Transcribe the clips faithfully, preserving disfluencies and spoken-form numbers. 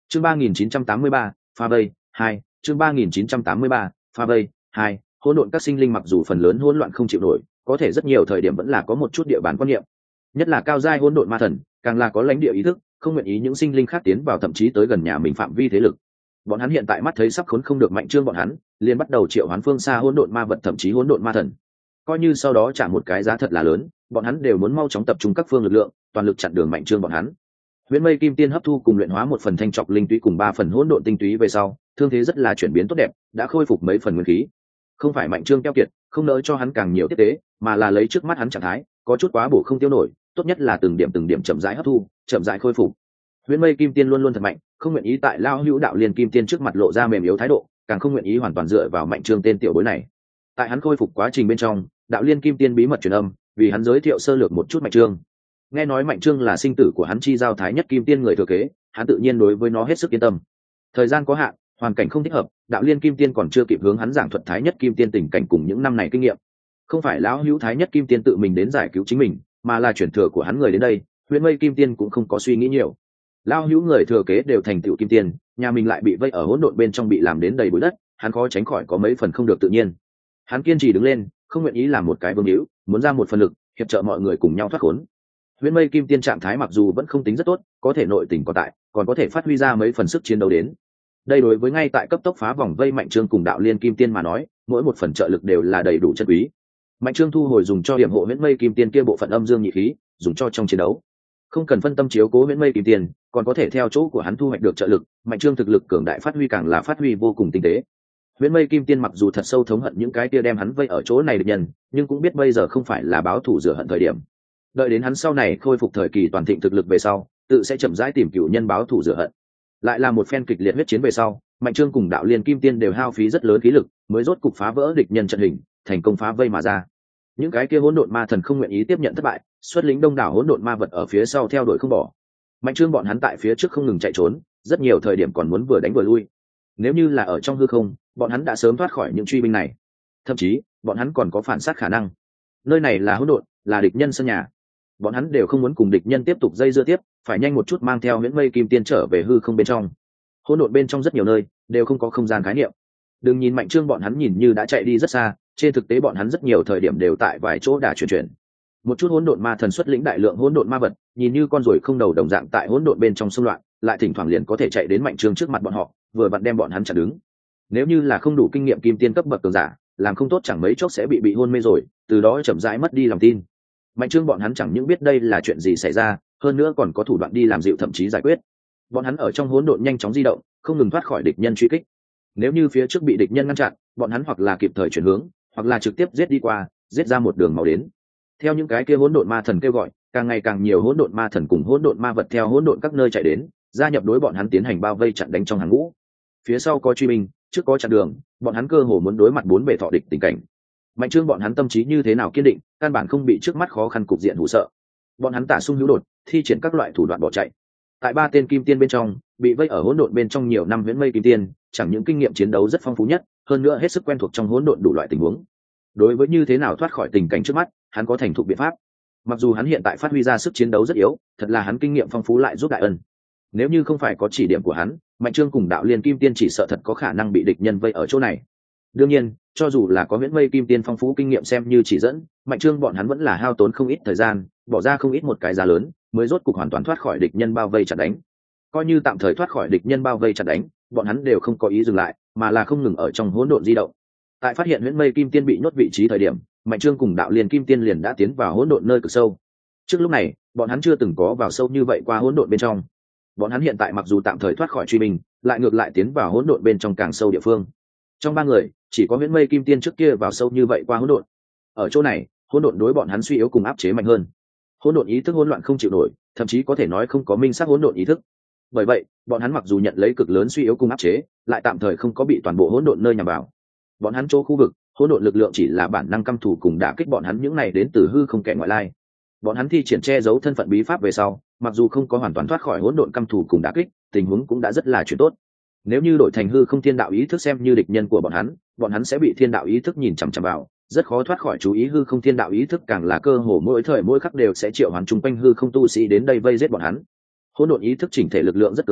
chương ba nghìn chín trăm tám mươi ba, pha vây hai. chương ba nghìn chín trăm tám mươi ba, pha vây hai. Hỗn độn các sinh linh mặc dù phần lớn hỗn loạn không chịu nổi, có thể rất nhiều thời điểm vẫn là có một chút địa bàn quan niệm, nhất là cao giai hỗn độn ma thần càng là có lãnh địa ý thức, không nguyện ý những sinh linh khác tiến vào, thậm chí tới gần nhà mình phạm vi thế lực. Bọn hắn hiện tại mắt thấy sắp khốn không được Mạnh Trương, bọn hắn liền bắt đầu triệu hoán phương xa hỗn độn ma vật, thậm chí hỗn độn ma thần. Coi như sau đó trả một cái giá thật là lớn, bọn hắn đều muốn mau chóng tập trung các phương lực lượng, toàn lực chặn đường Mạnh Trương bọn hắn. Huyễn Mây Kim Tiên hấp thu cùng luyện hóa một phần thanh trọc linh túy cùng ba phần hỗn độn tinh túy về sau, thương thế rất là chuyển biến tốt đẹp, đã khôi phục mấy phần nguyên khí. Không phải Mạnh Trương keo kiệt, không nỡ cho hắn càng nhiều tiếp tế, mà là lấy trước mắt hắn trạng thái, có chút quá bổ không tiêu nổi, tốt nhất là từng điểm từng điểm chậm rãi hấp thu, chậm rãi khôi phục. Huyễn Mây Kim Tiên luôn luôn thật mạnh, không nguyện ý tại lao hữu đạo liên Kim Tiên trước mặt lộ ra mềm yếu thái độ, càng không nguyện ý hoàn toàn dựa vào Mạnh Trương tên tiểu bối này. Tại hắn khôi phục quá trình bên trong, đạo liên Kim Tiên bí mật truyền âm, vì hắn giới thiệu sơ lược một chút Mạnh Trương. Nghe nói Mạnh Trương là sinh tử của hắn chi giao thái nhất Kim Tiên người thừa kế, hắn tự nhiên đối với nó hết sức yên tâm. Thời gian có hạn, hoàn cảnh không thích hợp, đạo liên Kim Tiên còn chưa kịp hướng hắn giảng thuật thái nhất Kim Tiên tình cảnh cùng những năm này kinh nghiệm. Không phải lão hữu thái nhất Kim Tiên tự mình đến giải cứu chính mình, mà là chuyển thừa của hắn người đến đây. Huyễn Mây Kim Tiên cũng không có suy nghĩ nhiều. Lão hữu người thừa kế đều thành tựu Kim Tiên, nhà mình lại bị vây ở hỗn độn bên trong, bị làm đến đầy bụi đất, hắn khó tránh khỏi có mấy phần không được tự nhiên. Hắn kiên trì đứng lên, không nguyện ý làm một cái vương hữu, muốn ra một phần lực, hiệp trợ mọi người cùng nhau thoát khốn. Huyễn Mây Kim Tiên trạng thái mặc dù vẫn không tính rất tốt, có thể nội tình còn tại, còn có thể phát huy ra mấy phần sức chiến đấu đến. Đây đối với ngay tại cấp tốc phá vòng vây Mạnh Trương cùng đạo liên Kim Tiên mà nói, mỗi một phần trợ lực đều là đầy đủ chân quý. Mạnh Trương thu hồi dùng cho điểm hộ Huyễn Mây Kim Tiên kia bộ phận âm dương nhị khí, dùng cho trong chiến đấu. Không cần phân tâm chiếu cố Huyễn Mây Kim Tiên, còn có thể theo chỗ của hắn thu hoạch được trợ lực. Mạnh Trương thực lực cường đại phát huy càng là phát huy vô cùng tinh tế. Huyễn Mây Kim Tiên mặc dù thật sâu thống hận những cái kia đem hắn vây ở chỗ này địch nhân, nhưng cũng biết bây giờ không phải là báo thù rửa hận thời điểm. Đợi đến hắn sau này khôi phục thời kỳ toàn thịnh thực lực về sau, tự sẽ chậm rãi tìm cửu nhân báo thù rửa hận. Lại là một phen kịch liệt huyết chiến về sau, Mạnh Trương cùng đạo liên Kim Tiên đều hao phí rất lớn khí lực, mới rốt cục phá vỡ địch nhân trận hình, thành công phá vây mà ra. Những cái kia hỗn độn ma thần không nguyện ý tiếp nhận thất bại, xuất lính đông đảo hỗn độn ma vật ở phía sau theo đuổi không bỏ. Mạnh Trương bọn hắn tại phía trước không ngừng chạy trốn, rất nhiều thời điểm còn muốn vừa đánh vừa lui. Nếu như là ở trong hư không, bọn hắn đã sớm thoát khỏi những truy binh này. Thậm chí, bọn hắn còn có phản sát khả năng. Nơi này là hỗn độn, là địch nhân sân nhà. Bọn hắn đều không muốn cùng địch nhân tiếp tục dây dưa tiếp, phải nhanh một chút mang theo Huyễn Mây Kim Tiên trở về hư không bên trong. Hỗn độn bên trong rất nhiều nơi đều không có không gian khái niệm. Đừng nhìn Mạnh Trương bọn hắn nhìn như đã chạy đi rất xa, trên thực tế bọn hắn rất nhiều thời điểm đều tại vài chỗ đà chuyển chuyển. Một chút hỗn độn ma thần xuất lĩnh đại lượng hỗn độn ma vật, nhìn như con ruồi không đầu đồng dạng tại hỗn độn bên trong xung loạn, lại thỉnh thoảng liền có thể chạy đến Mạnh Trương trước mặt bọn họ, vừa vặn đem bọn hắn chặn đứng. Nếu như là không đủ kinh nghiệm Kim Tiên cấp bậc cường giả, làm không tốt chẳng mấy chốc sẽ bị bị hôn mê rồi, từ đó chậm rãi mất đi lòng tin. Mạnh Trương bọn hắn chẳng những biết đây là chuyện gì xảy ra, hơn nữa còn có thủ đoạn đi làm dịu thậm chí giải quyết. Bọn hắn ở trong hỗn độn nhanh chóng di động, không ngừng thoát khỏi địch nhân truy kích. Nếu như phía trước bị địch nhân ngăn chặn, bọn hắn hoặc là kịp thời chuyển hướng, hoặc là trực tiếp giết đi qua, giết ra một đường máu đến. Theo những cái kia hỗn độn ma thần kêu gọi, càng ngày càng nhiều hỗn độn ma thần cùng hỗn độn ma vật theo hỗn độn các nơi chạy đến, gia nhập đối bọn hắn tiến hành bao vây chặn đánh trong hàng ngũ. Phía sau có truy binh, trước có chặn đường, bọn hắn cơ hồ muốn đối mặt bốn bề thọ địch tình cảnh. Mạnh Trương bọn hắn tâm trí như thế nào kiên định, căn bản không bị trước mắt khó khăn cục diện hù sợ. Bọn hắn tả sung hữu đột, thi triển các loại thủ đoạn bỏ chạy. Tại ba tên Kim Tiên bên trong, bị vây ở hỗn độn bên trong nhiều năm Huyễn Mây Kim Tiên, chẳng những kinh nghiệm chiến đấu rất phong phú nhất, hơn nữa hết sức quen thuộc trong hỗn độn đủ loại tình huống. Đối với như thế nào thoát khỏi tình cảnh trước mắt, hắn có thành thục biện pháp. Mặc dù hắn hiện tại phát huy ra sức chiến đấu rất yếu, thật là hắn kinh nghiệm phong phú lại giúp đại ân. Nếu như không phải có chỉ điểm của hắn, Mạnh Trương cùng đạo liên Kim Tiên chỉ sợ thật có khả năng bị địch nhân vây ở chỗ này. Đương nhiên, cho dù là có Huyễn Mây Kim Tiên phong phú kinh nghiệm xem như chỉ dẫn, Mạnh Trương bọn hắn vẫn là hao tốn không ít thời gian, bỏ ra không ít một cái giá lớn, mới rốt cục hoàn toàn thoát khỏi địch nhân bao vây chặn đánh. Coi như tạm thời thoát khỏi địch nhân bao vây chặn đánh, bọn hắn đều không có ý dừng lại, mà là không ngừng ở trong hỗn độn di động. Tại phát hiện Huyễn Mây Kim Tiên bị nhốt vị trí thời điểm, Mạnh Trương cùng đạo liên Kim Tiên liền đã tiến vào hỗn độn nơi cực sâu. Trước lúc này, bọn hắn chưa từng có vào sâu như vậy qua hỗn độn bên trong. Bọn hắn hiện tại mặc dù tạm thời thoát khỏi truy binh, lại ngược lại tiến vào hỗn độn bên trong càng sâu địa phương. Trong ba người, chỉ có Huyễn Mây Kim Tiên trước kia vào sâu như vậy qua hỗn độn. Ở chỗ này, hỗn độn đối bọn hắn suy yếu cùng áp chế mạnh hơn. Hỗn độn ý thức hỗn loạn không chịu nổi, thậm chí có thể nói không có minh xác hỗn độn ý thức. Bởi vậy, bọn hắn mặc dù nhận lấy cực lớn suy yếu cùng áp chế, lại tạm thời không có bị toàn bộ hỗn độn nơi nhằm vào. Bọn hắn chỗ khu vực, hỗn độn lực lượng chỉ là bản năng căm thù cùng đả kích bọn hắn những này đến từ hư không kẻ ngoại lai. Bọn hắn thi triển che giấu thân phận bí pháp về sau, mặc dù không có hoàn toàn thoát khỏi hỗn độn căm thù cùng đả kích, tình huống cũng đã rất là chuyện tốt. Nếu như đổi thành hư không thiên đạo ý thức xem như địch nhân của bọn hắn, bọn hắn sẽ bị thiên đạo ý thức nhìn chằm chằm vào, rất khó thoát khỏi chú ý. Hư không thiên đạo ý thức càng là cơ hồ mỗi thời mỗi khắc đều sẽ triệu hoán chung quanh hư không tu sĩ đến đây vây giết bọn hắn. Hỗn độn ý thức chỉnh thể lực lượng rất cường đại,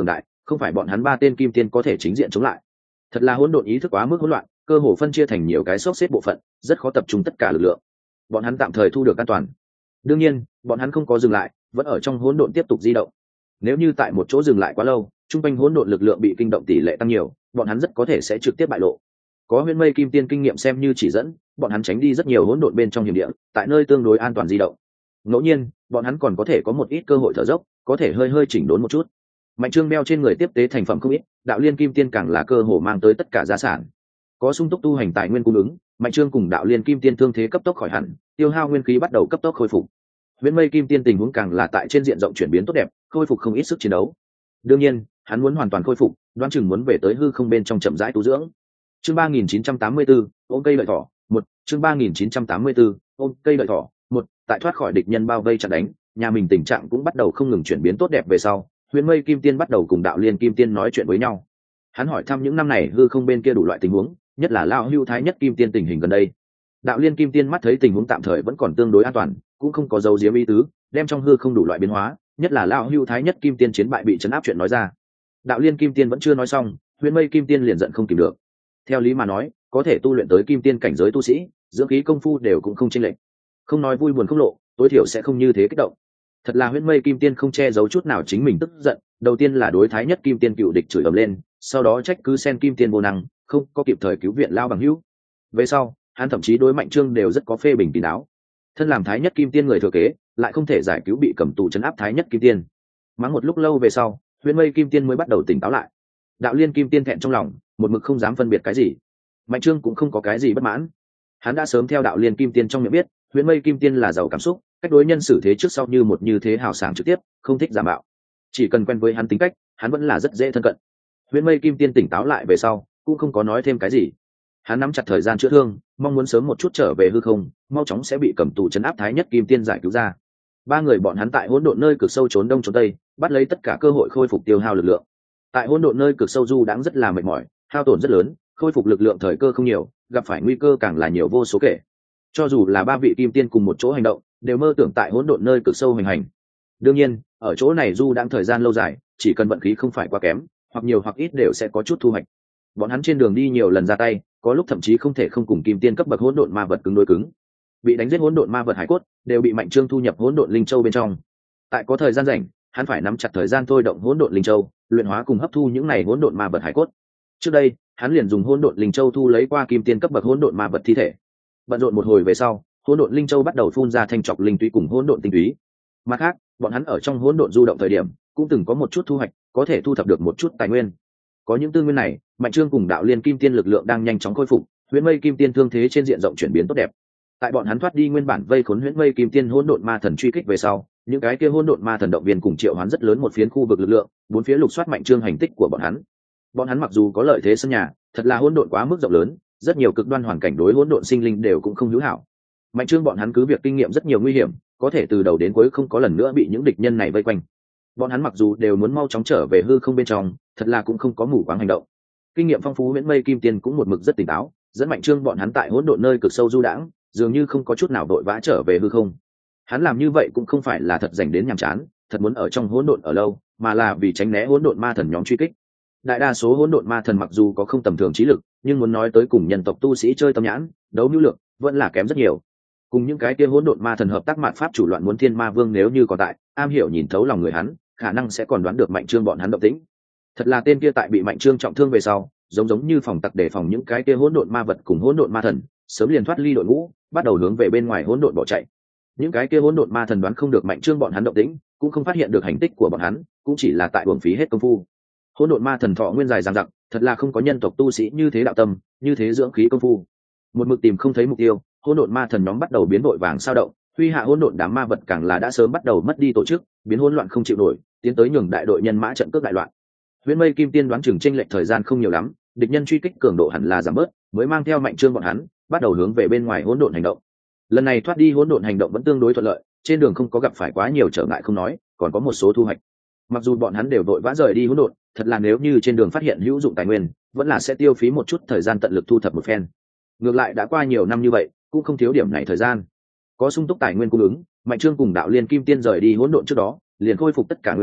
không phải bọn hắn ba tên kim tiên có thể chính diện chống lại. Thật là hỗn độn ý thức quá mức hỗn loạn, cơ hồ phân chia thành nhiều cái xốc xếp bộ phận, rất khó tập trung tất cả lực lượng. Bọn hắn tạm thời thu được an toàn. Đương nhiên, bọn hắn không có dừng lại, vẫn ở trong hỗn độn tiếp tục di động. Nếu như tại một chỗ dừng lại quá lâu, trung quanh hỗn độn lực lượng bị kinh động tỷ lệ tăng nhiều, bọn hắn rất có thể sẽ trực tiếp bại lộ. Có Huyễn Mây Kim Tiên kinh nghiệm xem như chỉ dẫn, bọn hắn tránh đi rất nhiều hỗn độn bên trong hiểm địa, tại nơi tương đối an toàn di động. Ngẫu nhiên, bọn hắn còn có thể có một ít cơ hội thở dốc, có thể hơi hơi chỉnh đốn một chút. Mạnh Trương đeo trên người tiếp tế thành phẩm không ít, Đạo Liên Kim Tiên càng là cơ hồ mang tới tất cả gia sản. Có sung túc tu hành tài nguyên cung ứng, Mạnh Trương cùng Đạo Liên Kim Tiên thương thế cấp tốc khỏi hẳn, tiêu hao nguyên khí bắt đầu cấp tốc khôi phục. Huyễn Mây Kim Tiên tình huống càng là tại trên diện rộng chuyển biến tốt đẹp, khôi phục không ít sức chiến đấu. Đương nhiên, hắn muốn hoàn toàn khôi phục, đoán chừng muốn về tới hư không bên trong chậm rãi tu dưỡng. Chương ba nghìn chín trăm tám mươi tư, ôm cây lợi thỏ, một, chương ba nghìn chín trăm tám mươi tư, ôm cây lợi thỏ, một, tại thoát khỏi địch nhân bao vây chặn đánh, nhà mình tình trạng cũng bắt đầu không ngừng chuyển biến tốt đẹp về sau, Huyễn Mây Kim Tiên bắt đầu cùng Đạo Liên Kim Tiên nói chuyện với nhau. Hắn hỏi thăm những năm này hư không bên kia đủ loại tình huống, nhất là lão Hưu Thái Nhất Kim Tiên tình hình gần đây. Đạo Liên Kim Tiên mắt thấy tình huống tạm thời vẫn còn tương đối an toàn, cũng không có dấu diếm ý tứ, đem trong hư không đủ loại biến hóa, nhất là lão Hưu Thái Nhất Kim Tiên chiến bại bị trấn áp chuyện nói ra. Đạo Liên Kim Tiên vẫn chưa nói xong, Huyễn Mây Kim Tiên liền giận không kìm được. Theo lý mà nói, có thể tu luyện tới kim tiên cảnh giới tu sĩ, dưỡng khí công phu đều cũng không chênh lệch. Không nói vui buồn không lộ, tối thiểu sẽ không như thế kích động. Thật là Huyễn Mây Kim Tiên không che giấu chút nào chính mình tức giận, đầu tiên là đối Thái Nhất Kim Tiên cựu địch chửi ầm lên, sau đó trách cứ Sen Kim Tiên vô năng, không có kịp thời cứu viện lao bằng hữu. Về sau, hắn thậm chí đối Mạnh Trương đều rất có phê bình kín đáo. Thân làm Thái Nhất Kim Tiên người thừa kế, lại không thể giải cứu bị cầm tù trấn áp Thái Nhất Kim Tiên. Mắng một lúc lâu về sau, Huyễn Mây Kim Tiên mới bắt đầu tỉnh táo lại. Đạo Liên Kim Tiên thẹn trong lòng, một mực không dám phân biệt cái gì. Mạnh Trương cũng không có cái gì bất mãn. Hắn đã sớm theo Đạo Liên Kim Tiên trong miệng biết, Huyễn Mây Kim Tiên là giàu cảm xúc, cách đối nhân xử thế trước sau như một như thế hào sảng trực tiếp, không thích giả mạo. Chỉ cần quen với hắn tính cách, hắn vẫn là rất dễ thân cận. Huyễn Mây Kim Tiên tỉnh táo lại về sau, cũng không có nói thêm cái gì. Hắn nắm chặt thời gian chữa thương, mong muốn sớm một chút trở về hư không, mau chóng sẽ bị cầm tù trấn áp Thái Nhất Kim Tiên giải cứu ra. Ba người bọn hắn tại hỗn độn nơi cực sâu trốn đông trốn tây, bắt lấy tất cả cơ hội khôi phục tiêu hao lực lượng. Tại hỗn độn nơi cực sâu du đãng rất là mệt mỏi, hao tổn rất lớn, khôi phục lực lượng thời cơ không nhiều, gặp phải nguy cơ càng là nhiều vô số kể. Cho dù là ba vị kim tiên cùng một chỗ hành động, đều mơ tưởng tại hỗn độn nơi cực sâu hành hành. Đương nhiên, ở chỗ này du đãng thời gian lâu dài, chỉ cần vận khí không phải quá kém, hoặc nhiều hoặc ít đều sẽ có chút thu hoạch. Bọn hắn trên đường đi nhiều lần ra tay, có lúc thậm chí không thể không cùng kim tiên cấp bậc hỗn độn ma vật cứng đối cứng. Bị đánh giết hỗn độn ma vật hải cốt, đều bị Mạnh Trương thu nhập hỗn độn linh châu bên trong. Tại có thời gian rảnh, hắn phải nắm chặt thời gian thôi động hỗn độn linh châu, luyện hóa cùng hấp thu những này hỗn độn ma vật hải cốt. Trước đây, hắn liền dùng hỗn độn linh châu thu lấy qua kim tiên cấp bậc hỗn độn ma vật thi thể. Bận rộn một hồi về sau, hỗn độn linh châu bắt đầu phun ra thanh trọc linh túy cùng hỗn độn tinh túy. Mặt khác, bọn hắn ở trong hỗn độn du động thời điểm, cũng từng có một chút thu hoạch, có thể thu thập được một chút tài nguyên. Có những tư nguyên này, Mạnh Trương cùng Đạo Liên Kim Tiên lực lượng đang nhanh chóng khôi phục, Huyễn Mây Kim Tiên thương thế trên diện rộng chuyển biến tốt đẹp. Tại bọn hắn thoát đi nguyên bản vây khốn Huyễn Mây Kim Tiên hỗn độn ma thần truy kích về sau, những cái kia hỗn độn ma thần động viên cùng triệu hoán rất lớn một phiến khu vực lực lượng, bốn phía lục soát Mạnh Trương hành tích của bọn hắn. Bọn hắn mặc dù có lợi thế sân nhà, thật là hỗn độn quá mức rộng lớn, rất nhiều cực đoan hoàn cảnh đối hỗn độn sinh linh đều cũng không hữu hảo. Mạnh Trương bọn hắn cứ việc kinh nghiệm rất nhiều nguy hiểm, có thể từ đầu đến cuối không có lần nữa bị những địch nhân này vây quanh. Bọn hắn mặc dù đều muốn mau chóng trở về hư không bên trong, thật là cũng không có mù quáng hành động. Kinh nghiệm phong phú Huyễn Mây Kim Tiên cũng một mực rất tỉnh táo, dẫn Mạnh Trương bọn hắn tại hỗn độn nơi cực sâu du đãng, dường như không có chút nào đội vã trở về hư không. Hắn làm như vậy cũng không phải là thật dành đến nhàm chán, thật muốn ở trong hỗn độn ở lâu, mà là vì tránh né hỗn độn ma thần nhóm truy kích. Đại đa số hỗn độn ma thần mặc dù có không tầm thường trí lực, nhưng muốn nói tới cùng nhân tộc tu sĩ chơi tâm nhãn, đấu nhu lượng, vẫn là kém rất nhiều. Cùng những cái kia hỗn độn ma thần hợp tác mạn pháp chủ loạn muốn thiên ma vương nếu như còn tại, am hiểu nhìn thấu lòng người hắn, khả năng sẽ còn đoán được Mạnh Trương bọn hắn động tĩnh. Thật là tên kia tại bị Mạnh Trương trọng thương về sau, giống giống như phòng tặc để phòng những cái kia hỗn độn ma vật cùng hỗn độn ma thần, sớm liền thoát ly đội ngũ, bắt đầu hướng về bên ngoài hỗn độn bỏ chạy. Những cái kia hỗn độn ma thần đoán không được Mạnh Trương bọn hắn động tĩnh, cũng không phát hiện được hành tích của bọn hắn, cũng chỉ là tại uổng phí hết công phu. Hỗn độn ma thần thọ nguyên dài dằng dặc, thật là không có nhân tộc tu sĩ như thế đạo tâm, như thế dưỡng khí công phu. Một mực tìm không thấy mục tiêu, hỗn độn ma thần nhóm bắt đầu biến vội vàng sao động, huy hạ hỗn độn đám ma vật càng là đã sớm bắt đầu mất đi tổ chức, biến hỗn loạn không chịu nổi, tiến tới nhường đại đội nhân mã trận cướp đại loạn. Huyễn Mây Kim Tiên đoán chừng chênh lệch thời gian không nhiều lắm, địch nhân truy kích cường độ hẳn là giảm bớt, mới mang theo Mạnh Trương bọn hắn, bắt đầu hướng về bên ngoài hỗn độn hành động. Lần này thoát đi hỗn độn hành động vẫn tương đối thuận lợi, trên đường không có gặp phải quá nhiều trở ngại không nói, còn có một số thu hoạch. Mặc dù bọn hắn đều vội vã rời đi hỗn độn, thật là nếu như trên đường phát hiện hữu dụng tài nguyên, vẫn là sẽ tiêu phí một chút thời gian tận lực thu thập một phen. Ngược lại đã qua nhiều năm như vậy, cũng không thiếu điểm này thời gian. Có sung túc tài nguyên cung ứng, Mạnh Trương cùng Đạo Liên Kim Tiên rời đi hỗn độn trước đó, liền khôi phục tất cả nguyên khí,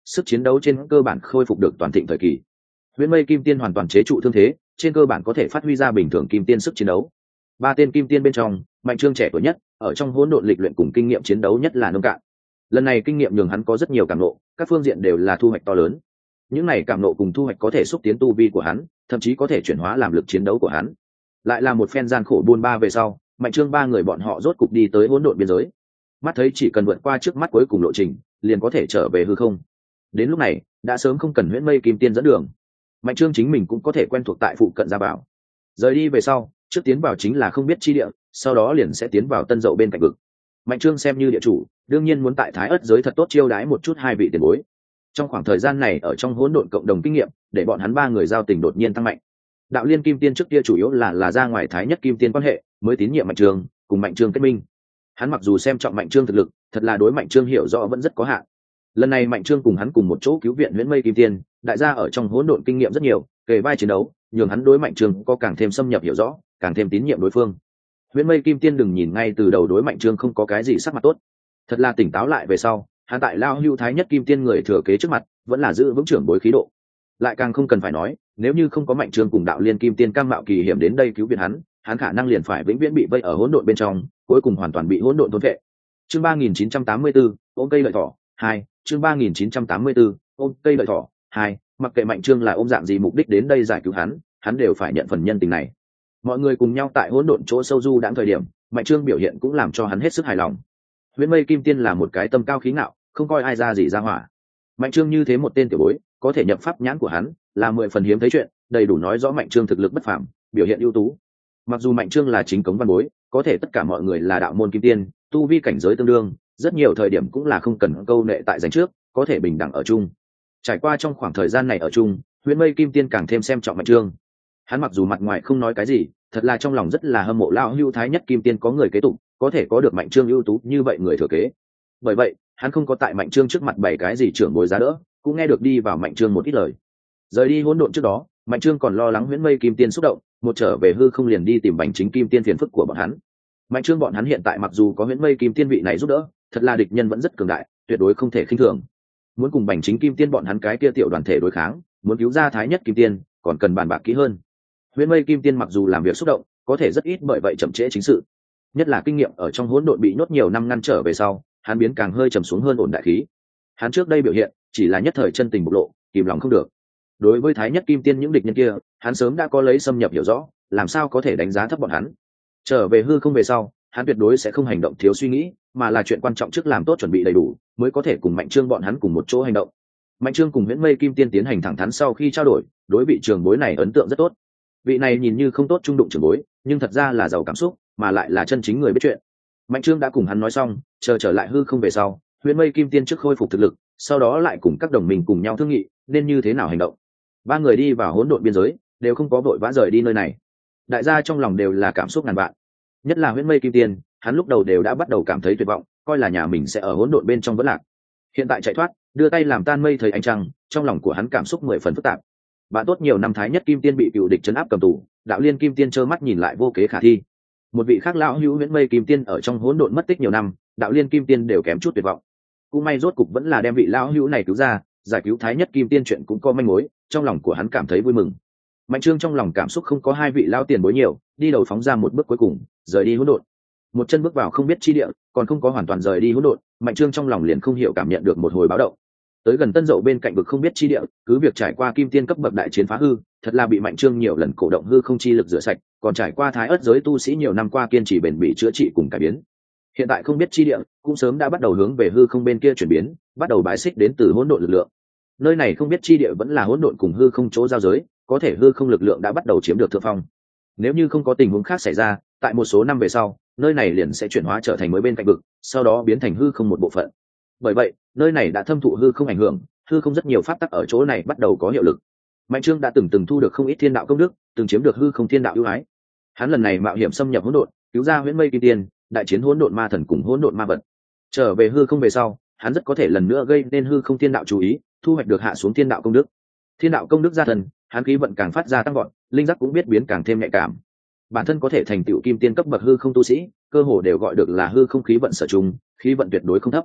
sức chiến đấu trên cơ bản khôi phục được toàn thịnh thời kỳ. Huyễn Mây Kim Tiên hoàn toàn chế trụ thương thế, trên cơ bản có thể phát huy ra bình thường kim tiên sức chiến đấu. Ba tên kim tiên bên trong, Mạnh Trương trẻ tuổi nhất, ở trong hỗn độn lịch luyện cùng kinh nghiệm chiến đấu nhất là nông cạn. Lần này kinh nghiệm nhường hắn có rất nhiều cảm ngộ, các phương diện đều là thu hoạch to lớn. Những này cảm ngộ cùng thu hoạch có thể xúc tiến tu vi của hắn, thậm chí có thể chuyển hóa làm lực chiến đấu của hắn. Lại là một phen gian khổ buôn ba về sau, Mạnh Trương ba người bọn họ rốt cục đi tới hỗn độn biên giới. Mắt thấy chỉ cần vượt qua trước mắt cuối cùng lộ trình, liền có thể trở về hư không. Đến lúc này, đã sớm không cần Huyễn Mây Kim Tiên dẫn đường. Mạnh Trương chính mình cũng có thể quen thuộc tại phụ cận ra vào. Rời đi về sau, trước tiến vào chính là không biết chi địa, sau đó liền sẽ tiến vào tân dậu bên cạnh vực. Mạnh Trương xem như địa chủ, đương nhiên muốn tại Thái Ức giới thật tốt chiêu đái một chút hai vị tiền bối. Trong khoảng thời gian này ở trong hỗn độn cộng đồng kinh nghiệm, để bọn hắn ba người giao tình đột nhiên tăng mạnh. Đạo Liên Kim Tiên trước kia chủ yếu là là ra ngoài Thái Nhất Kim Tiên quan hệ, mới tín nhiệm Mạnh Trương, cùng Mạnh Trương kết minh. Hắn mặc dù xem trọng Mạnh Trương thực lực, thật là đối Mạnh Trương hiểu rõ vẫn rất có hạn. Lần này Mạnh Trương cùng hắn cùng một chỗ cứu viện Huyễn Mây Kim Tiên, đại gia ở trong hỗn độn kinh nghiệm rất nhiều, kề vai chiến đấu, nhường hắn đối Mạnh Trương có càng thêm xâm nhập hiểu rõ, càng thêm tín nhiệm đối phương. Huyễn Mây Kim Tiên đừng nhìn ngay từ đầu đối Mạnh Trương không có cái gì sắc mặt tốt, thật là tỉnh táo lại về sau, hắn tại Lao Hưu Thái Nhất Kim Tiên người thừa kế trước mặt, vẫn là giữ vững trưởng bối khí độ. Lại càng không cần phải nói, nếu như không có Mạnh Trương cùng Đạo Liên Kim Tiên cam mạo kỳ hiểm đến đây cứu viện hắn, hắn khả năng liền phải vĩnh viễn bị vây ở hỗn độn bên trong, cuối cùng hoàn toàn bị hỗn độn thôn phệ. Chương ba nghìn chín trăm tám mươi tư, ôm cây lợi thỏ hai, chương ba nghìn chín trăm tám mươi tư, ôm cây lợi thỏ hai, mặc kệ Mạnh Trương là ôm dạng gì mục đích đến đây giải cứu hắn, hắn đều phải nhận phần nhân tình này. Mọi người cùng nhau tại hỗn độn chỗ sâu du đãng thời điểm, Mạnh Trương biểu hiện cũng làm cho hắn hết sức hài lòng. Huyễn Mây Kim Tiên là một cái tâm cao khí ngạo, không coi ai ra gì ra hỏa. Mạnh Trương như thế một tên tiểu bối, có thể nhập pháp nhãn của hắn, là mười phần hiếm thấy chuyện, đầy đủ nói rõ Mạnh Trương thực lực bất phàm, biểu hiện ưu tú. Mặc dù Mạnh Trương là chính cống văn bối, có thể tất cả mọi người là đạo môn kim tiên, tu vi cảnh giới tương đương, rất nhiều thời điểm cũng là không cần câu nệ tại giành trước, có thể bình đẳng ở chung. Trải qua trong khoảng thời gian này ở chung, Huyễn Mây Kim Tiên càng thêm xem trọng Mạnh Trương. Hắn mặc dù mặt ngoài không nói cái gì, thật là trong lòng rất là hâm mộ Lão Hưu Thái Nhất Kim Tiên có người kế tục, có thể có được Mạnh Trương ưu tú như vậy người thừa kế. Bởi vậy, hắn không có tại Mạnh Trương trước mặt bày cái gì trưởng bối giá đỡ, cũng nghe được đi vào Mạnh Trương một ít lời. Rời đi hỗn độn trước đó, Mạnh Trương còn lo lắng Huyễn Mây Kim Tiên xúc động, một trở về hư không liền đi tìm Bành Chính Kim Tiên phiền phức của bọn hắn. Mạnh Trương bọn hắn hiện tại mặc dù có Huyễn Mây Kim Tiên vị này giúp đỡ, thật là địch nhân vẫn rất cường đại, tuyệt đối không thể khinh thường. Muốn cùng Bành Chính Kim Tiên bọn hắn cái kia tiểu đoàn thể đối kháng, muốn cứu ra Thái Nhất Kim Tiên, còn cần bàn bạc kỹ hơn. Huyễn Mây Kim Tiên mặc dù làm việc xúc động, có thể rất ít bởi vậy chậm trễ chính sự. Nhất là kinh nghiệm ở trong hỗn độn bị nhốt nhiều năm ngăn trở về sau, hắn biến càng hơi trầm xuống hơn ổn đại khí. Hắn trước đây biểu hiện chỉ là nhất thời chân tình bộc lộ, kìm lòng không được. Đối với Thái Nhất Kim Tiên những địch nhân kia, hắn sớm đã có lấy xâm nhập hiểu rõ, làm sao có thể đánh giá thấp bọn hắn. Trở về hư không về sau, hắn tuyệt đối sẽ không hành động thiếu suy nghĩ, mà là chuyện quan trọng trước làm tốt chuẩn bị đầy đủ, mới có thể cùng Mạnh Trương bọn hắn cùng một chỗ hành động. Mạnh Trương cùng Huyễn Mây Kim Tiên tiến hành thẳng thắn sau khi trao đổi, đối vị trường bối này ấn tượng rất tốt. Vị này nhìn như không tốt trung đụng trường bối, nhưng thật ra là giàu cảm xúc, mà lại là chân chính người biết chuyện. Mạnh Trương đã cùng hắn nói xong, chờ trở lại hư không về sau, Huyễn Mây Kim Tiên trước khôi phục thực lực, sau đó lại cùng các đồng minh cùng nhau thương nghị nên như thế nào hành động. Ba người đi vào hỗn độn biên giới, đều không có vội vã rời đi nơi này. Đại gia trong lòng đều là cảm xúc ngàn vạn. Nhất là Huyễn Mây Kim Tiên, hắn lúc đầu đều đã bắt đầu cảm thấy tuyệt vọng, coi là nhà mình sẽ ở hỗn độn bên trong vẫn lạc. Hiện tại chạy thoát, đưa tay làm tan mây thấy ánh trăng, trong lòng của hắn cảm xúc mười phần phức tạp. Bạn tốt nhiều năm Thái Nhất Kim Tiên bị cựu địch trấn áp cầm tù, Đạo Liên Kim Tiên trơ mắt nhìn lại vô kế khả thi. Một vị khác lão hữu Huyễn Mây Kim Tiên ở trong hỗn độn mất tích nhiều năm, Đạo Liên Kim Tiên đều kém chút tuyệt vọng. Cũng may rốt cục vẫn là đem vị lão hữu này cứu ra, giải cứu Thái Nhất Kim Tiên chuyện cũng có manh mối, trong lòng của hắn cảm thấy vui mừng. Mạnh Trương trong lòng cảm xúc không có hai vị lão tiền bối nhiều, đi đầu phóng ra một bước cuối cùng, rời đi hỗn độn. Một chân bước vào không biết chi địa, còn không có hoàn toàn rời đi hỗn độn, Mạnh Trương trong lòng liền không hiểu cảm nhận được một hồi báo động. Tới gần Tân Dậu bên cạnh vực không biết chi địa, cứ việc trải qua Kim Tiên cấp bậc đại chiến phá hư, thật là bị Mạnh Trương nhiều lần cổ động hư không chi lực rửa sạch, còn trải qua Thái Ức giới tu sĩ nhiều năm qua kiên trì bền bỉ chữa trị cùng cải biến. Hiện tại không biết chi địa cũng sớm đã bắt đầu hướng về hư không bên kia chuyển biến, bắt đầu bái xích đến từ hỗn độn lực lượng. Nơi này không biết chi địa vẫn là hỗn độn cùng hư không chỗ giao giới, có thể hư không lực lượng đã bắt đầu chiếm được thượng phong. Nếu như không có tình huống khác xảy ra, tại một số năm về sau, nơi này liền sẽ chuyển hóa trở thành mới bên cạnh vực, sau đó biến thành hư không một bộ phận. Bởi vậy, nơi này đã thâm thụ hư không ảnh hưởng, hư không rất nhiều pháp tắc ở chỗ này bắt đầu có hiệu lực. Mạnh Trương đã từng từng thu được không ít thiên đạo công đức, từng chiếm được hư không thiên đạo ưu ái. Hắn lần này mạo hiểm xâm nhập hỗn độn, cứu ra Huyễn Mây Kim Tiên, đại chiến hỗn độn ma thần cùng hỗn độn ma vật. Trở về hư không về sau, hắn rất có thể lần nữa gây nên hư không thiên đạo chú ý, thu hoạch được hạ xuống thiên đạo công đức. Thiên đạo công đức gia thần, hắn khí vận càng phát ra tăng vọt, linh giác cũng biết biến càng thêm nhạy cảm. Bản thân có thể thành tựu kim tiên cấp bậc hư không tu sĩ, cơ hồ đều gọi được là hư không khí vận sở trùng, khí vận tuyệt đối không thấp.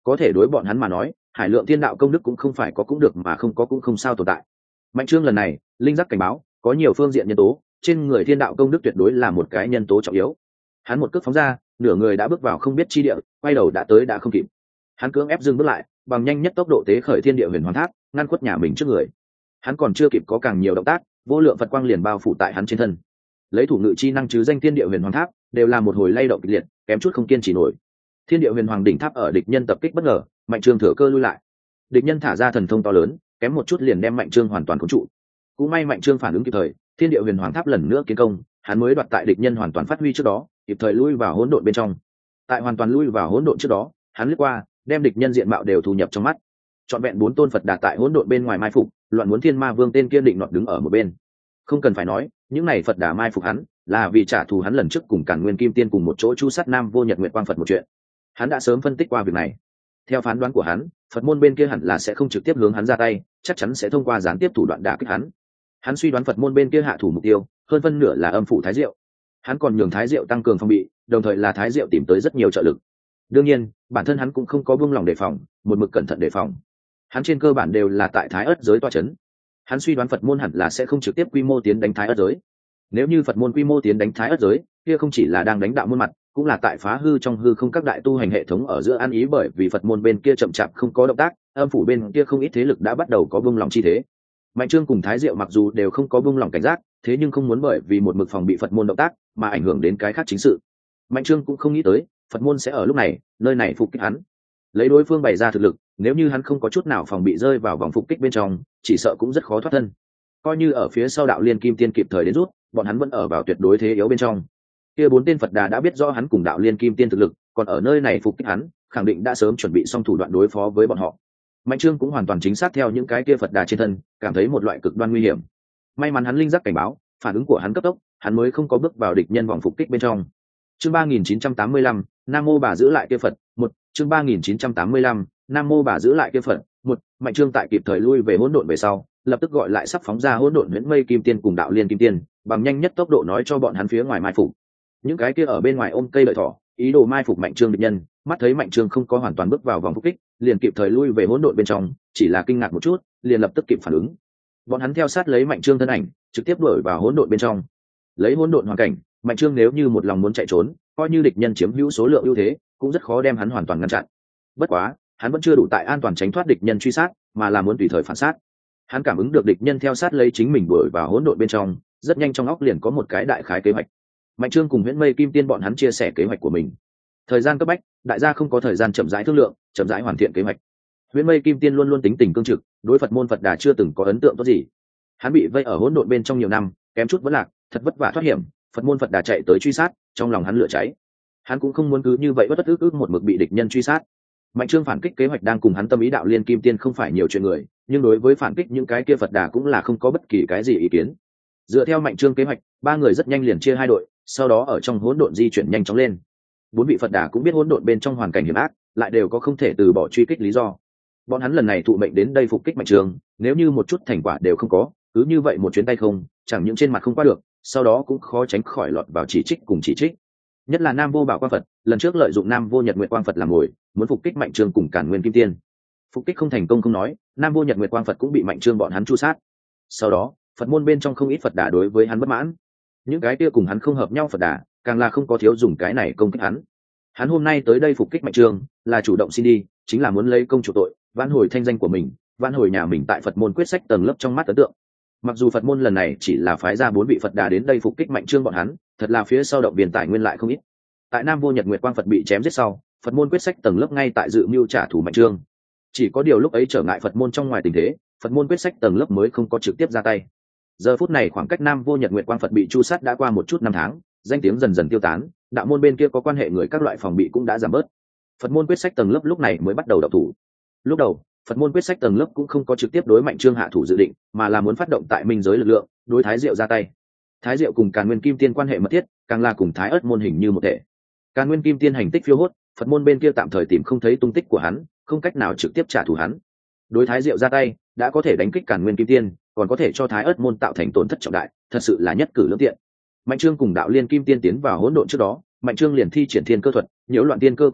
có thể đối bọn hắn mà nói hải lượng thiên đạo công đức cũng không phải có cũng được mà không có cũng không sao tồn tại. Mạnh Trương lần này linh giác cảnh báo có nhiều phương diện nhân tố, trên người thiên đạo công đức tuyệt đối là một cái nhân tố trọng yếu. Hắn một cước phóng ra, nửa người đã bước vào không biết chi địa, quay đầu đã tới đã không kịp. Hắn cưỡng ép dừng bước lại, bằng nhanh nhất tốc độ tế khởi thiên địa huyền hoàng tháp, ngăn khuất nhà mình trước người. Hắn còn chưa kịp có càng nhiều động tác, vô lượng Phật quang liền bao phủ tại hắn trên thân. Lấy thủ ngự chi năng chứ danh thiên địa huyền hoàng tháp, đều là một hồi lay động kịch liệt, kém chút không kiên trì nổi. Thiên địa huyền hoàng đỉnh tháp ở địch nhân tập kích bất ngờ, Mạnh Trương thừa cơ lui lại. Địch nhân thả ra thần thông to lớn, kém một chút liền đem Mạnh Trương hoàn toàn khống trụ. Cũng may Mạnh Trương phản ứng kịp thời, thiên địa huyền hoàng tháp lần nữa kiến công, hắn mới đoạt tại địch nhân hoàn toàn phát huy trước đó, kịp thời lui vào hỗn độn bên trong. Tại hoàn toàn lui vào hỗn độn trước đó, hắn lướt qua, đem địch nhân diện mạo đều thu nhập trong mắt. Trọn vẹn bốn tôn Phật Đà tại hỗn độn bên ngoài mai phục, loạn muốn thiên ma vương tên kia định nọt đứng ở một bên. Không cần phải nói, những này Phật Đà mai phục hắn, là vì trả thù hắn lần trước cùng Càn Nguyên Kim Tiên cùng một chỗ chu sát Nam Vô Nhật Nguyệt Quang Phật một chuyện. Hắn đã sớm phân tích qua việc này. Theo phán đoán của hắn, Phật môn bên kia hẳn là sẽ không trực tiếp hướng hắn ra tay, chắc chắn sẽ thông qua gián tiếp thủ đoạn đả kích hắn. Hắn suy đoán Phật môn bên kia hạ thủ mục tiêu, hơn phân nửa là âm phủ Thái Diệu. Hắn còn nhường Thái Diệu tăng cường phòng bị, đồng thời là Thái Diệu tìm tới rất nhiều trợ lực. Đương nhiên, bản thân hắn cũng không có buông lòng đề phòng, một mực cẩn thận đề phòng. Hắn trên cơ bản đều là tại Thái Ức giới tọa chấn. Hắn suy đoán Phật môn hẳn là sẽ không trực tiếp quy mô tiến đánh Thái Ức giới. Nếu như Phật môn quy mô tiến đánh Thái Ức giới, kia không chỉ là đang đánh đạo môn mặt, cũng là tại phá hư trong hư không các đại tu hành hệ thống ở giữa ăn ý, bởi vì Phật môn bên kia chậm chạp không có động tác, âm phủ bên kia không ít thế lực đã bắt đầu có buông lòng chi thế. Mạnh Trương cùng Thái Diệu mặc dù đều không có buông lòng cảnh giác, thế nhưng không muốn bởi vì một mực phòng bị Phật môn động tác mà ảnh hưởng đến cái khác chính sự. Mạnh Trương cũng không nghĩ tới Phật môn sẽ ở lúc này nơi này phục kích hắn. Lấy đối phương bày ra thực lực, nếu như hắn không có chút nào phòng bị rơi vào vòng phục kích bên trong, chỉ sợ cũng rất khó thoát thân. Coi như ở phía sau đạo liên kim tiên kịp thời đến rút, bọn hắn vẫn ở vào tuyệt đối thế yếu bên trong. Kia bốn tên Phật Đà đã biết rõ hắn cùng đạo liên kim tiên thực lực, còn ở nơi này phục kích hắn, khẳng định đã sớm chuẩn bị xong thủ đoạn đối phó với bọn họ. Mạnh Trương cũng hoàn toàn chính xác theo những cái kia Phật Đà trên thân, cảm thấy một loại cực đoan nguy hiểm. May mắn hắn linh giác cảnh báo, phản ứng của hắn cấp tốc, hắn mới không có bước vào địch nhân vòng phục kích bên trong. Chương ba nghìn chín trăm tám mươi lăm, Nam Mô Bà giữ lại kia Phật, một, chương ba nghìn chín trăm tám mươi lăm, Nam Mô Bà giữ lại kia Phật, một, Mạnh Trương tại kịp thời lui về hỗn độn về sau, lập tức gọi lại sắp phóng ra hỗn độn huyễn mây kim tiên cùng đạo liên kim tiên, bằng nhanh nhất tốc độ nói cho bọn hắn phía ngoài mai phục. Những cái kia ở bên ngoài ôm cây đợi thỏ, ý đồ mai phục Mạnh Trương địch nhân, mắt thấy Mạnh Trương không có hoàn toàn bước vào vòng phục kích, liền kịp thời lui về hỗn độn bên trong, chỉ là kinh ngạc một chút, liền lập tức kịp phản ứng. Bọn hắn theo sát lấy Mạnh Trương thân ảnh, trực tiếp đuổi vào hỗn độn bên trong. Lấy hỗn độn hoàn cảnh, Mạnh Trương nếu như một lòng muốn chạy trốn, coi như địch nhân chiếm hữu số lượng ưu thế, cũng rất khó đem hắn hoàn toàn ngăn chặn. Bất quá, hắn vẫn chưa đủ tại an toàn tránh thoát địch nhân truy sát, mà là muốn tùy thời phản sát. Hắn cảm ứng được địch nhân theo sát lấy chính mình đuổi vào hỗn độn bên trong, rất nhanh trong óc liền có một cái đại khái kế hoạch. Mạnh Trương cùng Huyễn Mây Kim Tiên bọn hắn chia sẻ kế hoạch của mình. Thời gian cấp bách, đại gia không có thời gian chậm rãi thương lượng, chậm rãi hoàn thiện kế hoạch. Huyễn Mây Kim Tiên luôn luôn tính tình cương trực, đối Phật môn Phật Đà chưa từng có ấn tượng tốt gì. Hắn bị vây ở hỗn độn bên trong nhiều năm, kém chút vẫn lạc, thật vất vả thoát hiểm, Phật môn Phật Đà chạy tới truy sát, trong lòng hắn lửa cháy. Hắn cũng không muốn cứ như vậy bất bất ức ức một mực bị địch nhân truy sát. Mạnh Trương phản kích kế hoạch đang cùng hắn tâm ý đạo liên kim tiên không phải nhiều chuyện người, nhưng đối với phản kích những cái kia Phật Đà cũng là không có bất kỳ cái gì ý kiến. Dựa theo Mạnh Trương kế hoạch, ba người rất nhanh liền chia hai đội, sau đó ở trong hỗn độn di chuyển nhanh chóng lên. Bốn vị Phật Đà cũng biết hỗn độn bên trong hoàn cảnh hiểm ác, lại đều có không thể từ bỏ truy kích lý do. Bọn hắn lần này thụ mệnh đến đây phục kích Mạnh Trương, nếu như một chút thành quả đều không có, cứ như vậy một chuyến tay không, chẳng những trên mặt không qua được, sau đó cũng khó tránh khỏi lọt vào chỉ trích cùng chỉ trích. Nhất là Nam Vô Bảo Quang Phật, lần trước lợi dụng Nam Vô Nhật Nguyệt Quang Phật làm mồi, muốn phục kích Mạnh Trương cùng Càn Nguyên Kim Tiên. Phục kích không thành công không nói, Nam Vô Nhật Nguyệt Quang Phật cũng bị Mạnh Trương bọn hắn tru sát. Sau đó, Phật môn bên trong không ít Phật Đà đối với hắn bất mãn. Những cái kia cùng hắn không hợp nhau Phật Đà, càng là không có thiếu dùng cái này công kích hắn. Hắn hôm nay tới đây phục kích Mạnh Trương, là chủ động xin đi, chính là muốn lấy công chủ tội, vãn hồi thanh danh của mình, vãn hồi nhà mình tại Phật môn quyết sách tầng lớp trong mắt ấn tượng. Mặc dù Phật môn lần này chỉ là phái ra bốn vị Phật Đà đến đây phục kích Mạnh Trương bọn hắn, thật là phía sau động viên tài nguyên lại không ít. Tại Nam Vô Nhật Nguyệt Quang Phật bị chém giết sau, Phật môn quyết sách tầng lớp ngay tại dự mưu trả thù Mạnh Trương. Chỉ có điều lúc ấy trở ngại Phật môn trong ngoài tình thế, Phật môn quyết sách tầng lớp mới không có trực tiếp ra tay. Giờ phút này khoảng cách Nam Vô Nhật Nguyệt Quang Phật bị chu sát đã qua một chút năm tháng, danh tiếng dần dần tiêu tán, đạo môn bên kia có quan hệ người các loại phòng bị cũng đã giảm bớt. Phật môn quyết sách tầng lớp lúc này mới bắt đầu động thủ. Lúc đầu, Phật môn quyết sách tầng lớp cũng không có trực tiếp đối Mạnh Trương hạ thủ dự định, mà là muốn phát động tại minh giới lực lượng, đối Thái Diệu ra tay. Thái Diệu cùng Càn Nguyên Kim Tiên quan hệ mật thiết, càng là cùng Thái Ức môn hình như một thể. Càn Nguyên Kim Tiên hành tích phiêu hốt, Phật môn bên kia tạm thời tìm không thấy tung tích của hắn, không cách nào trực tiếp trả thù hắn. Đối Thái Diệu ra tay, đã có thể đánh kích Càn Nguyên Kim Tiên, còn có thể cho Thái Ức môn tạo thành tổn thất trọng đại, thật sự là nhất cử lưỡng tiện. Mạnh Trương cùng đạo liên Kim Tiên tiến vào hỗn độn trước đó, Mạnh Trương liền thi triển thiên cơ thuật, nhiễu loạn tiên cơ quy tích,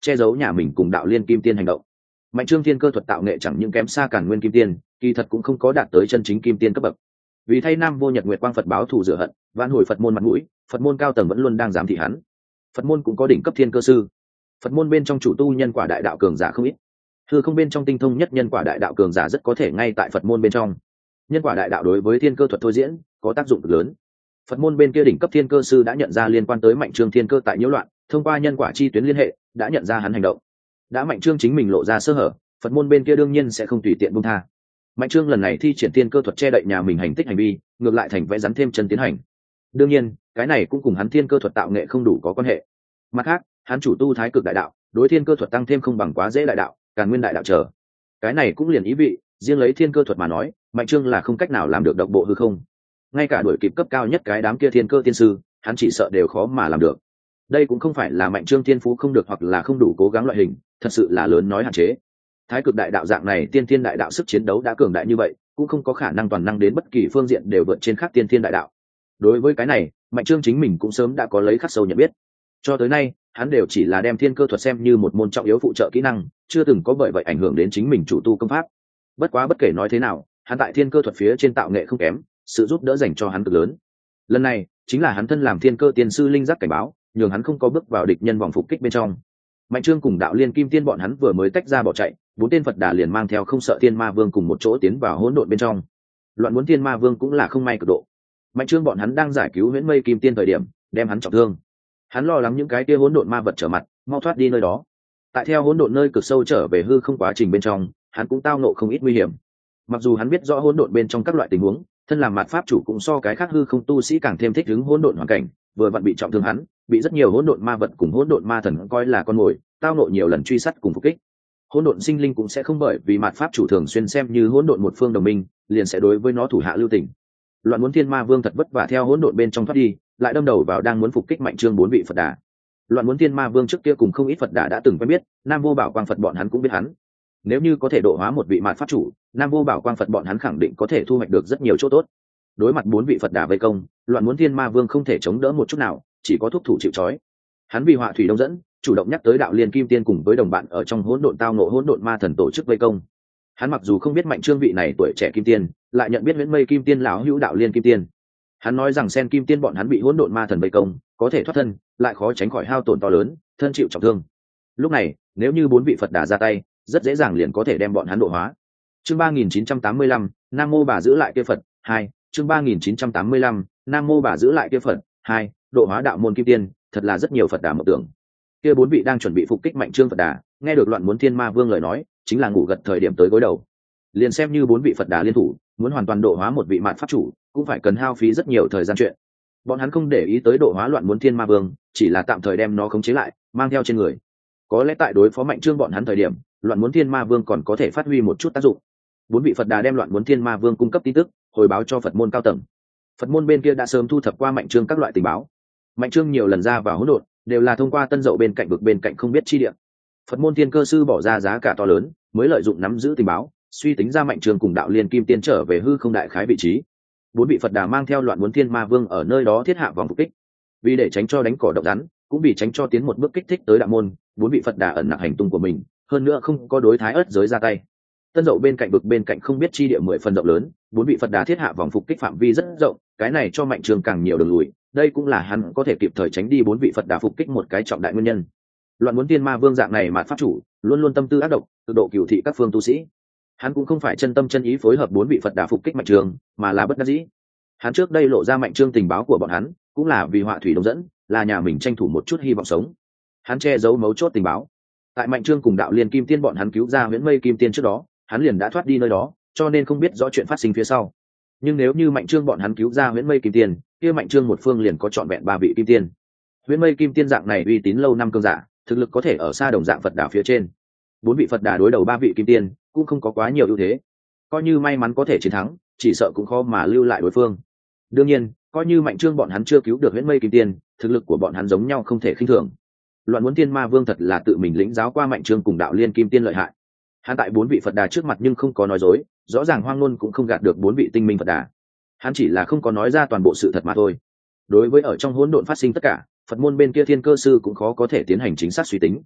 che giấu nhà mình cùng đạo liên kim tiên hành động. Mạnh Trương thiên cơ thuật tạo nghệ chẳng những kém xa Càn Nguyên kim tiên, kỳ thật cũng không có đạt tới chân chính kim tiên cấp bậc. Vì thay Nam Vô Nhật Nguyệt Quang Phật báo thù rửa hận, vãn hồi Phật môn mặt mũi, Phật môn cao tầng vẫn luôn đang giám thị hắn. Phật môn cũng có đỉnh cấp thiên cơ sư. Phật môn bên trong chủ tu nhân quả đại đạo cường giả không ít. Hư không bên trong tinh thông nhất nhân quả đại đạo cường giả rất có thể ngay tại Phật môn bên trong. Nhân quả đại đạo đối với thiên cơ thuật thôi diễn có tác dụng cực lớn. Phật môn bên kia đỉnh cấp thiên cơ sư đã nhận ra liên quan tới Mạnh Trương thiên cơ tại nhiễu loạn, thông qua nhân quả chi tuyến liên hệ, đã nhận ra hắn hành động. Đã Mạnh Trương chính mình lộ ra sơ hở, Phật môn bên kia đương nhiên sẽ không tùy tiện buông tha. Mạnh Trương lần này thi triển thiên cơ thuật che đậy nhà mình hành tích hành vi, ngược lại thành vẽ rắn thêm chân tiến hành. Đương nhiên, cái này cũng cùng hắn thiên cơ thuật tạo nghệ không đủ có quan hệ. Mặt khác, hắn chủ tu thái cực đại đạo, đối thiên cơ thuật tăng thêm không bằng quá dễ đại đạo, Càn Nguyên đại đạo trở. Cái này cũng liền ý vị, riêng lấy thiên cơ thuật mà nói, Mạnh Trương là không cách nào làm được độc bộ hư không. Ngay cả đuổi kịp cấp cao nhất cái đám kia thiên cơ tiên sư, hắn chỉ sợ đều khó mà làm được. Đây cũng không phải là Mạnh Trương thiên phú không được hoặc là không đủ cố gắng loại hình, thật sự là lớn nói hạn chế. Thái cực đại đạo dạng này tiên thiên đại đạo sức chiến đấu đã cường đại như vậy, cũng không có khả năng toàn năng đến bất kỳ phương diện đều vượt trên khác tiên thiên đại đạo. Đối với cái này, Mạnh Trương chính mình cũng sớm đã có lấy khắc sâu nhận biết. Cho tới nay, hắn đều chỉ là đem thiên cơ thuật xem như một môn trọng yếu phụ trợ kỹ năng, chưa từng có bởi vậy ảnh hưởng đến chính mình chủ tu công pháp. Bất quá bất kể nói thế nào, hắn tại thiên cơ thuật phía trên tạo nghệ không kém, sự giúp đỡ dành cho hắn cực lớn. Lần này chính là hắn thân làm thiên cơ tiên sư linh giác cảnh báo, nhường hắn không có bước vào địch nhân vòng phục kích bên trong. Mạnh Trương cùng đạo liên kim tiên bọn hắn vừa mới tách ra bỏ chạy, bốn tên Phật Đà liền mang theo không sợ thiên ma vương cùng một chỗ tiến vào hỗn độn bên trong. Loạn muốn thiên ma vương cũng là không may cực độ. Mạnh Trương bọn hắn đang giải cứu huyễn mây kim tiên thời điểm, đem hắn trọng thương. Hắn lo lắng những cái kia hỗn độn ma vật trở mặt, mau thoát đi nơi đó. Tại theo hỗn độn nơi cực sâu trở về hư không quá trình bên trong, hắn cũng tao nộ không ít nguy hiểm. Mặc dù hắn biết rõ hỗn độn bên trong các loại tình huống, thân làm mạt pháp chủ cũng so cái khác hư không tu sĩ càng thêm thích ứng hỗn độn hoàn cảnh, vừa vặn bị trọng thương hắn, bị rất nhiều hỗn độn ma vật cùng hỗn độn ma thần coi là con mồi, tao nộ nhiều lần truy sát cùng phục kích. Hỗn độn sinh linh cũng sẽ không bởi vì mạt pháp chủ thường xuyên xem như hỗn độn một phương đồng minh, liền sẽ đối với nó thủ hạ lưu tình. Loạn muốn thiên ma vương thật vất vả theo hỗn độn bên trong thoát đi, lại đâm đầu vào đang muốn phục kích Mạnh Trương bốn vị Phật Đà. Loạn muốn thiên ma vương trước kia cùng không ít Phật Đà đã từng quen biết, Nam Vô Bảo Quang Phật bọn hắn cũng biết hắn. Nếu như có thể độ hóa một vị mạt pháp chủ, Nam Vô Bảo Quang Phật bọn hắn khẳng định có thể thu hoạch được rất nhiều chỗ tốt. Đối mặt bốn vị Phật Đà vây công, Loạn muốn thiên ma vương không thể chống đỡ một chút nào, chỉ có thúc thủ chịu trói. Hắn vì họa thủy đông dẫn, chủ động nhắc tới đạo liên kim tiên cùng với đồng bạn ở trong hỗn độn tao ngộ hỗn độn ma thần tổ chức vây công. Hắn mặc dù không biết Mạnh Trương vị này tuổi trẻ kim tiên, lại nhận biết huyễn mây kim tiên lão hữu đạo liên kim tiên. Hắn nói rằng sen kim tiên bọn hắn bị hỗn độn ma thần vây công, có thể thoát thân, lại khó tránh khỏi hao tổn to lớn, thân chịu trọng thương. Lúc này, nếu như bốn vị Phật Đà ra tay, rất dễ dàng liền có thể đem bọn hắn độ hóa. Chương ba nghìn chín trăm tám mươi lăm, Nam Mô Bà giữ lại kia Phật, hai. Chương ba nghìn chín trăm tám mươi lăm, Nam Mô Bà giữ lại kia Phật, hai. Độ hóa đạo môn kim tiên, thật là rất nhiều Phật Đà mộng tưởng. Kia bốn vị đang chuẩn bị phục kích Mạnh Trương Phật Đà, nghe được Loạn muốn thiên ma vương lời nói, chính là ngủ gật thời điểm tới gối đầu. Liền xem như bốn vị Phật Đà liên thủ, muốn hoàn toàn độ hóa một vị mạt pháp chủ, cũng phải cần hao phí rất nhiều thời gian chuyện. Bọn hắn không để ý tới độ hóa Loạn muốn thiên ma vương, chỉ là tạm thời đem nó khống chế lại, mang theo trên người. Có lẽ tại đối phó Mạnh Trương bọn hắn thời điểm, Loạn muốn thiên ma vương còn có thể phát huy một chút tác dụng. Bốn vị Phật Đà đem Loạn muốn thiên ma vương cung cấp tin tức, hồi báo cho Phật môn cao tầng. Phật môn bên kia đã sớm thu thập qua Mạnh Trương các loại tình báo. Mạnh Trương nhiều lần ra vào hỗn độn, đều là thông qua tân dậu bên cạnh vực bên cạnh không biết chi địa. Phật môn thiên cơ sư bỏ ra giá cả to lớn, mới lợi dụng nắm giữ tình báo, suy tính ra Mạnh Trương cùng đạo liên kim tiên trở về hư không đại khái vị trí. Bốn vị Phật Đà mang theo Loạn muốn thiên ma vương ở nơi đó thiết hạ vòng phục kích. Vì để tránh cho đánh cỏ động rắn, cũng vì tránh cho tiến một bước kích thích tới đạo môn, bốn vị Phật Đà ẩn nặc hành tung của mình, hơn nữa không có đối thái ớt giới ra tay. Tân dậu bên cạnh vực bên cạnh không biết chi địa mười phần rộng lớn, bốn vị Phật Đà thiết hạ vòng phục kích phạm vi rất rộng, cái này cho Mạnh Trương càng nhiều đường lùi, đây cũng là hắn có thể kịp thời tránh đi bốn vị Phật Đà phục kích một cái trọng đại nguyên nhân. Loạn muốn thiên ma vương dạng này mà pháp chủ, luôn luôn tâm tư ác độc, tự độ cửu thị các phương tu sĩ. Hắn cũng không phải chân tâm chân ý phối hợp bốn vị Phật Đà phục kích Mạnh Trương, mà là bất đắc dĩ. Hắn trước đây lộ ra Mạnh Trương tình báo của bọn hắn, cũng là vì họa thủy đông dẫn, là nhà mình tranh thủ một chút hy vọng sống. Hắn che giấu mấu chốt tình báo. Tại Mạnh Trương cùng đạo liên kim tiên bọn hắn cứu ra huyễn mây kim tiên trước đó, hắn liền đã thoát đi nơi đó, cho nên không biết rõ chuyện phát sinh phía sau. Nhưng nếu như Mạnh Trương bọn hắn cứu ra huyễn mây kim tiên, kia Mạnh Trương một phương liền có trọn vẹn ba vị kim tiên. Huyễn mây kim tiên dạng này uy tín lâu năm cương giả, thực lực có thể ở xa đồng dạng Phật Đà phía trên. Bốn vị Phật Đà đối đầu ba vị kim tiên, cũng không có quá nhiều ưu thế. Coi như may mắn có thể chiến thắng, chỉ sợ cũng khó mà lưu lại đối phương. Đương nhiên, coi như Mạnh Trương bọn hắn chưa cứu được huyễn mây kim tiên, thực lực của bọn hắn giống nhau không thể khinh thường. Loạn muốn thiên ma vương thật là tự mình lĩnh giáo qua Mạnh Trương cùng đạo liên kim tiên lợi hại. Hắn tại bốn vị Phật Đà trước mặt nhưng không có nói dối, rõ ràng hoang ngôn cũng không gạt được bốn vị tinh minh Phật Đà. Hắn chỉ là không có nói ra toàn bộ sự thật mà thôi. Đối với ở trong hỗn độn phát sinh tất cả, Phật môn bên kia thiên cơ sư cũng khó có thể tiến hành chính xác suy tính.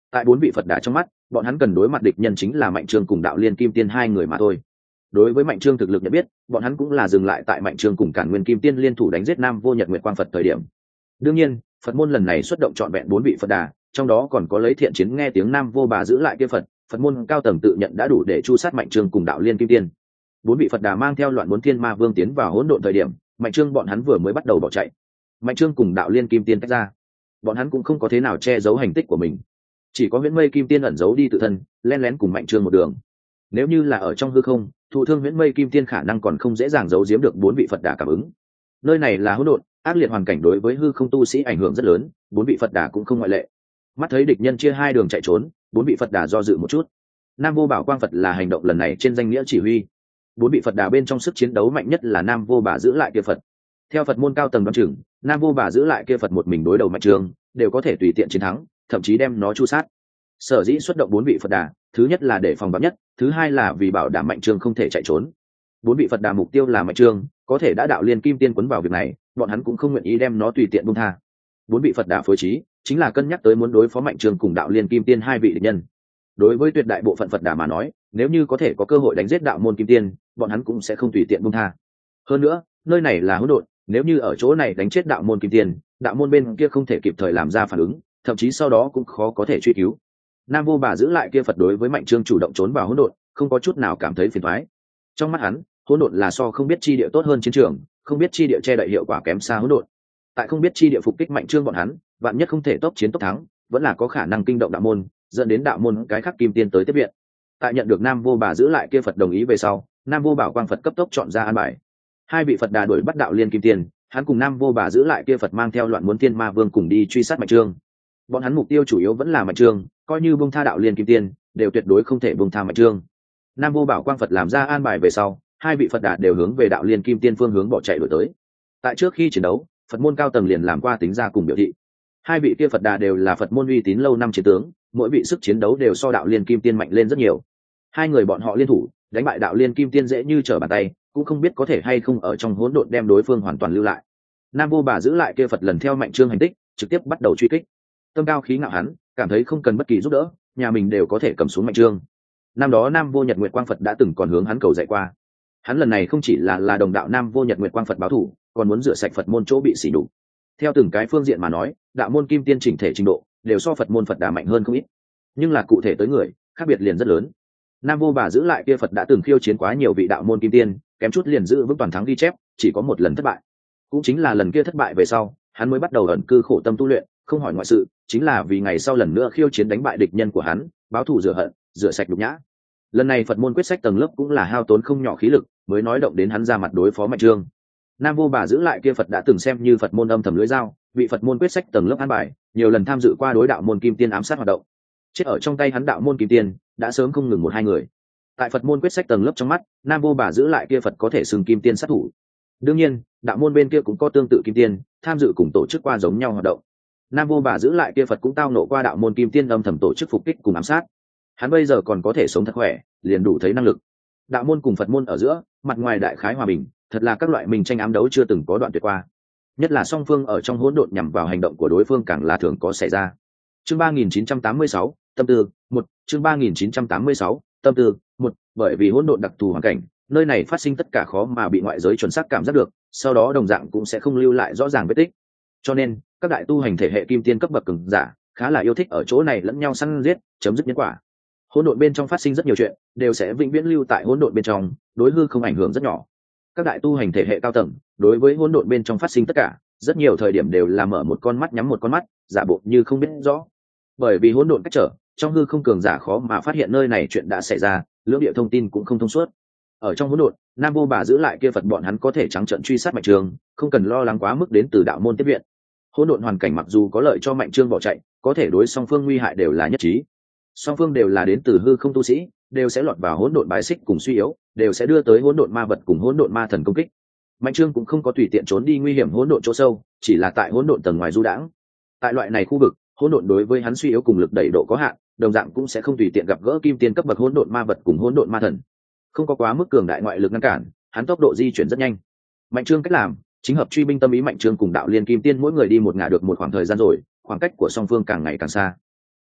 tại bốn vị Phật Đà trong mắt, bọn hắn cần đối mặt địch nhân chính là Mạnh Trương cùng Đạo Liên Kim Tiên hai người mà thôi. Đối với Mạnh Trương thực lực nhận biết, bọn hắn cũng là dừng lại tại Mạnh Trương cùng Cản Nguyên Kim Tiên liên thủ đánh giết Nam Vô Nhật Nguyệt Quang Phật thời điểm. Đương nhiên, Phật môn lần này xuất động trọn vẹn bốn vị Phật Đà, trong đó còn có lấy thiện chiến nghe tiếng Nam Vô Bà giữ lại kia Phật, Phật môn cao tầng tự nhận đã đủ để chu sát Mạnh Trương cùng Đạo Liên Kim Tiên. Bốn vị Phật Đà mang theo loạn bốn thiên ma vương tiến vào hỗn độn thời điểm, Mạnh Trương bọn hắn vừa mới bắt đầu bỏ chạy. Mạnh Trương cùng Đạo Liên Kim Tiên tách ra, bọn hắn cũng không có thế nào che giấu hành tích của mình, chỉ có Huyễn Mây Kim Tiên ẩn giấu đi tự thân, lén lén cùng Mạnh Trương một đường. Nếu như là ở trong hư không, thụ thương Huyễn Mây Kim Tiên khả năng còn không dễ dàng giấu giếm được bốn vị Phật Đà cảm ứng. Nơi này là hỗn độn, ác liệt hoàn cảnh đối với hư không tu sĩ ảnh hưởng rất lớn, bốn vị Phật Đà cũng không ngoại lệ. Mắt thấy địch nhân chia hai đường chạy trốn, bốn vị Phật Đà do dự một chút. Nam Vô Bảo Quang Phật là hành động lần này trên danh nghĩa chỉ huy. Bốn vị Phật Đà bên trong sức chiến đấu mạnh nhất là Nam Vô Bà giữ lại kia Phật. Theo Phật môn cao tầng đoán chừng, Nam Vô Bà giữ lại kia Phật một mình đối đầu Mạnh Trương, đều có thể tùy tiện chiến thắng, thậm chí đem nó chu sát. Sở dĩ xuất động bốn vị Phật Đà, thứ nhất là để phòng vắn nhất, thứ hai là vì bảo đảm Mạnh Trương không thể chạy trốn. Bốn vị Phật Đà mục tiêu là Mạnh Trương, có thể đã Đạo Liên Kim Tiên quấn vào việc này, bọn hắn cũng không nguyện ý đem nó tùy tiện buông tha. Bốn vị Phật Đà phối trí, chính là cân nhắc tới muốn đối phó Mạnh Trương cùng Đạo Liên Kim Tiên hai vị địch nhân. Đối với tuyệt đại bộ phận Phật Đà mà nói, nếu như có thể có cơ hội đánh giết Đạo môn Kim Tiên, bọn hắn cũng sẽ không tùy tiện buông tha. Hơn nữa, nơi này là hỗn độn, nếu như ở chỗ này đánh chết Đạo môn Kim Tiên, Đạo môn bên kia không thể kịp thời làm ra phản ứng, thậm chí sau đó cũng khó có thể truy cứu. Nam Vô Bà giữ lại kia Phật đối với Mạnh Trương chủ động trốn vào hỗn độn, không có chút nào cảm thấy phiền toái. Trong mắt hắn, hỗn độn là so không biết chi địa tốt hơn chiến trường, không biết chi địa che đậy hiệu quả kém xa hỗn độn. Tại không biết chi địa phục kích Mạnh Trương bọn hắn, vạn nhất không thể tốc chiến tốc thắng, vẫn là có khả năng kinh động đạo môn, dẫn đến đạo môn cái khắc Kim Tiên tới tiếp viện. Tại nhận được Nam Vô Bà giữ lại kia Phật đồng ý về sau, Nam Vô Bảo Quang Phật cấp tốc chọn ra an bài. Hai vị Phật Đà đuổi bắt Đạo Liên Kim Tiên, hắn cùng Nam Vô Bà giữ lại kia Phật mang theo loạn muốn thiên ma vương cùng đi truy sát Mạnh Trương. Bọn hắn mục tiêu chủ yếu vẫn là Mạnh Trương, coi như buông tha Đạo Liên Kim Tiên, đều tuyệt đối không thể buông tha Mạnh Trương. Nam Vô Bảo Quang Phật làm ra an bài về sau, hai vị Phật Đà đều hướng về Đạo Liên Kim Tiên phương hướng bỏ chạy đuổi tới. Tại trước khi chiến đấu, Phật môn cao tầng liền làm qua tính ra cùng biểu thị. Hai vị kia Phật Đà đều là Phật môn uy tín lâu năm chiến tướng, mỗi vị sức chiến đấu đều so Đạo Liên Kim Tiên mạnh lên rất nhiều. Hai người bọn họ liên thủ, đánh bại Đạo Liên Kim Tiên dễ như trở bàn tay, cũng không biết có thể hay không ở trong hỗn độn đem đối phương hoàn toàn lưu lại. Nam Vô Bà giữ lại kia Phật lần theo Mạnh Trương hành tích, trực tiếp bắt đầu truy kích. Tâm cao khí ngạo hắn, cảm thấy không cần bất kỳ giúp đỡ, nhà mình đều có thể cầm xuống Mạnh Trương. Năm đó Nam Vô Nhật Nguyệt Quang Phật đã từng còn hướng hắn cầu dạy qua. Hắn lần này không chỉ là là đồng đạo Nam Vô Nhật Nguyệt Quang Phật báo thù, còn muốn rửa sạch Phật môn chỗ bị sỉ nhục. Theo từng cái phương diện mà nói, đạo môn Kim Tiên chỉnh thể trình độ đều so Phật môn Phật Đà mạnh hơn không ít, nhưng là cụ thể tới người, khác biệt liền rất lớn. Nam Vô Bà giữ lại kia Phật đã từng khiêu chiến quá nhiều vị đạo môn Kim Tiên, kém chút liền giữ vững toàn thắng ghi chép, chỉ có một lần thất bại. Cũng chính là lần kia thất bại về sau, hắn mới bắt đầu ẩn cư khổ tâm tu luyện, không hỏi ngoại sự, chính là vì ngày sau lần nữa khiêu chiến đánh bại địch nhân của hắn, báo thù rửa hận, rửa sạch nhục nhã. Lần này Phật môn quyết sách tầng lớp cũng là hao tốn không nhỏ khí lực, mới nói động đến hắn ra mặt đối phó Mạnh Trương. Nam Vô Bà giữ lại kia Phật đã từng xem như Phật môn âm thầm lưới dao, bị Phật môn quyết sách tầng lớp an bài, nhiều lần tham dự qua đối đạo môn Kim Tiên ám sát hoạt động. Chết ở trong tay hắn đạo môn Kim Tiên, đã sớm không ngừng một hai người. Tại Phật môn quyết sách tầng lớp trong mắt, Nam Vô Bà giữ lại kia Phật có thể xưng Kim Tiên sát thủ. Đương nhiên, đạo môn bên kia cũng có tương tự Kim Tiên, tham dự cùng tổ chức qua giống nhau hoạt động. Nam Vô Bà giữ lại kia Phật cũng tao nộ qua đạo môn Kim Tiên âm thầm tổ chức phục kích cùng ám sát. Hắn bây giờ còn có thể sống thật khỏe, liền đủ thấy năng lực. Đạo môn cùng Phật môn ở giữa, mặt ngoài đại khái hòa bình, thật là các loại mình tranh ám đấu chưa từng có đoạn tuyệt qua. Nhất là song phương ở trong hỗn độn nhằm vào hành động của đối phương càng là thường có xảy ra. Chương ba nghìn chín trăm tám mươi sáu, tâm tư, một, chương ba nghìn chín trăm tám mươi sáu, tâm tư, một, bởi vì hỗn độn đặc thù hoàn cảnh, nơi này phát sinh tất cả khó mà bị ngoại giới chuẩn xác cảm giác được, sau đó đồng dạng cũng sẽ không lưu lại rõ ràng vết tích. Cho nên, các đại tu hành thể hệ Kim Tiên cấp bậc cường giả, khá là yêu thích ở chỗ này lẫn nhau săn giết, chấm dứt nhân quả. Hỗn độn bên trong phát sinh rất nhiều chuyện, đều sẽ vĩnh viễn lưu tại hỗn độn bên trong, đối hư không ảnh hưởng rất nhỏ. Các đại tu hành thể hệ cao tầng, đối với hỗn độn bên trong phát sinh tất cả, rất nhiều thời điểm đều là mở một con mắt nhắm một con mắt, giả bộ như không biết rõ. Bởi vì hỗn độn cách trở, trong hư không cường giả khó mà phát hiện nơi này chuyện đã xảy ra, lưỡng địa thông tin cũng không thông suốt. Ở trong hỗn độn, Nam Vô Bà giữ lại kia Phật bọn hắn có thể trắng trợn truy sát Mạnh Trương, không cần lo lắng quá mức đến từ đạo môn tiếp viện. Hỗn độn hoàn cảnh mặc dù có lợi cho Mạnh Trương bỏ chạy, có thể đối song phương nguy hại đều là nhất trí. Song phương đều là đến từ hư không tu sĩ, đều sẽ lọt vào hỗn độn bài xích cùng suy yếu, đều sẽ đưa tới hỗn độn ma vật cùng hỗn độn ma thần công kích. Mạnh Trương cũng không có tùy tiện trốn đi nguy hiểm hỗn độn chỗ sâu, chỉ là tại hỗn độn tầng ngoài du đãng. Tại loại này khu vực, hỗn độn đối với hắn suy yếu cùng lực đẩy độ có hạn, đồng dạng cũng sẽ không tùy tiện gặp gỡ Kim Tiên cấp bậc hỗn độn ma vật cùng hỗn độn ma thần. Không có quá mức cường đại ngoại lực ngăn cản, hắn tốc độ di chuyển rất nhanh. Mạnh Trương cách làm chính hợp truy binh tâm ý. Mạnh Trương cùng Đạo Liên Kim Tiên mỗi người đi một ngả được một khoảng thời gian rồi, khoảng cách của song phương càng ngày càng xa.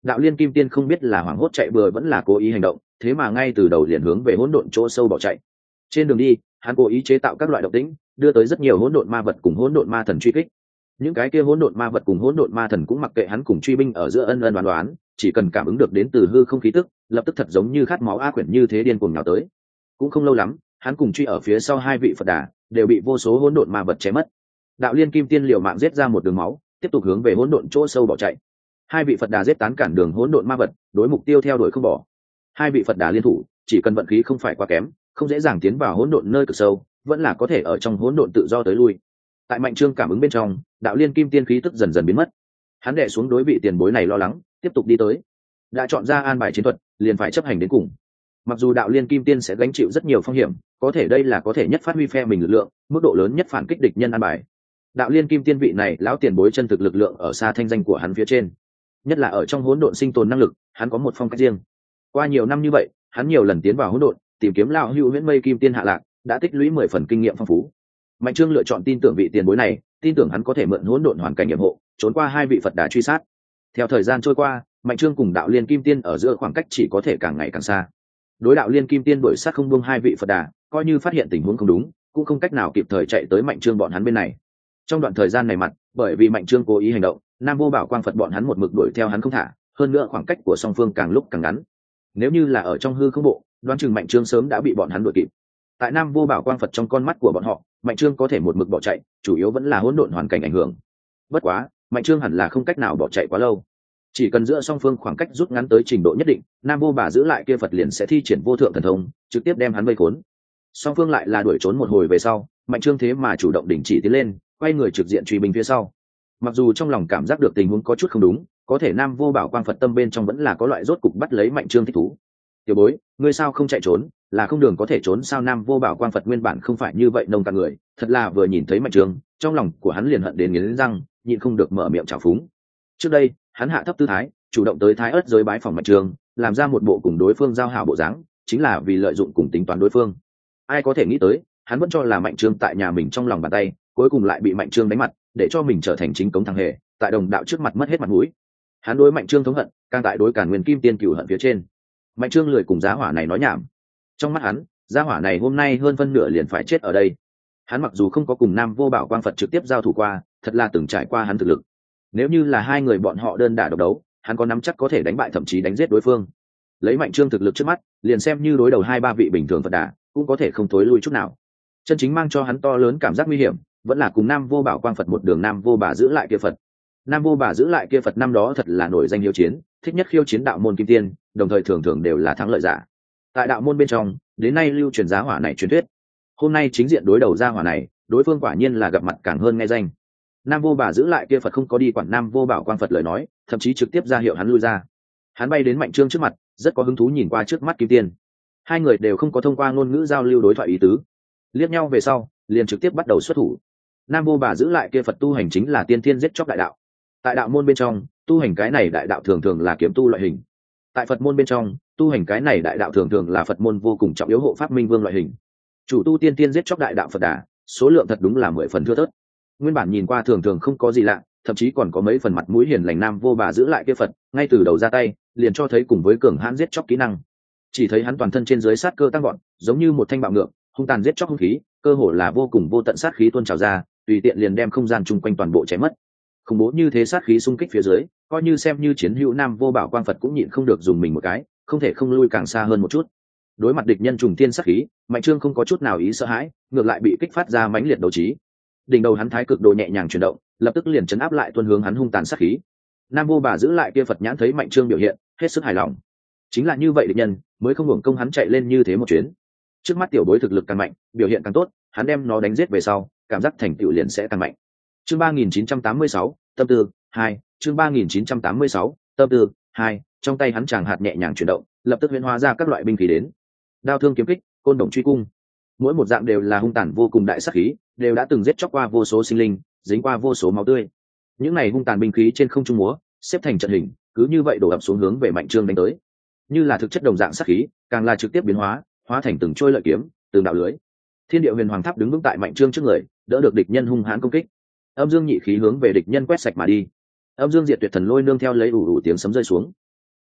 Đạo Liên Kim Tiên không biết là hoảng hốt chạy bừa vẫn là cố ý hành động, thế mà ngay từ đầu liền hướng về hỗn độn chỗ sâu bỏ chạy. Trên đường đi, hắn cố ý chế tạo các loại động tĩnh, đưa tới rất nhiều hỗn độn ma vật cùng hỗn độn ma thần truy kích. Những cái kia hỗn độn ma vật cùng hỗn độn ma thần cũng mặc kệ hắn cùng truy binh ở giữa ân ân đoán đoán, chỉ cần cảm ứng được đến từ hư không khí tức, lập tức thật giống như khát máu ác quyển như thế điên cuồng nhào tới. Cũng không lâu lắm, hắn cùng truy ở phía sau hai vị Phật Đà đều bị vô số hỗn độn ma vật chém mất. Đạo Liên Kim Tiên liều mạng giết ra một đường máu, tiếp tục hướng về hỗn độn chỗ sâu bỏ chạy. Hai vị Phật Đà giết tán cản đường hỗn độn ma vật, đối mục tiêu theo đuổi không bỏ. Hai vị Phật Đà liên thủ, chỉ cần vận khí không phải quá kém, không dễ dàng tiến vào hỗn độn nơi cực sâu, vẫn là có thể ở trong hỗn độn tự do tới lui. Tại Mạnh Trương cảm ứng bên trong, Đạo Liên Kim Tiên khí tức dần dần biến mất. Hắn đè xuống đối vị tiền bối này lo lắng, tiếp tục đi tới. Đã chọn ra an bài chiến thuật, liền phải chấp hành đến cùng. Mặc dù Đạo Liên Kim Tiên sẽ gánh chịu rất nhiều phong hiểm, có thể đây là có thể nhất phát huy phe mình lực lượng, mức độ lớn nhất phản kích địch nhân an bài. Đạo Liên Kim Tiên vị này lão tiền bối chân thực lực lượng ở xa thanh danh của hắn phía trên, nhất là ở trong hỗn độn sinh tồn năng lực, hắn có một phong cách riêng. Qua nhiều năm như vậy, hắn nhiều lần tiến vào hỗn độn, tìm kiếm lão hữu huyễn mây kim tiên hạ lạc, đã tích lũy mười phần kinh nghiệm phong phú. Mạnh Trương lựa chọn tin tưởng vị tiền bối này, tin tưởng hắn có thể mượn hỗn độn hoàn cảnh nhiệm hộ, trốn qua hai vị Phật Đà truy sát. Theo thời gian trôi qua, Mạnh Trương cùng Đạo Liên Kim Tiên ở giữa khoảng cách chỉ có thể càng ngày càng xa. Đối Đạo Liên Kim Tiên đuổi sát không buông hai vị Phật Đà, coi như phát hiện tình huống không đúng, cũng không cách nào kịp thời chạy tới Mạnh Trương bọn hắn bên này. Trong đoạn thời gian này mặt, bởi vì Mạnh Trương cố ý hành động, Nam Vô Bảo Quang Phật bọn hắn một mực đuổi theo hắn không thả, hơn nữa khoảng cách của song phương càng lúc càng ngắn. Nếu như là ở trong hư không bộ, đoán chừng Mạnh Trương sớm đã bị bọn hắn đuổi kịp. Tại Nam Vô Bảo Quang Phật trong con mắt của bọn họ, Mạnh Trương có thể một mực bỏ chạy, chủ yếu vẫn là hỗn độn hoàn cảnh ảnh hưởng. Bất quá, Mạnh Trương hẳn là không cách nào bỏ chạy quá lâu. Chỉ cần giữa song phương khoảng cách rút ngắn tới trình độ nhất định, Nam Vô Bà giữ lại kia Phật liền sẽ thi triển vô thượng thần thông, trực tiếp đem hắn vây khốn. Song phương lại là đuổi trốn một hồi về sau, Mạnh Trương thế mà chủ động đình chỉ tiến lên, quay người trực diện truy binh phía sau. Mặc dù trong lòng cảm giác được tình huống có chút không đúng, có thể Nam Vô Bảo Quang Phật tâm bên trong vẫn là có loại rốt cục bắt lấy Mạnh Trương thích thú. Tiểu bối, ngươi sao không chạy trốn, là không đường có thể trốn sao? Nam Vô Bảo Quang Phật nguyên bản không phải như vậy nông cạn người, thật là vừa nhìn thấy Mạnh Trương, trong lòng của hắn liền hận đến nghiến răng, nhịn không được mở miệng trào phúng. Trước đây, hắn hạ thấp tư thái, chủ động tới Thái Ức giới bái phòng Mạnh Trương, làm ra một bộ cùng đối phương giao hảo bộ dáng, chính là vì lợi dụng cùng tính toán đối phương. Ai có thể nghĩ tới, hắn vẫn cho là Mạnh Trương tại nhà mình trong lòng bàn tay, cuối cùng lại bị Mạnh Trương đánh mặt, để cho mình trở thành chính cống thằng hề, tại đồng đạo trước mặt mất hết mặt mũi. Hắn đối Mạnh Trương thống hận, càng tại đối Càn Nguyên Kim Tiên cửu hận phía trên. Mạnh Trương lười cùng giá hỏa này nói nhảm. Trong mắt hắn, giá hỏa này hôm nay hơn phân nửa liền phải chết ở đây. Hắn mặc dù không có cùng Nam Vô Bảo Quang Phật trực tiếp giao thủ qua, thật là từng trải qua hắn thực lực. Nếu như là hai người bọn họ đơn đả độc đấu, hắn có nắm chắc có thể đánh bại thậm chí đánh giết đối phương. Lấy Mạnh Trương thực lực trước mắt, liền xem như đối đầu hai ba vị bình thường Phật Đà, cũng có thể không thối lui chút nào. Chân chính mang cho hắn to lớn cảm giác nguy hiểm, vẫn là cùng Nam Vô Bảo Quang Phật một đường Nam Vô Bà giữ lại kia Phật. Nam Vô Bà giữ lại kia Phật năm đó thật là nổi danh hiếu chiến, thích nhất khiêu chiến đạo môn kim tiên, đồng thời thường thường đều là thắng lợi giả. Tại đạo môn bên trong, đến nay lưu truyền giá hỏa này truyền thuyết. Hôm nay chính diện đối đầu giá hỏa này, đối phương quả nhiên là gặp mặt càng hơn nghe danh. Nam Vô Bà giữ lại kia Phật không có đi quản Nam Vô Bảo Quang Phật lời nói, thậm chí trực tiếp ra hiệu hắn lui ra. Hắn bay đến Mạnh Trương trước mặt, rất có hứng thú nhìn qua trước mắt kim tiên. Hai người đều không có thông qua ngôn ngữ giao lưu đối thoại ý tứ, liếc nhau về sau, liền trực tiếp bắt đầu xuất thủ. Nam Vô Bà giữ lại kia Phật tu hành chính là tiên thiên giết chóc đại đạo. Tại đạo môn bên trong, tu hành cái này đại đạo thường thường là kiếm tu loại hình. Tại Phật môn bên trong, tu hành cái này đại đạo thường thường là Phật môn vô cùng trọng yếu hộ pháp minh vương loại hình. Chủ tu tiên tiên giết chóc đại đạo Phật Đà, số lượng thật đúng là mười phần thưa thớt. Nguyên bản nhìn qua thường thường không có gì lạ, thậm chí còn có mấy phần mặt mũi hiền lành. Nam Vô Bà giữ lại kia Phật, ngay từ đầu ra tay, liền cho thấy cùng với cường hãn giết chóc kỹ năng. Chỉ thấy hắn toàn thân trên dưới sát cơ tăng gọn, giống như một thanh bạo ngược, hung tàn giết chóc hung khí, cơ hồ là vô cùng vô tận sát khí tuôn trào ra, tùy tiện liền đem không gian chung quanh toàn bộ chém mất. Khủng bố như thế sát khí xung kích phía dưới, coi như xem như chiến hữu Nam Vô Bảo Quang Phật cũng nhịn không được dùng mình một cái, không thể không lui càng xa hơn một chút. Đối mặt địch nhân trùng thiên sát khí, Mạnh Trương không có chút nào ý sợ hãi, ngược lại bị kích phát ra mãnh liệt đấu trí. Đỉnh đầu hắn thái cực đồ nhẹ nhàng chuyển động, lập tức liền chấn áp lại tuôn hướng hắn hung tàn sát khí. Nam Vô Bà giữ lại kia Phật nhãn thấy Mạnh Trương biểu hiện, hết sức hài lòng. Chính là như vậy địch nhân, mới không hưởng công hắn chạy lên như thế một chuyến. Trước mắt tiểu bối thực lực càng mạnh, biểu hiện càng tốt, hắn đem nó đánh giết về sau, cảm giác thành tựu liền sẽ càng mạnh. Chương ba nghìn chín trăm tám mươi sáu, tâm tư hai, chương ba nghìn chín trăm tám mươi sáu, tâm tư hai, trong tay hắn chàng hạt nhẹ nhàng chuyển động, lập tức huyễn hóa ra các loại binh khí đến. Đao thương kiếm kích, côn đồng truy cung, mỗi một dạng đều là hung tàn vô cùng đại sát khí, đều đã từng giết chóc qua vô số sinh linh, dính qua vô số máu tươi. Những này hung tàn binh khí trên không trung múa, xếp thành trận hình, cứ như vậy đổ ập xuống hướng về Mạnh Trương đánh tới. Như là thực chất đồng dạng sát khí, càng là trực tiếp biến hóa, hóa thành từng trôi lợi kiếm, từng đạo lưới. Thiên địa huyền hoàng tháp đứng vững tại Mạnh Trương trước người, đỡ được địch nhân hung hãn công kích. Âm dương nhị khí hướng về địch nhân quét sạch mà đi. Âm dương diệt tuyệt thần lôi nương theo lấy ủ ủ tiếng sấm rơi xuống.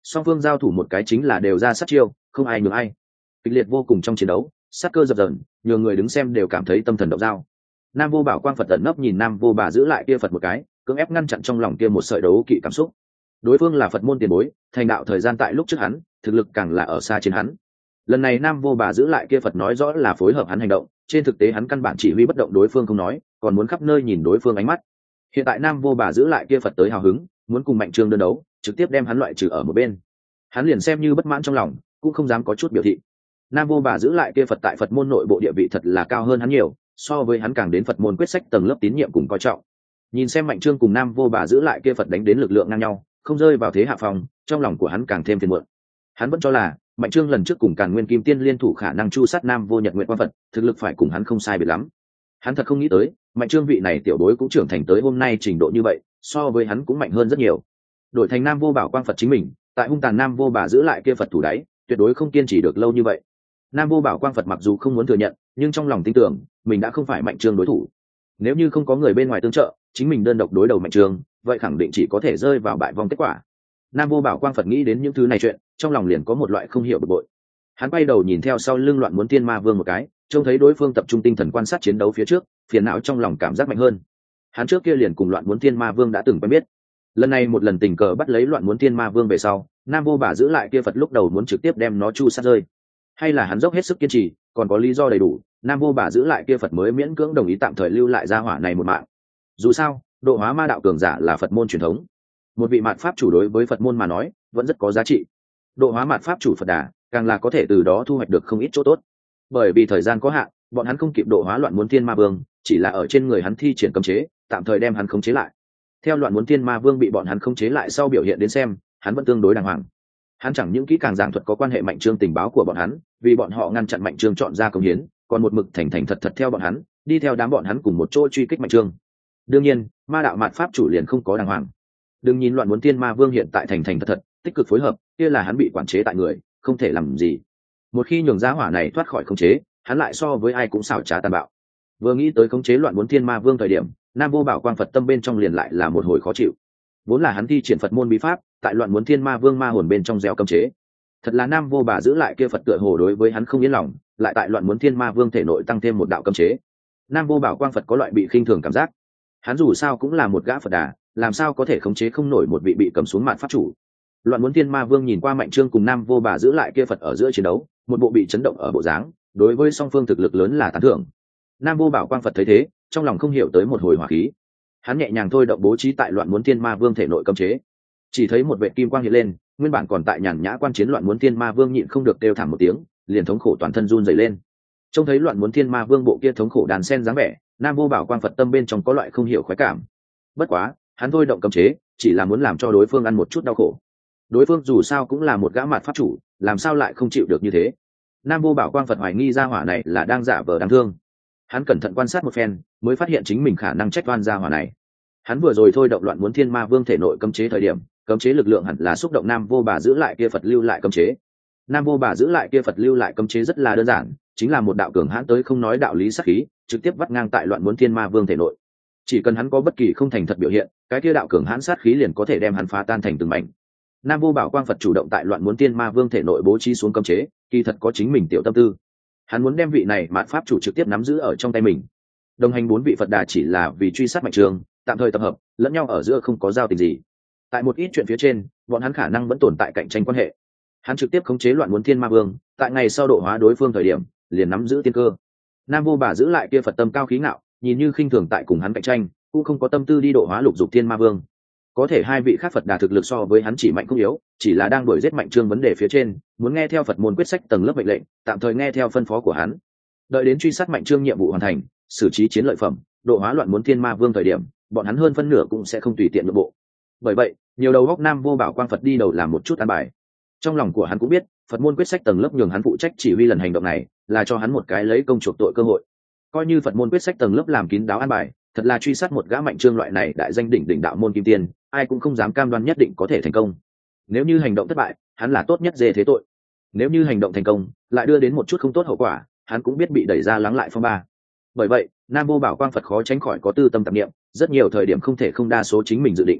song phương giao thủ một cái chính là đều ra sát chiêu, không ai nhường ai, kịch liệt vô cùng trong chiến đấu, sát cơ dập dờn, nhiều người đứng xem đều cảm thấy tâm thần động dao. Nam Vô Bảo Quang Phật tận nấp nhìn Nam Vô Bà giữ lại kia Phật một cái, cưỡng ép ngăn chặn trong lòng kia một sợi đấu kỵ cảm xúc. Đối phương là Phật môn tiền bối, thành đạo thời gian tại lúc trước hắn, thực lực càng là ở xa trên hắn. Lần này Nam Vô Bà giữ lại kia Phật nói rõ là phối hợp hắn hành động, trên thực tế hắn căn bản chỉ huy bất động đối phương không nói, còn muốn khắp nơi nhìn đối phương ánh mắt. Hiện tại Nam Vô Bà giữ lại kia Phật tới hào hứng, muốn cùng Mạnh Trương đơn đấu, trực tiếp đem hắn loại trừ ở một bên. Hắn liền xem như bất mãn trong lòng, cũng không dám có chút biểu thị. Nam Vô Bà giữ lại kia Phật tại Phật môn nội bộ địa vị thật là cao hơn hắn nhiều, so với hắn càng đến Phật môn quyết sách tầng lớp tín nhiệm cùng coi trọng. Nhìn xem Mạnh Trương cùng Nam Vô Bà giữ lại kia Phật đánh đến lực lượng ngang nhau, không rơi vào thế hạ phòng, trong lòng của hắn càng thêm phiền muộn. Hắn vẫn cho là Mạnh Trương lần trước cùng Càn Nguyên Kim Tiên liên thủ khả năng chu sát Nam Vô Nhật Nguyện Quang Phật, thực lực phải cùng hắn không sai biệt lắm. Hắn thật không nghĩ tới, Mạnh Trương vị này tiểu bối cũng trưởng thành tới hôm nay trình độ như vậy, so với hắn cũng mạnh hơn rất nhiều. Đổi thành Nam Vô Bảo Quang Phật chính mình, tại hung tàn Nam Vô Bà giữ lại kia Phật thủ đáy, tuyệt đối không kiên trì được lâu như vậy. Nam Vô Bảo Quang Phật mặc dù không muốn thừa nhận, nhưng trong lòng tin tưởng mình đã không phải Mạnh Trương đối thủ. Nếu như không có người bên ngoài tương trợ, chính mình đơn độc đối đầu Mạnh Trương, vậy khẳng định chỉ có thể rơi vào bại vong kết quả. Nam Vô Bảo Quang Phật nghĩ đến những thứ này chuyện, trong lòng liền có một loại không hiểu bực bội. Hắn quay đầu nhìn theo sau lưng Loạn Muốn Tiên Ma Vương một cái, trông thấy đối phương tập trung tinh thần quan sát chiến đấu phía trước, phiền não trong lòng cảm giác mạnh hơn. Hắn trước kia liền cùng Loạn Muốn Tiên Ma Vương đã từng quen biết. Lần này một lần tình cờ bắt lấy Loạn Muốn Tiên Ma Vương về sau, Nam Vô Bà giữ lại kia Phật lúc đầu muốn trực tiếp đem nó chu sát rơi. Hay là hắn dốc hết sức kiên trì, còn có lý do đầy đủ, Nam Vô Bà giữ lại kia Phật mới miễn cưỡng đồng ý tạm thời lưu lại gia hỏa này một mạng. Dù sao, độ hóa ma đạo cường giả là Phật môn truyền thống, một vị mạt pháp chủ đối với Phật môn mà nói vẫn rất có giá trị. Độ hóa mạt pháp chủ Phật Đà càng là có thể từ đó thu hoạch được không ít chỗ tốt. Bởi vì thời gian có hạn, bọn hắn không kịp độ hóa Loạn Muốn Tiên Ma Vương, chỉ là ở trên người hắn thi triển cấm chế, tạm thời đem hắn khống chế lại. Theo Loạn Muốn Tiên Ma Vương bị bọn hắn khống chế lại sau biểu hiện đến xem, hắn vẫn tương đối đàng hoàng. Hắn chẳng những kỹ càng giảng thuật có quan hệ Mạnh Trương tình báo của bọn hắn, vì bọn họ ngăn chặn Mạnh Trương chọn ra công hiến, còn một mực thành thành thật thật theo bọn hắn, đi theo đám bọn hắn cùng một chỗ truy kích Mạnh Trương. Đương nhiên, ma đạo mạt pháp chủ liền không có đàng hoàng. Đừng nhìn Loạn Muốn Tiên Ma Vương hiện tại thành thành thật thật, tích cực phối hợp, kia là hắn bị quản chế tại người, không thể làm gì. Một khi nhường giá hỏa này thoát khỏi khống chế, hắn lại so với ai cũng xảo trá tàn bạo. Vừa nghĩ tới khống chế Loạn Muốn Tiên Ma Vương thời điểm, Nam Vô Bảo Quang Phật tâm bên trong liền lại là một hồi khó chịu. Vốn là hắn thi triển Phật môn bí pháp, tại Loạn Muốn Tiên Ma Vương ma hồn bên trong gieo cấm chế. Thật là Nam Vô Bà giữ lại kia Phật tựa hồ đối với hắn không yên lòng, lại tại Loạn Muốn Tiên Ma Vương thể nội tăng thêm một đạo cấm chế. Nam Vô Bảo Quang Phật có loại bị khinh thường cảm giác. Hắn dù sao cũng là một gã Phật Đà, làm sao có thể khống chế không nổi một vị bị cầm xuống mạn pháp chủ. Loạn Muốn Tiên Ma Vương nhìn qua Mạnh Trương cùng Nam Vô Bà giữ lại kia Phật ở giữa chiến đấu, một bộ bị chấn động ở bộ dáng, đối với song phương thực lực lớn là tán thưởng. Nam Vô Bảo Quang Phật thấy thế, trong lòng không hiểu tới một hồi hỏa khí. Hắn nhẹ nhàng thôi động bố trí tại Loạn Muốn Tiên Ma Vương thể nội cấm chế, chỉ thấy một vệt kim quang hiện lên, nguyên bản còn tại nhàn nhã quan chiến Loạn Muốn Tiên Ma Vương nhịn không được kêu thảm một tiếng, liền thống khổ toàn thân run rẩy lên. Trông thấy Loạn Muốn Tiên Ma Vương bộ kia thống khổ đàn sen dáng vẻ, Nam Vô Bảo Quang Phật tâm bên trong có loại không hiểu khoái cảm. Bất quá, hắn thôi động cấm chế, chỉ là muốn làm cho đối phương ăn một chút đau khổ. Đối phương dù sao cũng là một gã mạt pháp chủ, làm sao lại không chịu được như thế. Nam Vô Bảo Quang Phật hoài nghi gia hỏa này là đang giả vờ đáng thương. Hắn cẩn thận quan sát một phen, mới phát hiện chính mình khả năng trách oan gia hỏa này. Hắn vừa rồi thôi động Loạn Muốn Thiên Ma Vương thể nội cấm chế thời điểm, cấm chế lực lượng hẳn là xúc động Nam Vô Bà giữ lại kia Phật lưu lại cấm chế. Nam Vô Bà giữ lại kia Phật lưu lại cấm chế rất là đơn giản, chính là một đạo cường hãn tới không nói đạo lý sát khí, trực tiếp vắt ngang tại Loạn Muốn Thiên Ma Vương thể nội. Chỉ cần hắn có bất kỳ không thành thật biểu hiện, cái kia đạo cường hãn sát khí liền có thể đem hắn phá tan thành từng mảnh. Nam Vô Bảo Quang Phật chủ động tại Loạn Muốn Tiên Ma Vương thể nội bố trí xuống cấm chế, kỳ thật có chính mình tiểu tâm tư. Hắn muốn đem vị này mạn pháp chủ trực tiếp nắm giữ ở trong tay mình. Đồng hành bốn vị Phật Đà chỉ là vì truy sát Mạnh Trường, tạm thời tập hợp, lẫn nhau ở giữa không có giao tình gì. Tại một ít chuyện phía trên, bọn hắn khả năng vẫn tồn tại cạnh tranh quan hệ. Hắn trực tiếp khống chế Loạn Muốn Thiên Ma Vương, tại ngày sau độ hóa đối phương thời điểm, liền nắm giữ tiên cơ. Nam Vô Bà giữ lại kia Phật tâm cao khí ngạo, nhìn như khinh thường tại cùng hắn cạnh tranh, cũng không có tâm tư đi độ hóa Lục Dục Thiên Ma Vương. Có thể hai vị khác Phật Đà thực lực so với hắn chỉ mạnh không yếu, chỉ là đang đuổi giết Mạnh Trương vấn đề phía trên, muốn nghe theo Phật môn quyết sách tầng lớp mệnh lệnh, tạm thời nghe theo phân phó của hắn. Đợi đến truy sát Mạnh Trương nhiệm vụ hoàn thành, xử trí chiến lợi phẩm, độ hóa Loạn Muốn Thiên Ma Vương thời điểm, bọn hắn hơn phân nửa cũng sẽ không tùy tiện nhượng bộ. Bởi vậy, nhiều đầu góc Nam Vô Bảo Quang Phật đi đầu làm một chút an bài. Trong lòng của hắn cũng biết, Phật môn quyết sách tầng lớp nhường hắn phụ trách chỉ huy lần hành động này, là cho hắn một cái lấy công chuộc tội cơ hội. Coi như Phật môn quyết sách tầng lớp làm kín đáo an bài, thật là truy sát một gã Mạnh Trương loại này đại danh đỉnh đỉnh đạo môn kim tiên, ai cũng không dám cam đoan nhất định có thể thành công. Nếu như hành động thất bại, hắn là tốt nhất dê thế tội. Nếu như hành động thành công, lại đưa đến một chút không tốt hậu quả, hắn cũng biết bị đẩy ra lắng lại phong ba. Bởi vậy, Nam Vô Bảo Quang Phật khó tránh khỏi có tư tâm tạp niệm, rất nhiều thời điểm không thể không đa số chính mình dự định.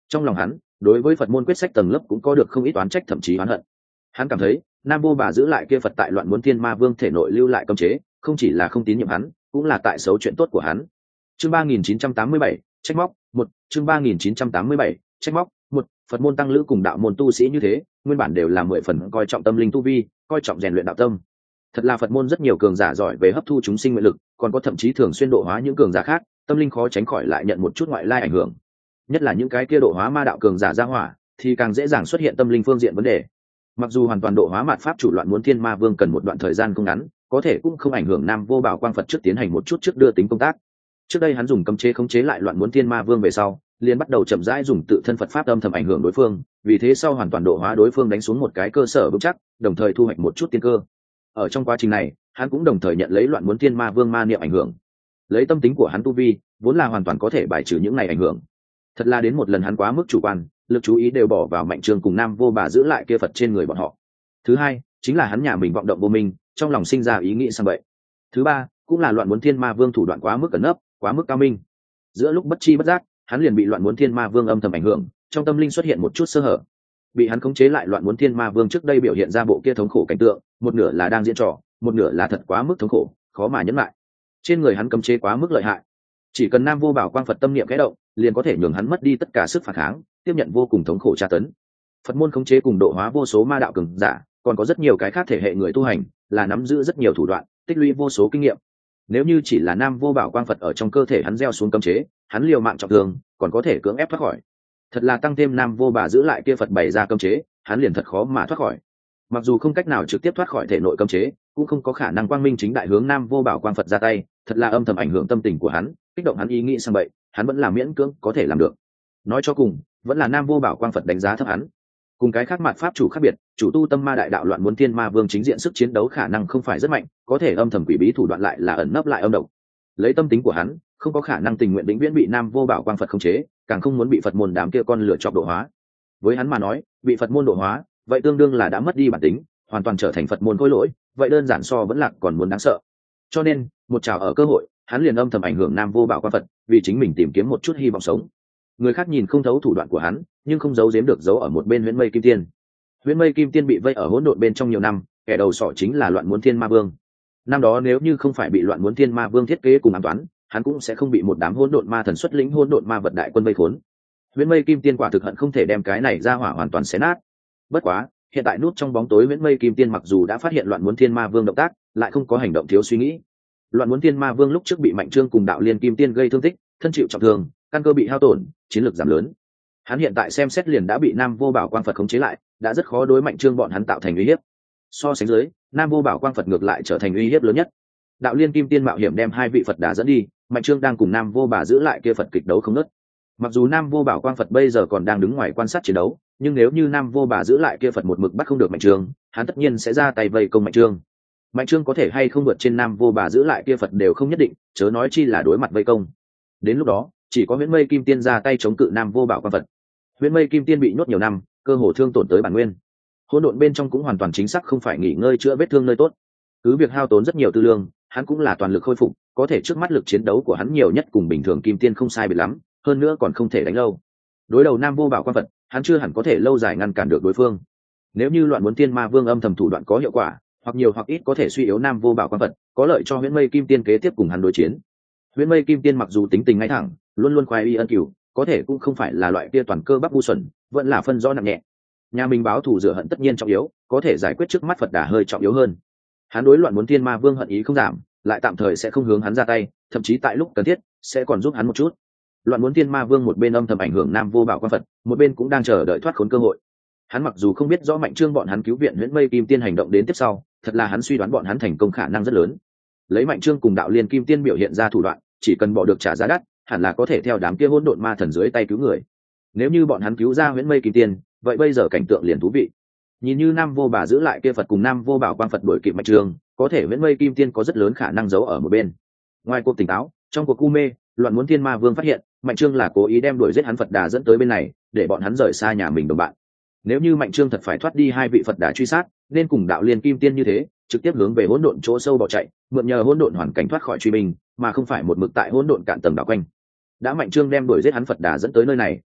Trong lòng hắn đối với Phật môn quyết sách tầng lớp cũng có được không ít oán trách, thậm chí oán hận. Hắn cảm thấy Nam Vô Bà giữ lại kia Phật tại Loạn Muốn Thiên Ma Vương thể nội lưu lại cấm chế, không chỉ là không tín nhiệm hắn, cũng là tại xấu chuyện tốt của hắn. Chương ba nghìn chín trăm tám mươi bảy, trách móc một. Chương ba nghìn chín trăm tám mươi bảy, trách móc một. Phật môn tăng lữ cùng đạo môn tu sĩ như thế, nguyên bản đều là mười phần coi trọng tâm linh tu vi, coi trọng rèn luyện đạo tâm. Thật là Phật môn rất nhiều cường giả giỏi về hấp thu chúng sinh nguyện lực, còn có thậm chí thường xuyên độ hóa những cường giả khác, tâm linh khó tránh khỏi lại nhận một chút ngoại lai ảnh hưởng. Nhất là những cái kia độ hóa ma đạo cường giả ra hỏa, thì càng dễ dàng xuất hiện tâm linh phương diện vấn đề. Mặc dù hoàn toàn độ hóa mạt pháp chủ Loạn Muốn Thiên Ma Vương cần một đoạn thời gian không ngắn, có thể cũng không ảnh hưởng Nam Vô Bảo Quang Phật trước tiến hành một chút trước đưa tính công tác. Trước đây hắn dùng cấm chế khống chế lại Loạn Muốn Thiên Ma Vương về sau, liền bắt đầu chậm rãi dùng tự thân Phật pháp âm thầm ảnh hưởng đối phương, vì thế sau hoàn toàn độ hóa đối phương đánh xuống một cái cơ sở vững chắc, đồng thời thu hoạch một chút tiên cơ. Ở trong quá trình này, hắn cũng đồng thời nhận lấy Loạn Muốn Thiên Ma Vương ma niệm ảnh hưởng. Lấy tâm tính của hắn tu vi, vốn là hoàn toàn có thể bài trừ những này ảnh hưởng. Thật là đến một lần hắn quá mức chủ quan, lực chú ý đều bỏ vào Mạnh Trương cùng Nam Vô Bà giữ lại kia Phật trên người bọn họ. Thứ hai, chính là hắn nhà mình vọng động vô minh, trong lòng sinh ra ý nghĩ sang vậy. Thứ ba, cũng là Loạn Muốn Thiên Ma Vương thủ đoạn quá mức cẩn nấp, quá mức cao minh. Giữa lúc bất chi bất giác, hắn liền bị Loạn Muốn Thiên Ma Vương âm thầm ảnh hưởng, trong tâm linh xuất hiện một chút sơ hở. Bị hắn khống chế lại Loạn Muốn Thiên Ma Vương trước đây biểu hiện ra bộ kia thống khổ cảnh tượng, một nửa là đang diễn trò, một nửa là thật quá mức thống khổ, khó mà nhẫn lại. Trên người hắn cấm chế quá mức lợi hại, chỉ cần Nam Vô Bảo Quang Phật tâm niệm khẽ động, liền có thể nhường hắn mất đi tất cả sức phản kháng, tiếp nhận vô cùng thống khổ tra tấn. Phật môn khống chế cùng độ hóa vô số ma đạo cường giả, còn có rất nhiều cái khác thể hệ người tu hành, là nắm giữ rất nhiều thủ đoạn, tích lũy vô số kinh nghiệm. Nếu như chỉ là Nam Vô Bảo Quang Phật ở trong cơ thể hắn gieo xuống cấm chế, hắn liều mạng trọng thương, còn có thể cưỡng ép thoát khỏi. Thật là tăng thêm Nam Vô Bà giữ lại kia Phật bày ra cấm chế, hắn liền thật khó mà thoát khỏi. Mặc dù không cách nào trực tiếp thoát khỏi thể nội cấm chế, cũng không có khả năng quang minh chính đại hướng Nam Vô Bảo Quang Phật ra tay, thật là âm thầm ảnh hưởng tâm tình của hắn, kích động hắn ý nghĩ sang bậy, hắn vẫn là miễn cưỡng có thể làm được. Nói cho cùng, vẫn là Nam Vô Bảo Quang Phật đánh giá thấp hắn. Cùng cái khác mặt pháp chủ khác biệt, chủ tu tâm ma đại đạo Loạn Muốn Thiên Ma Vương chính diện sức chiến đấu khả năng không phải rất mạnh, có thể âm thầm quỷ bí thủ đoạn lại là ẩn nấp lại âm độc. Lấy tâm tính của hắn, không có khả năng tình nguyện vĩnh viễn bị Nam Vô Bảo Quang Phật khống chế, càng không muốn bị Phật môn đám kia con lửa chọc độ hóa. Với hắn mà nói, bị Phật môn độ hóa, vậy tương đương là đã mất đi bản tính, hoàn toàn trở thành Phật môn khối lỗi, vậy đơn giản so vẫn lạc còn muốn đáng sợ. Cho nên, một trào ở cơ hội, hắn liền âm thầm ảnh hưởng Nam Vô Bảo Quang Phật, vì chính mình tìm kiếm một chút hy vọng sống. Người khác nhìn không thấu thủ đoạn của hắn, nhưng không giấu giếm được giấu ở một bên Huyễn Mây Kim Tiên. Huyễn Mây Kim Tiên bị vây ở hỗn độn bên trong nhiều năm, kẻ đầu sỏ chính là Loạn Muốn Thiên Ma Vương. Năm đó nếu như không phải bị Loạn Muốn Thiên Ma Vương thiết kế cùng ám toán, hắn cũng sẽ không bị một đám hỗn độn ma thần xuất lĩnh hỗn độn ma vật đại quân vây khốn. Huyễn Mây Kim Tiên quả thực hận không thể đem cái này ra hỏa hoàn toàn xé nát. Bất quá, hiện tại nút trong bóng tối Huyễn Mây Kim Tiên mặc dù đã phát hiện Loạn Muốn Thiên Ma Vương động tác, lại không có hành động thiếu suy nghĩ. Loạn Muốn Thiên Ma Vương lúc trước bị Mạnh Trương cùng Đạo Liên Kim Tiên gây thương tích, thân chịu trọng thương, căn cơ bị hao tổn, chiến lược giảm lớn. Hắn hiện tại xem xét liền đã bị Nam Vô Bảo Quang Phật khống chế lại, đã rất khó đối Mạnh Trương bọn hắn tạo thành uy hiếp. So sánh dưới, Nam Vô Bảo Quang Phật ngược lại trở thành uy hiếp lớn nhất. Đạo Liên Kim Tiên mạo hiểm đem hai vị Phật đà dẫn đi, Mạnh Trương đang cùng Nam Vô Bà giữ lại kia Phật kịch đấu không ngớt. Mặc dù Nam Vô Bảo Quang Phật bây giờ còn đang đứng ngoài quan sát chiến đấu, nhưng nếu như Nam Vô Bà giữ lại kia Phật một mực bắt không được Mạnh Trương, hắn tất nhiên sẽ ra tay vây công Mạnh Trương. Mạnh Trương có thể hay không vượt trên Nam Vô Bà giữ lại kia Phật đều không nhất định, chớ nói chi là đối mặt vây công. Đến lúc đó, chỉ có Huyễn Mây Kim Tiên ra tay chống cự Nam Vô Bảo Quang Phật. Huyễn Mây Kim Tiên bị nhốt nhiều năm, cơ hồ thương tổn tới bản nguyên. Hỗn độn bên trong cũng hoàn toàn chính xác không phải nghỉ ngơi chữa vết thương nơi tốt. Cứ việc hao tốn rất nhiều tư lương, hắn cũng là toàn lực khôi phục, có thể trước mắt lực chiến đấu của hắn nhiều nhất cùng bình thường Kim Tiên không sai biệt lắm, hơn nữa còn không thể đánh lâu. Đối đầu Nam Vô Bảo Quang Phật, hắn chưa hẳn có thể lâu dài ngăn cản được đối phương. Nếu như Loạn Muốn Thiên Ma Vương âm thầm thủ đoạn có hiệu quả, hoặc nhiều hoặc ít có thể suy yếu Nam Vô Bảo Quang Phật, có lợi cho Huyễn Mây Kim Tiên kế tiếp cùng hắn đối chiến. Huyễn Mây Kim Tiên mặc dù tính tình ngay thẳng, luôn luôn khoái y ân cửu, có thể cũng không phải là loại kia toàn cơ bắp ngu xuẩn, vẫn là phân rõ nặng nhẹ. Nhà mình báo thù rửa hận tất nhiên trọng yếu, có thể giải quyết trước mắt Phật đà hơi trọng yếu hơn. Hắn đối Loạn Muốn Thiên Ma Vương hận ý không giảm, lại tạm thời sẽ không hướng hắn ra tay, thậm chí tại lúc cần thiết sẽ còn giúp hắn một chút. Loạn Muốn Thiên Ma Vương một bên âm thầm ảnh hưởng Nam Vô Bảo Quang Phật, một bên cũng đang chờ đợi thoát khốn cơ hội. Hắn mặc dù không biết rõ Mạnh Trương bọn hắn cứu viện Huyễn Mây Kim Tiên hành động đến tiếp sau, thật là hắn suy đoán bọn hắn thành công khả năng rất lớn. Lấy Mạnh Trương cùng Đạo Liên Kim Tiên biểu hiện ra thủ đoạn, chỉ cần bỏ được trả giá đắt, hẳn là có thể theo đám kia hỗn độn ma thần dưới tay cứu người. Nếu như bọn hắn cứu ra Huyễn Mây Kim Tiên, vậy bây giờ cảnh tượng liền thú vị. Nhìn như Nam Vô Bà giữ lại kia Phật cùng Nam Vô Bảo Quang Phật đuổi kịp Mạnh Trương, có thể Huyễn Mây Kim Tiên có rất lớn khả năng giấu ở một bên. Ngoài cuộc tỉnh táo, trong cuộc u mê, Loạn Muốn Thiên Ma Vương phát hiện, Mạnh Trương là cố ý đem đuổi giết hắn Phật đà dẫn tới bên này, để bọn hắn rời xa nhà mình đồng bạn. Nếu như Mạnh Trương thật phải thoát đi hai vị Phật đà truy sát, nên cùng Đạo Liên Kim Tiên như thế, trực tiếp hướng về hỗn độn chỗ sâu bỏ chạy, mượn nhờ hỗn độn hoàn cảnh thoát khỏi truy binh, mà không phải một mực tại hỗn độn cạn tầng đảo quanh. Đã Mạnh Trương đem đuổi giết hắn Phật đà dẫn tới nơi này,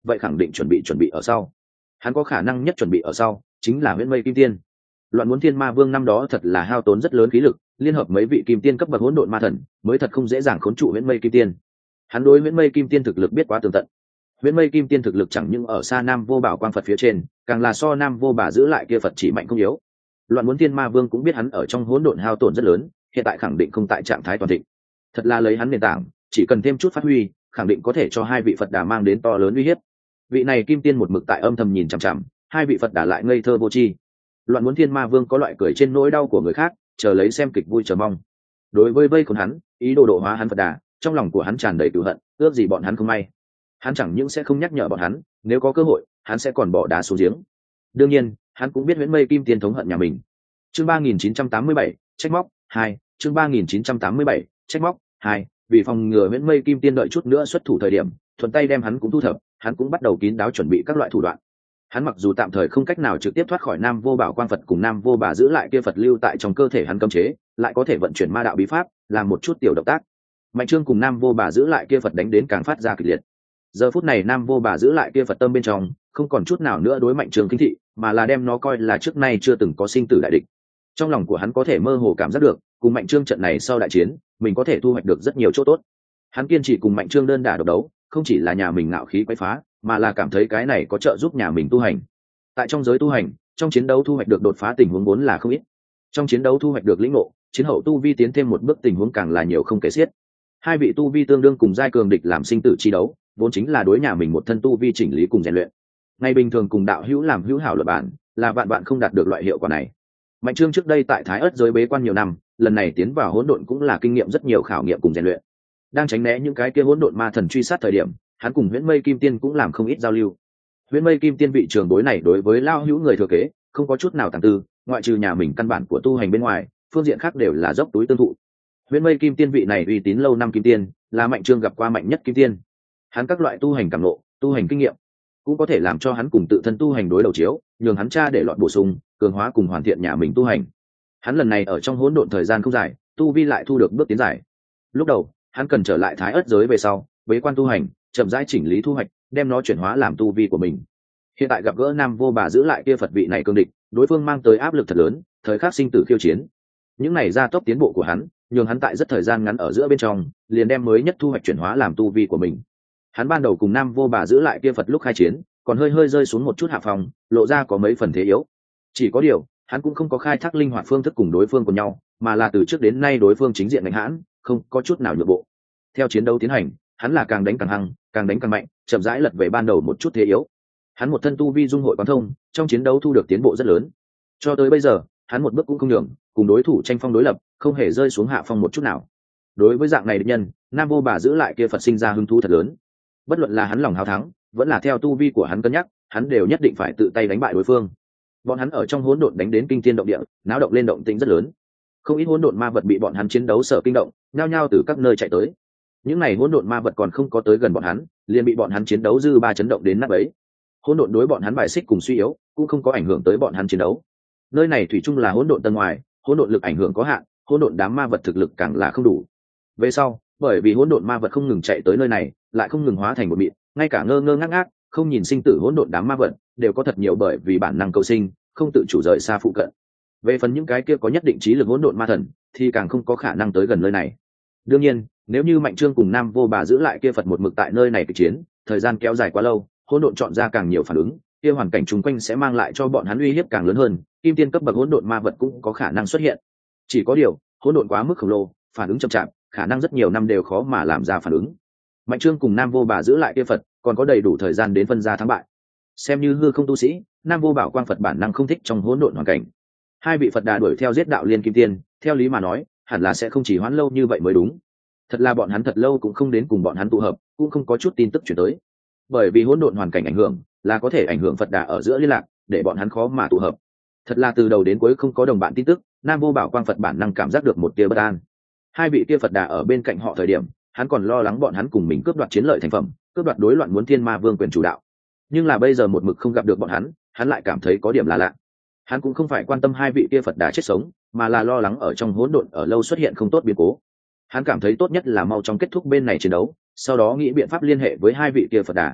vậy khẳng định chuẩn bị chuẩn bị ở sau. Hắn có khả năng nhất chuẩn bị ở sau chính là huyễn mây kim tiên. Loạn muốn thiên ma vương năm đó thật là hao tốn rất lớn khí lực, liên hợp mấy vị kim tiên cấp bậc hỗn độn ma thần mới thật không dễ dàng khốn trụ huyễn mây kim tiên. Hắn đối huyễn mây kim tiên thực lực biết quá tường tận. Huyễn mây kim tiên thực lực chẳng những ở xa Nam Vô Bảo Quang Phật phía trên, càng là so Nam Vô Bà giữ lại kia Phật chỉ mạnh không yếu. Loạn muốn thiên ma vương cũng biết hắn ở trong hỗn độn hao tổn rất lớn, hiện tại khẳng định không tại trạng thái toàn thịnh. Thật là lấy hắn nền tảng, chỉ cần thêm chút phát huy, khẳng định có thể cho hai vị Phật đà mang đến to lớn uy hiếp. Vị này kim tiên một mực tại âm thầm nhìn chằm chằm, hai vị Phật đà lại ngây thơ vô tri. Loạn muốn thiên ma vương có loại cười trên nỗi đau của người khác, chờ lấy xem kịch vui chờ mong. Đối với vây khốn hắn, ý đồ độ hóa hắn Phật đà, trong lòng của hắn tràn đầy cừu hận, ước gì bọn hắn không may. Hắn chẳng những sẽ không nhắc nhở bọn hắn, nếu có cơ hội hắn sẽ còn bỏ đá xuống giếng. Đương nhiên hắn cũng biết huyễn mây kim tiên thống hận nhà mình. Chương ba nghìn chín trăm tám mươi bảy, trách móc hai. Chương ba nghìn chín trăm tám mươi bảy, trách móc hai. Vì phòng ngừa huyễn mây kim tiên đợi chút nữa xuất thủ thời điểm thuận tay đem hắn cũng thu thập, hắn cũng bắt đầu kín đáo chuẩn bị các loại thủ đoạn. Hắn mặc dù tạm thời không cách nào trực tiếp thoát khỏi Nam Vô Bảo Quang Phật cùng Nam Vô Bà giữ lại kia Phật lưu tại trong cơ thể hắn cấm chế, lại có thể vận chuyển ma đạo bí pháp, làm một chút tiểu động tác. Mạnh Trương cùng Nam Vô Bà giữ lại kia Phật đánh đến càng phát ra kịch liệt. Giờ phút này Nam Vô Bà giữ lại kia Phật tâm bên trong không còn chút nào nữa đối Mạnh Trương kinh thị, mà là đem nó coi là trước nay chưa từng có sinh tử đại địch. Trong lòng của hắn có thể mơ hồ cảm giác được, cùng Mạnh Trương trận này sau đại chiến, mình có thể thu hoạch được rất nhiều chỗ tốt. Hắn kiên trì cùng Mạnh Trương đơn đả độc đấu, không chỉ là nhà mình ngạo khí quấy phá, mà là cảm thấy cái này có trợ giúp nhà mình tu hành. Tại trong giới tu hành, trong chiến đấu thu hoạch được đột phá tình huống vốn là không ít. Trong chiến đấu thu hoạch được lĩnh ngộ, chiến hậu tu vi tiến thêm một bước tình huống càng là nhiều không kể xiết. Hai vị tu vi tương đương cùng giai cường địch làm sinh tử chi đấu, vốn chính là đối nhà mình một thân tu vi chỉnh lý cùng rèn luyện. Ngày bình thường cùng đạo hữu làm hữu hảo luận bản, là vạn bạn không đạt được loại hiệu quả này. Mạnh Trương trước đây tại Thái Ức giới bế quan nhiều năm, lần này tiến vào hỗn độn cũng là kinh nghiệm rất nhiều khảo nghiệm cùng rèn luyện. Đang tránh né những cái kia hỗn độn ma thần truy sát thời điểm, hắn cùng Huyễn Mây Kim Tiên cũng làm không ít giao lưu. Huyễn Mây Kim Tiên vị trường bối này đối với lao hữu người thừa kế, không có chút nào tàng tư, ngoại trừ nhà mình căn bản của tu hành bên ngoài, phương diện khác đều là dốc túi tương thụ. Huyễn Mây Kim Tiên vị này uy tín lâu năm kim tiên, là Mạnh Trương gặp qua mạnh nhất kim tiên. Hắn các loại tu hành cảm ngộ, tu hành kinh nghiệm, cũng có thể làm cho hắn cùng tự thân tu hành đối đầu chiếu, nhường hắn tra để loạn bổ sung, cường hóa cùng hoàn thiện nhà mình tu hành. Hắn lần này ở trong hỗn độn thời gian không dài, tu vi lại thu được bước tiến dài. Lúc đầu, hắn cần trở lại Thái Ức giới về sau, bế quan tu hành, chậm rãi chỉnh lý thu hoạch, đem nó chuyển hóa làm tu vi của mình. Hiện tại gặp gỡ Nam Vô Bà giữ lại kia Phật vị này cương địch, đối phương mang tới áp lực thật lớn, thời khắc sinh tử khiêu chiến. Những này gia tốc tiến bộ của hắn, nhường hắn tại rất thời gian ngắn ở giữa bên trong, liền đem mới nhất thu hoạch chuyển hóa làm tu vi của mình. Hắn ban đầu cùng Nam Vô Bà giữ lại kia Phật lúc khai chiến, còn hơi hơi rơi xuống một chút hạ phòng, lộ ra có mấy phần thế yếu. Chỉ có điều, hắn cũng không có khai thác linh hoạt phương thức cùng đối phương của nhau, mà là từ trước đến nay đối phương chính diện đánh hãn, không có chút nào nhượng bộ. Theo chiến đấu tiến hành, hắn là càng đánh càng hăng, càng đánh càng mạnh, chậm rãi lật về ban đầu một chút thế yếu. Hắn một thân tu vi dung hội quán thông, trong chiến đấu thu được tiến bộ rất lớn. Cho tới bây giờ, hắn một bước cũng không nhường, cùng đối thủ tranh phong đối lập, không hề rơi xuống hạ phong một chút nào. Đối với dạng này địch nhân, Nam Vô Bà giữ lại kia Phật sinh ra hứng thú thật lớn. Bất luận là hắn lòng hào thắng, vẫn là theo tu vi của hắn cân nhắc, hắn đều nhất định phải tự tay đánh bại đối phương. Bọn hắn ở trong hỗn độn đánh đến kinh thiên động địa, náo động lên động tĩnh rất lớn. Không ít hỗn độn ma vật bị bọn hắn chiến đấu sợ kinh động, nhao nhao từ các nơi chạy tới. Những này hỗn độn ma vật còn không có tới gần bọn hắn, liền bị bọn hắn chiến đấu dư ba chấn động đến nát bấy. Hỗn độn đối bọn hắn bài xích cùng suy yếu, cũng không có ảnh hưởng tới bọn hắn chiến đấu. Nơi này thủy chung là hỗn độn tầng ngoài, hỗn độn lực ảnh hưởng có hạn, hỗn độn đám ma vật thực lực càng là không đủ. Về sau, bởi vì hỗn độn ma vật không ngừng chạy tới nơi này, lại không ngừng hóa thành một mịn, ngay cả ngơ ngơ ngác ngác, không nhìn sinh tử hỗn độn đám ma vật, đều có thật nhiều bởi vì bản năng cầu sinh, không tự chủ rời xa phụ cận. Về phần những cái kia có nhất định trí lực hỗn độn ma thần, thì càng không có khả năng tới gần nơi này. Đương nhiên, nếu như Mạnh Trương cùng Nam Vô Bà giữ lại kia Phật một mực tại nơi này kịch chiến, thời gian kéo dài quá lâu, hỗn độn chọn ra càng nhiều phản ứng, kia hoàn cảnh chung quanh sẽ mang lại cho bọn hắn uy hiếp càng lớn hơn, kim tiên cấp bậc hỗn độn ma vật cũng có khả năng xuất hiện. Chỉ có điều, hỗn độn quá mức khổng lồ, phản ứng chậm chạp, khả năng rất nhiều năm đều khó mà làm ra phản ứng. Mạnh Trương cùng Nam Vô Bà giữ lại kia Phật, còn có đầy đủ thời gian đến phân ra thắng bại. Xem như hư không tu sĩ, Nam Vô Bảo Quang Phật bản năng không thích trong hỗn độn hoàn cảnh. Hai vị Phật đà đuổi theo giết đạo liên kim tiên, theo lý mà nói, hẳn là sẽ không chỉ hoãn lâu như vậy mới đúng. Thật là bọn hắn thật lâu cũng không đến cùng bọn hắn tụ hợp, cũng không có chút tin tức chuyển tới. Bởi vì hỗn độn hoàn cảnh ảnh hưởng, là có thể ảnh hưởng Phật đà ở giữa liên lạc, để bọn hắn khó mà tụ hợp. Thật là từ đầu đến cuối không có đồng bạn tin tức, Nam Vô Bảo Quang Phật bản năng cảm giác được một tia bất an. Hai vị kia Phật đà ở bên cạnh họ thời điểm, hắn còn lo lắng bọn hắn cùng mình cướp đoạt chiến lợi thành phẩm, cướp đoạt đối loạn muốn thiên ma vương quyền chủ đạo. Nhưng là bây giờ một mực không gặp được bọn hắn, hắn lại cảm thấy có điểm là lạ. Hắn cũng không phải quan tâm hai vị kia Phật đà chết sống, mà là lo lắng ở trong hỗn độn ở lâu xuất hiện không tốt biến cố. Hắn cảm thấy tốt nhất là mau chóng kết thúc bên này chiến đấu, sau đó nghĩ biện pháp liên hệ với hai vị kia Phật đà.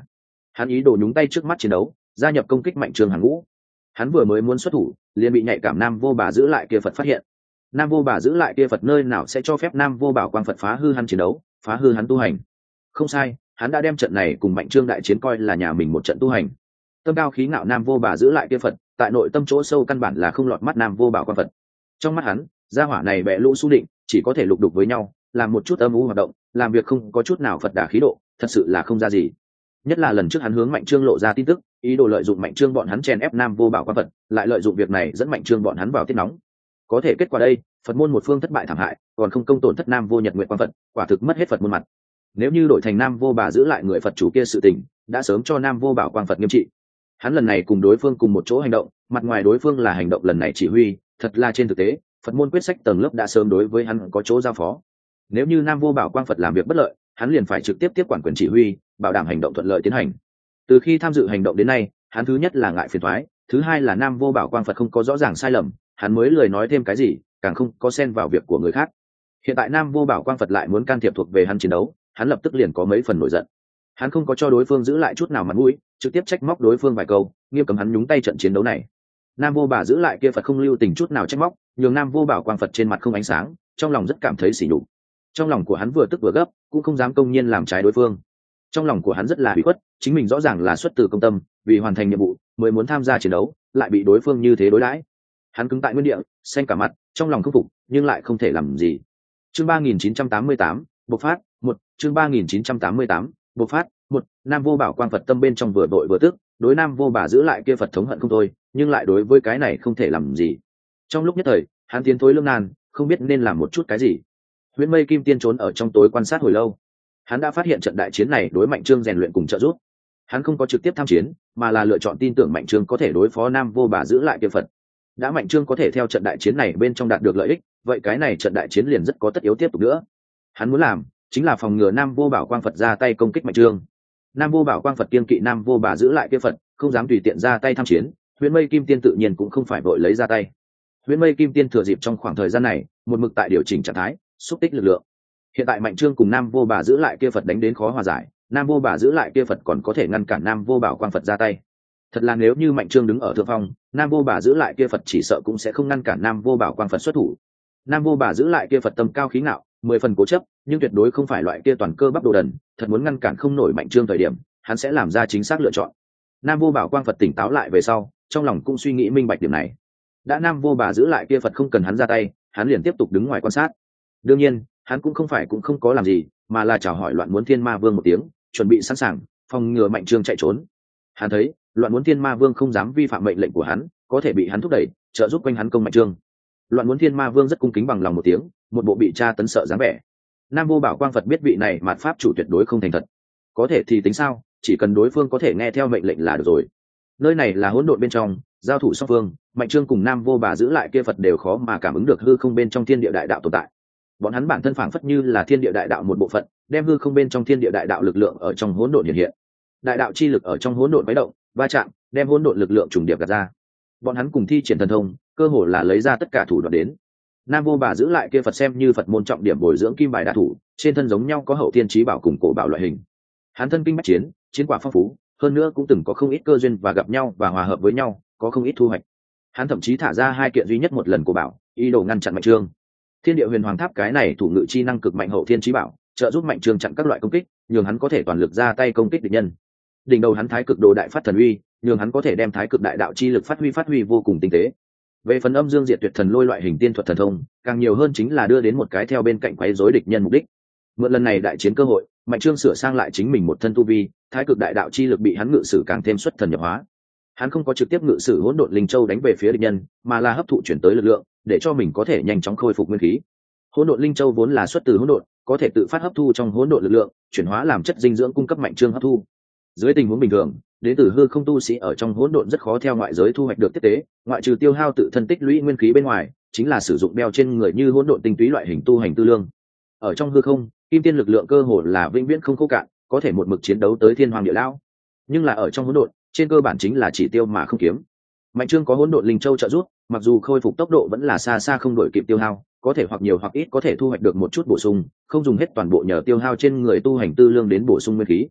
Hắn ý đồ nhúng tay trước mắt chiến đấu, gia nhập công kích Mạnh Trương hàng ngũ. Hắn vừa mới muốn xuất thủ, liền bị nhạy cảm Nam Vô Bà giữ lại kia Phật phát hiện. Nam Vô Bà giữ lại kia Phật nơi nào sẽ cho phép Nam Vô Bảo Quang Phật phá hư hắn chiến đấu, phá hư hắn tu hành. Không sai, hắn đã đem trận này cùng Mạnh Trương đại chiến coi là nhà mình một trận tu hành. Tâm cao khí ngạo Nam Vô Bà giữ lại kia Phật, tại nội tâm chỗ sâu căn bản là không lọt mắt Nam Vô Bảo Quang Phật. Trong mắt hắn, gia hỏa này bẹ lũ su định, chỉ có thể lục đục với nhau, làm một chút âm u hoạt động, làm việc không có chút nào Phật đả khí độ, thật sự là không ra gì. Nhất là lần trước hắn hướng Mạnh Trương lộ ra tin tức, ý đồ lợi dụng Mạnh Trương bọn hắn chèn ép Nam Vô Bảo Quang Phật, lại lợi dụng việc này dẫn Mạnh Trương bọn hắn vào tiết nóng. Có thể kết quả đây, Phật môn một phương thất bại thảm hại, còn không công tổn thất Nam Vô Nhật Nguyện Quang Phật, quả thực mất hết Phật môn mặt. Nếu như đổi thành Nam Vô Bà giữ lại người Phật chủ kia sự tình, đã sớm cho Nam Vô Bảo Quang Phật nghiêm trị. Hắn lần này cùng đối phương cùng một chỗ hành động, mặt ngoài đối phương là hành động lần này chỉ huy, thật là trên thực tế, Phật môn quyết sách tầng lớp đã sớm đối với hắn có chỗ giao phó. Nếu như Nam Vô Bảo Quang Phật làm việc bất lợi, hắn liền phải trực tiếp tiếp quản quyền chỉ huy, bảo đảm hành động thuận lợi tiến hành. Từ khi tham dự hành động đến nay, hắn thứ nhất là ngại phiền toái, thứ hai là Nam Vô Bảo Quang Phật không có rõ ràng sai lầm, hắn mới lười nói thêm cái gì, càng không có xen vào việc của người khác. Hiện tại Nam Vô Bảo Quang Phật lại muốn can thiệp thuộc về hắn chiến đấu, hắn lập tức liền có mấy phần nổi giận. Hắn không có cho đối phương giữ lại chút nào mặt mũi, trực tiếp trách móc đối phương vài câu, nghiêm cấm hắn nhúng tay trận chiến đấu này. Nam Vô Bà giữ lại kia Phật không lưu tình chút nào trách móc, nhường Nam Vô Bảo Quang Phật trên mặt không ánh sáng, trong lòng rất cảm thấy sỉ nhục. Trong lòng của hắn vừa tức vừa gấp, cũng không dám công nhiên làm trái đối phương. Trong lòng của hắn rất là hủy khuất, chính mình rõ ràng là xuất từ công tâm, vì hoàn thành nhiệm vụ mới muốn tham gia chiến đấu, lại bị đối phương như thế đối đãi. Hắn cứng tại nguyên địa, xanh cả mặt, trong lòng không phục, nhưng lại không thể làm gì. Chương ba nghìn chín trăm tám mươi tám, bộc phát, một, chương ba nghìn chín trăm tám mươi tám, bộc phát, một. Nam Vô Bảo Quang Phật tâm bên trong vừa đội vừa tức, đối Nam Vô Bà giữ lại kia Phật thống hận không thôi, nhưng lại đối với cái này không thể làm gì. Trong lúc nhất thời, hắn tiến thối lưỡng nan, không biết nên làm một chút cái gì. Huyễn Mây Kim Tiên trốn ở trong tối quan sát hồi lâu. Hắn đã phát hiện trận đại chiến này đối Mạnh Trương rèn luyện cùng trợ giúp. Hắn không có trực tiếp tham chiến, mà là lựa chọn tin tưởng Mạnh Trương có thể đối phó Nam Vô Bà giữ lại kia Phật. Đã Mạnh Trương có thể theo trận đại chiến này bên trong đạt được lợi ích, vậy cái này trận đại chiến liền rất có tất yếu tiếp tục nữa. Hắn muốn làm chính là phòng ngừa Nam Vô Bảo Quang Phật ra tay công kích Mạnh Trương. Nam Vô Bảo Quang Phật kiên kỵ Nam Vô Bà giữ lại kia Phật, không dám tùy tiện ra tay tham chiến, Huyễn Mây Kim Tiên tự nhiên cũng không phải vội lấy ra tay. Huyễn Mây Kim Tiên thừa dịp trong khoảng thời gian này, một mực tại điều chỉnh trạng thái, xúc tích lực lượng. Hiện tại Mạnh Trương cùng Nam Vô Bà giữ lại kia Phật đánh đến khó hòa giải, Nam Vô Bà giữ lại kia Phật còn có thể ngăn cản Nam Vô Bảo Quang Phật ra tay. Thật là nếu như Mạnh Trương đứng ở thượng phong, Nam Vô Bà giữ lại kia Phật chỉ sợ cũng sẽ không ngăn cản Nam Vô Bảo Quang Phật xuất thủ. Nam Vô Bà giữ lại kia Phật tâm cao khí ngạo, mười phần cố chấp, nhưng tuyệt đối không phải loại kia toàn cơ bắp đồ đần, thật muốn ngăn cản không nổi Mạnh Trương thời điểm, hắn sẽ làm ra chính xác lựa chọn. Nam Vô Bảo Quang Phật tỉnh táo lại về sau, trong lòng cũng suy nghĩ minh bạch điểm này. Đã Nam Vô Bà giữ lại kia Phật không cần hắn ra tay, hắn liền tiếp tục đứng ngoài quan sát. Đương nhiên, hắn cũng không phải cũng không có làm gì, mà là chào hỏi Loạn Muốn Thiên Ma Vương một tiếng, chuẩn bị sẵn sàng, phòng ngừa Mạnh Trương chạy trốn. Hắn thấy, Loạn Muốn Thiên Ma Vương không dám vi phạm mệnh lệnh của hắn, có thể bị hắn thúc đẩy, trợ giúp quanh hắn công Mạnh Trương. Loạn Muốn Thiên Ma Vương rất cung kính bằng lòng một tiếng, một bộ bị tra tấn sợ dáng vẻ. Nam Vô Bảo Quang Phật biết vị này mạt pháp chủ tuyệt đối không thành thật. Có thể thì tính sao, chỉ cần đối phương có thể nghe theo mệnh lệnh là được rồi. Nơi này là hỗn độn bên trong, giao thủ song phương, Mạnh Trương cùng Nam Vô Bà giữ lại kia Phật đều khó mà cảm ứng được hư không bên trong thiên địa đại đạo tồn tại. Bọn hắn bản thân phảng phất như là thiên địa đại đạo một bộ phận, đem hư không bên trong thiên địa đại đạo lực lượng ở trong hỗn độn hiện hiện. Đại đạo chi lực ở trong hỗn độn quấy động, va chạm, đem hỗn độn lực lượng trùng điệp gạt ra. Bọn hắn cùng thi triển thần thông, cơ hồ là lấy ra tất cả thủ đoạn đến. Nam Vô Bà giữ lại kia Phật xem như Phật môn trọng điểm bồi dưỡng kim bài đa thủ, trên thân giống nhau có hậu thiên chí bảo cùng cổ bảo loại hình. Hắn thân kinh bách chiến, chiến quả phong phú, hơn nữa cũng từng có không ít cơ duyên và gặp nhau và hòa hợp với nhau, có không ít thu hoạch. Hắn thậm chí thả ra hai kiện duy nhất một lần cổ bảo, ý đồ ngăn chặn Mạnh Trương. Thiên Địa Huyền Hoàng Tháp cái này thủ ngự chi năng cực mạnh hậu thiên chí bảo, trợ giúp Mạnh Trương chặn các loại công kích, nhường hắn có thể toàn lực ra tay công kích địch nhân. Đỉnh đầu hắn Thái Cực Đồ Đại Phát Thần Uy, nhường hắn có thể đem Thái Cực Đại Đạo chi lực phát huy phát huy vô cùng tinh tế. Về phần Âm Dương Diệt Tuyệt Thần Lôi loại hình tiên thuật thần thông, càng nhiều hơn chính là đưa đến một cái theo bên cạnh quấy rối địch nhân mục đích. Mượn lần này đại chiến cơ hội, Mạnh Trương sửa sang lại chính mình một thân tu vi, Thái Cực Đại Đạo chi lực bị hắn ngự sử càng thêm xuất thần nhập hóa. Hắn không có trực tiếp ngự sử hỗn độn linh châu đánh về phía địch nhân, mà là hấp thụ chuyển tới lực lượng, để cho mình có thể nhanh chóng khôi phục nguyên khí. Hỗn độn linh châu vốn là xuất từ hỗn độn, có thể tự phát hấp thu trong hỗn độn lực lượng, chuyển hóa làm chất dinh dưỡng cung cấp Mạnh Trương hấp thu. Dưới tình huống bình thường, đến từ hư không tu sĩ ở trong hỗn độn rất khó theo ngoại giới thu hoạch được tiếp tế, ngoại trừ tiêu hao tự thân tích lũy nguyên khí bên ngoài, chính là sử dụng đeo trên người như hỗn độn tinh túy loại hình tu hành tư lương. Ở trong hư không, kim tiên lực lượng cơ hồ là vĩnh viễn không khô cạn, có thể một mực chiến đấu tới thiên hoàng địa lão. Nhưng là ở trong hỗn độn, trên cơ bản chính là chỉ tiêu mà không kiếm. Mạnh Trương có hỗn độn linh châu trợ giúp, mặc dù khôi phục tốc độ vẫn là xa xa không đổi kịp tiêu hao, có thể hoặc nhiều hoặc ít có thể thu hoạch được một chút bổ sung, không dùng hết toàn bộ nhờ tiêu hao trên người tu hành tư lương đến bổ sung nguyên khí.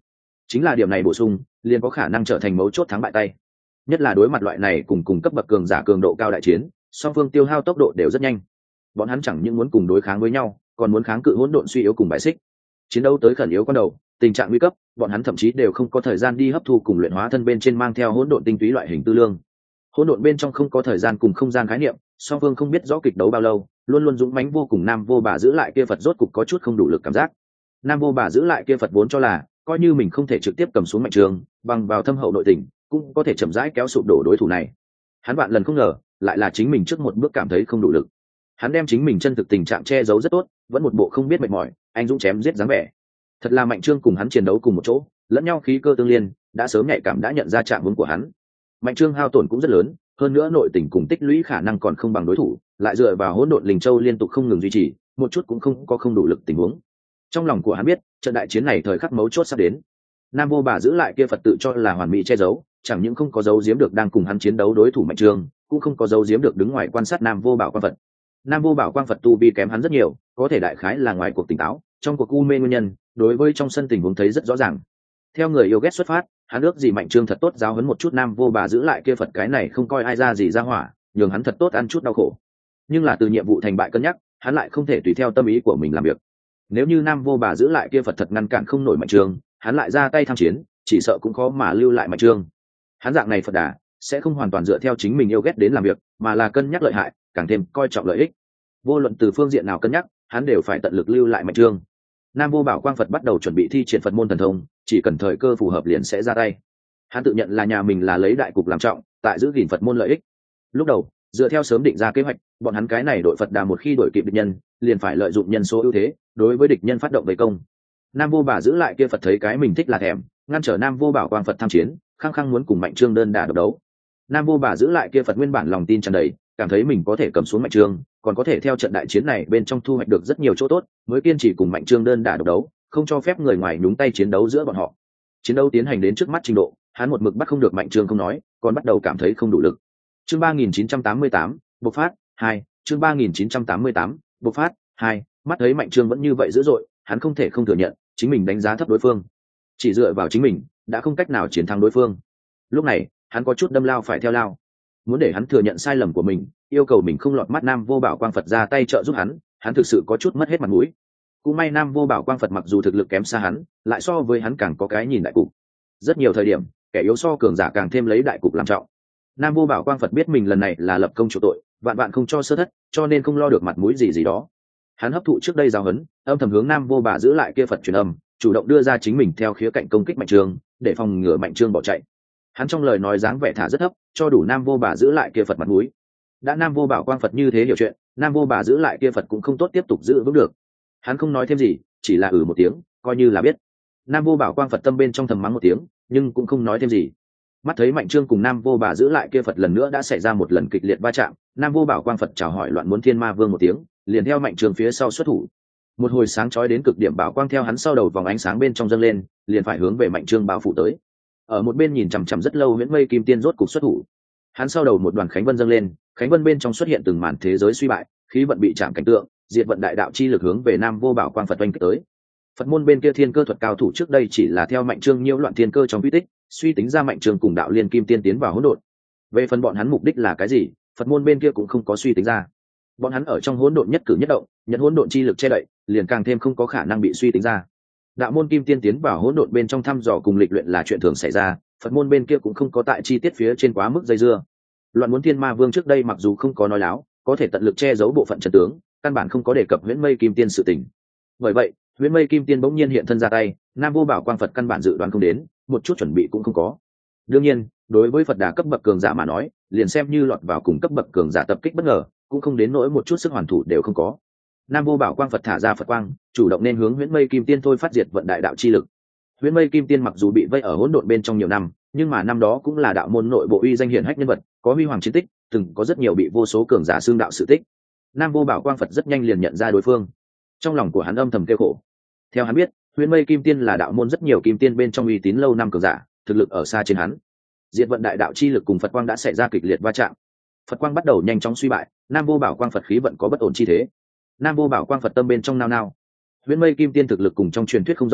chính là điểm này bổ sung liền có khả năng trở thành mấu chốt thắng bại tay, nhất là đối mặt loại này cùng cùng cấp bậc cường giả cường độ cao đại chiến, song phương tiêu hao tốc độ đều rất nhanh. Bọn hắn chẳng những muốn cùng đối kháng với nhau, còn muốn kháng cự hỗn độn suy yếu cùng bại xích. Chiến đấu tới khẩn yếu con đầu, tình trạng nguy cấp, bọn hắn thậm chí đều không có thời gian đi hấp thu cùng luyện hóa thân bên trên mang theo hỗn độn tinh túy loại hình tư lương. Hỗn độn bên trong không có thời gian cùng không gian khái niệm, song phương không biết rõ kịch đấu bao lâu, luôn luôn dũng mãnh vô cùng. Nam Vô Bà giữ lại kia Phật rốt cục có chút không đủ lực cảm giác. Nam Vô Bà giữ lại kia Phật vốn cho là coi như mình không thể trực tiếp cầm xuống Mạnh Trường, bằng vào thâm hậu nội tình, cũng có thể chậm rãi kéo sụp đổ đối thủ này. Hắn vạn lần không ngờ, lại là chính mình trước một bước cảm thấy không đủ lực. Hắn đem chính mình chân thực tình trạng che giấu rất tốt, vẫn một bộ không biết mệt mỏi, anh dũng chém giết dáng vẻ. Thật là Mạnh Trương cùng hắn chiến đấu cùng một chỗ, lẫn nhau khí cơ tương liên, đã sớm nhạy cảm đã nhận ra trạng huống của hắn. Mạnh Trương hao tổn cũng rất lớn, hơn nữa nội tình cùng tích lũy khả năng còn không bằng đối thủ, lại dựa vào hỗn độn linh châu liên tục không ngừng duy trì, một chút cũng không có không đủ lực tình huống. Trong lòng của hắn biết, trận đại chiến này thời khắc mấu chốt sắp đến. Nam Vô Bà giữ lại kia Phật tự cho là hoàn mỹ che giấu, chẳng những không có giấu giếm được đang cùng hắn chiến đấu đối thủ Mạnh Trương, cũng không có giấu giếm được đứng ngoài quan sát Nam Vô Bảo Quang Phật. Nam Vô Bảo Quang Phật tu vi kém hắn rất nhiều, có thể đại khái là ngoài cuộc tỉnh táo, trong cuộc u mê nguyên nhân, đối với trong sân tình huống thấy rất rõ ràng. Theo người yêu ghét xuất phát, hắn ước gì Mạnh Trương thật tốt giáo huấn một chút Nam Vô Bà giữ lại kia Phật cái này không coi ai ra gì ra hỏa, nhường hắn thật tốt ăn chút đau khổ. Nhưng là từ nhiệm vụ thành bại cân nhắc, hắn lại không thể tùy theo tâm ý của mình làm việc. Nếu như Nam Vô Bà giữ lại kia Phật thật ngăn cản không nổi Mạnh Trương, hắn lại ra tay tham chiến, chỉ sợ cũng khó mà lưu lại Mạnh Trương. Hắn dạng này Phật đà sẽ không hoàn toàn dựa theo chính mình yêu ghét đến làm việc, mà là cân nhắc lợi hại, càng thêm coi trọng lợi ích. Vô luận từ phương diện nào cân nhắc, hắn đều phải tận lực lưu lại Mạnh Trương. Nam Vô Bảo Quang Phật bắt đầu chuẩn bị thi triển Phật môn thần thông, chỉ cần thời cơ phù hợp liền sẽ ra tay. Hắn tự nhận là nhà mình là lấy đại cục làm trọng, tại giữ gìn Phật môn lợi ích. Lúc đầu, dựa theo sớm định ra kế hoạch, bọn hắn cái này đội Phật đà một khi đuổi kịp địch nhân, liền phải lợi dụng nhân số ưu thế, đối với địch nhân phát động vây công. Nam Vô Bà giữ lại kia Phật thấy cái mình thích là thèm, ngăn trở Nam Vô Bảo Quang Phật tham chiến, khăng khăng muốn cùng Mạnh Trương đơn đả độc đấu. Nam Vô Bà giữ lại kia Phật nguyên bản lòng tin tràn đầy, cảm thấy mình có thể cầm xuống Mạnh Trương, còn có thể theo trận đại chiến này bên trong thu hoạch được rất nhiều chỗ tốt, mới kiên trì cùng Mạnh Trương đơn đả độc đấu, không cho phép người ngoài nhúng tay chiến đấu giữa bọn họ. Chiến đấu tiến hành đến trước mắt trình độ, hắn một mực bắt không được Mạnh Trương không nói, còn bắt đầu cảm thấy không đủ lực. Chương ba nghìn chín trăm tám mươi tám, bộc phát hai, chương ba nghìn chín trăm tám mươi tám, bộc phát hai, mắt thấy Mạnh Trương vẫn như vậy dữ dội, hắn không thể không thừa nhận, chính mình đánh giá thấp đối phương. Chỉ dựa vào chính mình, đã không cách nào chiến thắng đối phương. Lúc này, hắn có chút đâm lao phải theo lao. Muốn để hắn thừa nhận sai lầm của mình, yêu cầu mình không lọt mắt Nam Vô Bảo Quang Phật ra tay trợ giúp hắn, hắn thực sự có chút mất hết mặt mũi. Cũng may Nam Vô Bảo Quang Phật mặc dù thực lực kém xa hắn, lại so với hắn càng có cái nhìn đại cục. Rất nhiều thời điểm, kẻ yếu so cường giả càng thêm lấy đại cục làm trọng. Nam Vô Bảo Quang Phật biết mình lần này là lập công chủ tội, vạn vạn không cho sơ thất, cho nên không lo được mặt mũi gì gì đó. Hắn hấp thụ trước đây giáo huấn, âm thầm hướng Nam Vô Bà giữ lại kia Phật truyền âm, chủ động đưa ra chính mình theo khía cạnh công kích Mạnh Trương, để phòng ngừa Mạnh Trương bỏ chạy. Hắn trong lời nói dáng vẻ thả rất thấp, cho đủ Nam Vô Bà giữ lại kia Phật mặt mũi. Đã Nam Vô Bảo Quang Phật như thế hiểu chuyện, Nam Vô Bà giữ lại kia Phật cũng không tốt tiếp tục giữ vững được. Hắn không nói thêm gì, chỉ là ừ một tiếng, coi như là biết. Nam Vô Bảo Quang Phật tâm bên trong thầm mắng một tiếng, nhưng cũng không nói thêm gì. Mắt thấy Mạnh Trương cùng Nam Vô Bà giữ lại kia Phật lần nữa đã xảy ra một lần kịch liệt va chạm, Nam Vô Bảo Quang Phật chào hỏi loạn muốn Thiên Ma Vương một tiếng, liền theo Mạnh Trương phía sau xuất thủ. Một hồi sáng chói đến cực điểm bảo quang theo hắn sau đầu vòng ánh sáng bên trong dâng lên, liền phải hướng về Mạnh Trương bao phủ tới. Ở một bên nhìn chằm chằm rất lâu Huyễn Mây Kim Tiên rốt cục xuất thủ. Hắn sau đầu một đoàn khánh vân dâng lên, khánh vân bên trong xuất hiện từng màn thế giới suy bại, khí vận bị chạm cảnh tượng, diệt vận đại đạo chi lực hướng về Nam Vô Bảo Quang Phật oanh kích tới. Phật môn bên kia thiên cơ thuật cao thủ trước đây chỉ là theo Mạnh Trương nhiễu loạn thiên cơ trong quy tích, suy tính ra Mạnh Trương cùng đạo liên kim tiên tiến vào hỗn độn. Về phần bọn hắn mục đích là cái gì, Phật môn bên kia cũng không có suy tính ra. Bọn hắn ở trong hỗn độn nhất cử nhất động, nhận hỗn độn chi lực che đậy, liền càng thêm không có khả năng bị suy tính ra. Đạo môn kim tiên tiến vào hỗn độn bên trong thăm dò cùng lịch luyện là chuyện thường xảy ra, Phật môn bên kia cũng không có tại chi tiết phía trên quá mức dây dưa. Loạn muốn Thiên Ma Vương trước đây mặc dù không có nói láo, có thể tận lực che giấu bộ phận trận tướng, căn bản không có đề cập Huyễn Mây Kim Tiên sự tình. Bởi vậy, Huyễn Mây Kim Tiên bỗng nhiên hiện thân ra tay, Nam Vô Bảo Quang Phật căn bản dự đoán không đến, một chút chuẩn bị cũng không có. Đương nhiên, đối với Phật đà cấp bậc cường giả mà nói, liền xem như lọt vào cùng cấp bậc cường giả tập kích bất ngờ, cũng không đến nỗi một chút sức hoàn thủ đều không có. Nam Vô Bảo Quang Phật thả ra Phật quang, chủ động nên hướng Huyễn Mây Kim Tiên thôi phát diệt vận đại đạo chi lực. Huyễn Mây Kim Tiên mặc dù bị vây ở hỗn độn bên trong nhiều năm, nhưng mà năm đó cũng là đạo môn nội bộ uy danh hiển hách nhân vật, có huy hoàng chiến tích, từng có rất nhiều bị vô số cường giả xương đạo sự tích. Nam Vô Bảo Quang Phật rất nhanh liền nhận ra đối phương. Trong lòng của hắn âm thầm kêu khổ. Theo hắn biết, Huyễn Mây Kim Tiên là đạo môn rất nhiều kim tiên bên trong uy tín lâu năm cường giả, thực lực ở xa trên hắn. Diệt vận đại đạo chi lực cùng Phật quang đã xảy ra kịch liệt va chạm. Phật quang bắt đầu nhanh chóng suy bại, Nam Vô Bảo Quang Phật khí vận có bất ổn chi thế. Nam Vô Bảo Quang Phật tâm bên trong nao nao. Huyễn Mây Kim Tiên thực lực cùng trong truyền thuyết không giống a,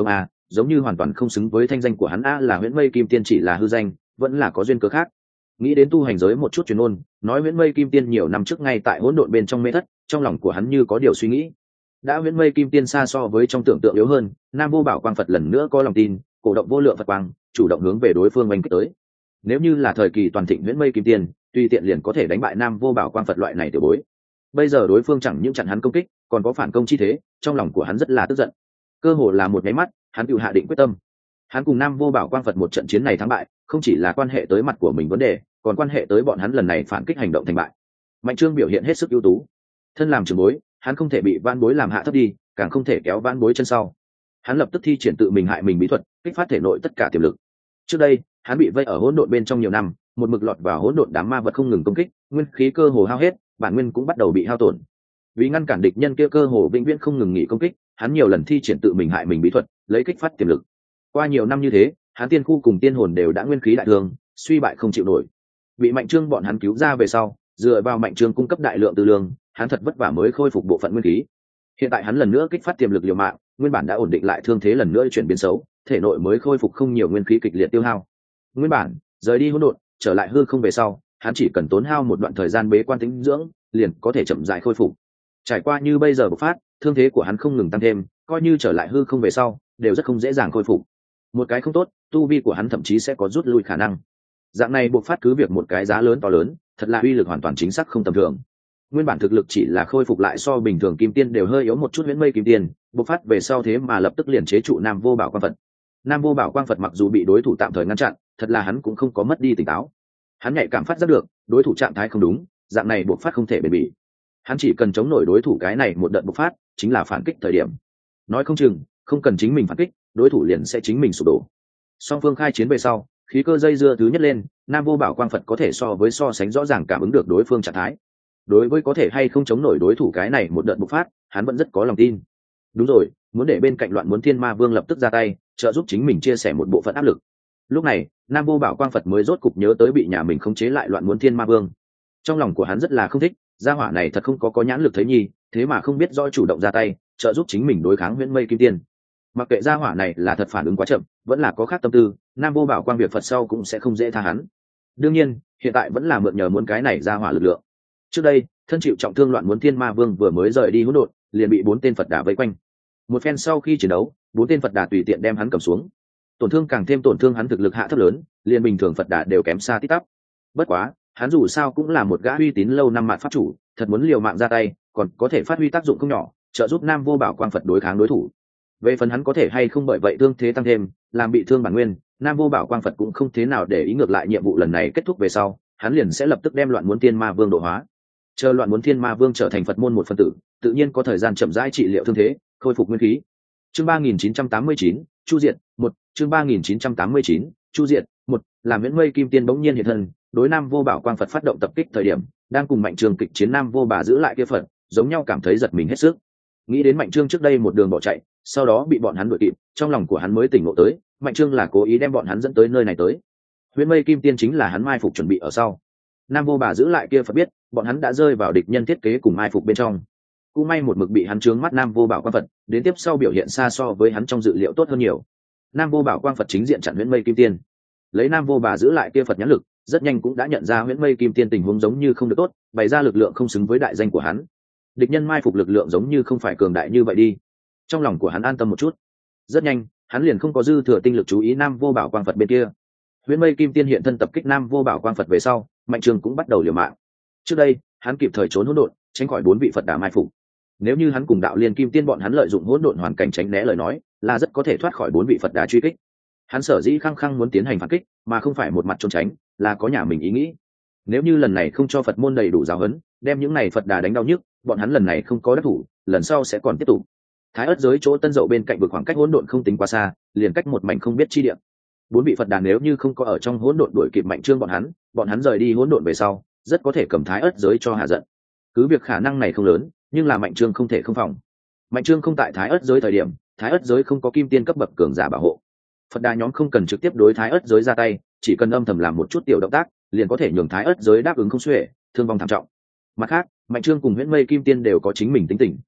giống như hoàn toàn không xứng với thanh danh của hắn. A là huyễn mây kim tiên chỉ là hư danh, vẫn là có duyên cớ khác. Nghĩ đến tu hành giới một chút truyền ôn nói huyễn mây kim tiên nhiều năm trước ngay tại hỗn độn bên trong mê thất, trong lòng của hắn như có điều suy nghĩ. Đã huyễn mây kim tiên xa so với trong tưởng tượng yếu hơn, Nam Vô Bảo Quang Phật lần nữa có lòng tin, cổ động vô lượng Phật quang, chủ động hướng về đối phương oanh kích tới. Nếu như là thời kỳ toàn thịnh huyễn mây kim tiên, tùy tiện liền có thể đánh bại Nam Vô Bảo Quang Phật loại này tiểu bối. Bây giờ đối phương chẳng những chặn hắn công kích, còn có phản công chi thế, trong lòng của hắn rất là tức giận. Cơ hồ là một nháy mắt, hắn tự hạ định quyết tâm. Hắn cùng Nam Vô Bảo Quang Phật một trận chiến này thắng bại, không chỉ là quan hệ tới mặt của mình vấn đề, còn quan hệ tới bọn hắn lần này phản kích hành động thành bại. Mạnh Trương biểu hiện hết sức ưu tú. Thân làm trưởng bối, hắn không thể bị vãn bối làm hạ thấp đi, càng không thể kéo vãn bối chân sau. Hắn lập tức thi triển tự mình hại mình bí thuật, kích phát thể nội tất cả tiềm lực. Trước đây, hắn bị vây ở hỗn độn bên trong nhiều năm, một mực lọt vào hỗn độn đám ma vật không ngừng công kích, nguyên khí cơ hồ hao hết, bản nguyên cũng bắt đầu bị hao tổn. Vì ngăn cản địch nhân kia cơ hồ vĩnh viễn không ngừng nghỉ công kích, hắn nhiều lần thi triển tự mình hại mình bí thuật, lấy kích phát tiềm lực. Qua nhiều năm như thế, hắn tiên khu cùng tiên hồn đều đã nguyên khí đại thương, suy bại không chịu nổi. Bị Mạnh Trương bọn hắn cứu ra về sau, dựa vào Mạnh Trương cung cấp đại lượng tư lương, hắn thật vất vả mới khôi phục bộ phận nguyên khí. Hiện tại hắn lần nữa kích phát tiềm lực liều mạng, nguyên bản đã ổn định lại thương thế lần nữa chuyển biến xấu, thể nội mới khôi phục không nhiều nguyên khí kịch liệt tiêu hao. Nguyên bản rời đi hỗn độn, trở lại hư không về sau, hắn chỉ cần tốn hao một đoạn thời gian bế quan tĩnh dưỡng, liền có thể chậm rãi khôi phục. Trải qua như bây giờ bộc phát, thương thế của hắn không ngừng tăng thêm, coi như trở lại hư không về sau, đều rất không dễ dàng khôi phục. Một cái không tốt, tu vi của hắn thậm chí sẽ có rút lui khả năng. Dạng này bộc phát cứ việc một cái giá lớn to lớn, thật là uy lực hoàn toàn chính xác không tầm thường. Nguyên bản thực lực chỉ là khôi phục lại so bình thường kim tiên đều hơi yếu một chút huyễn mây kim tiên, bộc phát về sau thế mà lập tức liền chế trụ Nam Vô Bảo Quang Phật. Nam Vô Bảo Quang Phật mặc dù bị đối thủ tạm thời ngăn chặn, thật là hắn cũng không có mất đi tỉnh táo. Hắn nhạy cảm phát giác được, đối thủ trạng thái không đúng, dạng này bộc phát không thể bền bỉ. Hắn chỉ cần chống nổi đối thủ cái này một đợt bộc phát, chính là phản kích thời điểm. Nói không chừng, không cần chính mình phản kích, đối thủ liền sẽ chính mình sụp đổ. Song phương khai chiến về sau, khí cơ dây dưa thứ nhất lên, Nam Vô Bảo Quang Phật có thể so với so sánh rõ ràng cảm ứng được đối phương trạng thái. Đối với có thể hay không chống nổi đối thủ cái này một đợt bộc phát, hắn vẫn rất có lòng tin. Đúng rồi, muốn để bên cạnh Loạn Muốn Thiên Ma Vương lập tức ra tay, trợ giúp chính mình chia sẻ một bộ phận áp lực. Lúc này, Nam Vô Bảo Quang Phật mới rốt cục nhớ tới bị nhà mình khống chế lại Loạn Muốn Thiên Ma Vương. Trong lòng của hắn rất là không thích, gia hỏa này thật không có có nhãn lực thấy nhi, thế mà không biết rõ chủ động ra tay, trợ giúp chính mình đối kháng Huyễn Mây Kim Tiên. Mặc kệ gia hỏa này là thật phản ứng quá chậm, vẫn là có khác tâm tư, Nam Vô Bảo Quang Việt Phật sau cũng sẽ không dễ tha hắn. Đương nhiên, hiện tại vẫn là mượn nhờ muốn cái này gia hỏa lực lượng. Trước đây, thân chịu trọng thương Loạn Muốn Thiên Ma Vương vừa mới rời đi hỗn độn, liền bị bốn tên Phật đà vây quanh. Một phen sau khi chiến đấu, bốn tên Phật đà tùy tiện đem hắn cầm xuống. Tổn thương càng thêm tổn thương hắn thực lực hạ thấp lớn, liền bình thường Phật đà đều kém xa tít tắp. Bất quá, hắn dù sao cũng là một gã uy tín lâu năm mạn pháp chủ, thật muốn liều mạng ra tay, còn có thể phát huy tác dụng không nhỏ, trợ giúp Nam Vô Bảo Quang Phật đối kháng đối thủ. Về phần hắn có thể hay không bởi vậy thương thế tăng thêm, làm bị thương bản nguyên, Nam Vô Bảo Quang Phật cũng không thế nào để ý, ngược lại nhiệm vụ lần này kết thúc về sau, hắn liền sẽ lập tức đem Loạn Muốn Thiên Ma Vương độ hóa. Chờ Loạn Muốn Thiên Ma Vương trở thành Phật môn một phân tử, tự nhiên có thời gian chậm rãi trị liệu thương thế, khôi phục nguyên khí. Chương ba nghìn chín trăm tám mươi chín, Chu Diệt, một, chương ba nghìn chín trăm tám mươi chín, Chu Diệt, một, làm Huyễn Mây Kim Tiên bỗng nhiên hiện thân, đối Nam Vô Bảo Quang Phật phát động tập kích thời điểm, đang cùng Mạnh Trương kịch chiến Nam Vô Bà giữ lại kia Phật, giống nhau cảm thấy giật mình hết sức. Nghĩ đến Mạnh Trương trước đây một đường bỏ chạy, sau đó bị bọn hắn đuổi kịp, trong lòng của hắn mới tỉnh ngộ tới, Mạnh Trương là cố ý đem bọn hắn dẫn tới nơi này tới. Huyễn Mây Kim Tiên chính là hắn mai phục chuẩn bị ở sau. Nam Vô Bà giữ lại kia Phật biết, bọn hắn đã rơi vào địch nhân thiết kế cùng mai phục bên trong. Cú may một mực bị hắn trướng mắt Nam Vô Bảo Quang Phật, đến tiếp sau biểu hiện xa so với hắn trong dự liệu tốt hơn nhiều. Nam Vô Bảo Quang Phật chính diện chặn Huyễn Mây Kim Tiên, lấy Nam Vô Bà giữ lại kia Phật nhãn lực, rất nhanh cũng đã nhận ra Huyễn Mây Kim Tiên tình huống giống như không được tốt, bày ra lực lượng không xứng với đại danh của hắn. Địch nhân mai phục lực lượng giống như không phải cường đại như vậy đi. Trong lòng của hắn an tâm một chút. Rất nhanh, hắn liền không có dư thừa tinh lực chú ý Nam Vô Bảo Quang Phật bên kia. Huyễn Mây Kim Tiên hiện thân tập kích Nam Vô Bảo Quang Phật về sau, Mạnh Trương cũng bắt đầu liều mạng. Trước đây, hắn kịp thời trốn hỗn độn, tránh khỏi bốn vị Phật đà mai phục. Nếu như hắn cùng Đạo Liên Kim Tiên bọn hắn lợi dụng hỗn độn hoàn cảnh tránh né lời nói, là rất có thể thoát khỏi bốn vị Phật đà truy kích. Hắn sở dĩ khăng khăng muốn tiến hành phản kích, mà không phải một mặt trốn tránh, là có nhà mình ý nghĩ. Nếu như lần này không cho Phật môn đầy đủ giáo huấn, đem những này Phật đà đánh đau nhức, bọn hắn lần này không có đắc thủ, lần sau sẽ còn tiếp tục. Thái Ức giới chỗ Tân Dậu bên cạnh vực khoảng cách hỗn độn không tính quá xa, liền cách một mảnh không biết chi địa. Bốn vị Phật đà nếu như không có ở trong hỗn độn đuổi kịp Mạnh Trương bọn hắn, bọn hắn rời đi hỗn độn về sau, rất có thể cầm Thái Ức giới cho hạ giận. Cứ việc khả năng này không lớn, nhưng là Mạnh Trương không thể không phòng. Mạnh Trương không tại Thái Ức giới thời điểm, Thái Ức giới không có kim tiên cấp bậc cường giả bảo hộ. Phật đà nhóm không cần trực tiếp đối Thái Ức giới ra tay, chỉ cần âm thầm làm một chút tiểu động tác, liền có thể nhường Thái Ức giới đáp ứng không xuể, thương vong thảm trọng. Mặt khác, Mạnh Trương cùng Huyễn Mây Kim Tiên đều có chính mình tính tình.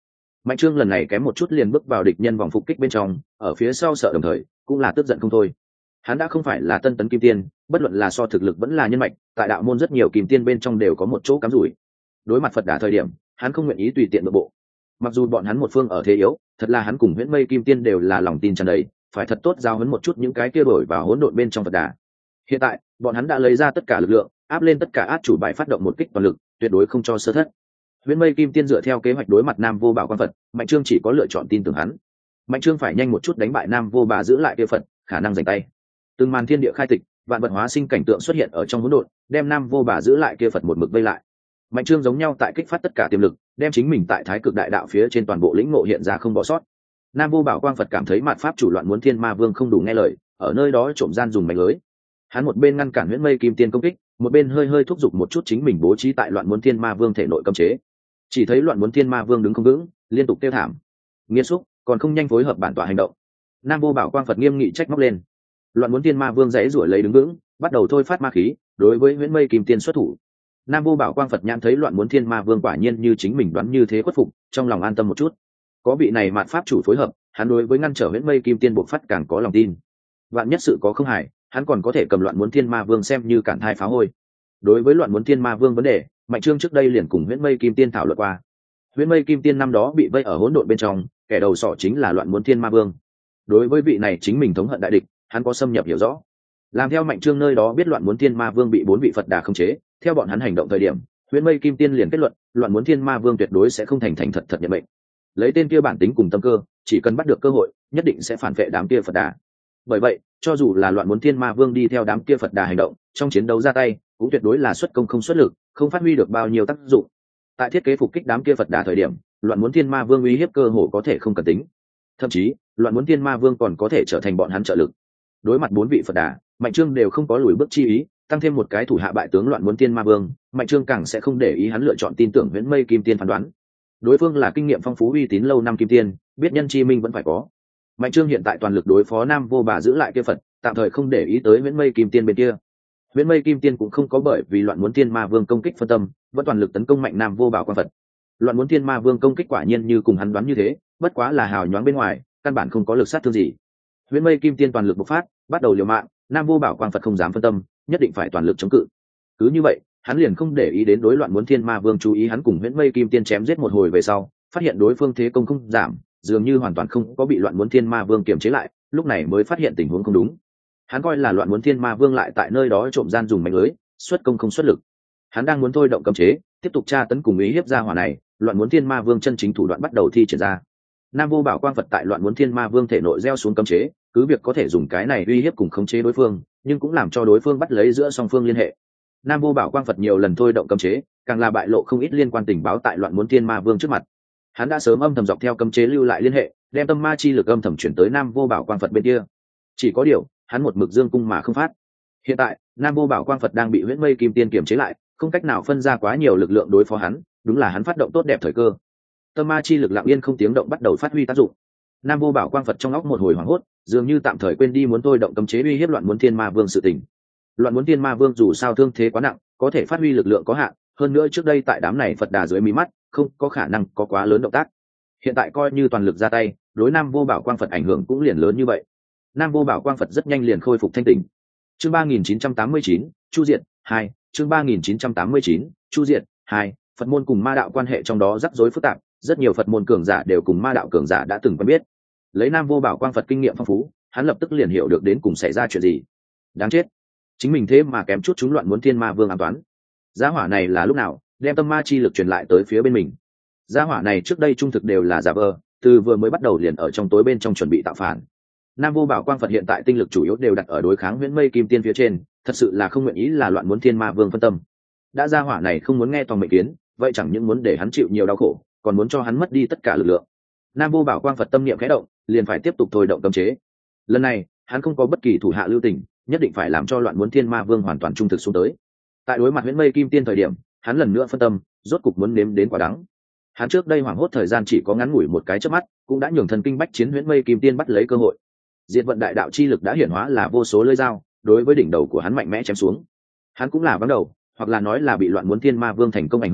Mạnh Trương lần này kém một chút liền bước vào địch nhân vòng phục kích bên trong, ở phía sau sợ đồng thời cũng là tức giận không thôi. Hắn đã không phải là tân tấn kim tiên, bất luận là so thực lực vẫn là nhân mạch, tại đạo môn rất nhiều kim tiên bên trong đều có một chỗ cắm rủi. Đối mặt Phật Đà thời điểm, hắn không nguyện ý tùy tiện nội bộ. Mặc dù bọn hắn một phương ở thế yếu, thật là hắn cùng Huyễn Mây Kim Tiên đều là lòng tin tràn đầy, phải thật tốt giao huấn một chút những cái kia đổi vào hỗn độn bên trong Phật Đà. Hiện tại, bọn hắn đã lấy ra tất cả lực lượng, áp lên tất cả át chủ bài phát động một kích toàn lực, tuyệt đối không cho sơ thất. Huyễn Mây Kim Tiên dựa theo kế hoạch đối mặt Nam Vô Bảo Quan Phật, Mạnh Trương chỉ có lựa chọn tin tưởng hắn. Mạnh Trương phải nhanh một chút đánh bại Nam Vô Bà giữ lại kia Phật, khả năng giành tay. Từng màn thiên địa khai tịch, vạn vật hóa sinh cảnh tượng xuất hiện ở trong hỗn độn, đem Nam Vô Bà giữ lại kia Phật một mực vây lại. Mạnh Trương giống nhau tại kích phát tất cả tiềm lực, đem chính mình tại Thái Cực Đại Đạo phía trên toàn bộ lĩnh ngộ hiện ra không bỏ sót. Nam Vô Bảo Quang Phật cảm thấy mạt pháp chủ Loạn Muốn Thiên Ma Vương không đủ nghe lời, ở nơi đó trộm gian dùng mạch lưới. Hắn một bên ngăn cản Huyễn Mây Kim Tiên công kích, một bên hơi hơi thúc giục một chút chính mình bố trí tại Loạn Muốn Thiên Ma Vương thể nội cấm chế. Chỉ thấy Loạn Muốn Thiên Ma Vương đứng không vững, liên tục kêu thảm. Nghiệt xúc, còn không nhanh phối hợp bản tọa hành động. Nam Vô Bảo Quang Phật nghiêm nghị trách móc lên. Loạn Muốn Thiên Ma Vương giãy giụa lấy đứng vững, bắt đầu thôi phát ma khí, đối với Huyễn Mây Kim Tiên xuất thủ. Nam Vô Bảo Quang Phật nhãn thấy Loạn Muốn Thiên Ma Vương quả nhiên như chính mình đoán như thế khuất phục, trong lòng an tâm một chút. Có vị này mạt pháp chủ phối hợp, hắn đối với ngăn trở Huyễn Mây Kim Tiên buộc phát càng có lòng tin. Vạn nhất sự có không hại, hắn còn có thể cầm Loạn Muốn Thiên Ma Vương xem như cản thai phá hôi. Đối với Loạn Muốn Thiên Ma Vương vấn đề, Mạnh Trương trước đây liền cùng Huyễn Mây Kim Tiên thảo luận qua. Huyễn Mây Kim Tiên năm đó bị vây ở hỗn độn bên trong, kẻ đầu sỏ chính là Loạn Muốn Thiên Ma Vương. Đối với vị này chính mình thống hận đại địch, hắn có xâm nhập hiểu rõ. Làm theo Mạnh Trương nơi đó biết Loạn Muốn Thiên Ma Vương bị bốn vị Phật Đà khống chế, theo bọn hắn hành động thời điểm, Huyễn Mây Kim Tiên liền kết luận, Loạn Muốn Thiên Ma Vương tuyệt đối sẽ không thành thành thật thật nhận mệnh. Lấy tên kia bản tính cùng tâm cơ, chỉ cần bắt được cơ hội, nhất định sẽ phản vệ đám kia Phật Đà. Bởi vậy, cho dù là Loạn Muốn Thiên Ma Vương đi theo đám kia Phật Đà hành động, trong chiến đấu ra tay, cũng tuyệt đối là xuất công không xuất lực, không phát huy được bao nhiêu tác dụng. Tại thiết kế phục kích đám kia Phật Đà thời điểm, Loạn Muốn Thiên Ma Vương uy hiếp cơ hồ có thể không cần tính. Thậm chí, Loạn Muốn Thiên Ma Vương còn có thể trở thành bọn hắn trợ lực. Đối mặt bốn vị Phật Đà, Mạnh Trương đều không có lùi bước chi ý, tăng thêm một cái thủ hạ bại tướng Loạn Muốn Thiên Ma Vương, Mạnh Trương càng sẽ không để ý hắn lựa chọn tin tưởng Huyễn Mây Kim Tiên phán đoán. Đối phương là kinh nghiệm phong phú uy tín lâu năm kim tiên, biết nhân chi minh vẫn phải có. Mạnh Trương hiện tại toàn lực đối phó Nam Vô Bà giữ lại kia Phật, tạm thời không để ý tới Huyễn Mây Kim Tiên bên kia. Huyễn Mây Kim Tiên cũng không có bởi vì Loạn Muốn Thiên Ma Vương công kích phân tâm, vẫn toàn lực tấn công mạnh Nam Vô Bảo Quan Phật. Loạn Muốn Thiên Ma Vương công kích quả nhiên như cùng hắn đoán như thế, bất quá là hào nhoáng bên ngoài, căn bản không có lực sát thương gì. Huyễn Mây Kim Tiên toàn lực bộc phát, bắt đầu liều mạng, Nam Vô Bảo Quang Phật không dám phân tâm, nhất định phải toàn lực chống cự. Cứ như vậy, hắn liền không để ý đến đối Loạn Muốn Thiên Ma Vương chú ý hắn cùng Huyễn Mây Kim Tiên chém giết một hồi về sau, phát hiện đối phương thế công không giảm, dường như hoàn toàn không có bị Loạn Muốn Thiên Ma Vương kiềm chế lại, lúc này mới phát hiện tình huống không đúng. Hắn coi là Loạn Muốn Thiên Ma Vương lại tại nơi đó trộm gian dùng mánh lưới, xuất công không xuất lực. Hắn đang muốn thôi động cấm chế, tiếp tục tra tấn cùng ý hiếp ra hỏa này, Loạn Muốn Thiên Ma Vương chân chính thủ đoạn bắt đầu thi triển ra. Nam Vô Bảo Quang Phật tại Loạn Muốn Thiên Ma Vương thể nội gieo xuống cấm chế, cứ việc có thể dùng cái này uy hiếp cùng khống chế đối phương, nhưng cũng làm cho đối phương bắt lấy giữa song phương liên hệ. Nam Vô Bảo Quang Phật nhiều lần thôi động cấm chế, càng là bại lộ không ít liên quan tình báo tại Loạn Muốn Thiên Ma Vương trước mặt. Hắn đã sớm âm thầm dọc theo cấm chế lưu lại liên hệ, đem tâm ma chi lực âm thầm chuyển tới Nam Vô Bảo Quang Phật bên kia. Chỉ có điều, hắn một mực dương cung mà không phát. Hiện tại, Nam Vô Bảo Quang Phật đang bị Huyễn Mây Kim Tiên kiềm chế lại, không cách nào phân ra quá nhiều lực lượng đối phó hắn, đúng là hắn phát động tốt đẹp thời cơ. Tâm ma chi lực lặng yên không tiếng động bắt đầu phát huy tác dụng. Nam Vô Bảo Quang Phật trong óc một hồi hoảng hốt, dường như tạm thời quên đi muốn thôi động cấm chế uy hiếp Loạn Muốn Thiên Ma Vương sự tình. Loạn Muốn Thiên Ma Vương dù sao thương thế quá nặng, có thể phát huy lực lượng có hạn, hơn nữa trước đây tại đám này Phật Đà dưới mí mắt, không có khả năng có quá lớn động tác. Hiện tại coi như toàn lực ra tay, đối Nam Vô Bảo Quang Phật ảnh hưởng cũng liền lớn như vậy. Nam Vô Bảo Quang Phật rất nhanh liền khôi phục thanh tỉnh. Chương ba nghìn chín trăm tám mươi chín, Chu Diệt hai, chương ba nghìn chín trăm tám mươi chín, Chu Diệt hai, Phật môn cùng ma đạo quan hệ trong đó rắc rối phức tạp, rất nhiều Phật môn cường giả đều cùng ma đạo cường giả đã từng quen biết. Lấy Nam Vô Bảo Quang Phật kinh nghiệm phong phú, hắn lập tức liền hiểu được đến cùng xảy ra chuyện gì. Đáng chết, chính mình thế mà kém chút chúng Loạn Muốn Thiên Ma Vương an toán. Gia hỏa này là lúc nào đem tâm ma chi lực truyền lại tới phía bên mình? Gia hỏa này trước đây trung thực đều là giả vờ, từ vừa mới bắt đầu liền ở trong tối bên trong chuẩn bị tạo phản. Nam Vô Bảo Quang Phật hiện tại tinh lực chủ yếu đều đặt ở đối kháng Huyễn Mây Kim Tiên phía trên, thật sự là không nguyện ý là Loạn Muốn Thiên Ma Vương phân tâm. Đã gia hỏa này không muốn nghe toàn mệnh kiến, vậy chẳng những muốn để hắn chịu nhiều đau khổ, còn muốn cho hắn mất đi tất cả lực lượng. Nam Vô Bảo Quang Phật tâm niệm khẽ động, liền phải tiếp tục thôi động cấm chế. Lần này, hắn không có bất kỳ thủ hạ lưu tình, nhất định phải làm cho Loạn Muốn Thiên Ma Vương hoàn toàn trung thực xuống tới. Tại đối mặt Huyễn Mây Kim Tiên thời điểm, hắn lần nữa phân tâm, rốt cục muốn nếm đến quả đắng. Hắn trước đây hoảng hốt thời gian chỉ có ngắn ngủi một cái chớp mắt, cũng đã nhường thần kinh bách chiến Huyễn Mây Kim Tiên bắt lấy cơ hội. Diệt vận đại đạo chi lực đã hiển hóa là vô số lưỡi dao, đối với đỉnh đầu của hắn mạnh mẽ chém xuống. Hắn cũng là vắng đầu, hoặc là nói là bị Loạn Muốn Thiên Ma Vương thành công ảnh hưởng,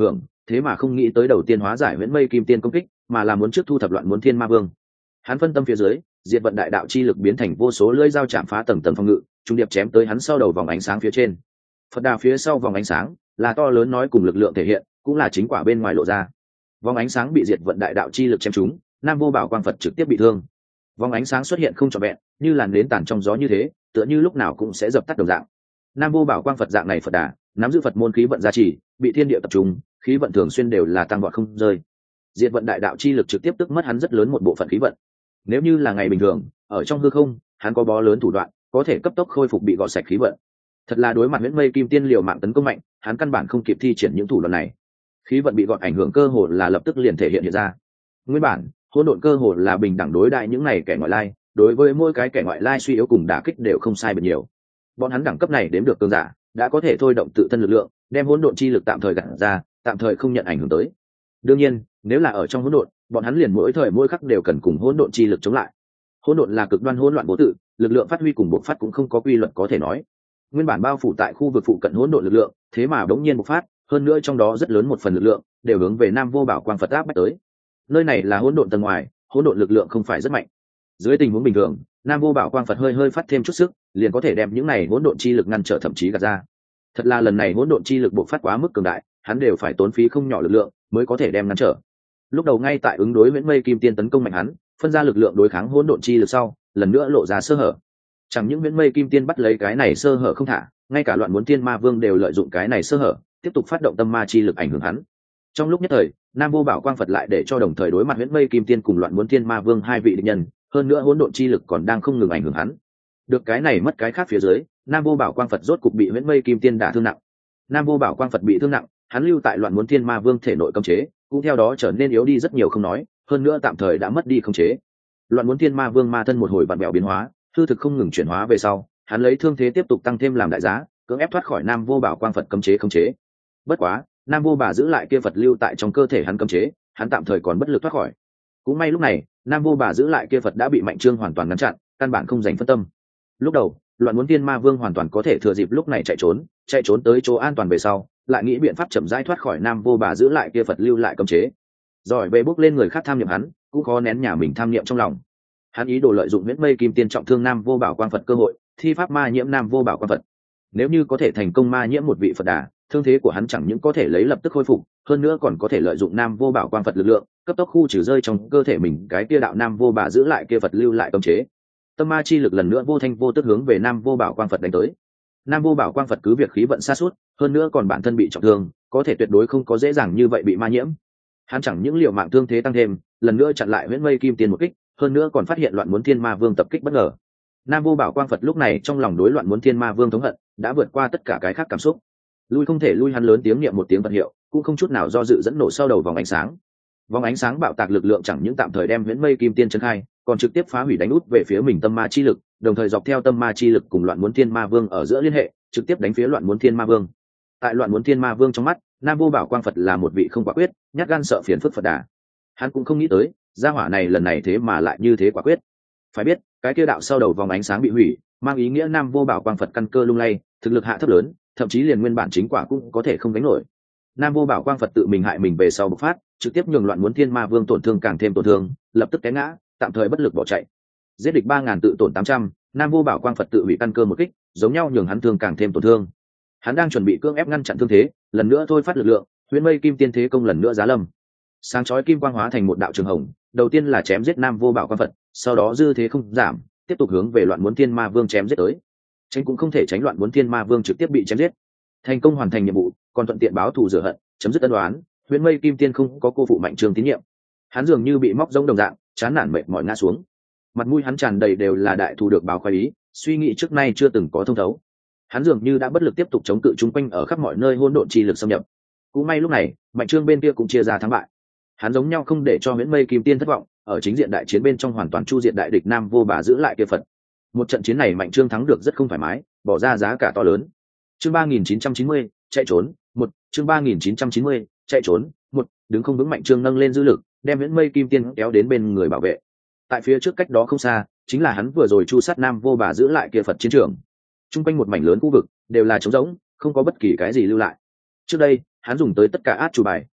thế mà không nghĩ tới đầu tiên hóa giải huyễn mây kim tiên công kích, mà là muốn trước thu thập loạn muốn thiên ma vương. Hắn phân tâm phía dưới, diệt vận đại đạo chi lực biến thành vô số lưỡi dao chạm phá tầng tầng phòng ngự, trung điệp chém tới hắn sau đầu vòng ánh sáng phía trên. Phật đà phía sau vòng ánh sáng là to lớn nói cùng lực lượng thể hiện, cũng là chính quả bên ngoài lộ ra. Vòng ánh sáng bị diệt vận đại đạo chi lực chém trúng, Nam Vô Bảo Quang Phật trực tiếp bị thương. Vòng ánh sáng xuất hiện không trọn vẹn, như làn nến tàn trong gió như thế, tựa như lúc nào cũng sẽ dập tắt đồng dạng. Nam Vô Bảo Quang Phật dạng này Phật đà, nắm giữ Phật môn khí vận gia trì, bị thiên địa tập trung, khí vận thường xuyên đều là tăng vọt không rơi. Diệt vận đại đạo chi lực trực tiếp tức mất hắn rất lớn một bộ phận khí vận. Nếu như là ngày bình thường, ở trong hư không, hắn có bó lớn thủ đoạn, có thể cấp tốc khôi phục bị gọt sạch khí vận. Thật là đối mặt huyễn mây kim tiên liều mạng tấn công mạnh, hắn căn bản không kịp thi triển những thủ đoạn này. Khí vận bị gọt ảnh hưởng cơ hồ là lập tức liền thể hiện hiện ra. Nguyên bản, hỗn độn cơ hồ là bình đẳng đối đại những này kẻ ngoại lai, đối với mỗi cái kẻ ngoại lai suy yếu cùng đả kích đều không sai biệt nhiều. Bọn hắn đẳng cấp này đếm được cường giả, đã có thể thôi động tự thân lực lượng, đem hỗn độn chi lực tạm thời gạt ra, tạm thời không nhận ảnh hưởng tới. Đương nhiên, nếu là ở trong hỗn độn, bọn hắn liền mỗi thời mỗi khắc đều cần cùng hỗn độn chi lực chống lại. Hỗn độn là cực đoan hỗn loạn vô tự, lực lượng phát huy cùng bộc phát cũng không có quy luật có thể nói. Nguyên bản bao phủ tại khu vực phụ cận hỗn độn lực lượng, thế mà đống nhiên bộc phát, hơn nữa trong đó rất lớn một phần lực lượng đều hướng về Nam Vô Bảo Quang Phật áp bách tới. Nơi này là hỗn độn tầng ngoài, hỗn độn lực lượng không phải rất mạnh. Dưới tình huống bình thường, Nam Vô Bảo Quang Phật hơi hơi phát thêm chút sức, liền có thể đem những này hỗn độn chi lực ngăn trở thậm chí gạt ra. Thật là lần này hỗn độn chi lực bộc phát quá mức cường đại, hắn đều phải tốn phí không nhỏ lực lượng mới có thể đem ngăn trở. Lúc đầu ngay tại ứng đối Huyễn Mây Kim Tiên tấn công mạnh hắn, phân ra lực lượng đối kháng hỗn độn chi lực sau, lần nữa lộ ra sơ hở. Chẳng những Huyễn Mây Kim Tiên bắt lấy cái này sơ hở không thả, ngay cả Loạn Muốn Thiên Ma Vương đều lợi dụng cái này sơ hở, tiếp tục phát động tâm ma chi lực ảnh hưởng hắn. Trong lúc nhất thời, Nam Vô Bảo Quang Phật lại để cho đồng thời đối mặt Huyễn Mây Kim Tiên cùng Loạn Muốn Thiên Ma Vương hai vị địch nhân, hơn nữa hỗn độn chi lực còn đang không ngừng ảnh hưởng hắn. Được cái này mất cái khác phía dưới, Nam Vô Bảo Quang Phật rốt cục bị Huyễn Mây Kim Tiên đả thương nặng. Nam Vô Bảo Quang Phật bị thương nặng, hắn lưu tại Loạn Muốn Thiên Ma Vương thể nội cấm chế, cũng theo đó trở nên yếu đi rất nhiều không nói, hơn nữa tạm thời đã mất đi khống chế. Loạn Muốn Thiên Ma Vương ma thân một hồi vặn bẹo biến hóa, hư thực không ngừng chuyển hóa về sau, hắn lấy thương thế tiếp tục tăng thêm làm đại giá, cưỡng ép thoát khỏi Nam Vô Bảo Quang Phật cấm chế khống chế. Bất quá, Nam Vô Bà giữ lại kia Phật lưu tại trong cơ thể hắn cấm chế, hắn tạm thời còn bất lực thoát khỏi. Cũng may lúc này, Nam Vô Bà giữ lại kia Phật đã bị Mạnh Trương hoàn toàn ngăn chặn, căn bản không dành phân tâm. Lúc đầu, Loạn Muốn Thiên Ma Vương hoàn toàn có thể thừa dịp lúc này chạy trốn, chạy trốn tới chỗ an toàn về sau, lại nghĩ biện pháp chậm rãi thoát khỏi Nam Vô Bà giữ lại kia Phật lưu lại cấm chế. Giỏi về bước lên người khác tham niệm hắn, cũng khó nén nhà mình tham niệm trong lòng. Hắn ý đồ lợi dụng Huyễn Mây Kim Tiên trọng thương Nam Vô Bảo Quang Phật cơ hội, thi pháp ma nhiễm Nam Vô Bảo Quang Phật. Nếu như có thể thành công ma nhiễm một vị Phật đà, thương thế của hắn chẳng những có thể lấy lập tức khôi phục, hơn nữa còn có thể lợi dụng Nam Vô Bảo Quang Phật lực lượng, cấp tốc khu trừ rơi trong cơ thể mình cái kia đạo Nam Vô Bà giữ lại kia Phật lưu lại cấm chế. Tâm ma chi lực lần nữa vô thanh vô tức hướng về Nam Vô Bảo Quang Phật đánh tới. Nam Vô Bảo Quang Phật cứ việc khí vận sa sút, hơn nữa còn bản thân bị trọng thương, có thể tuyệt đối không có dễ dàng như vậy bị ma nhiễm. Hắn chẳng những liều mạng thương thế tăng thêm, lần nữa chặn lại Huyễn Mây Kim Tiên một kích, hơn nữa còn phát hiện Loạn Muốn Thiên Ma Vương tập kích bất ngờ. Nam Vô Bảo Quang Phật lúc này trong lòng đối Loạn Muốn Thiên Ma Vương thống hận đã vượt qua tất cả cái khác cảm xúc. Lui không thể lui, hắn lớn tiếng niệm một tiếng Phật hiệu, cũng không chút nào do dự dẫn nổ sau đầu vòng ánh sáng. Vòng ánh sáng bạo tạc lực lượng chẳng những tạm thời đem Huyễn Mây Kim Tiên trấn khai, còn trực tiếp phá hủy đánh út về phía mình tâm ma chi lực, đồng thời dọc theo tâm ma chi lực cùng Loạn Muốn Thiên Ma Vương ở giữa liên hệ, trực tiếp đánh phía Loạn Muốn Thiên Ma Vương. Tại Loạn Muốn Thiên Ma Vương trong mắt, Nam Vô Bảo Quang Phật là một vị không quả quyết, nhát gan sợ phiền phức Phật đà. Hắn cũng không nghĩ tới, gia hỏa này lần này thế mà lại như thế quả quyết. Phải biết, cái kia đạo sau đầu vòng ánh sáng bị hủy, mang ý nghĩa Nam Vô Bảo Quang Phật căn cơ lung lay, thực lực hạ thấp lớn, thậm chí liền nguyên bản chính quả cũng có thể không đánh nổi. Nam Vô Bảo Quang Phật tự mình hại mình về sau bộc phát, trực tiếp nhường Loạn Muốn Thiên Ma Vương tổn thương càng thêm tổn thương, lập tức té ngã, tạm thời bất lực bỏ chạy. Giết địch ba ngàn tự tổn tám trăm, Nam Vô Bảo Quang Phật tự hủy căn cơ một kích, giống nhau nhường hắn thương càng thêm tổn thương. Hắn đang chuẩn bị cưỡng ép ngăn chặn thương thế, lần nữa thôi phát lực lượng, Huyễn Mây Kim Tiên thế công lần nữa giá lâm. Sáng chói kim quang hóa thành một đạo trường hồng, đầu tiên là chém giết Nam Vô Bảo Quang Phật, sau đó dư thế không giảm, tiếp tục hướng về Loạn Muốn Thiên Ma Vương chém giết tới. Tránh cũng không thể tránh, Loạn Muốn Thiên Ma Vương trực tiếp bị chém giết. Thành công hoàn thành nhiệm vụ, còn thuận tiện báo thù rửa hận, chấm dứt ân oán. Huyễn Mây Kim Tiên không có cô phụ Mạnh Trương tín nhiệm. Hắn dường như bị móc giống đồng dạng, chán nản mệt mỏi ngã xuống. Mặt mũi hắn tràn đầy đều là đại thù được báo khoái ý, suy nghĩ trước nay chưa từng có thông thấu. Hắn dường như đã bất lực tiếp tục chống cự chung quanh ở khắp mọi nơi hỗn độn chi lực xâm nhập. Cũng may lúc này, Mạnh Trương bên kia cũng chia ra thắng bại. Hắn giống nhau không để cho Huyễn Mây Kim Tiên thất vọng, ở chính diện đại chiến bên trong hoàn toàn chu diệt đại địch Nam Vô Bà giữ lại kia Phật. Một trận chiến này Mạnh Trương thắng được rất không thoải mái, bỏ ra giá cả to lớn. Chương ba nghìn chín trăm chín mươi, chạy trốn, một, chương ba nghìn chín trăm chín mươi, chạy trốn, một, đứng không vững Mạnh Trương nâng lên dư lực, đem Huyễn Mây Kim Tiên kéo đến bên người bảo vệ. Tại phía trước cách đó không xa, chính là hắn vừa rồi chu sát Nam Vô Bà giữ lại kia Phật chiến trường. Trung quanh một mảnh lớn khu vực đều là trống rỗng, không có bất kỳ cái gì lưu lại. Trước đây, hắn dùng tới tất cả át chủ bài,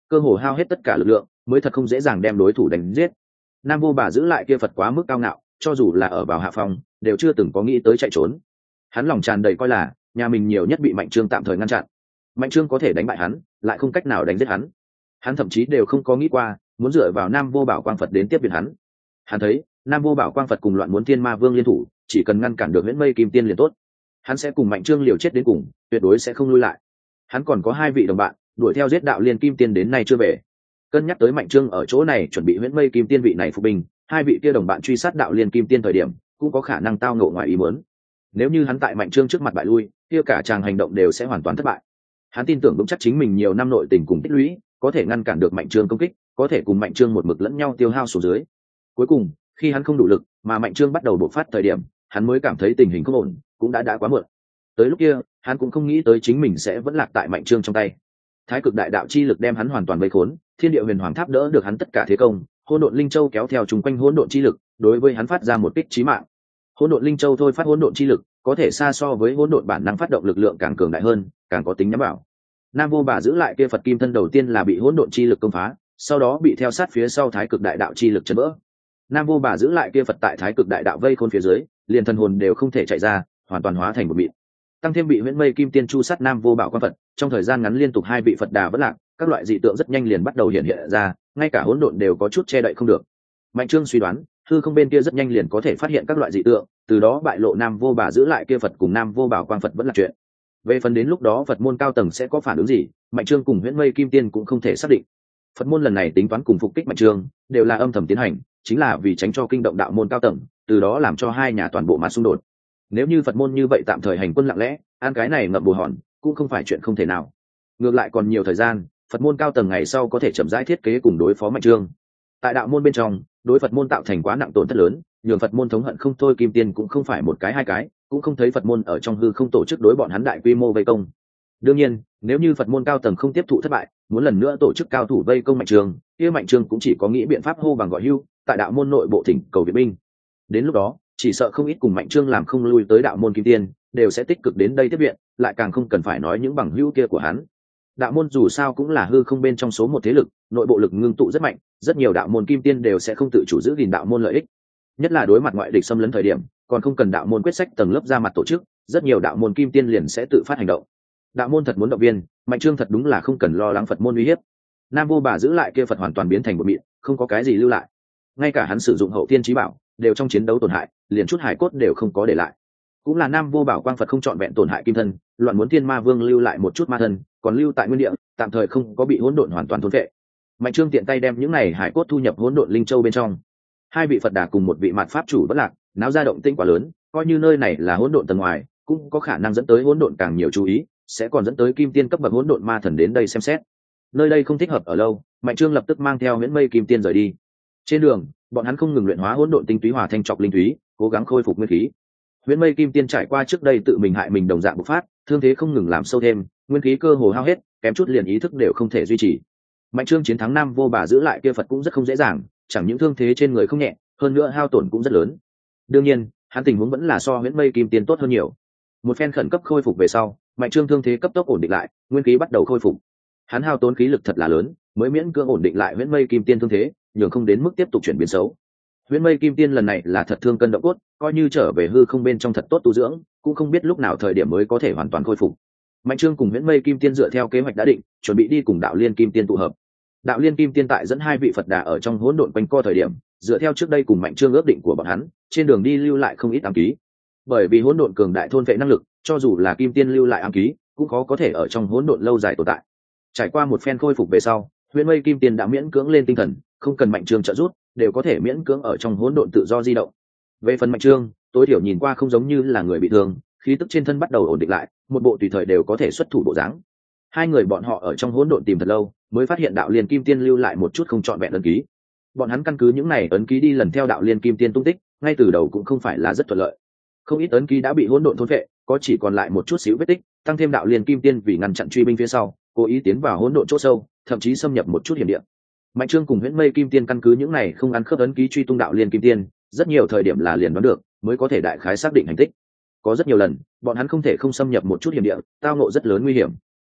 cơ hồ hao hết tất cả lực lượng mới thật không dễ dàng đem đối thủ đánh giết. Nam Vô Bà giữ lại kia Phật quá mức cao ngạo, cho dù là ở vào hạ phòng đều chưa từng có nghĩ tới chạy trốn. Hắn lòng tràn đầy coi là nhà mình nhiều nhất bị Mạnh Trương tạm thời ngăn chặn, Mạnh Trương có thể đánh bại hắn lại không cách nào đánh giết hắn. Hắn thậm chí đều không có nghĩ qua muốn dựa vào Nam Vô Bảo Quang Phật đến tiếp viện hắn. Hắn thấy Nam Vô Bảo Quang Phật cùng Loạn Muốn Thiên Ma Vương liên thủ, chỉ cần ngăn cản được Huyễn Mây Kim Tiên liền tốt. Hắn sẽ cùng Mạnh Trương liều chết đến cùng, tuyệt đối sẽ không lui lại. Hắn còn có hai vị đồng bạn đuổi theo giết Đạo Liên Kim Tiên đến nay chưa về. Cân nhắc tới Mạnh Trương ở chỗ này chuẩn bị Huyễn Mây Kim Tiên vị này phục binh, hai vị kia đồng bạn truy sát Đạo Liên Kim Tiên thời điểm cũng có khả năng tao ngộ ngoài ý muốn. Nếu như hắn tại Mạnh Trương trước mặt bại lui, kia cả chàng hành động đều sẽ hoàn toàn thất bại. Hắn tin tưởng vững chắc chính mình nhiều năm nội tình cùng tích lũy có thể ngăn cản được Mạnh Trương công kích, có thể cùng Mạnh Trương một mực lẫn nhau tiêu hao xuống dưới. Cuối cùng khi hắn không đủ lực mà Mạnh Trương bắt đầu bộc phát thời điểm, hắn mới cảm thấy tình hình không ổn, cũng đã đã quá muộn. Tới lúc kia hắn cũng không nghĩ tới chính mình sẽ vẫn lạc tại Mạnh Trương trong tay. Thái cực đại đạo chi lực đem hắn hoàn toàn vây khốn, thiên địa huyền hoàng tháp đỡ được hắn tất cả thế công, hỗn độn linh châu kéo theo chung quanh hỗn độn chi lực, đối với hắn phát ra một kích chí mạng. Hỗn độn linh châu thôi phát hỗn độn chi lực, có thể xa so với hỗn độn bản năng phát động lực lượng càng cường đại hơn, càng có tính nhắm vào. Nam Vô Bà giữ lại kia Phật kim thân đầu tiên là bị hỗn độn chi lực công phá, sau đó bị theo sát phía sau thái cực đại đạo chi lực chấn vỡ. Nam Vô Bà giữ lại kia Phật tại thái cực đại đạo vây khôn phía dưới, liền thần hồn đều không thể chạy ra, hoàn toàn hóa thành một mịn. Tăng thêm bị Huyễn Mây Kim Tiên chu sát Nam Vô Bảo Quan Phật, trong thời gian ngắn liên tục hai vị Phật đà vất lạc, các loại dị tượng rất nhanh liền bắt đầu hiện hiện ra, ngay cả hỗn độn đều có chút che đậy không được. Mạnh Trương suy đoán, hư không bên kia rất nhanh liền có thể phát hiện các loại dị tượng, từ đó bại lộ Nam Vô Bà giữ lại kia Phật cùng Nam Vô Bảo Quang Phật vẫn là chuyện. Về phần đến lúc đó Phật môn cao tầng sẽ có phản ứng gì, Mạnh Trương cùng Huyễn Mây Kim Tiên cũng không thể xác định. Phật môn lần này tính toán cùng phục kích Mạnh Trương, đều là âm thầm tiến hành, chính là vì tránh cho kinh động đạo môn cao tầng, từ đó làm cho hai nhà toàn bộ mặt xung đột. Nếu như Phật môn như vậy tạm thời hành quân lặng lẽ, ăn cái này ngậm bù hòn, cũng không phải chuyện không thể nào. Ngược lại còn nhiều thời gian, Phật môn cao tầng ngày sau có thể chậm rãi thiết kế cùng đối phó Mạnh Trương. Tại đạo môn bên trong, đối Phật môn tạo thành quá nặng tổn thất lớn, nhường Phật môn thống hận không thôi. Kim Tiên cũng không phải một cái hai cái, cũng không thấy Phật môn ở trong hư không tổ chức đối bọn hắn đại quy mô vây công. Đương nhiên, nếu như Phật môn cao tầng không tiếp thụ thất bại, muốn lần nữa tổ chức cao thủ vây công Mạnh Trương, kia Mạnh Trương cũng chỉ có nghĩ biện pháp hô bằng gọi hưu, tại đạo môn nội bộ thỉnh cầu viện binh. Đến lúc đó, chỉ sợ không ít cùng Mạnh Trương làm không lui tới đạo môn Kim Tiên, đều sẽ tích cực đến đây tiếp viện, lại càng không cần phải nói những bằng hữu kia của hắn. Đạo môn dù sao cũng là hư không bên trong số một thế lực, nội bộ lực ngưng tụ rất mạnh, rất nhiều đạo môn Kim Tiên đều sẽ không tự chủ giữ gìn đạo môn lợi ích. Nhất là đối mặt ngoại địch xâm lấn thời điểm, còn không cần đạo môn quyết sách tầng lớp ra mặt tổ chức, rất nhiều đạo môn Kim Tiên liền sẽ tự phát hành động. Đạo môn thật muốn động viên, Mạnh Trương thật đúng là không cần lo lắng Phật môn uy hiếp. Nam Vô Bà giữ lại kia Phật hoàn toàn biến thành một mịn, không có cái gì lưu lại. Ngay cả hắn sử dụng hậu tiên chí bảo, đều trong chiến đấu tổn hại, liền chút hải cốt đều không có để lại. Cũng là Nam Vô Bảo Quang Phật không trọn vẹn tổn hại kim thân, Loạn Muốn Thiên Ma Vương lưu lại một chút ma thân, còn lưu tại nguyên địa, tạm thời không có bị hỗn độn hoàn toàn thôn phệ. Mạnh Trương tiện tay đem những này hải cốt thu nhập hỗn độn linh châu bên trong. Hai vị Phật đà cùng một vị mạt pháp chủ bất lạc, náo ra động tĩnh quá lớn, coi như nơi này là hỗn độn tầng ngoài, cũng có khả năng dẫn tới hỗn độn càng nhiều chú ý, sẽ còn dẫn tới kim tiên cấp bậc hỗn độn ma thần đến đây xem xét. Nơi đây không thích hợp ở lâu, Mạnh Trương lập tức mang theo Huyễn Mây Kim Tiên rời đi. Trên đường, bọn hắn không ngừng luyện hóa hỗn độn tinh túy hòa thanh trọc linh túy, cố gắng khôi phục nguyên khí. Huyễn Mây Kim Tiên trải qua trước đây tự mình hại mình đồng dạng bộc phát, thương thế không ngừng làm sâu thêm, nguyên khí cơ hồ hao hết, kém chút liền ý thức đều không thể duy trì. Mạnh Trương chiến thắng Nam Vô Bà giữ lại kia Phật cũng rất không dễ dàng, chẳng những thương thế trên người không nhẹ, hơn nữa hao tổn cũng rất lớn. Đương nhiên, hắn tình huống vẫn là so Huyễn Mây Kim Tiên tốt hơn nhiều. Một phen khẩn cấp khôi phục về sau, Mạnh Trương thương thế cấp tốc ổn định lại, nguyên khí bắt đầu khôi phục. Hắn hao tốn khí lực thật là lớn, mới miễn cưỡng ổn định lại Huyễn Mây Kim Tiên thương thế, nhường không đến mức tiếp tục chuyển biến xấu. Huyễn Mây Kim Tiên lần này là thật thương cân động cốt, coi như trở về hư không bên trong thật tốt tu dưỡng, cũng không biết lúc nào thời điểm mới có thể hoàn toàn khôi phục. Mạnh Trương cùng Huyễn Mây Kim Tiên dựa theo kế hoạch đã định, chuẩn bị đi cùng Đạo Liên Kim Tiên tụ hợp. Đạo Liên Kim Tiên tại dẫn hai vị Phật đà ở trong hỗn độn quanh co thời điểm, dựa theo trước đây cùng Mạnh Trương ước định của bọn hắn, trên đường đi lưu lại không ít ám ký. Bởi vì hỗn độn cường đại thôn vệ năng lực, cho dù là Kim Tiên lưu lại ám ký, cũng khó có thể ở trong hỗn độn lâu dài tồn tại. Trải qua một phen khôi phục về sau, Huyễn Mây Kim Tiên đã miễn cưỡng lên tinh thần, không cần Mạnh Trương trợ giúp, đều có thể miễn cưỡng ở trong hỗn độn tự do di động. Về phần Mạnh Trương, tối thiểu nhìn qua không giống như là người bị thương, khí tức trên thân bắt đầu ổn định lại, một bộ tùy thời đều có thể xuất thủ bộ dáng. Hai người bọn họ ở trong hỗn độn tìm thật lâu, mới phát hiện Đạo Liên Kim Tiên lưu lại một chút không trọn vẹn ấn ký. Bọn hắn căn cứ những này ấn ký đi lần theo Đạo Liên Kim Tiên tung tích, ngay từ đầu cũng không phải là rất thuận lợi. Không ít ấn ký đã bị hỗn độn thôn phệ, có chỉ còn lại một chút xíu vết tích, tăng thêm Đạo Liên Kim Tiên vì ngăn chặn truy binh phía sau, cố ý tiến vào hỗn độn chỗ sâu, thậm chí xâm nhập một chút hiểm địa. Mạnh Trương cùng Huyễn Mây Kim Tiên căn cứ những này không ăn khớp ấn ký truy tung Đạo Liên Kim Tiên, rất nhiều thời điểm là liền đoán được, mới có thể đại khái xác định hành tích. Có rất nhiều lần, bọn hắn không thể không xâm nhập một chút hiểm địa, tao ngộ rất lớn nguy hiểm.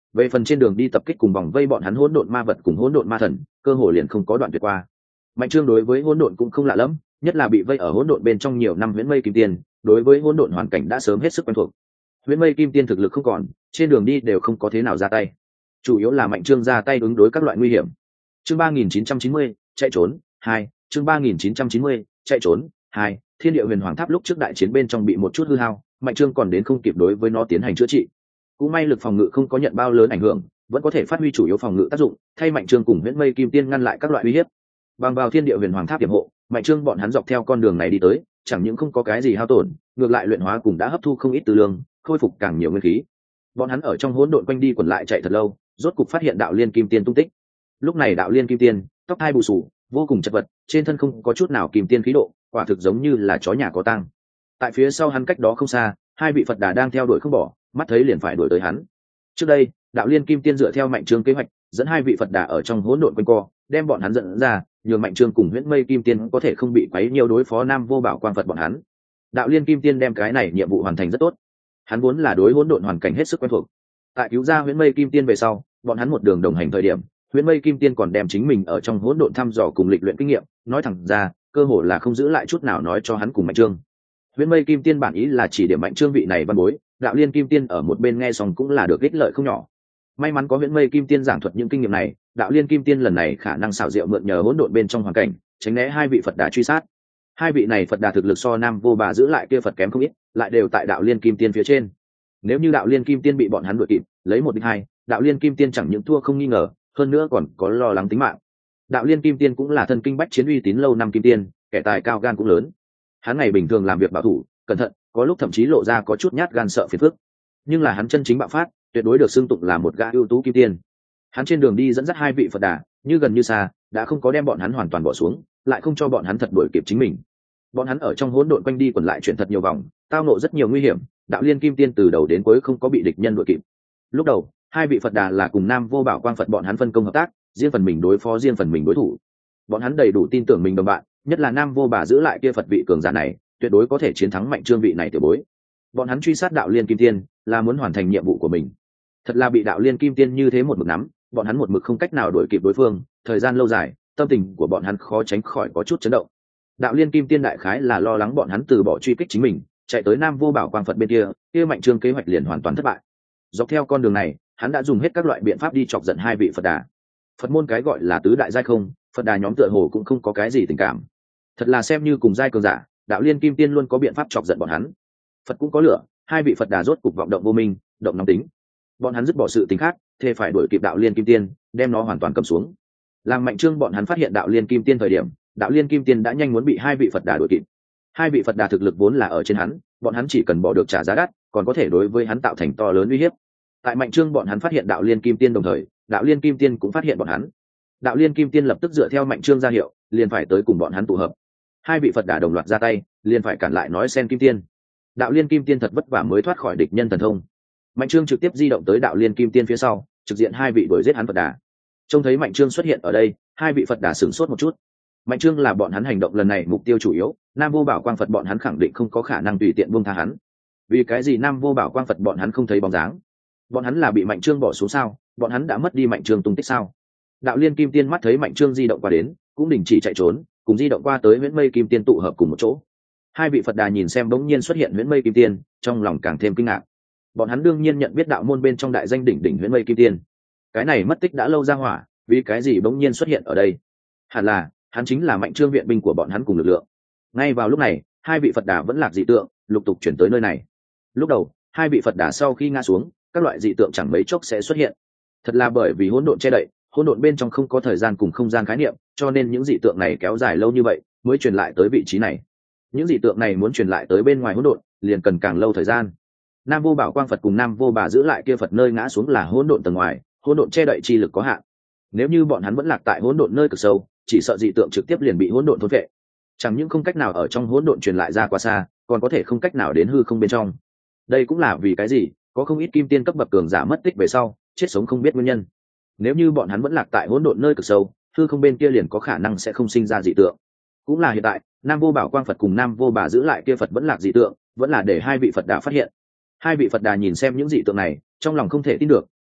Về phần trên đường đi tập kích cùng vòng vây bọn hắn hỗn độn ma vật cùng hỗn độn ma thần, cơ hồ liền không có đoạn tuyệt qua. Mạnh Trương đối với hỗn độn cũng không lạ lẫm, nhất là bị vây ở hỗn độn bên trong nhiều năm huyễn mây kim tiên, đối với hỗn độn hoàn cảnh đã sớm hết sức quen thuộc. Huyễn mây kim tiên thực lực không còn, trên đường đi đều không có thế nào ra tay, chủ yếu là Mạnh Trương ra tay ứng đối các loại nguy hiểm. Chương ba nghìn chín trăm chín mươi, chạy trốn hai. Chương ba nghìn chín trăm chín mươi, chạy trốn hai. Thiên địa huyền hoàng tháp lúc trước đại chiến bên trong bị một chút hư hao, Mạnh Trương còn đến không kịp đối với nó tiến hành chữa trị. Cũng may lực phòng ngự không có nhận bao lớn ảnh hưởng, vẫn có thể phát huy chủ yếu phòng ngự tác dụng, thay Mạnh Trương cùng huyễn mây kim tiên ngăn lại các loại uy hiếp. Bằng vào thiên địa huyền hoàng tháp tiềm hộ, Mạnh Trương bọn hắn dọc theo con đường này đi tới, chẳng những không có cái gì hao tổn, ngược lại luyện hóa cùng đã hấp thu không ít từ lương, khôi phục càng nhiều nguyên khí. Bọn hắn ở trong hỗn độn quanh đi quẩn lại chạy thật lâu, rốt cục phát hiện đạo liên kim tiên tung tích. Lúc này đạo liên kim tiên tóc hai bù sù, vô cùng chật vật, trên thân không có chút nào kim tiên khí độ, quả thực giống như là chó nhà có tang. Tại phía sau hắn cách đó không xa, hai vị Phật Đà đang theo đuổi không bỏ, mắt thấy liền phải đuổi tới hắn. Trước đây, đạo liên kim tiên dựa theo Mạnh Trương kế hoạch, dẫn hai vị Phật Đà ở trong hỗn độn quanh co, đem bọn hắn dẫn ra, nhường Mạnh Trương cùng huyễn mây kim tiên có thể không bị quấy nhiều đối phó Nam Vô Bảo Quang Phật bọn hắn. Đạo liên kim tiên đem cái này nhiệm vụ hoàn thành rất tốt. Hắn vốn là đối hỗn độn hoàn cảnh hết sức quen thuộc. Tại cứu ra huyễn mây kim tiên về sau, bọn hắn một đường đồng hành thời điểm, huyễn mây kim tiên còn đem chính mình ở trong hỗn độn thăm dò cùng lịch luyện kinh nghiệm nói thẳng ra, cơ hồ là không giữ lại chút nào nói cho hắn cùng Mạnh Trương. Huyễn mây kim tiên bản ý là chỉ điểm Mạnh Trương vị này văn bối, đạo liên kim tiên ở một bên nghe xong cũng là được ích lợi không nhỏ. May mắn có huyễn mây kim tiên giảng thuật những kinh nghiệm này, đạo liên kim tiên lần này khả năng xảo diệu mượn nhờ hỗn độn bên trong hoàn cảnh, tránh né hai vị Phật Đà truy sát. Hai vị này Phật Đà thực lực so Nam Vô Bà giữ lại kia Phật kém không ít, lại đều tại đạo liên kim tiên phía trên. Nếu như đạo liên kim tiên bị bọn hắn đuổi kịp, lấy một địch hai, đạo liên kim tiên chẳng những thua không nghi ngờ, hơn nữa còn có lo lắng tính mạng. Đạo liên kim tiên cũng là thân kinh bách chiến uy tín lâu năm kim tiên, kẻ tài cao gan cũng lớn. Hắn ngày bình thường làm việc bảo thủ, cẩn thận, có lúc thậm chí lộ ra có chút nhát gan sợ phiền phức. Nhưng là hắn chân chính bạo phát, tuyệt đối được xưng tụng là một gã ưu tú kim tiên. Hắn trên đường đi dẫn dắt hai vị Phật Đà, như gần như xa, đã không có đem bọn hắn hoàn toàn bỏ xuống, lại không cho bọn hắn thật đuổi kịp chính mình. Bọn hắn ở trong hỗn độn quanh đi quẩn lại chuyển thật nhiều vòng, tao nộ rất nhiều nguy hiểm, đạo liên kim tiên từ đầu đến cuối không có bị địch nhân đuổi kịp. Lúc đầu, hai vị Phật Đà là cùng Nam Vô Bảo Quang Phật bọn hắn phân công hợp tác, riêng phần mình đối phó riêng phần mình đối thủ. Bọn hắn đầy đủ tin tưởng mình đồng bạn, nhất là Nam Vô Bà giữ lại kia Phật vị cường giả này, tuyệt đối có thể chiến thắng Mạnh Trương vị này tiểu bối. Bọn hắn truy sát đạo liên kim tiên, là muốn hoàn thành nhiệm vụ của mình. Thật là bị đạo liên kim tiên như thế một mực nắm, bọn hắn một mực không cách nào đuổi kịp đối phương, thời gian lâu dài, tâm tình của bọn hắn khó tránh khỏi có chút chấn động. Đạo liên kim tiên đại khái là lo lắng bọn hắn từ bỏ truy kích chính mình, chạy tới Nam Vô Bảo Quang Phật bên kia, kia Mạnh Trương kế hoạch liền hoàn toàn thất bại. Dọc theo con đường này, hắn đã dùng hết các loại biện pháp đi chọc giận hai vị Phật Đà. Phật môn cái gọi là tứ đại giai không, Phật Đà nhóm tựa hồ cũng không có cái gì tình cảm. Thật là xem như cùng giai cường giả, đạo liên kim tiên luôn có biện pháp chọc giận bọn hắn. Phật cũng có lửa, hai vị Phật Đà rốt cục vọng động vô minh, động nóng tính. Bọn hắn dứt bỏ sự tính khác, thề phải đuổi kịp đạo liên kim tiên, đem nó hoàn toàn cầm xuống. Làm Mạnh Trương bọn hắn phát hiện đạo liên kim tiên thời điểm, đạo liên kim tiên đã nhanh muốn bị hai vị Phật Đà đuổi kịp. Hai vị Phật Đà thực lực vốn là ở trên hắn, bọn hắn chỉ cần bỏ được trả giá đắt, còn có thể đối với hắn tạo thành to lớn uy hiếp. Tại Mạnh Trương bọn hắn phát hiện đạo liên kim tiên đồng thời, đạo liên kim tiên cũng phát hiện bọn hắn. Đạo liên kim tiên lập tức dựa theo Mạnh Trương ra hiệu, liền phải tới cùng bọn hắn tụ hợp. Hai vị Phật Đà đồng loạt ra tay, liền phải cản lại nói sen kim tiên. Đạo liên kim tiên thật vất vả mới thoát khỏi địch nhân thần thông. Mạnh Trương trực tiếp di động tới đạo liên kim tiên phía sau, trực diện hai vị đuổi giết hắn Phật Đà. Trông thấy Mạnh Trương xuất hiện ở đây, hai vị Phật Đà sửng sốt một chút. Mạnh Trương là bọn hắn hành động lần này mục tiêu chủ yếu, Nam Vô Bảo Quang Phật bọn hắn khẳng định không có khả năng tùy tiện buông tha hắn. Vì cái gì Nam Vô Bảo Quang Phật bọn hắn không thấy bóng dáng? Bọn hắn là bị Mạnh Trương bỏ xuống sao? Bọn hắn đã mất đi Mạnh Trương tung tích sao? Đạo liên kim tiên mắt thấy Mạnh Trương di động qua đến, cũng đình chỉ chạy trốn, cùng di động qua tới huyễn mây kim tiên tụ hợp cùng một chỗ. Hai vị Phật Đà nhìn xem bỗng nhiên xuất hiện huyễn mây kim tiên, trong lòng càng thêm kinh ngạc. Bọn hắn đương nhiên nhận biết đạo môn bên trong đại danh đỉnh đỉnh huyễn mây kim tiên. Cái này mất tích đã lâu ra hỏa, vì cái gì bỗng nhiên xuất hiện ở đây? Hẳn là hắn chính là Mạnh Trương viện binh của bọn hắn cùng lực lượng. Ngay vào lúc này, hai vị Phật Đà vẫn lạc dị tượng, lục tục chuyển tới nơi này. Lúc đầu, hai vị Phật Đà sau khi ngã xuống, các loại dị tượng chẳng mấy chốc sẽ xuất hiện. Thật là bởi vì hỗn độn che đậy, hỗn độn bên trong không có thời gian cùng không gian khái niệm, cho nên những dị tượng này kéo dài lâu như vậy, mới truyền lại tới vị trí này. Những dị tượng này muốn truyền lại tới bên ngoài hỗn độn, liền cần càng lâu thời gian. Nam Vô Bảo Quang Phật cùng Nam Vô Bà giữ lại kia Phật nơi ngã xuống là hỗn độn tầng ngoài, hỗn độn che đậy chi lực có hạn. Nếu như bọn hắn vẫn lạc tại hỗn độn nơi cực sâu, chỉ sợ dị tượng trực tiếp liền bị hỗn độn thôn phệ. Chẳng những không cách nào ở trong hỗn độn truyền lại ra quá xa, còn có thể không cách nào đến hư không bên trong. Đây cũng là vì cái gì có không ít kim tiên cấp bậc cường giả mất tích về sau, chết sống không biết nguyên nhân. Nếu như bọn hắn vẫn lạc tại hỗn độn nơi cực sâu, hư không bên kia liền có khả năng sẽ không sinh ra dị tượng. Cũng là hiện tại, Nam Vô Bảo Quang Phật cùng Nam Vô Bà giữ lại kia Phật vẫn lạc dị tượng, vẫn là để hai vị Phật Đà phát hiện. Hai vị Phật Đà nhìn xem những dị tượng này, trong lòng không thể tin được,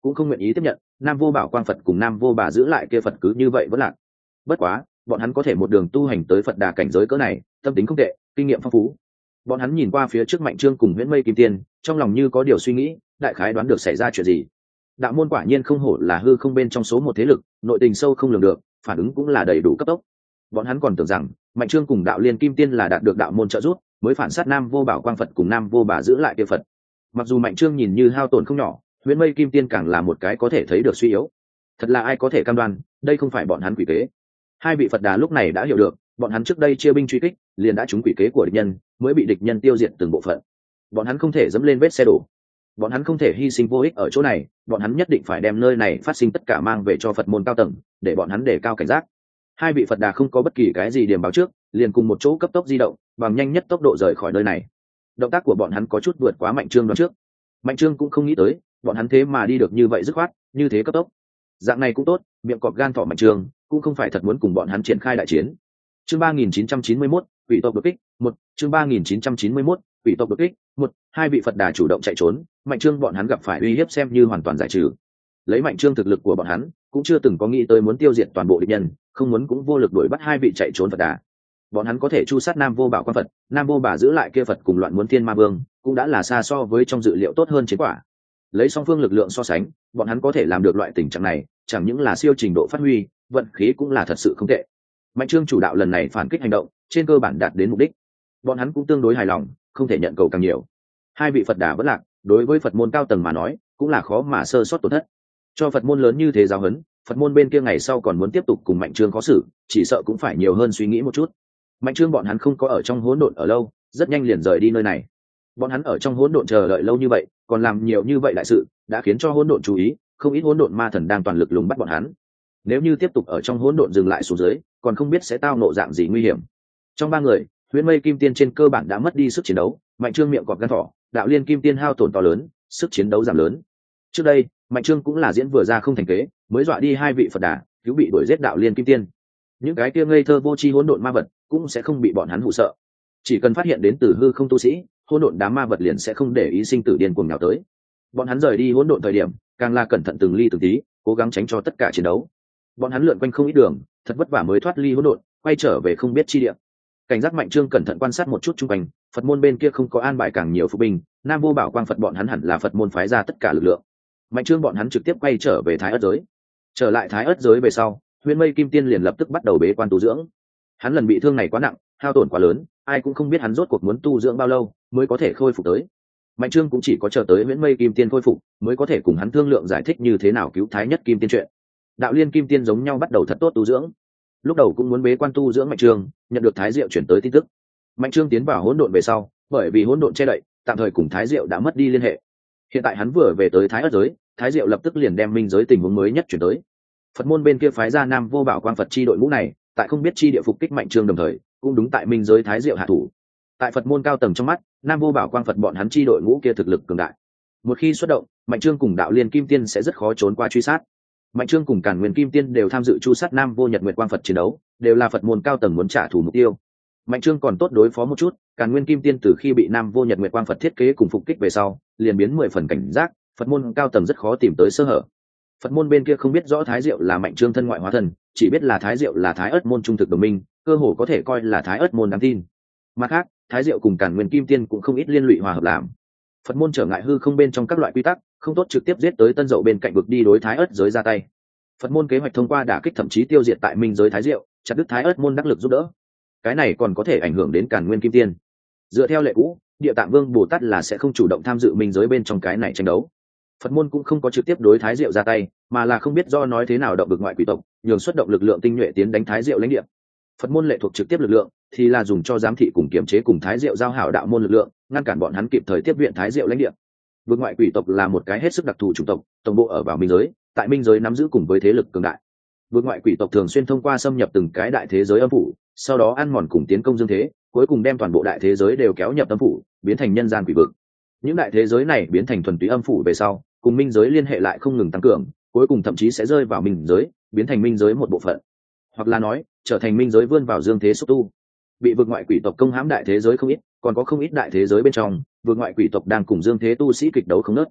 cũng không nguyện ý tiếp nhận nam vô bảo quang phật cùng nam vô bà giữ lại kia phật cứ như vậy vẫn lạc. Bất quá bọn hắn có thể một đường tu hành tới phật đà cảnh giới cỡ này, tâm tính không tệ, kinh nghiệm phong phú. Bọn hắn nhìn qua phía trước Mạnh Trương cùng Huyễn Mây Kim Tiên, trong lòng như có điều suy nghĩ, đại khái đoán được xảy ra chuyện gì. Đạo môn quả nhiên không hổ là hư không bên trong số một thế lực, nội tình sâu không lường được, phản ứng cũng là đầy đủ cấp tốc. Bọn hắn còn tưởng rằng Mạnh Trương cùng Đạo Liên Kim Tiên là đạt được đạo môn trợ giúp, mới phản sát nam vô bảo quang phật cùng nam vô bà giữ lại kia phật. Mặc dù Mạnh Trương nhìn như hao tổn không nhỏ, Huyễn Mây Kim Tiên càng là một cái có thể thấy được suy yếu. Thật là ai có thể cam đoan, đây không phải bọn hắn quỷ kế. Hai vị Phật Đà lúc này đã hiểu được, bọn hắn trước đây chia binh truy kích, liền đã trúng quỷ kế của địch nhân, mới bị địch nhân tiêu diệt từng bộ phận. Bọn hắn không thể dẫm lên vết xe đổ, bọn hắn không thể hy sinh vô ích ở chỗ này, bọn hắn nhất định phải đem nơi này phát sinh tất cả mang về cho Phật môn cao tầng, để bọn hắn đề cao cảnh giác. Hai vị Phật Đà không có bất kỳ cái gì điểm báo trước, liền cùng một chỗ cấp tốc di động, bằng nhanh nhất tốc độ rời khỏi nơi này. Động tác của bọn hắn có chút vượt quá Mạnh Trương đoán trước. Mạnh Trương cũng không nghĩ tới, bọn hắn thế mà đi được như vậy dứt khoát, như thế cấp tốc. Dạng này cũng tốt, miệng cọp gan thỏ Mạnh Trương cũng không phải thật muốn cùng bọn hắn triển khai đại chiến. Chương ba nghìn chín trăm chín mươi mốt, quỷ tộc đột kích, một, chương ba nghìn chín trăm chín mươi mốt, quỷ tộc đột kích, một, hai vị Phật Đà chủ động chạy trốn, Mạnh Trương bọn hắn gặp phải uy hiếp xem như hoàn toàn giải trừ. Lấy Mạnh Trương thực lực của bọn hắn, cũng chưa từng có nghĩ tới muốn tiêu diệt toàn bộ địch nhân, không muốn cũng vô lực đuổi bắt hai vị chạy trốn Phật Đà. Bọn hắn có thể chu sát nam vô bảo quan Phật, nam vô bà giữ lại kia Phật cùng loạn muốn thiên ma vương, cũng đã là xa so với trong dự liệu tốt hơn chiến quả. Lấy song phương lực lượng so sánh, bọn hắn có thể làm được loại tình trạng này, chẳng những là siêu trình độ phát huy, vận khí cũng là thật sự không tệ. Mạnh Trương chủ đạo lần này phản kích hành động, trên cơ bản đạt đến mục đích. Bọn hắn cũng tương đối hài lòng, không thể nhận cầu càng nhiều. Hai vị Phật Đà vẫn lạc, đối với Phật môn cao tầng mà nói, cũng là khó mà sơ sót tổn thất. Cho Phật môn lớn như thế giáo huấn, Phật môn bên kia ngày sau còn muốn tiếp tục cùng Mạnh Trương có xử, chỉ sợ cũng phải nhiều hơn suy nghĩ một chút. Mạnh Trương bọn hắn không có ở trong hỗn độn ở lâu, rất nhanh liền rời đi nơi này. Bọn hắn ở trong hỗn độn chờ đợi lâu như vậy, còn làm nhiều như vậy đại sự, đã khiến cho hỗn độn chú ý, không ít hỗn độn ma thần đang toàn lực lùng bắt bọn hắn. Nếu như tiếp tục ở trong hỗn độn dừng lại xuống dưới, còn không biết sẽ tao nộ dạng gì nguy hiểm. Trong ba người, Huyễn Mây Kim Tiên trên cơ bản đã mất đi sức chiến đấu, Mạnh Trương miệng cọp gan thỏ, Đạo Liên Kim Tiên hao tổn to lớn, sức chiến đấu giảm lớn. Trước đây, Mạnh Trương cũng là diễn vừa ra không thành kế, mới dọa đi hai vị Phật Đà, cứu bị đuổi giết Đạo Liên Kim Tiên. Những cái kia ngây thơ vô tri hỗn độn ma vật cũng sẽ không bị bọn hắn hù sợ. Chỉ cần phát hiện đến từ hư không tu sĩ, hỗn độn đám ma vật liền sẽ không để ý sinh tử điên cuồng nào tới. Bọn hắn rời đi hỗn độn thời điểm, càng là cẩn thận từng ly từng tí, cố gắng tránh cho tất cả chiến đấu. Bọn hắn lượn quanh không ít đường, thật vất vả mới thoát ly hỗn độn, quay trở về không biết chi địa. Cảnh giác Mạnh Trương cẩn thận quan sát một chút xung quanh, Phật môn bên kia không có an bài càng nhiều phục binh, nam vô bảo quang Phật bọn hắn hẳn là Phật môn phái ra tất cả lực lượng. Mạnh Trương bọn hắn trực tiếp quay trở về Thái Ất giới. Trở lại Thái Ất giới về sau, Huyễn Mây Kim Tiên liền lập tức bắt đầu bế quan tu dưỡng. Hắn lần bị thương này quá nặng, hao tổn quá lớn, ai cũng không biết hắn rốt cuộc muốn tu dưỡng bao lâu mới có thể khôi phục tới. Mạnh Trương cũng chỉ có chờ tới Huyễn Mây Kim Tiên khôi phục, mới có thể cùng hắn thương lượng giải thích như thế nào cứu Thái Nhất Kim Tiên chuyện. Đạo Liên Kim Tiên giống nhau bắt đầu thật tốt tu dưỡng. Lúc đầu cũng muốn bế quan tu dưỡng Mạnh Trương, nhận được Thái Diệu chuyển tới tin tức. Mạnh Trương tiến vào hỗn độn về sau, bởi vì hỗn độn che đậy, tạm thời cùng Thái Diệu đã mất đi liên hệ. Hiện tại hắn vừa về tới Thái Ất giới, Thái Diệu lập tức liền đem minh giới tình huống mới nhất chuyển tới. Phật môn bên kia phái ra Nam Vô Bảo Quang Phật chi đội ngũ này, tại không biết chi địa phục kích Mạnh Trương đồng thời, cũng đúng tại minh giới Thái Diệu hạ thủ. Tại Phật môn cao tầng trong mắt, Nam Vô Bảo Quang Phật bọn hắn chi đội ngũ kia thực lực cường đại. Một khi xuất động, Mạnh Trương cùng Đạo Liên Kim Tiên sẽ rất khó trốn qua truy sát. Mạnh Trương cùng Càn Nguyên Kim Tiên đều tham dự chu sát Nam Vô Nhật Nguyệt Quang Phật chiến đấu, đều là Phật môn cao tầng muốn trả thù mục tiêu. Mạnh Trương còn tốt đối phó một chút, Càn Nguyên Kim Tiên từ khi bị Nam Vô Nhật Nguyệt Quang Phật thiết kế cùng phục kích về sau, liền biến mười phần cảnh giác, Phật môn cao tầng rất khó tìm tới sơ hở. Phật môn bên kia không biết rõ Thái Diệu là Mạnh Trương thân ngoại hóa thân, chỉ biết là Thái Diệu là Thái Ất môn trung thực đồng minh, cơ hồ có thể coi là Thái Ất môn đáng tin. Mặt khác, Thái Diệu cùng Càn Nguyên Kim Tiên cũng không ít liên lụy hòa hợp làm. Phật môn trở ngại hư không bên trong các loại quy tắc, không tốt trực tiếp giết tới Tân Dậu bên cạnh vực đi đối Thái Ất giới ra tay. Phật môn kế hoạch thông qua đả kích thậm chí tiêu diệt tại minh giới Thái Diệu, chặt đứt Thái Ất môn đắc lực giúp đỡ. Cái này còn có thể ảnh hưởng đến Càn Nguyên Kim Tiên. Dựa theo lệ cũ, Địa Tạng Vương Bồ Tát là sẽ không chủ động tham dự minh giới bên trong cái này tranh đấu. Phật môn cũng không có trực tiếp đối Thái Diệu ra tay, mà là không biết do nói thế nào động vực ngoại quỷ tộc, nhường xuất động lực lượng tinh nhuệ tiến đánh Thái Diệu lãnh địa. Phật môn lệ thuộc trực tiếp lực lượng, thì là dùng cho giám thị cùng kiểm chế cùng Thái Diệu giao hảo đạo môn lực lượng, ngăn cản bọn hắn kịp thời tiếp viện Thái Diệu lãnh địa. Vực ngoại quỷ tộc là một cái hết sức đặc thù chủng tộc, tổng bộ ở vào minh giới, tại minh giới nắm giữ cùng với thế lực cường đại. Vực ngoại quỷ tộc thường xuyên thông qua xâm nhập từng cái đại thế giới âm phủ, sau đó ăn mòn cùng tiến công dương thế, cuối cùng đem toàn bộ đại thế giới đều kéo nhập âm phủ, biến thành nhân gian quỷ vực. Những đại thế giới này biến thành thuần túy âm phủ về sau, cùng minh giới liên hệ lại không ngừng tăng cường, cuối cùng thậm chí sẽ rơi vào minh giới, biến thành minh giới một bộ phận, hoặc là nói trở thành minh giới vươn vào dương thế xúc tu. Bị vực ngoại quỷ tộc công hãm đại thế giới không ít, còn có không ít đại thế giới bên trong, vực ngoại quỷ tộc đang cùng dương thế tu sĩ kịch đấu không nớt.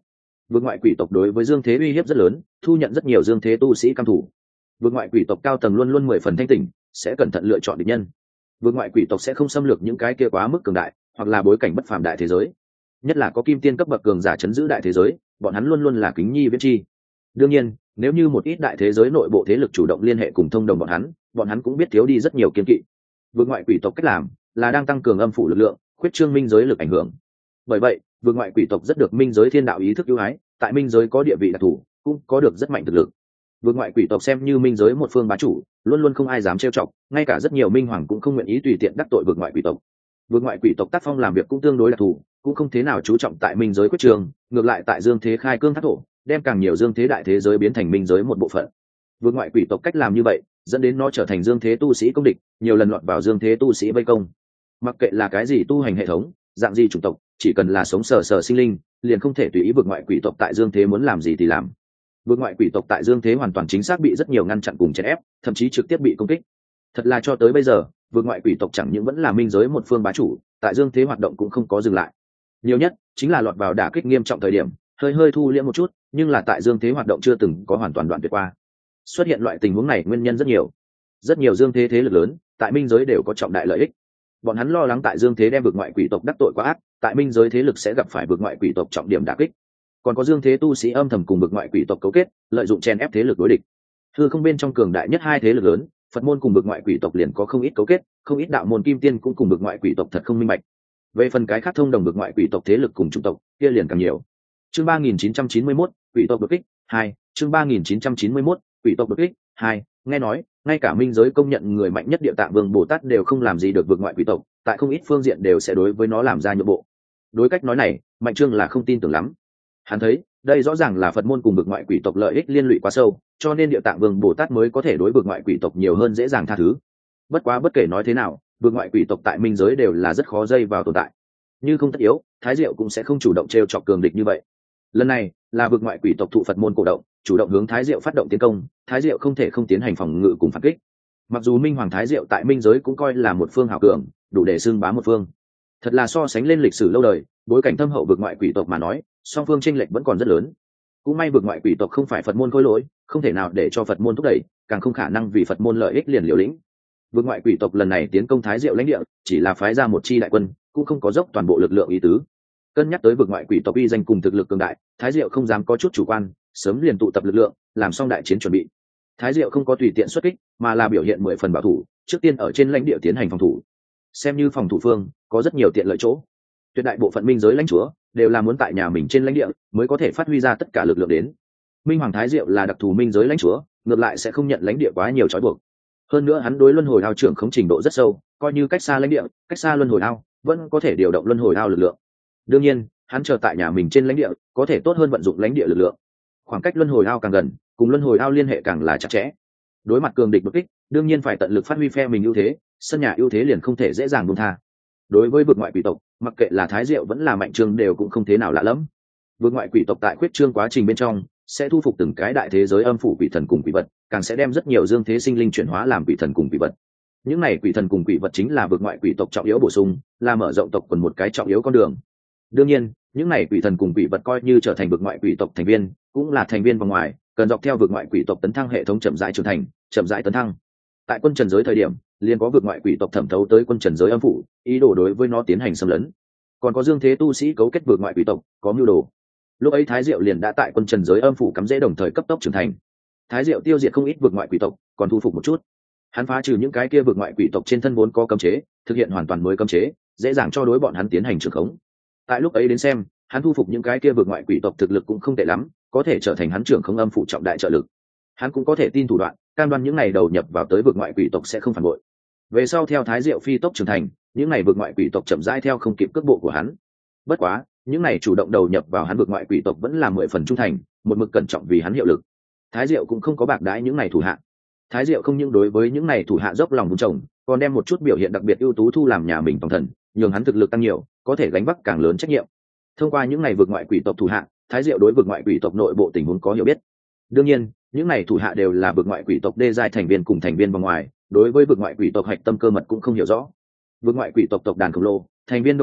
vượt ngoại quỷ tộc đối với dương thế uy hiếp rất lớn, thu nhận rất nhiều dương thế tu sĩ cam thủ. Vượt ngoại quỷ tộc cao tầng luôn luôn mười phần thanh tỉnh, sẽ cẩn thận lựa chọn địch nhân. Vượt ngoại quỷ tộc sẽ không xâm lược những cái kia quá mức cường đại hoặc là bối cảnh bất phàm đại thế giới, nhất là có kim tiên cấp bậc cường giả chấn giữ đại thế giới, bọn hắn luôn luôn là kính nhi viễn chi. Đương nhiên, nếu như một ít đại thế giới nội bộ thế lực chủ động liên hệ cùng thông đồng bọn hắn, bọn hắn cũng biết thiếu đi rất nhiều kiên kỵ. Vượt ngoại quỷ tộc cách làm là đang tăng cường âm phủ lực lượng, khuyết trương minh giới lực ảnh hưởng. Bởi vậy, vượt ngoại quỷ tộc rất được minh giới thiên đạo ý thức ưu ái, tại minh giới có địa vị đặc thù, cũng có được rất mạnh thực lực. Vượt ngoại quỷ tộc xem như minh giới một phương bá chủ, luôn luôn không ai dám trêu chọc, ngay cả rất nhiều minh hoàng cũng không nguyện ý tùy tiện đắc tội vượt ngoại quỷ tộc. Vượt ngoại quỷ tộc tác phong làm việc cũng tương đối đặc thù, cũng không thế nào chú trọng tại minh giới quyết trường, ngược lại tại dương thế khai cương thác thổ, đem càng nhiều dương thế đại thế giới biến thành minh giới một bộ phận. Vượt ngoại quỷ tộc cách làm như vậy, dẫn đến nó trở thành dương thế tu sĩ công địch, nhiều lần lọt vào dương thế tu sĩ vây công. Mặc kệ là cái gì tu hành hệ thống, dạng gì chủng tộc, chỉ cần là sống sờ sờ sinh linh, liền không thể tùy ý vượt ngoại quỷ tộc tại dương thế muốn làm gì thì làm. Vượt ngoại quỷ tộc tại dương thế hoàn toàn chính xác bị rất nhiều ngăn chặn cùng chèn ép, thậm chí trực tiếp bị công kích. Thật là cho tới bây giờ, vượt ngoại quỷ tộc chẳng những vẫn là minh giới một phương bá chủ, tại dương thế hoạt động cũng không có dừng lại. Nhiều nhất chính là lọt vào đả kích nghiêm trọng thời điểm, hơi hơi thu liễm một chút, nhưng là tại dương thế hoạt động chưa từng có hoàn toàn đoạn tuyệt qua. Xuất hiện loại tình huống này nguyên nhân rất nhiều, rất nhiều dương thế thế lực lớn tại minh giới đều có trọng đại lợi ích. Bọn hắn lo lắng tại dương thế đem vượt ngoại quỷ tộc đắc tội quá ác, tại minh giới thế lực sẽ gặp phải vượt ngoại quỷ tộc trọng điểm đả kích. Còn có dương thế tu sĩ âm thầm cùng vượt ngoại quỷ tộc cấu kết, lợi dụng chen ép thế lực đối địch. Hư không bên trong cường đại nhất hai thế lực lớn, Phật môn cùng vượt ngoại quỷ tộc liền có không ít cấu kết, không ít đạo môn kim tiên cũng cùng vượt ngoại quỷ tộc thật không minh bạch. Về phần cái khác thông đồng vượt ngoại quỷ tộc thế lực cùng chủng tộc, kia liền càng nhiều. Chương ba nghìn chín trăm chín mươi mốt, quỷ tộc đột kích hai. Chương ba nghìn chín trăm chín mươi mốt, quỷ tộc đột kích hai. Nghe nói, ngay cả minh giới công nhận người mạnh nhất Địa Tạng Vương Bồ Tát đều không làm gì được vượt ngoại quỷ tộc, tại không ít phương diện đều sẽ đối với nó làm ra nhượng bộ. Đối cách nói này, Mạnh Trương là không tin tưởng lắm. Hắn thấy, đây rõ ràng là Phật môn cùng vượt ngoại quỷ tộc lợi ích liên lụy quá sâu, cho nên Địa Tạng Vương Bồ Tát mới có thể đối vượt ngoại quỷ tộc nhiều hơn dễ dàng tha thứ. Bất quá bất kể nói thế nào, vượt ngoại quỷ tộc tại minh giới đều là rất khó dây vào tồn tại. Như không tất yếu, Thái Diệu cũng sẽ không chủ động trêu chọc cường địch như vậy. Lần này, là vượt ngoại quỷ tộc thụ Phật môn cổ động, chủ động hướng Thái Diệu phát động tiến công, Thái Diệu không thể không tiến hành phòng ngự cùng phản kích. Mặc dù Minh Hoàng Thái Diệu tại minh giới cũng coi là một phương hào cường, đủ để xưng bá một phương. Thật là so sánh lên lịch sử lâu đời, bối cảnh thâm hậu vượt ngoại quỷ tộc mà nói, song phương chênh lệch vẫn còn rất lớn. Cũng may vượt ngoại quỷ tộc không phải Phật môn khối lỗi, không thể nào để cho Phật môn thúc đẩy, càng không khả năng vì Phật môn lợi ích liền liều lĩnh. Vượt ngoại quỷ tộc lần này tiến công Thái Diệu lãnh địa, chỉ là phái ra một chi đại quân, cũng không có dốc toàn bộ lực lượng ý tứ. Cân nhắc tới vượt ngoại quỷ tộc uy danh cùng thực lực cường đại, Thái Diệu không dám có chút chủ quan, sớm liền tụ tập lực lượng, làm xong đại chiến chuẩn bị. Thái Diệu không có tùy tiện xuất kích, mà là biểu hiện mười phần bảo thủ, trước tiên ở trên lãnh địa tiến hành phòng thủ. Xem như phòng thủ phương, có rất nhiều tiện lợi chỗ. Tuyệt đại bộ phận minh giới lãnh chúa đều là muốn tại nhà mình trên lãnh địa mới có thể phát huy ra tất cả lực lượng đến. Minh Hoàng Thái Diệu là đặc thù minh giới lãnh chúa, ngược lại sẽ không nhận lãnh địa quá nhiều trói buộc. Hơn nữa hắn đối luân hồi ao trưởng khống trình độ rất sâu, coi như cách xa lãnh địa, cách xa luân hồi ao, vẫn có thể điều động luân hồi ao lực lượng. Đương nhiên, hắn chờ tại nhà mình trên lãnh địa, có thể tốt hơn vận dụng lãnh địa lực lượng. Khoảng cách luân hồi ao càng gần, cùng luân hồi ao liên hệ càng là chặt chẽ. Đối mặt cường địch đột kích, đương nhiên phải tận lực phát huy phe mình ưu thế, sân nhà ưu thế liền không thể dễ dàng buông tha. Đối với vượt ngoại quỷ tộc, mặc kệ là Thái Diệu vẫn là Mạnh Trương đều cũng không thế nào lạ lẫm. Vượt ngoại quỷ tộc tại khuyết trương quá trình bên trong, sẽ thu phục từng cái đại thế giới âm phủ quỷ thần cùng quỷ vật, càng sẽ đem rất nhiều dương thế sinh linh chuyển hóa làm quỷ thần cùng quỷ vật. Những này quỷ thần cùng quỷ vật chính là vượt ngoại quỷ tộc trọng yếu bổ sung, là mở rộng tộc quần một cái trọng yếu con đường. Đương nhiên, những này quỷ thần cùng quỷ vật coi như trở thành vượt ngoại quỷ tộc thành viên, cũng là thành viên vòng ngoài, cần dọc theo vượt ngoại quỷ tộc tấn thăng hệ thống chậm rãi trưởng thành, chậm rãi tấn thăng. Tại quân trần giới thời điểm, liền có vượt ngoại quỷ tộc thẩm thấu tới quân trần giới âm phủ, ý đồ đối với nó tiến hành xâm lấn. Còn có dương thế tu sĩ cấu kết vượt ngoại quỷ tộc, có mưu đồ. Lúc ấy Thái Diệu liền đã tại quân trần giới âm phủ cắm rễ đồng thời cấp tốc trưởng thành. Thái Diệu tiêu diệt không ít vượt ngoại quỷ tộc, còn thu phục một chút. Hắn phá trừ những cái kia vượt ngoại quỷ tộc trên thân vốn có cấm chế, thực hiện hoàn toàn mới cấm chế, dễ dàng cho đối bọn hắn tiến hành trưởng khống. Tại lúc ấy đến xem, hắn thu phục những cái kia vượt ngoại quỷ tộc thực lực cũng không tệ lắm, có thể trở thành hắn trưởng khống âm phủ trọng đại trợ lực. Hắn cũng có thể tin thủ đoạn, cam đoan những này đầu nhập vào tới vượt ngoại quỷ tộc sẽ không phản bội. Về sau theo Thái Diệu phi tốc trưởng thành, những này vượt ngoại quỷ tộc chậm rãi theo không kịp cước bộ của hắn. Bất quá, những này chủ động đầu nhập vào hắn vượt ngoại quỷ tộc vẫn là mười phần trung thành, một mực cẩn trọng vì hắn hiệu lực. Thái Diệu cũng không có bạc đãi những này thủ hạ. Thái Diệu không những đối với những này thủ hạ dốc lòng vun trồng, còn đem một chút biểu hiện đặc biệt ưu tú thu làm nhà mình tổng thần, nhường hắn thực lực tăng nhiều, có thể gánh vác càng lớn trách nhiệm. Thông qua những này vượt ngoại quỷ tộc thủ hạ, Thái Diệu đối vượt ngoại quỷ tộc nội bộ tình huống có hiểu biết. Đương nhiên, những này thủ hạ đều là vượt ngoại quỷ tộc đê giai thành viên cùng thành viên vòng ngoài, đối với vượt ngoại quỷ tộc hạch tâm cơ mật cũng không hiểu rõ. Vượt ngoại quỷ tộc tộc đàn khổng lồ, thành viên đông đảo,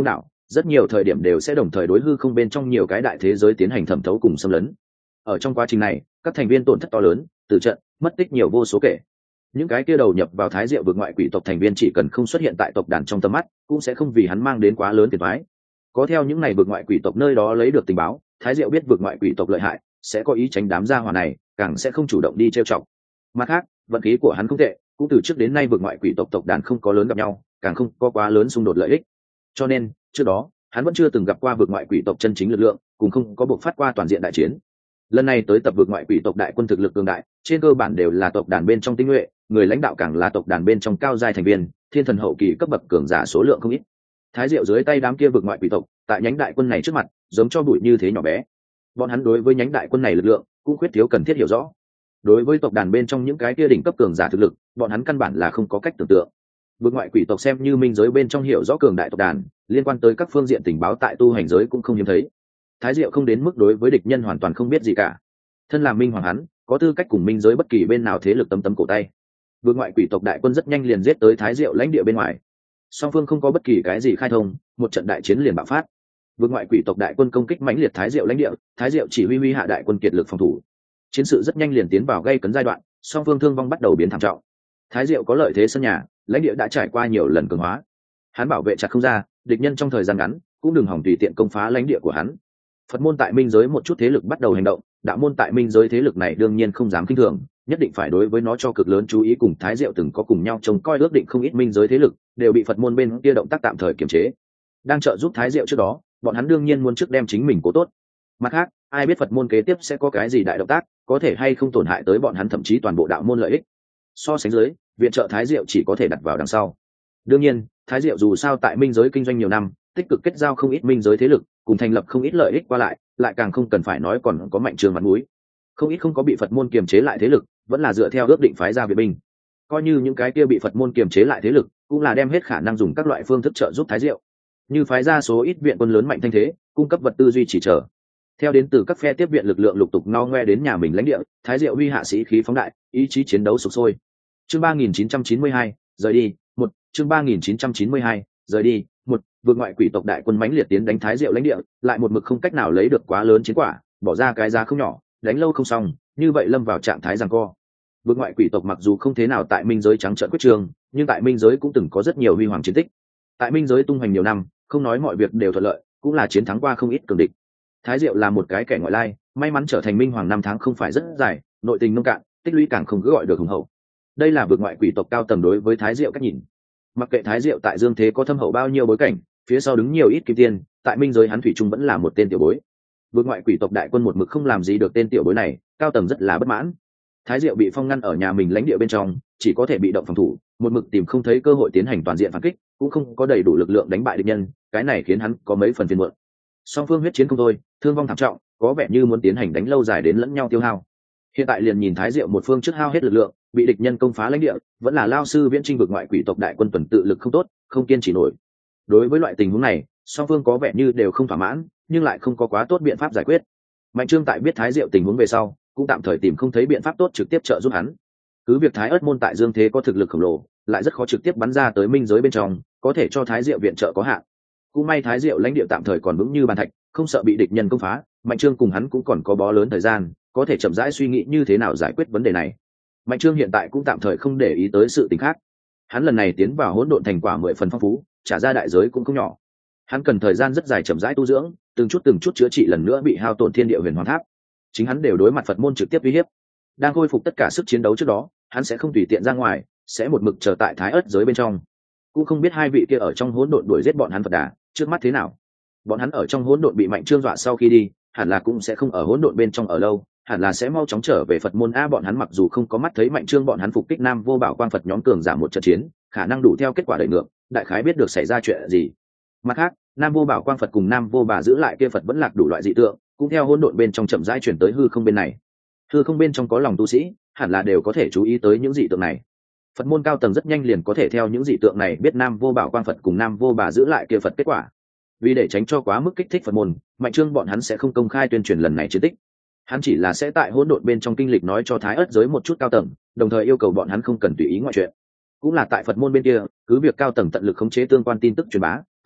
rất nhiều thời điểm đều sẽ đồng thời đối hư không bên trong nhiều cái đại thế giới tiến hành thẩm thấu cùng xâm lấn. Ở trong quá trình này, các thành viên tổn thất to lớn, tử trận, mất tích nhiều vô số kể. Những cái kia đầu nhập vào Thái Diệu vực ngoại quỷ tộc thành viên chỉ cần không xuất hiện tại tộc đàn trong tầm mắt, cũng sẽ không vì hắn mang đến quá lớn phiền toái. Có theo những này vực ngoại quỷ tộc nơi đó lấy được tình báo, Thái Diệu biết vực ngoại quỷ tộc lợi hại, sẽ có ý tránh đám gia hỏa này, càng sẽ không chủ động đi trêu chọc. Mặt khác, vận khí của hắn không tệ, cũng từ trước đến nay vực ngoại quỷ tộc tộc đàn không có lớn gặp nhau, càng không có quá lớn xung đột lợi ích. Cho nên, trước đó, hắn vẫn chưa từng gặp qua vực ngoại quỷ tộc chân chính lực lượng, cũng không có buộc phát qua toàn diện đại chiến. Lần này tới tập vực ngoại quỷ tộc đại quân thực lực cường đại, trên cơ bản đều là tộc đàn bên trong tinh nhuệ, người lãnh đạo càng là tộc đàn bên trong cao giai thành viên, thiên thần hậu kỳ cấp bậc cường giả số lượng không ít. Thái Diệu dưới tay đám kia vực ngoại quỷ tộc, tại nhánh đại quân này trước mặt, giống cho bụi như thế nhỏ bé. Bọn hắn đối với nhánh đại quân này lực lượng, cũng khuyết thiếu cần thiết hiểu rõ. Đối với tộc đàn bên trong những cái kia đỉnh cấp cường giả thực lực, bọn hắn căn bản là không có cách tưởng tượng. Vực ngoại quỷ tộc xem như minh giới bên trong hiểu rõ cường đại tộc đàn, liên quan tới các phương diện tình báo tại tu hành giới cũng không hiếm thấy. Thái Diệu không đến mức đối với địch nhân hoàn toàn không biết gì cả. Thân làm minh hoàng hắn, có tư cách cùng minh giới bất kỳ bên nào thế lực tấm tấm cổ tay. Vực ngoại quỷ tộc đại quân rất nhanh liền giết tới Thái Diệu lãnh địa bên ngoài. Song phương không có bất kỳ cái gì khai thông, một trận đại chiến liền bạo phát. Vực ngoại quỷ tộc đại quân công kích mãnh liệt Thái Diệu lãnh địa, Thái Diệu chỉ huy huy hạ đại quân kiệt lực phòng thủ. Chiến sự rất nhanh liền tiến vào gây cấn giai đoạn, song phương thương vong bắt đầu biến thảm trọng. Thái Diệu có lợi thế sân nhà, lãnh địa đã trải qua nhiều lần cường hóa. Hắn bảo vệ chặt không ra, địch nhân trong thời gian ngắn cũng đừng hòng tùy tiện công phá lãnh địa của hắn. Phật môn tại minh giới một chút thế lực bắt đầu hành động, đạo môn tại minh giới thế lực này đương nhiên không dám khinh thường, nhất định phải đối với nó cho cực lớn chú ý. Cùng Thái Diệu từng có cùng nhau trông coi ước định không ít minh giới thế lực, đều bị Phật môn bên kia động tác tạm thời kiềm chế. Đang trợ giúp Thái Diệu trước đó, bọn hắn đương nhiên muốn trước đem chính mình cố tốt. Mặt khác, ai biết Phật môn kế tiếp sẽ có cái gì đại động tác, có thể hay không tổn hại tới bọn hắn thậm chí toàn bộ đạo môn lợi ích. So sánh dưới, viện trợ Thái Diệu chỉ có thể đặt vào đằng sau. Đương nhiên, Thái Diệu dù sao tại minh giới kinh doanh nhiều năm, tích cực kết giao không ít minh giới thế lực, cùng thành lập không ít lợi ích qua lại, lại càng không cần phải nói còn có Mạnh Trương mặt mũi. Không ít không có bị Phật môn kiềm chế lại thế lực, vẫn là dựa theo ước định phái ra viện binh. Coi như những cái kia bị Phật môn kiềm chế lại thế lực, cũng là đem hết khả năng dùng các loại phương thức trợ giúp Thái Diệu. Như phái ra số ít viện quân lớn mạnh thanh thế, cung cấp vật tư duy trì trở. Theo đến từ các phe tiếp viện lực lượng lục tục no ngoe đến nhà mình lãnh địa, Thái Diệu huy hạ sĩ khí phóng đại, ý chí chiến đấu sục sôi. Chương ba nghìn chín trăm chín mươi hai, rời đi, một, chương ba nghìn chín trăm chín mươi hai, rời đi, một, vượt ngoại quỷ tộc đại quân mãnh liệt tiến đánh Thái Diệu lãnh địa, lại một mực không cách nào lấy được quá lớn chiến quả, bỏ ra cái giá không nhỏ, đánh lâu không xong, như vậy lâm vào trạng thái giằng co. Vượt ngoại quỷ tộc mặc dù không thế nào tại minh giới trắng trợn quyết trường, nhưng tại minh giới cũng từng có rất nhiều huy hoàng chiến tích. Tại minh giới tung hoành nhiều năm, không nói mọi việc đều thuận lợi, cũng là chiến thắng qua không ít cường địch. Thái Diệu là một cái kẻ ngoại lai, may mắn trở thành minh hoàng năm tháng không phải rất dài, nội tình nông cạn, tích lũy càng không cứ gọi được hùng hậu. Đây là vượt ngoại quỷ tộc cao tầng đối với Thái Diệu cách nhìn. Mặc kệ Thái Diệu tại dương thế có thâm hậu bao nhiêu bối cảnh, phía sau đứng nhiều ít kim tiền, tại minh giới hắn thủy chung vẫn là một tên tiểu bối. Vượt ngoại quỷ tộc đại quân một mực không làm gì được tên tiểu bối này, cao tầng rất là bất mãn. Thái Diệu bị phong ngăn ở nhà mình lãnh địa bên trong, chỉ có thể bị động phòng thủ, một mực tìm không thấy cơ hội tiến hành toàn diện phản kích, cũng không có đầy đủ lực lượng đánh bại địch nhân, cái này khiến hắn có mấy phần phiền muộn. Song phương huyết chiến không thôi, thương vong thảm trọng, có vẻ như muốn tiến hành đánh lâu dài đến lẫn nhau tiêu hao. Hiện tại liền nhìn Thái Diệu một phương trước hao hết lực lượng, bị địch nhân công phá lãnh địa, vẫn là lao sư viễn trinh vực ngoại quỷ tộc đại quân tuần tự lực không tốt, không kiên trì nổi. Đối với loại tình huống này, song phương có vẻ như đều không thỏa mãn, nhưng lại không có quá tốt biện pháp giải quyết. Mạnh Trương tại biết Thái Diệu tình huống về sau, cũng tạm thời tìm không thấy biện pháp tốt trực tiếp trợ giúp hắn. Cứ việc Thái Ức môn tại dương thế có thực lực khổng lồ, lại rất khó trực tiếp bắn ra tới minh giới bên trong, có thể cho Thái Diệu viện trợ có hạn. Cũng may Thái Diệu lãnh địa tạm thời còn vững như bàn thạch, không sợ bị địch nhân công phá. Mạnh Trương cùng hắn cũng còn có bó lớn thời gian, có thể chậm rãi suy nghĩ như thế nào giải quyết vấn đề này. Mạnh Trương hiện tại cũng tạm thời không để ý tới sự tình khác. Hắn lần này tiến vào hỗn độn thành quả mười phần phong phú, trả ra đại giới cũng không nhỏ. Hắn cần thời gian rất dài chậm rãi tu dưỡng, từng chút từng chút chữa trị lần nữa bị hao tổn thiên địa huyền hoàng tháp. Chính hắn đều đối mặt Phật môn trực tiếp uy hiếp. Đang khôi phục tất cả sức chiến đấu trước đó, hắn sẽ không tùy tiện ra ngoài, sẽ một mực chờ tại Thái Ức giới bên trong. Cũng không biết hai vị kia ở trong hỗn độn đuổi giết bọn hắn Phật Đà, trước mắt thế nào. Bọn hắn ở trong hỗn độn bị Mạnh Trương dọa sau khi đi, hẳn là cũng sẽ không ở hỗn độn bên trong ở lâu, hẳn là sẽ mau chóng trở về Phật môn. A bọn hắn mặc dù không có mắt thấy Mạnh Trương bọn hắn phục kích Nam Vô Bảo Quang Phật nhóm cường giả một trận chiến, khả năng đủ theo kết quả đợi ngược, đại khái biết được xảy ra chuyện gì. Mặt khác, Nam Vô Bảo Quang Phật cùng Nam Vô Bà giữ lại kia Phật vẫn lạc đủ loại dị tượng, cũng theo hỗn độn bên trong chậm rãi chuyển tới hư không bên này. Hư không bên trong có lòng tu sĩ, hẳn là đều có thể chú ý tới những dị tượng này. Phật môn cao tầng rất nhanh liền có thể theo những dị tượng này biết Nam Vô Bảo Quang Phật cùng Nam Vô Bà giữ lại kia Phật kết quả. Vì để tránh cho quá mức kích thích Phật môn, Mạnh Trương bọn hắn sẽ không công khai tuyên truyền lần này chiến tích. Hắn chỉ là sẽ tại hỗn độn bên trong kinh lịch nói cho Thái Ức giới một chút cao tầng, đồng thời yêu cầu bọn hắn không cần tùy ý ngoại chuyện. Cũng là tại Phật môn bên kia, cứ việc cao tầng tận lực khống chế tương quan tin tức truyền bá,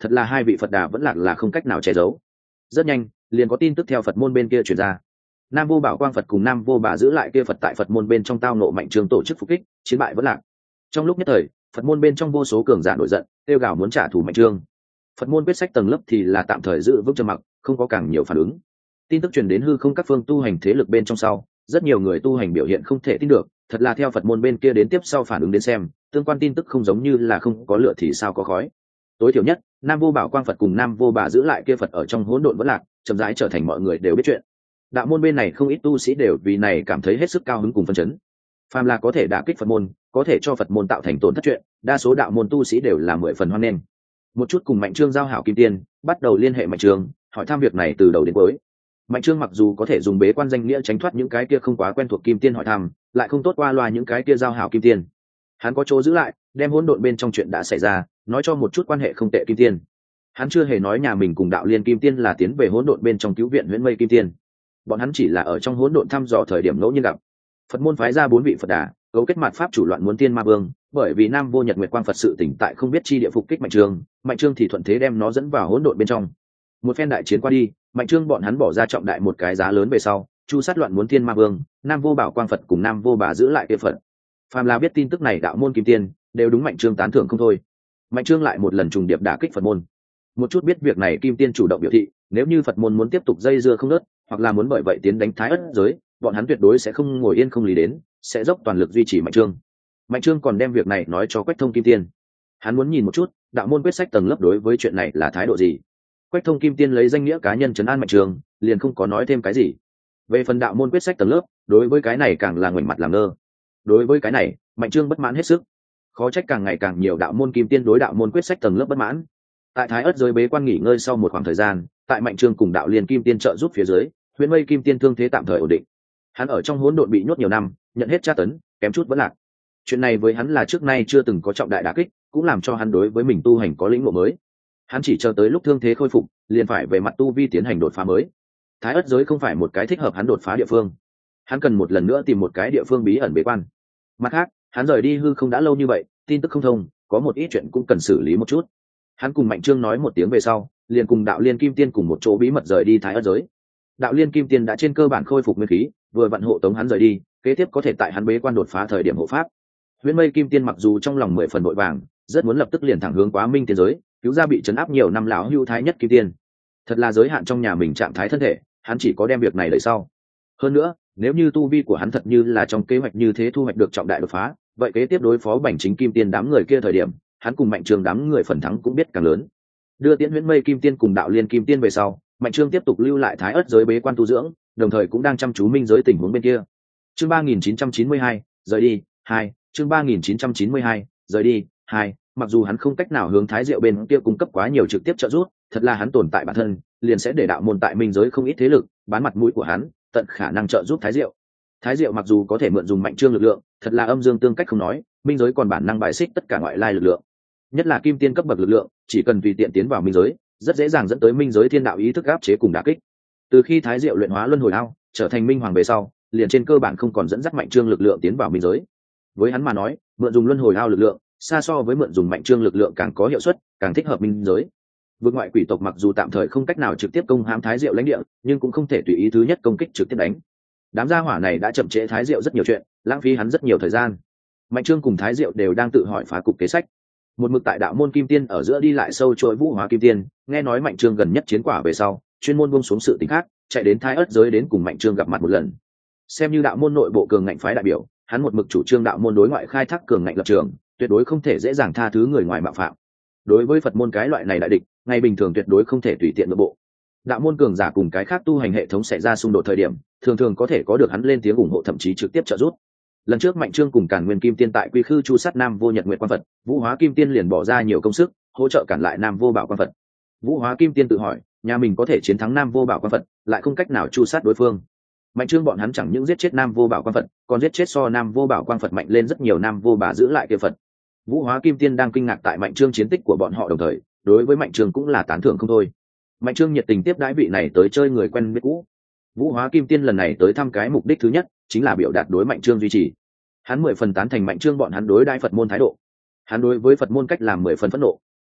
thật là hai vị Phật Đà vẫn lạc là không cách nào che giấu. Rất nhanh liền có tin tức theo Phật môn bên kia truyền ra, Nam Vô Bảo Quang Phật cùng Nam Vô Bà giữ lại kia Phật tại Phật môn bên trong tao nộ Mạnh Trương tổ chức phục kích, chiến bại vẫn lạc. Trong lúc nhất thời, Phật môn bên trong vô số cường giả nổi giận, kêu gào muốn trả thù Mạnh Trương. Phật môn quyết sách tầng lớp thì là tạm thời giữ vững trầm mặc, không có càng nhiều phản ứng. Tin tức truyền đến hư không các phương tu hành thế lực bên trong sau, rất nhiều người tu hành biểu hiện không thể tin được, thật là theo Phật môn bên kia đến tiếp sau phản ứng đến xem, tương quan tin tức không giống như là không có lửa thì sao có khói. Tối thiểu nhất, Nam Vô Bảo Quang Phật cùng Nam Vô Bà giữ lại kia Phật ở trong hỗn độn vẫn lạc, chậm rãi trở thành mọi người đều biết chuyện. Đạo môn bên này không ít tu sĩ đều vì này cảm thấy hết sức cao hứng cùng phấn chấn. Phàm là có thể đả kích Phật môn, có thể cho Phật môn tạo thành tổn thất chuyện, đa số đạo môn tu sĩ đều là mười phần hoan nghênh. Một chút cùng Mạnh Trương giao hảo kim tiên, bắt đầu liên hệ Mạnh Trương, hỏi thăm việc này từ đầu đến cuối. Mạnh Trương mặc dù có thể dùng bế quan danh nghĩa tránh thoát những cái kia không quá quen thuộc kim tiên hỏi thăm, lại không tốt qua loa những cái kia giao hảo kim tiên. Hắn có chỗ giữ lại, đem hỗn độn bên trong chuyện đã xảy ra, nói cho một chút quan hệ không tệ kim tiên. Hắn chưa hề nói nhà mình cùng đạo liên kim tiên là tiến về hỗn độn bên trong cứu viện Huyễn Mây kim tiên. Bọn hắn chỉ là ở trong hỗn độn thăm dò thời điểm ngẫu nhiên gặp. Phật môn phái ra bốn vị Phật Đà, cấu kết mặt pháp chủ loạn muốn tiên ma vương, bởi vì Nam Vô Nhật Nguyệt Quang Phật sự tỉnh tại không biết chi địa phục kích Mạnh Trương, Mạnh Trương thì thuận thế đem nó dẫn vào hỗn độn bên trong. Một phen đại chiến qua đi, Mạnh Trương bọn hắn bỏ ra trọng đại một cái giá lớn về sau, chu sát loạn muốn tiên ma vương, Nam Vô Bảo Quang Phật cùng Nam Vô Bà giữ lại kia Phật. Phàm là biết tin tức này đạo môn kim tiên, đều đúng Mạnh Trương tán thưởng không thôi. Mạnh Trương lại một lần trùng điệp đả kích Phật môn. Một chút biết việc này kim tiên chủ động biểu thị, nếu như Phật môn muốn tiếp tục dây dưa không ngớt, hoặc là muốn bởi vậy tiến đánh Thái Ất giới, bọn hắn tuyệt đối sẽ không ngồi yên không lý đến, sẽ dốc toàn lực duy trì Mạnh Trương. Mạnh Trương còn đem việc này nói cho Quách Thông kim tiên. Hắn muốn nhìn một chút, đạo môn quyết sách tầng lớp đối với chuyện này là thái độ gì. Quách Thông kim tiên lấy danh nghĩa cá nhân trấn an Mạnh Trương, liền không có nói thêm cái gì. Về phần đạo môn quyết sách tầng lớp, đối với cái này càng là ngoảnh mặt làm ngơ. Đối với cái này, Mạnh Trương bất mãn hết sức. Khó trách càng ngày càng nhiều đạo môn kim tiên đối đạo môn quyết sách tầng lớp bất mãn. Tại Thái Ất giới bế quan nghỉ ngơi sau một khoảng thời gian, tại Mạnh Trương cùng đạo liên kim tiên trợ giúp phía dưới, Huyễn Mây kim tiên thương thế tạm thời ổn định. Hắn ở trong hỗn độn bị nhốt nhiều năm, nhận hết tra tấn, kém chút vẫn lạc. Chuyện này với hắn là trước nay chưa từng có trọng đại đả kích, cũng làm cho hắn đối với mình tu hành có lĩnh ngộ mới. Hắn chỉ chờ tới lúc thương thế khôi phục, liền phải về mặt tu vi tiến hành đột phá mới. Thái Ất giới không phải một cái thích hợp hắn đột phá địa phương. Hắn cần một lần nữa tìm một cái địa phương bí ẩn bế quan. Mặt khác, hắn rời đi hư không đã lâu như vậy, tin tức không thông, có một ít chuyện cũng cần xử lý một chút. Hắn cùng Mạnh Trương nói một tiếng về sau, liền cùng đạo liên kim tiên cùng một chỗ bí mật rời đi Thái Ất giới. Đạo liên kim tiên đã trên cơ bản khôi phục nguyên khí, vừa vận hộ tống hắn rời đi, kế tiếp có thể tại hắn bế quan đột phá thời điểm hộ pháp. Huyễn Mây kim tiên mặc dù trong lòng mười phần vội vàng, rất muốn lập tức liền thẳng hướng Quá Minh tiên giới, cứu ra bị trấn áp nhiều năm lão hưu Thái Nhất kim tiên. Thật là giới hạn trong nhà mình trạng thái thân thể, hắn chỉ có đem việc này đợi sau. Hơn nữa, nếu như tu vi của hắn thật như là trong kế hoạch như thế thu hoạch được trọng đại đột phá, vậy kế tiếp đối phó Bành Chính kim tiên đám người kia thời điểm, hắn cùng Mạnh Trương đám người phần thắng cũng biết càng lớn. Đưa Tiễn Huyễn Mây kim tiên cùng đạo liên kim tiên về sau, Mạnh Trương tiếp tục lưu lại Thái Ất giới bế quan tu dưỡng, đồng thời cũng đang chăm chú minh giới tình huống bên kia. Chương ba nghìn chín trăm chín mươi hai, rời đi, hai, chương ba nghìn chín trăm chín mươi hai, rời đi, hai, mặc dù hắn không cách nào hướng Thái Diệu bên kia cung cấp quá nhiều trực tiếp trợ giúp, thật là hắn tồn tại bản thân, liền sẽ để đạo môn tại minh giới không ít thế lực, bán mặt mũi của hắn, tận khả năng trợ giúp Thái Diệu. Thái Diệu mặc dù có thể mượn dùng Mạnh Trương lực lượng, thật là âm dương tương cách không nói, minh giới còn bản năng bài xích tất cả ngoại lai lực lượng. Nhất là kim tiên cấp bậc lực lượng, chỉ cần tùy tiện tiến vào minh giới, rất dễ dàng dẫn tới minh giới thiên đạo ý thức áp chế cùng đả kích. Từ khi Thái Diệu luyện hóa luân hồi ao, trở thành minh hoàng về sau, liền trên cơ bản không còn dẫn dắt Mạnh Trương lực lượng tiến vào minh giới. Với hắn mà nói, mượn dùng luân hồi ao lực lượng, xa so với mượn dùng Mạnh Trương lực lượng càng có hiệu suất, càng thích hợp minh giới. Vương ngoại quỷ tộc mặc dù tạm thời không cách nào trực tiếp công hãm Thái Diệu lãnh địa, nhưng cũng không thể tùy ý thứ nhất công kích trực tiếp đánh. Đám gia hỏa này đã chậm trễ Thái Diệu rất nhiều chuyện, lãng phí hắn rất nhiều thời gian. Mạnh Trương cùng Thái Diệu đều đang tự hỏi phá cục kế sách. Một mực tại đạo môn kim tiên ở giữa đi lại sâu trôi Vũ Hóa kim tiên, nghe nói Mạnh Trương gần nhất chiến quả về sau, chuyên môn buông xuống sự tình khác, chạy đến Thái Ất giới đến cùng Mạnh Trương gặp mặt một lần. Xem như đạo môn nội bộ cường ngạnh phái đại biểu, hắn một mực chủ trương đạo môn đối ngoại khai thác cường ngạnh lập trường, tuyệt đối không thể dễ dàng tha thứ người ngoài mạo phạm. Đối với Phật môn cái loại này đại địch, ngày bình thường tuyệt đối không thể tùy tiện nội bộ. Đạo môn cường giả cùng cái khác tu hành hệ thống xảy ra xung đột thời điểm, thường thường có thể có được hắn lên tiếng ủng hộ, thậm chí trực tiếp trợ giúp. Lần trước Mạnh Trương cùng Càn Nguyên kim tiên tại Quy Khư chu sát Nam Vô Nhật Nguyệt Quang Phật, Vũ Hóa kim tiên liền bỏ ra nhiều công sức hỗ trợ cản lại Nam Vô Bảo Quang Phật. Vũ Hóa kim tiên tự hỏi, nhà mình có thể chiến thắng Nam Vô Bảo Quang Phật, lại không cách nào chu sát đối phương. Mạnh Trương bọn hắn chẳng những giết chết Nam Vô Bảo Quang Phật, còn giết chết so Nam Vô Bảo Quang Phật mạnh lên rất nhiều Nam Vô Bà giữ lại kia Phật. Vũ Hóa kim tiên đang kinh ngạc tại Mạnh Trương chiến tích của bọn họ, đồng thời đối với Mạnh Trương cũng là tán thưởng không thôi. Mạnh Trương nhiệt tình tiếp đãi vị này tới chơi người quen biết cũ. Vũ Hóa kim tiên lần này tới thăm cái mục đích thứ nhất chính là biểu đạt đối Mạnh Trương duy trì. Hắn mười phần tán thành Mạnh Trương bọn hắn đối đãi Phật môn thái độ. Hắn đối với Phật môn cách làm mười phần phẫn nộ.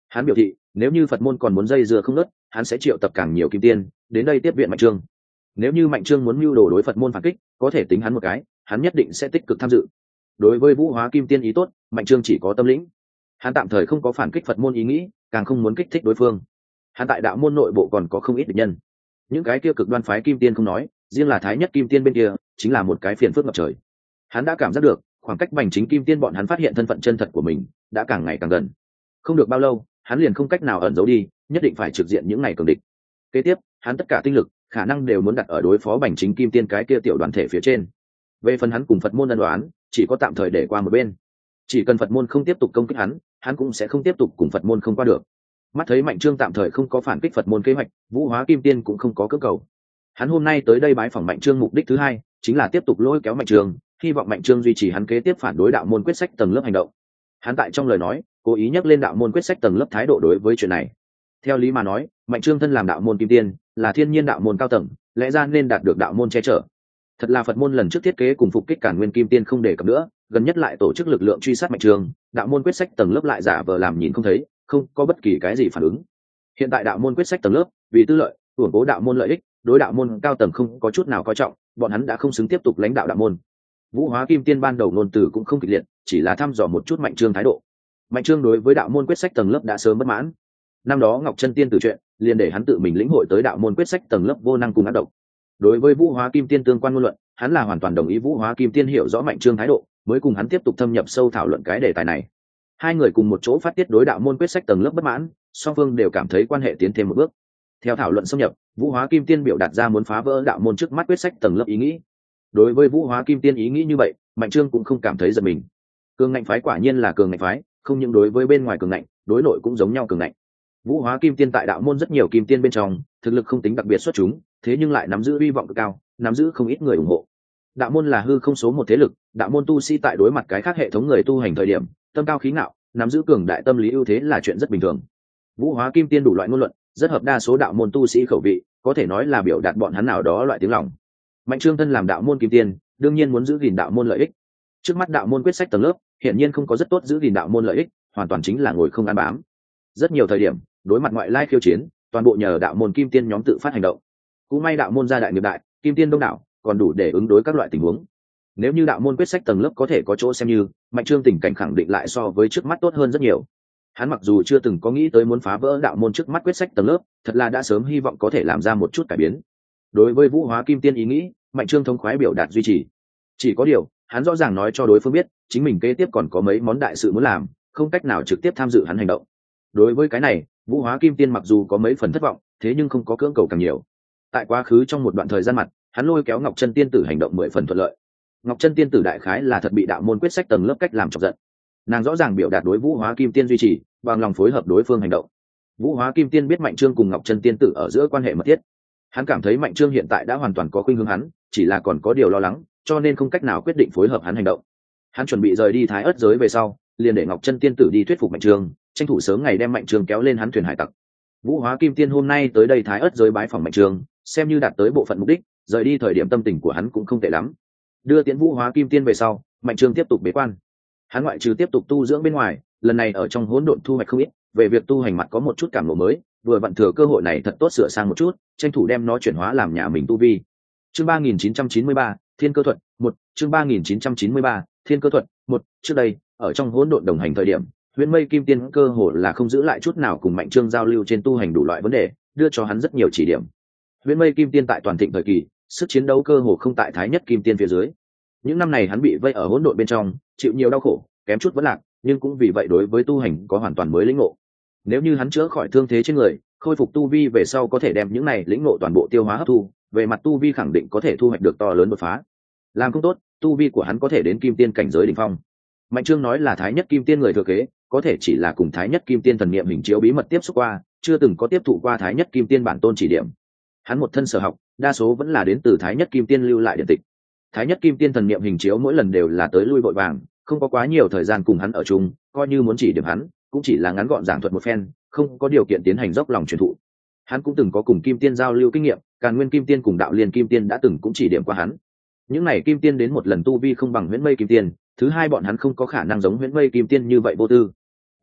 Hắn biểu thị nếu như Phật môn còn muốn dây dưa không ngớt, hắn sẽ triệu tập càng nhiều kim tiên đến đây tiếp viện Mạnh Trương. Nếu như Mạnh Trương muốn mưu đồ đối Phật môn phản kích, có thể tính hắn một cái, hắn nhất định sẽ tích cực tham dự. Đối với Vũ Hóa Kim Tiên ý tốt, Mạnh Trương chỉ có tâm lĩnh. Hắn tạm thời không có phản kích Phật môn ý nghĩ, càng không muốn kích thích đối phương. Hắn tại đạo môn nội bộ còn có không ít địch nhân. Những cái kia cực đoan phái Kim Tiên không nói, riêng là Thái Nhất Kim Tiên bên kia, chính là một cái phiền phức ngập trời. Hắn đã cảm giác được, khoảng cách Bành Chính Kim Tiên bọn hắn phát hiện thân phận chân thật của mình, đã càng ngày càng gần. Không được bao lâu, hắn liền không cách nào ẩn giấu đi, nhất định phải trực diện những ngày cường địch. Kế tiếp, hắn tất cả tinh lực, khả năng đều muốn đặt ở đối phó Bành Chính Kim Tiên cái kia tiểu đoàn thể phía trên. Về phần hắn cùng Phật môn ân đoán, chỉ có tạm thời để qua một bên. Chỉ cần Phật môn không tiếp tục công kích hắn, hắn cũng sẽ không tiếp tục cùng Phật môn không qua được. Mắt thấy Mạnh Trương tạm thời không có phản kích Phật môn kế hoạch, Vũ Hóa Kim Tiên cũng không có cưỡng cầu. Hắn hôm nay tới đây bái phỏng Mạnh Trương mục đích thứ hai, chính là tiếp tục lôi kéo Mạnh Trương, hy vọng Mạnh Trương duy trì hắn kế tiếp phản đối đạo môn quyết sách tầng lớp hành động. Hắn tại trong lời nói, cố ý nhắc lên đạo môn quyết sách tầng lớp thái độ đối với chuyện này. Theo lý mà nói, Mạnh Trương thân làm đạo môn kim tiên, là thiên nhiên đạo môn cao tầng, lẽ ra nên đạt được đạo môn che chở. Thật là Phật môn lần trước thiết kế cùng phục kích Càn Nguyên Kim Tiên không để cập nữa, gần nhất lại tổ chức lực lượng truy sát Mạnh Trương, đạo môn quyết sách tầng lớp lại giả vờ làm nhìn không thấy, không có bất kỳ cái gì phản ứng. Hiện tại đạo môn quyết sách tầng lớp vì tư lợi, củng cố đạo môn lợi ích, đối đạo môn cao tầng không có chút nào coi trọng, bọn hắn đã không xứng tiếp tục lãnh đạo đạo môn. Vũ Hóa Kim Tiên ban đầu ngôn từ cũng không kịch liệt, chỉ là thăm dò một chút Mạnh Trương thái độ. Mạnh Trương đối với đạo môn quyết sách tầng lớp đã sớm bất mãn. Năm đó Ngọc Chân Tiên tử chuyện, liền để hắn tự mình lĩnh hội tới đạo môn quyết sách tầng lớp vô năng cùng ác độc. Đối với Vũ Hóa Kim Tiên tương quan ngôn luận, hắn là hoàn toàn đồng ý Vũ Hóa Kim Tiên hiểu rõ Mạnh Trương thái độ, mới cùng hắn tiếp tục thâm nhập sâu thảo luận cái đề tài này. Hai người cùng một chỗ phát tiết đối đạo môn quyết sách tầng lớp bất mãn, song phương đều cảm thấy quan hệ tiến thêm một bước. Theo thảo luận xâm nhập, Vũ Hóa Kim Tiên biểu đạt ra muốn phá vỡ đạo môn trước mắt quyết sách tầng lớp ý nghĩ. Đối với Vũ Hóa Kim Tiên ý nghĩ như vậy, Mạnh Trương cũng không cảm thấy giật mình. Cường ngạnh phái quả nhiên là cường ngạnh phái, không những đối với bên ngoài cường ngạnh, đối nội cũng giống nhau cường ngạnh. Vũ Hóa Kim Tiên tại đạo môn rất nhiều kim tiên bên trong, thực lực không tính đặc biệt xuất chúng, thế nhưng lại nắm giữ uy vọng cực cao, nắm giữ không ít người ủng hộ. Đạo môn là hư không số một thế lực, đạo môn tu sĩ tại đối mặt cái khác hệ thống người tu hành thời điểm, tâm cao khí ngạo, nắm giữ cường đại tâm lý ưu thế là chuyện rất bình thường. Vũ Hóa Kim Tiên đủ loại ngôn luận, rất hợp đa số đạo môn tu sĩ khẩu vị, có thể nói là biểu đạt bọn hắn nào đó loại tiếng lòng. Mạnh Trương thân làm đạo môn kim tiên, đương nhiên muốn giữ gìn đạo môn lợi ích. Trước mắt đạo môn quyết sách tầng lớp, hiện nhiên không có rất tốt giữ gìn đạo môn lợi ích, hoàn toàn chính là ngồi không ăn bám. Rất nhiều thời điểm, đối mặt ngoại lai khiêu chiến, toàn bộ nhờ đạo môn kim tiên nhóm tự phát hành động. Cũng may đạo môn gia đại nghiệp đại, kim tiên đông đảo, còn đủ để ứng đối các loại tình huống. Nếu như đạo môn quyết sách tầng lớp có thể có chỗ xem như, Mạnh Trương tình cảnh khẳng định lại so với trước mắt tốt hơn rất nhiều. Hắn mặc dù chưa từng có nghĩ tới muốn phá vỡ đạo môn trước mắt quyết sách tầng lớp, thật là đã sớm hy vọng có thể làm ra một chút cải biến. Đối với Vũ Hóa Kim Tiên ý nghĩ, Mạnh Trương thống khoái biểu đạt duy trì. Chỉ có điều, hắn rõ ràng nói cho đối phương biết, chính mình kế tiếp còn có mấy món đại sự muốn làm, không cách nào trực tiếp tham dự hắn hành động. Đối với cái này, Vũ Hóa Kim Tiên mặc dù có mấy phần thất vọng, thế nhưng không có cưỡng cầu càng nhiều. Tại quá khứ trong một đoạn thời gian mặt, hắn lôi kéo Ngọc Chân Tiên tử hành động mười phần thuận lợi. Ngọc Chân Tiên tử đại khái là thật bị đạo môn quyết sách tầng lớp cách làm chọc giận. Nàng rõ ràng biểu đạt đối Vũ Hóa Kim Tiên duy trì, bằng lòng phối hợp đối phương hành động. Vũ Hóa Kim Tiên biết Mạnh Trương cùng Ngọc Chân Tiên tử ở giữa quan hệ mật thiết. Hắn cảm thấy Mạnh Trương hiện tại đã hoàn toàn có khuynh hướng hắn, chỉ là còn có điều lo lắng, cho nên không cách nào quyết định phối hợp hắn hành động. Hắn chuẩn bị rời đi Thái Ức giới về sau, liền để Ngọc Chân Tiên tử đi thuyết phục Mạnh Trương, tranh thủ sớm ngày đem Mạnh Trương kéo lên hắn thuyền hải tặc. Vũ Hóa Kim Tiên hôm nay tới đây Thái Ức giới bái phỏng Mạnh Trương, xem như đạt tới bộ phận mục đích, rời đi thời điểm tâm tình của hắn cũng không tệ lắm. Đưa tiễn Vũ Hóa Kim Tiên về sau, Mạnh Trương tiếp tục bế quan. Hắn ngoại trừ tiếp tục tu dưỡng bên ngoài, lần này ở trong hỗn độn thu hoạch không ít, về việc tu hành mặt có một chút cảm ngộ mới, vừa vặn thừa cơ hội này thật tốt sửa sang một chút, tranh thủ đem nó chuyển hóa làm nhà mình tu vi. Chương ba nghìn chín trăm chín mươi ba, Thiên Cơ Thuật, một, chương ba nghìn chín trăm chín mươi ba, Thiên Cơ Thuật, một, trước đây, ở trong hỗn độn đồng hành thời điểm, Huyền Mây Kim Tiên cơ hồ là không giữ lại chút nào cùng Mạnh Trương giao lưu trên tu hành đủ loại vấn đề, đưa cho hắn rất nhiều chỉ điểm. Huyền Mây Kim Tiên tại toàn thịnh thời kỳ, sức chiến đấu cơ hồ không tại Thái Nhất Kim Tiên phía dưới. Những năm này hắn bị vây ở hỗn độn bên trong, chịu nhiều đau khổ, kém chút vẫn lạc, nhưng cũng vì vậy đối với tu hành có hoàn toàn mới lĩnh ngộ. Nếu như hắn chữa khỏi thương thế trên người, khôi phục tu vi về sau có thể đem những này lĩnh ngộ toàn bộ tiêu hóa hấp thu, về mặt tu vi khẳng định có thể thu hoạch được to lớn đột phá. Làm không tốt, tu vi của hắn có thể đến Kim Tiên cảnh giới đỉnh phong. Mạnh Trương nói là Thái Nhất Kim Tiên người thừa kế, có thể chỉ là cùng Thái Nhất Kim Tiên thần niệm hình chiếu bí mật tiếp xúc qua, chưa từng có tiếp thụ qua Thái Nhất Kim Tiên bản tôn chỉ điểm. Hắn một thân sở học, đa số vẫn là đến từ Thái Nhất Kim Tiên lưu lại điện tịch. Thái Nhất Kim Tiên thần niệm hình chiếu mỗi lần đều là tới lui vội vàng, không có quá nhiều thời gian cùng hắn ở chung, coi như muốn chỉ điểm hắn, cũng chỉ là ngắn gọn giảng thuật một phen, không có điều kiện tiến hành dốc lòng truyền thụ. Hắn cũng từng có cùng Kim Tiên giao lưu kinh nghiệm, Càn Nguyên Kim Tiên cùng Đạo Liên Kim Tiên đã từng cũng chỉ điểm qua hắn. Những này Kim Tiên đến một lần tu vi không bằng Huyễn Mây Kim Tiên, thứ hai bọn hắn không có khả năng giống Huyễn Mây Kim Tiên như vậy vô tư.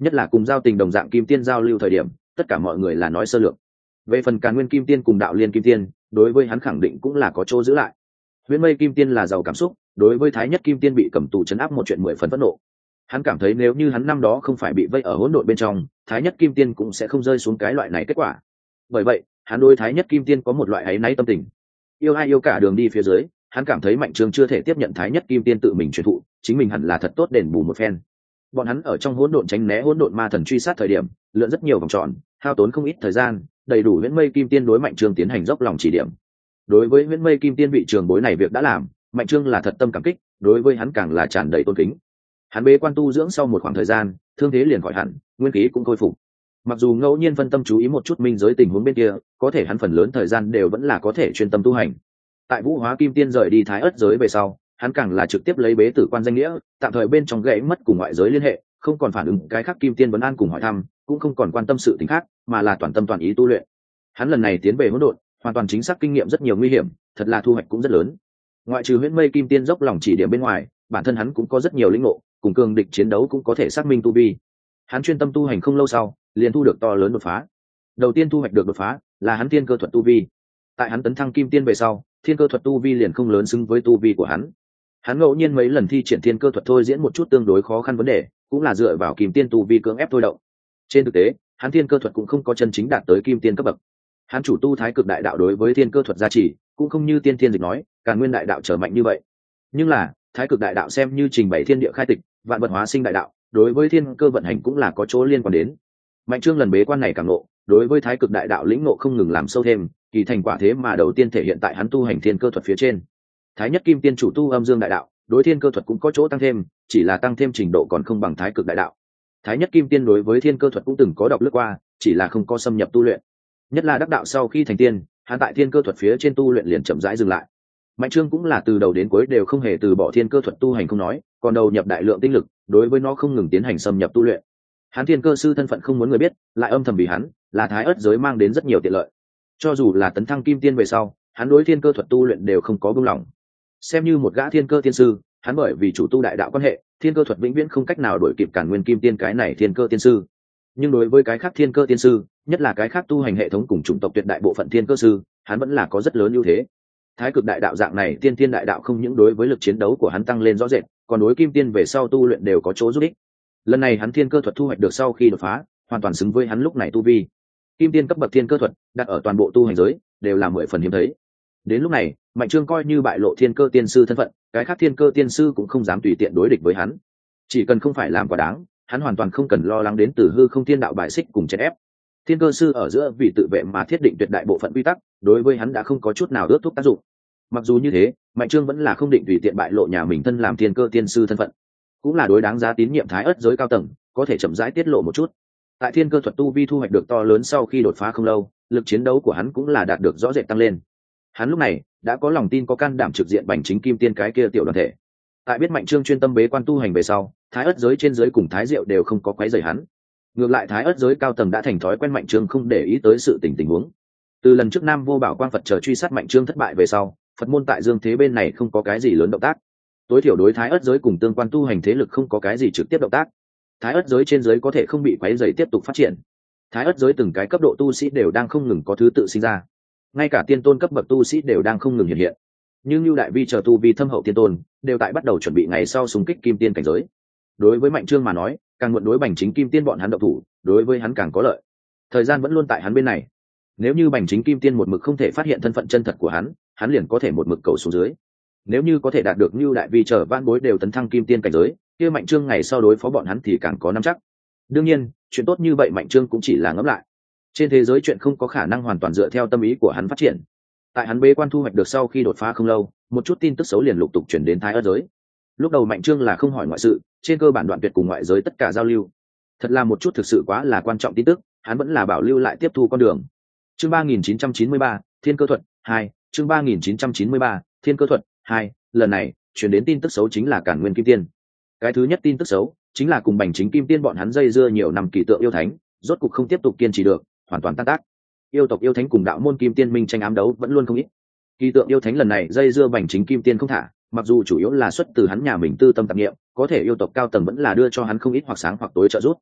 nhất là cùng giao tình đồng dạng kim tiên giao lưu thời điểm tất cả mọi người là nói sơ lược. Về phần Càn Nguyên kim tiên cùng đạo liên kim tiên, đối với hắn khẳng định cũng là có chỗ giữ lại. Huyễn Mây kim tiên là giàu cảm xúc, đối với Thái Nhất kim tiên bị cầm tù trấn áp một chuyện mười phần phẫn nộ. Hắn cảm thấy nếu như hắn năm đó không phải bị vây ở hỗn độn bên trong, Thái Nhất kim tiên cũng sẽ không rơi xuống cái loại này kết quả. Bởi vậy hắn đối Thái Nhất kim tiên có một loại áy náy tâm tình. Yêu ai yêu cả đường đi phía dưới, hắn cảm thấy Mạnh Trương chưa thể tiếp nhận Thái Nhất kim tiên tự mình truyền thụ, chính mình hẳn là thật tốt đền bù một phen. Bọn hắn ở trong hỗn độn tránh né hỗn độn ma thần truy sát thời điểm lượn rất nhiều vòng tròn, hao tốn không ít thời gian, đầy đủ Huyễn Mây kim tiên đối Mạnh Trương tiến hành dốc lòng chỉ điểm. Đối với Huyễn Mây kim tiên vị trường bối này việc đã làm, Mạnh Trương là thật tâm cảm kích, đối với hắn càng là tràn đầy tôn kính. Hắn bế quan tu dưỡng sau một khoảng thời gian, thương thế liền khỏi hẳn, nguyên khí cũng khôi phục. Mặc dù ngẫu nhiên phân tâm chú ý một chút minh giới tình huống bên kia, có thể hắn phần lớn thời gian đều vẫn là có thể chuyên tâm tu hành. Tại Vũ Hóa kim tiên rời đi Thái Ất giới về sau, hắn càng là trực tiếp lấy bế tử quan danh nghĩa, tạm thời bên trong gãy mất cùng ngoại giới liên hệ, không còn phản ứng cái khác kim tiên vấn an cùng hỏi thăm, cũng không còn quan tâm sự tình khác, mà là toàn tâm toàn ý tu luyện. Hắn lần này tiến về hỗn độn, hoàn toàn chính xác kinh nghiệm rất nhiều nguy hiểm, thật là thu hoạch cũng rất lớn. Ngoại trừ Huyễn Mây kim tiên dốc lòng chỉ điểm bên ngoài, bản thân hắn cũng có rất nhiều lĩnh ngộ, cùng cường địch chiến đấu cũng có thể xác minh tu vi. Hắn chuyên tâm tu hành không lâu sau, liền thu được to lớn đột phá. Đầu tiên thu hoạch được đột phá là hắn thiên cơ thuật tu vi. Tại hắn tấn thăng kim tiên về sau, thiên cơ thuật tu vi liền không lớn xứng với tu vi của hắn. Hắn ngẫu nhiên mấy lần thi triển thiên cơ thuật thôi diễn một chút tương đối khó khăn vấn đề, cũng là dựa vào kim tiên tu vi cưỡng ép thôi động. Trên thực tế, hắn thiên cơ thuật cũng không có chân chính đạt tới kim tiên cấp bậc. Hắn chủ tu thái cực đại đạo đối với thiên cơ thuật gia trì, cũng không như tiên thiên dịch nói, Càn Nguyên đại đạo trở mạnh như vậy. Nhưng là, thái cực đại đạo xem như trình bày thiên địa khai tịch, vạn vật hóa sinh đại đạo, đối với thiên cơ vận hành cũng là có chỗ liên quan đến. Mạnh Trương lần bế quan này càng ngộ, đối với thái cực đại đạo lĩnh ngộ không ngừng làm sâu thêm, kỳ thành quả thế mà đầu tiên thể hiện tại hắn tu hành thiên cơ thuật phía trên. Thái Nhất kim tiên chủ tu âm dương đại đạo, đối thiên cơ thuật cũng có chỗ tăng thêm, chỉ là tăng thêm trình độ còn không bằng thái cực đại đạo. Thái Nhất kim tiên đối với thiên cơ thuật cũng từng có đọc lướt qua, chỉ là không có xâm nhập tu luyện. Nhất là đắc đạo sau khi thành tiên, hắn tại thiên cơ thuật phía trên tu luyện liền chậm rãi dừng lại. Mạnh Trương cũng là từ đầu đến cuối đều không hề từ bỏ thiên cơ thuật tu hành không nói, còn đầu nhập đại lượng tinh lực, đối với nó không ngừng tiến hành xâm nhập tu luyện. Hắn thiên cơ sư thân phận không muốn người biết, lại âm thầm vì hắn, là Thái Ất giới mang đến rất nhiều tiện lợi. Cho dù là tấn thăng kim tiên về sau, hắn đối thiên cơ thuật tu luyện đều không có buông lỏng. Xem như một gã thiên cơ tiên sư, hắn bởi vì chủ tu đại đạo quan hệ, thiên cơ thuật vĩnh viễn không cách nào đuổi kịp Càn Nguyên kim tiên cái này thiên cơ tiên sư. Nhưng đối với cái khác thiên cơ tiên sư, nhất là cái khác tu hành hệ thống cùng chủng tộc tuyệt đại bộ phận thiên cơ sư, hắn vẫn là có rất lớn ưu thế. Thái cực đại đạo dạng này tiên tiên đại đạo không những đối với lực chiến đấu của hắn tăng lên rõ rệt, còn đối kim tiên về sau tu luyện đều có chỗ giúp ích. Lần này hắn thiên cơ thuật thu hoạch được sau khi đột phá, hoàn toàn xứng với hắn lúc này tu vi. Kim tiên cấp bậc thiên cơ thuật đặt ở toàn bộ tu hành giới đều là mười phần hiếm thấy. Đến lúc này, Mạnh Trương coi như bại lộ thiên cơ tiên sư thân phận, cái khác thiên cơ tiên sư cũng không dám tùy tiện đối địch với hắn. Chỉ cần không phải làm quá đáng, hắn hoàn toàn không cần lo lắng đến từ hư không thiên đạo bài xích cùng chèn ép. Thiên cơ sư ở giữa vì tự vệ mà thiết định tuyệt đại bộ phận quy tắc, đối với hắn đã không có chút nào ước thúc tác dụng. Mặc dù như thế, Mạnh Trương vẫn là không định tùy tiện bại lộ nhà mình thân làm thiên cơ tiên sư thân phận, cũng là đối đáng giá tín nhiệm Thái Ất giới cao tầng, có thể chậm rãi tiết lộ một chút. Tại thiên cơ thuật tu vi thu hoạch được to lớn sau khi đột phá không lâu, lực chiến đấu của hắn cũng là đạt được rõ rệt tăng lên. Hắn lúc này đã có lòng tin có can đảm trực diện bành chính kim tiên cái kia tiểu đoàn thể. Tại biết Mạnh Trương chuyên tâm bế quan tu hành về sau, Thái Ất giới trên giới cùng Thái Diệu đều không có quấy rầy hắn. Ngược lại Thái Ất giới cao tầng đã thành thói quen Mạnh Trương không để ý tới sự tình tình huống. Từ lần trước Nam Vô Bảo Quang Phật chờ truy sát Mạnh Trương thất bại về sau, Phật môn tại Dương Thế bên này không có cái gì lớn động tác. Tối thiểu đối Thái Ất giới cùng tương quan tu hành thế lực không có cái gì trực tiếp động tác. Thái Ất giới trên giới có thể không bị quấy rầy tiếp tục phát triển. Thái Ất giới từng cái cấp độ tu sĩ đều đang không ngừng có thứ tự sinh ra. Ngay cả tiên tôn cấp bậc tu sĩ đều đang không ngừng hiện hiện. Nhưng Nưu Đại Vi chờ tu vi thâm hậu tiên tôn, đều tại bắt đầu chuẩn bị ngày sau xung kích kim tiên cảnh giới. Đối với Mạnh Trương mà nói, càng muộn đối bành chính kim tiên bọn hắn động thủ, đối với hắn càng có lợi. Thời gian vẫn luôn tại hắn bên này. Nếu như bành chính kim tiên một mực không thể phát hiện thân phận chân thật của hắn, hắn liền có thể một mực cầu xuống dưới. Nếu như có thể đạt được Nưu Đại Vi chờ van bối đều tấn thăng kim tiên cảnh giới, kia Mạnh Trương ngày sau đối phó bọn hắn thì càng có nắm chắc. Đương nhiên, chuyện tốt như vậy Mạnh Trương cũng chỉ là ngẫm lại. Trên thế giới chuyện không có khả năng hoàn toàn dựa theo tâm ý của hắn phát triển. Tại hắn bế quan thu hoạch được sau khi đột phá không lâu, một chút tin tức xấu liền lục tục chuyển đến Thái Ất giới. Lúc đầu Mạnh Trương là không hỏi ngoại sự, trên cơ bản đoạn tuyệt cùng ngoại giới tất cả giao lưu. Thật là một chút thực sự quá là quan trọng tin tức, hắn vẫn là bảo lưu lại tiếp thu con đường. Chương ba nghìn chín trăm chín mươi ba, Thiên Cơ Thuật hai, chương ba nghìn chín trăm chín mươi ba, Thiên Cơ Thuật hai, lần này, chuyển đến tin tức xấu chính là Càn Nguyên Kim Tiên. Cái thứ nhất tin tức xấu chính là cùng bành chính kim tiên bọn hắn dây dưa nhiều năm kỳ tượng yêu thánh, rốt cục không tiếp tục kiên trì được, hoàn toàn tan tác. Yêu tộc yêu thánh cùng đạo môn kim tiên minh tranh ám đấu vẫn luôn không ít. Kỳ tượng yêu thánh lần này dây dưa bành chính kim tiên không thả, mặc dù chủ yếu là xuất từ hắn nhà mình tư tâm tạp nghiệm, có thể yêu tộc cao tầng vẫn là đưa cho hắn không ít hoặc sáng hoặc tối trợ giúp.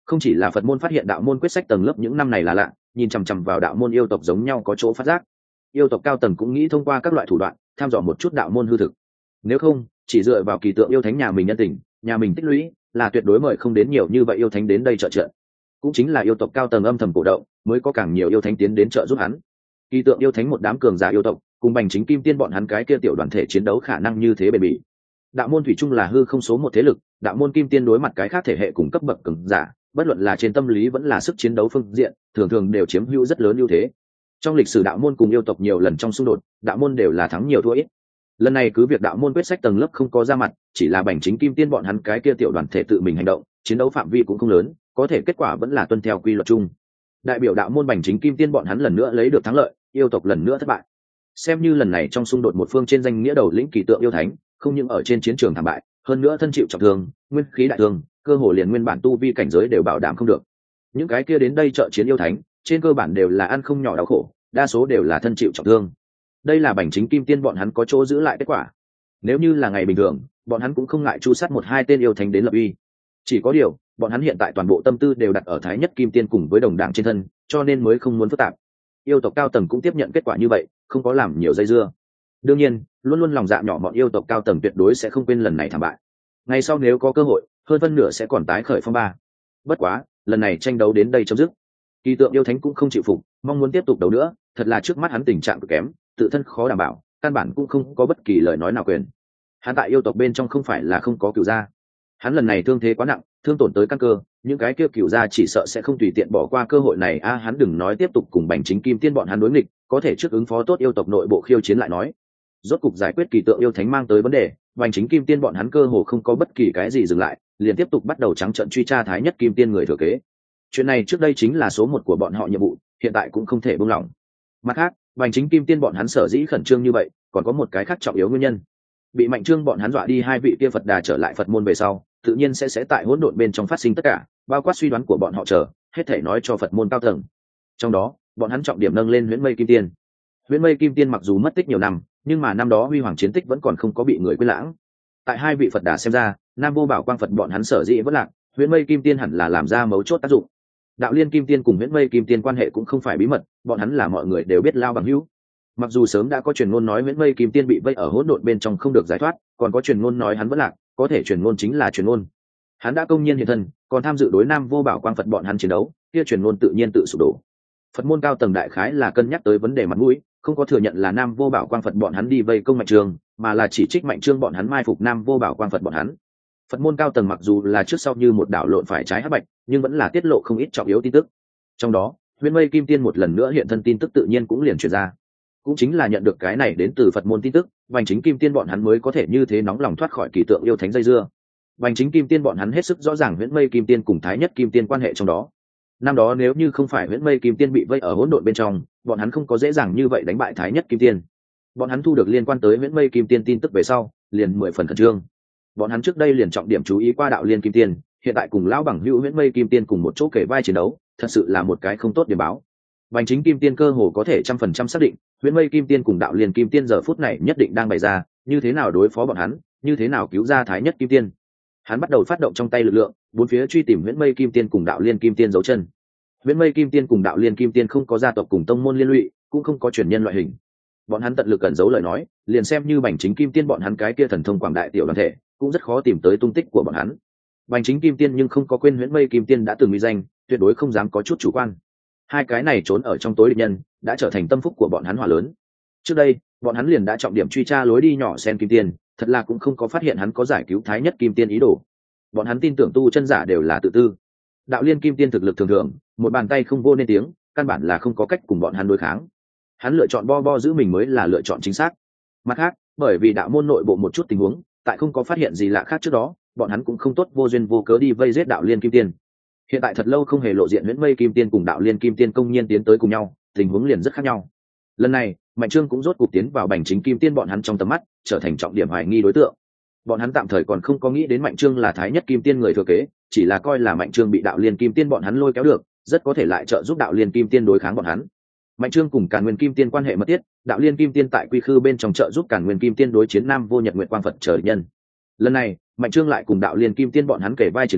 Không chỉ là Phật môn phát hiện đạo môn quyết sách tầng lớp những năm này là lạ, nhìn chằm chằm vào đạo môn yêu tộc giống nhau có chỗ phát giác. Yêu tộc cao tầng cũng nghĩ thông qua các loại thủ đoạn tham dò một chút đạo môn hư thực. Nếu không, chỉ dựa vào kỳ tượng yêu thánh nhà mình nhân tình, nhà mình tích lũy, là tuyệt đối mời không đến nhiều như vậy yêu thánh đến đây trợ trợ. Cũng chính là yêu tộc cao tầng âm thầm cổ động, mới có càng nhiều yêu thánh tiến đến trợ giúp hắn. Kỳ tượng yêu thánh một đám cường giả yêu tộc, cùng Bành Chính Kim Tiên bọn hắn cái kia tiểu đoàn thể chiến đấu khả năng như thế bền bỉ. Đạo môn thủy chung là hư không số một thế lực, đạo môn Kim Tiên đối mặt cái khác thể hệ cùng cấp bậc cường giả, bất luận là trên tâm lý vẫn là sức chiến đấu phương diện, thường thường đều chiếm hữu rất lớn ưu thế. Trong lịch sử đạo môn cùng yêu tộc nhiều lần trong xung đột, đạo môn đều là thắng nhiều thua ít. Lần này cứ việc đạo môn quyết sách tầng lớp không có ra mặt, chỉ là Bành Chính Kim Tiên bọn hắn cái kia tiểu đoàn thể tự mình hành động, chiến đấu phạm vi cũng không lớn, có thể kết quả vẫn là tuân theo quy luật chung. Đại biểu đạo môn Bành Chính Kim Tiên bọn hắn lần nữa lấy được thắng lợi, yêu tộc lần nữa thất bại. Xem như lần này trong xung đột một phương trên danh nghĩa đầu lĩnh kỳ tượng yêu thánh, không những ở trên chiến trường thảm bại, hơn nữa thân chịu trọng thương, nguyên khí đại thương, cơ hồ liền nguyên bản tu vi cảnh giới đều bảo đảm không được. Những cái kia đến đây trợ chiến yêu thánh, trên cơ bản đều là ăn không nhỏ đau khổ, đa số đều là thân chịu trọng thương. Đây là Bành Chính Kim Tiên bọn hắn có chỗ giữ lại kết quả. Nếu như là ngày bình thường, bọn hắn cũng không ngại chu sát một hai tên yêu thánh đến lập uy. Chỉ có điều, bọn hắn hiện tại toàn bộ tâm tư đều đặt ở Thái Nhất Kim Tiên cùng với đồng đảng trên thân, cho nên mới không muốn phức tạp. Yêu tộc cao tầng cũng tiếp nhận kết quả như vậy, không có làm nhiều dây dưa. Đương nhiên, luôn luôn lòng dạ nhỏ bọn yêu tộc cao tầng tuyệt đối sẽ không quên lần này thảm bại. Ngày sau nếu có cơ hội, hơn phân nửa sẽ còn tái khởi phong ba. Bất quá, lần này tranh đấu đến đây chấm dứt. Kỳ tượng yêu thánh cũng không chịu phục, mong muốn tiếp tục đấu nữa, thật là trước mắt hắn tình trạng cực kém, tự thân khó đảm bảo, căn bản cũng không có bất kỳ lời nói nào quyền. Hắn tại yêu tộc bên trong không phải là không có cửu gia, hắn lần này thương thế quá nặng, thương tổn tới căn cơ, những cái kia cửu gia chỉ sợ sẽ không tùy tiện bỏ qua cơ hội này a. À, hắn đừng nói tiếp tục cùng Bành Chính Kim Tiên bọn hắn đối nghịch, có thể trước ứng phó tốt yêu tộc nội bộ khiêu chiến lại nói. Rốt cục giải quyết kỳ tượng yêu thánh mang tới vấn đề, Bành Chính Kim Tiên bọn hắn cơ hồ không có bất kỳ cái gì dừng lại, liền tiếp tục bắt đầu trắng trợn truy tra Thái Nhất Kim Tiên người thừa kế. Chuyện này trước đây chính là số một của bọn họ nhiệm vụ, hiện tại cũng không thể buông lỏng. Mặt khác, Bành Chính Kim Tiên bọn hắn sở dĩ khẩn trương như vậy, còn có một cái khác trọng yếu nguyên nhân. Bị Mạnh Trương bọn hắn dọa đi hai vị kia Phật Đà trở lại Phật môn về sau, tự nhiên sẽ sẽ tại hỗn độn bên trong phát sinh tất cả, bao quát suy đoán của bọn họ trở, hết thể nói cho Phật môn cao tầng. Trong đó, bọn hắn trọng điểm nâng lên Huyễn Mây Kim Tiên. Huyễn Mây Kim Tiên mặc dù mất tích nhiều năm, nhưng mà năm đó huy hoàng chiến tích vẫn còn không có bị người quên lãng. Tại hai vị Phật Đà xem ra, Nam Vô Bảo Quang Phật bọn hắn sở dĩ vẫn lạc, Huyễn Mây Kim Tiên hẳn là làm ra mấu chốt tác dụng. Đạo Liên Kim Tiên cùng Huyễn Mây Kim Tiên quan hệ cũng không phải bí mật, bọn hắn là mọi người đều biết lao bằng hữu. Mặc dù sớm đã có truyền ngôn nói Huyễn Mây Kim Tiên bị vây ở hỗn độn bên trong không được giải thoát, còn có truyền ngôn nói hắn vẫn lạc, có thể truyền ngôn chính là truyền ngôn. Hắn đã công nhiên hiện thân, còn tham dự đối Nam Vô Bảo Quang Phật bọn hắn chiến đấu, kia truyền ngôn tự nhiên tự sụp đổ. Phật môn cao tầng đại khái là cân nhắc tới vấn đề mặt mũi, không có thừa nhận là Nam Vô Bảo Quang Phật bọn hắn đi vây công Mạnh Trương, mà là chỉ trích Mạnh Trương bọn hắn mai phục Nam Vô Bảo Quang Phật bọn hắn. Phật môn cao tầng mặc dù là trước sau như một đảo lộn phải trái hắc bạch, nhưng vẫn là tiết lộ không ít trọng yếu tin tức. Trong đó, Huyễn Mây Kim Tiên một lần nữa hiện thân tin tức tự nhiên cũng liền truyền ra. Cũng chính là nhận được cái này đến từ Phật môn tin tức, Bành Chính Kim Tiên bọn hắn mới có thể như thế nóng lòng thoát khỏi kỳ tượng yêu thánh dây dưa. Bành Chính Kim Tiên bọn hắn hết sức rõ ràng Huyễn Mây Kim Tiên cùng Thái Nhất Kim Tiên quan hệ trong đó. Năm đó nếu như không phải Huyễn Mây Kim Tiên bị vây ở hỗn độn bên trong, bọn hắn không có dễ dàng như vậy đánh bại Thái Nhất Kim Tiên. Bọn hắn thu được liên quan tới Huyễn Mây Kim Tiên tin tức về sau, liền mười phần khẩn trương. Bọn hắn trước đây liền trọng điểm chú ý qua Đạo Liên Kim Tiên, hiện tại cùng lão bằng hữu Huyễn Mây Kim Tiên cùng một chỗ kể vai chiến đấu, thật sự là một cái không tốt điểm báo. Bành Chính Kim Tiên cơ hồ có thể trăm phần trăm xác định, Huyễn Mây Kim Tiên cùng Đạo Liên Kim Tiên giờ phút này nhất định đang bày ra, như thế nào đối phó bọn hắn, như thế nào cứu ra Thái Nhất Kim Tiên. Hắn bắt đầu phát động trong tay lực lượng, bốn phía truy tìm Huyễn Mây Kim Tiên cùng Đạo Liên Kim Tiên dấu chân. Huyễn Mây Kim Tiên cùng Đạo Liên Kim Tiên không có gia tộc cùng tông môn liên lụy, cũng không có truyền nhân loại hình. Bọn hắn tận lực cẩn giấu lời nói, liền xem như Bành Chính Kim Tiên bọn hắn cái kia thần thông quảng đại tiểu đoàn thể, cũng rất khó tìm tới tung tích của bọn hắn. Bành Chính Kim Tiên nhưng không có quên Huyễn Mây Kim Tiên đã từng uy danh, tuyệt đối không dám có chút chủ quan. Hai cái này trốn ở trong tối địch nhân, đã trở thành tâm phúc của bọn hắn hỏa lớn. Trước đây, bọn hắn liền đã trọng điểm truy tra lối đi nhỏ Sen Kim Tiên, thật là cũng không có phát hiện hắn có giải cứu Thái Nhất Kim Tiên ý đồ. Bọn hắn tin tưởng tu chân giả đều là tự tư. Đạo Liên Kim Tiên thực lực thường thường, một bàn tay không vô nên tiếng, căn bản là không có cách cùng bọn hắn đối kháng. Hắn lựa chọn bo bo giữ mình mới là lựa chọn chính xác. Mặt khác, bởi vì đạo môn nội bộ một chút tình huống, tại không có phát hiện gì lạ khác trước đó, bọn hắn cũng không tốt vô duyên vô cớ đi vây giết Đạo Liên Kim Tiên. Hiện tại thật lâu không hề lộ diện Huyễn Mây Kim Tiên cùng Đạo Liên Kim Tiên công nhiên tiến tới cùng nhau, tình huống liền rất khác nhau. Lần này, Mạnh Trương cũng rốt cuộc tiến vào Bành Chính Kim Tiên bọn hắn trong tầm mắt, trở thành trọng điểm hoài nghi đối tượng. Bọn hắn tạm thời còn không có nghĩ đến Mạnh Trương là Thái Nhất Kim Tiên người thừa kế, chỉ là coi là Mạnh Trương bị Đạo Liên Kim Tiên bọn hắn lôi kéo được, rất có thể lại trợ giúp Đạo Liên Kim Tiên đối kháng bọn hắn. Mạnh Trương cùng Càn Nguyên Kim Tiên quan hệ mật thiết, Đạo Liên Kim Tiên tại Quy Khư bên trong trợ giúp Càn Nguyên Kim Tiên đối chiến Nam Vô Nhật Nguyệt Quang Phật trời nhân. Lần này, Mạnh Trương lại cùng Đạo Liên Kim Tiên bọn hắn kể vai chiến đấu,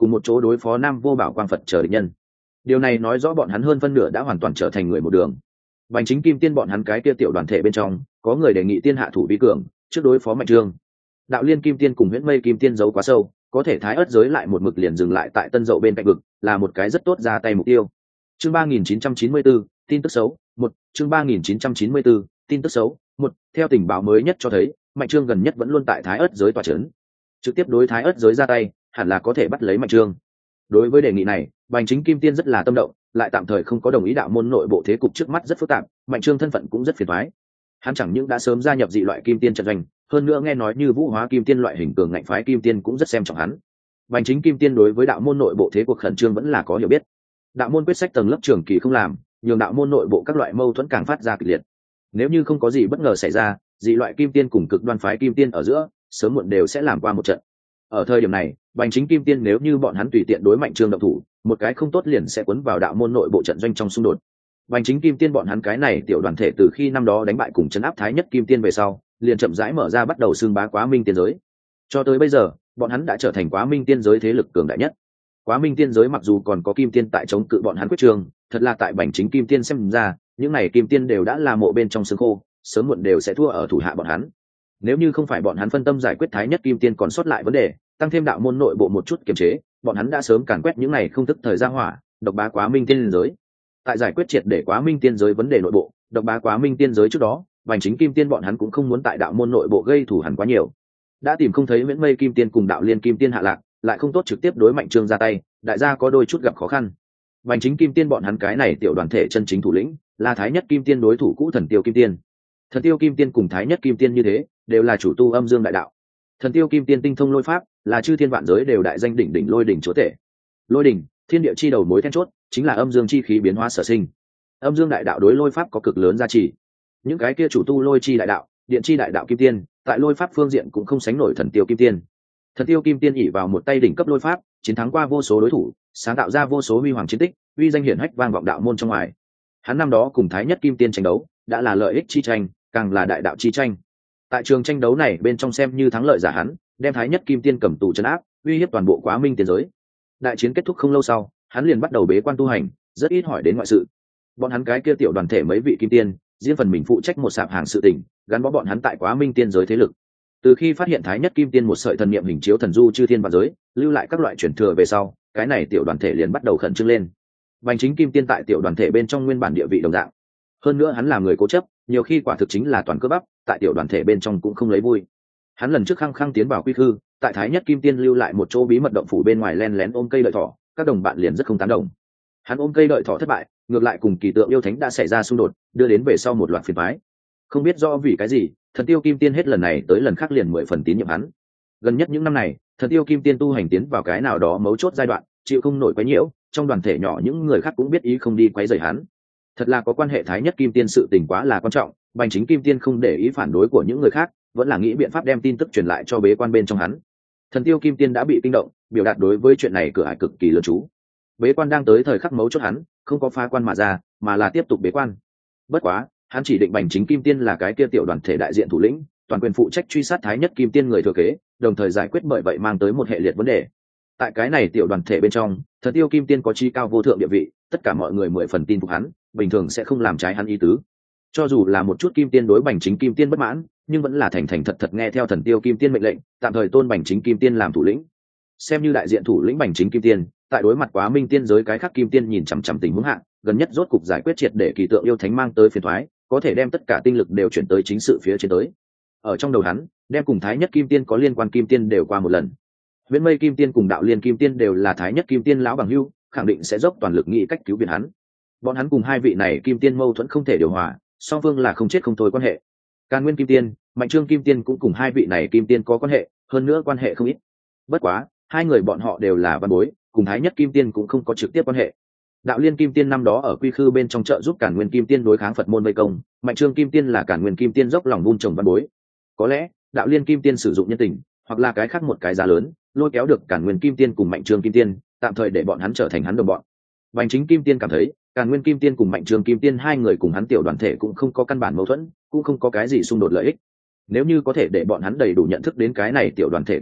cùng một chỗ đối phó Nam Vô Bảo Quang Phật chờ địch nhân. Điều này nói rõ bọn hắn hơn phân nửa đã hoàn toàn trở thành người một đường. Bành Chính Kim Tiên bọn hắn cái kia tiểu đoàn thể bên trong, có người đề nghị tiên hạ thủ vi cường, trước đối phó Mạnh Trương. Đạo Liên Kim Tiên cùng Huyễn Mây Kim Tiên giấu quá sâu, có thể Thái Ức giới lại một mực liền dừng lại tại Tân Dậu bên cạnh vực, là một cái rất tốt ra tay mục tiêu. Chương ba nghìn chín trăm chín mươi tư, tin tức xấu, một, chương ba nghìn chín trăm chín mươi tư, tin tức xấu, một, theo tình báo mới nhất cho thấy, Mạnh Trương gần nhất vẫn luôn tại Thái Ức giới tọa trấn. Trực tiếp đối Thái Ức giới ra tay, hẳn là có thể bắt lấy Mạnh Trương. Đối với đề nghị này, Bành Chính Kim Tiên rất là tâm động, lại tạm thời không có đồng ý đạo môn nội bộ thế cục trước mắt rất phức tạp, Mạnh Trương thân phận cũng rất phiền toái. Hắn chẳng những đã sớm gia nhập dị loại kim tiên trận doanh, hơn nữa nghe nói như Vũ Hóa Kim Tiên loại hình cường ngạnh phái kim tiên cũng rất xem trọng hắn. Bành Chính Kim Tiên đối với đạo môn nội bộ thế cuộc khẩn trương vẫn là có hiểu biết. Đạo môn quyết sách tầng lớp trưởng kỳ không làm, nhường đạo môn nội bộ các loại mâu thuẫn càng phát ra kịch liệt. Nếu như không có gì bất ngờ xảy ra, dị loại kim tiên cùng cực đoan phái kim tiên ở giữa, sớm muộn đều sẽ làm qua một trận. Ở thời điểm này, Bành Chính Kim Tiên nếu như bọn hắn tùy tiện đối Mạnh Trương động thủ, một cái không tốt liền sẽ cuốn vào đạo môn nội bộ trận doanh trong xung đột. Bành Chính Kim Tiên bọn hắn cái này tiểu đoàn thể từ khi năm đó đánh bại cùng trấn áp Thái Nhất Kim Tiên về sau, liền chậm rãi mở ra bắt đầu xưng bá Quá Minh tiên giới. Cho tới bây giờ, bọn hắn đã trở thành Quá Minh tiên giới thế lực cường đại nhất. Quá Minh tiên giới mặc dù còn có kim tiên tại chống cự bọn hắn quyết trường, thật là tại Bành Chính Kim Tiên xem ra, những này kim tiên đều đã là mộ bên trong xương khô, sớm muộn đều sẽ thua ở thủ hạ bọn hắn. Nếu như không phải bọn hắn phân tâm giải quyết Thái Nhất Kim Tiên còn sót lại vấn đề, tăng thêm đạo môn nội bộ một chút kiềm chế, bọn hắn đã sớm càn quét những này không thức thời gia hỏa, độc bá Quá Minh tiên giới. Tại giải quyết triệt để Quá Minh tiên giới vấn đề nội bộ, độc bá Quá Minh tiên giới trước đó, Bành Chính Kim Tiên bọn hắn cũng không muốn tại đạo môn nội bộ gây thù hằn quá nhiều. Đã tìm không thấy Huyễn Mây Kim Tiên cùng Đạo Liên Kim Tiên hạ lạc, lại không tốt trực tiếp đối Mạnh Trương ra tay, đại gia có đôi chút gặp khó khăn. Bành Chính Kim Tiên bọn hắn cái này tiểu đoàn thể chân chính thủ lĩnh, là Thái Nhất Kim Tiên đối thủ cũ Thần Tiêu Kim Tiên. Thần Tiêu Kim Tiên cùng Thái Nhất Kim Tiên như thế, đều là chủ tu âm dương đại đạo. Thần Tiêu Kim Tiên tinh thông lôi pháp, là chư thiên vạn giới đều đại danh đỉnh đỉnh lôi đỉnh chúa tể. Lôi đỉnh, thiên địa chi đầu mối then chốt, chính là âm dương chi khí biến hóa sở sinh. Âm dương đại đạo đối lôi pháp có cực lớn giá trị. Những cái kia chủ tu lôi chi đại đạo, điện chi đại đạo kim tiên, tại lôi pháp phương diện cũng không sánh nổi Thần Tiêu Kim Tiên. Thần Tiêu Kim Tiên ỷ vào một tay đỉnh cấp lôi pháp, chiến thắng qua vô số đối thủ, sáng tạo ra vô số huy hoàng chiến tích, uy danh hiển hách vang vọng đạo môn trong ngoài. Hắn năm đó cùng Thái Nhất Kim Tiên tranh đấu, đã là lợi ích chi tranh, càng là đại đạo chi tranh. Tại trường tranh đấu này bên trong xem như thắng lợi giả hắn, đem Thái Nhất Kim Tiên cầm tù trấn áp, uy hiếp toàn bộ Quá Minh tiên giới. Đại chiến kết thúc không lâu sau, hắn liền bắt đầu bế quan tu hành, rất ít hỏi đến ngoại sự. Bọn hắn cái kia tiểu đoàn thể mấy vị kim tiên, riêng phần mình phụ trách một sạp hàng sự tình, gắn bó bọn hắn tại Quá Minh tiên giới thế lực. Từ khi phát hiện Thái Nhất Kim Tiên một sợi thần niệm hình chiếu thần du chư thiên vạn giới, lưu lại các loại truyền thừa về sau, cái này tiểu đoàn thể liền bắt đầu khẩn trương lên. Bành Chính Kim Tiên tại tiểu đoàn thể bên trong nguyên bản địa vị đồng dạng. Hơn nữa hắn là người cố chấp, nhiều khi quả thực chính là toàn cơ bắp, tại tiểu đoàn thể bên trong cũng không lấy vui. Hắn lần trước khăng khăng tiến vào quy khư, tại Thái Nhất Kim Tiên lưu lại một chỗ bí mật động phủ bên ngoài len lén ôm cây đợi thỏ, các đồng bạn liền rất không tán đồng. Hắn ôm cây đợi thỏ thất bại, ngược lại cùng kỳ tượng yêu thánh đã xảy ra xung đột, đưa đến về sau một loạt phiền toái. Không biết do vì cái gì, Thần Tiêu Kim Tiên hết lần này tới lần khác liền mười phần tín nhiệm hắn. Gần nhất những năm này, Thần Tiêu Kim Tiên tu hành tiến vào cái nào đó mấu chốt giai đoạn, chịu không nổi quấy nhiễu, trong đoàn thể nhỏ những người khác cũng biết ý không đi quấy rầy hắn. Thật là có quan hệ Thái Nhất Kim Tiên sự tình quá là quan trọng, Bành Chính Kim Tiên không để ý phản đối của những người khác, vẫn là nghĩ biện pháp đem tin tức truyền lại cho bế quan bên trong hắn. Thần Tiêu Kim Tiên đã bị kinh động, biểu đạt đối với chuyện này cửa ải cực kỳ lớn chú. Bế quan đang tới thời khắc mấu chốt hắn, không có phá quan mà ra, mà là tiếp tục bế quan. Bất quá, hắn chỉ định Bành Chính Kim Tiên là cái kia tiểu đoàn thể đại diện thủ lĩnh, toàn quyền phụ trách truy sát Thái Nhất Kim Tiên người thừa kế, đồng thời giải quyết bởi vậy mang tới một hệ liệt vấn đề. Tại cái này tiểu đoàn thể bên trong, Thần Tiêu Kim Tiên có chi cao vô thượng địa vị, tất cả mọi người mười phần tin phục hắn, bình thường sẽ không làm trái hắn ý tứ. Cho dù là một chút kim tiên đối Bành Chính Kim Tiên bất mãn, nhưng vẫn là thành thành thật thật nghe theo Thần Tiêu Kim Tiên mệnh lệnh, tạm thời tôn Bành Chính Kim Tiên làm thủ lĩnh. Xem như đại diện thủ lĩnh Bành Chính Kim Tiên, tại đối mặt Quá Minh tiên giới cái khác kim tiên nhìn chằm chằm tình huống hạ, gần nhất rốt cục giải quyết triệt để kỳ tượng yêu thánh mang tới phiền toái, có thể đem tất cả tinh lực đều chuyển tới chính sự phía trên tới. Ở trong đầu hắn, đem cùng Thái Nhất Kim Tiên có liên quan kim tiên đều qua một lần. Huyễn Mây Kim Tiên cùng Đạo Liên Kim Tiên đều là Thái Nhất Kim Tiên lão bằng hữu, khẳng định sẽ dốc toàn lực nghĩ cách cứu viện hắn. Bọn hắn cùng hai vị này kim tiên mâu thuẫn không thể điều hòa, song phương là không chết không thôi quan hệ. Càn Nguyên Kim Tiên, Mạnh Trương Kim Tiên cũng cùng hai vị này kim tiên có quan hệ, hơn nữa quan hệ không ít. Bất quá, hai người bọn họ đều là văn bối, cùng Thái Nhất Kim Tiên cũng không có trực tiếp quan hệ. Đạo Liên Kim Tiên năm đó ở quy khư bên trong trợ giúp Càn Nguyên Kim Tiên đối kháng Phật môn vây công, Mạnh Trương Kim Tiên là Càn Nguyên Kim Tiên dốc lòng vun trồng văn bối. Có lẽ, Đạo Liên Kim Tiên sử dụng nhân tình, hoặc là cái khác một cái giá lớn, lôi kéo được Càn Nguyên Kim Tiên cùng Mạnh Trương Kim Tiên, tạm thời để bọn hắn trở thành hắn đồng bọn. Bành Chính Kim Tiên cảm thấy, Càn Nguyên Kim Tiên cùng Mạnh Trương Kim Tiên hai người cùng hắn tiểu đoàn thể cũng không có căn bản mâu thuẫn, cũng không có cái gì xung đột lợi ích. Nếu như có thể để bọn hắn đầy đủ nhận thức đến cái này tiểu đoàn thể cường đại,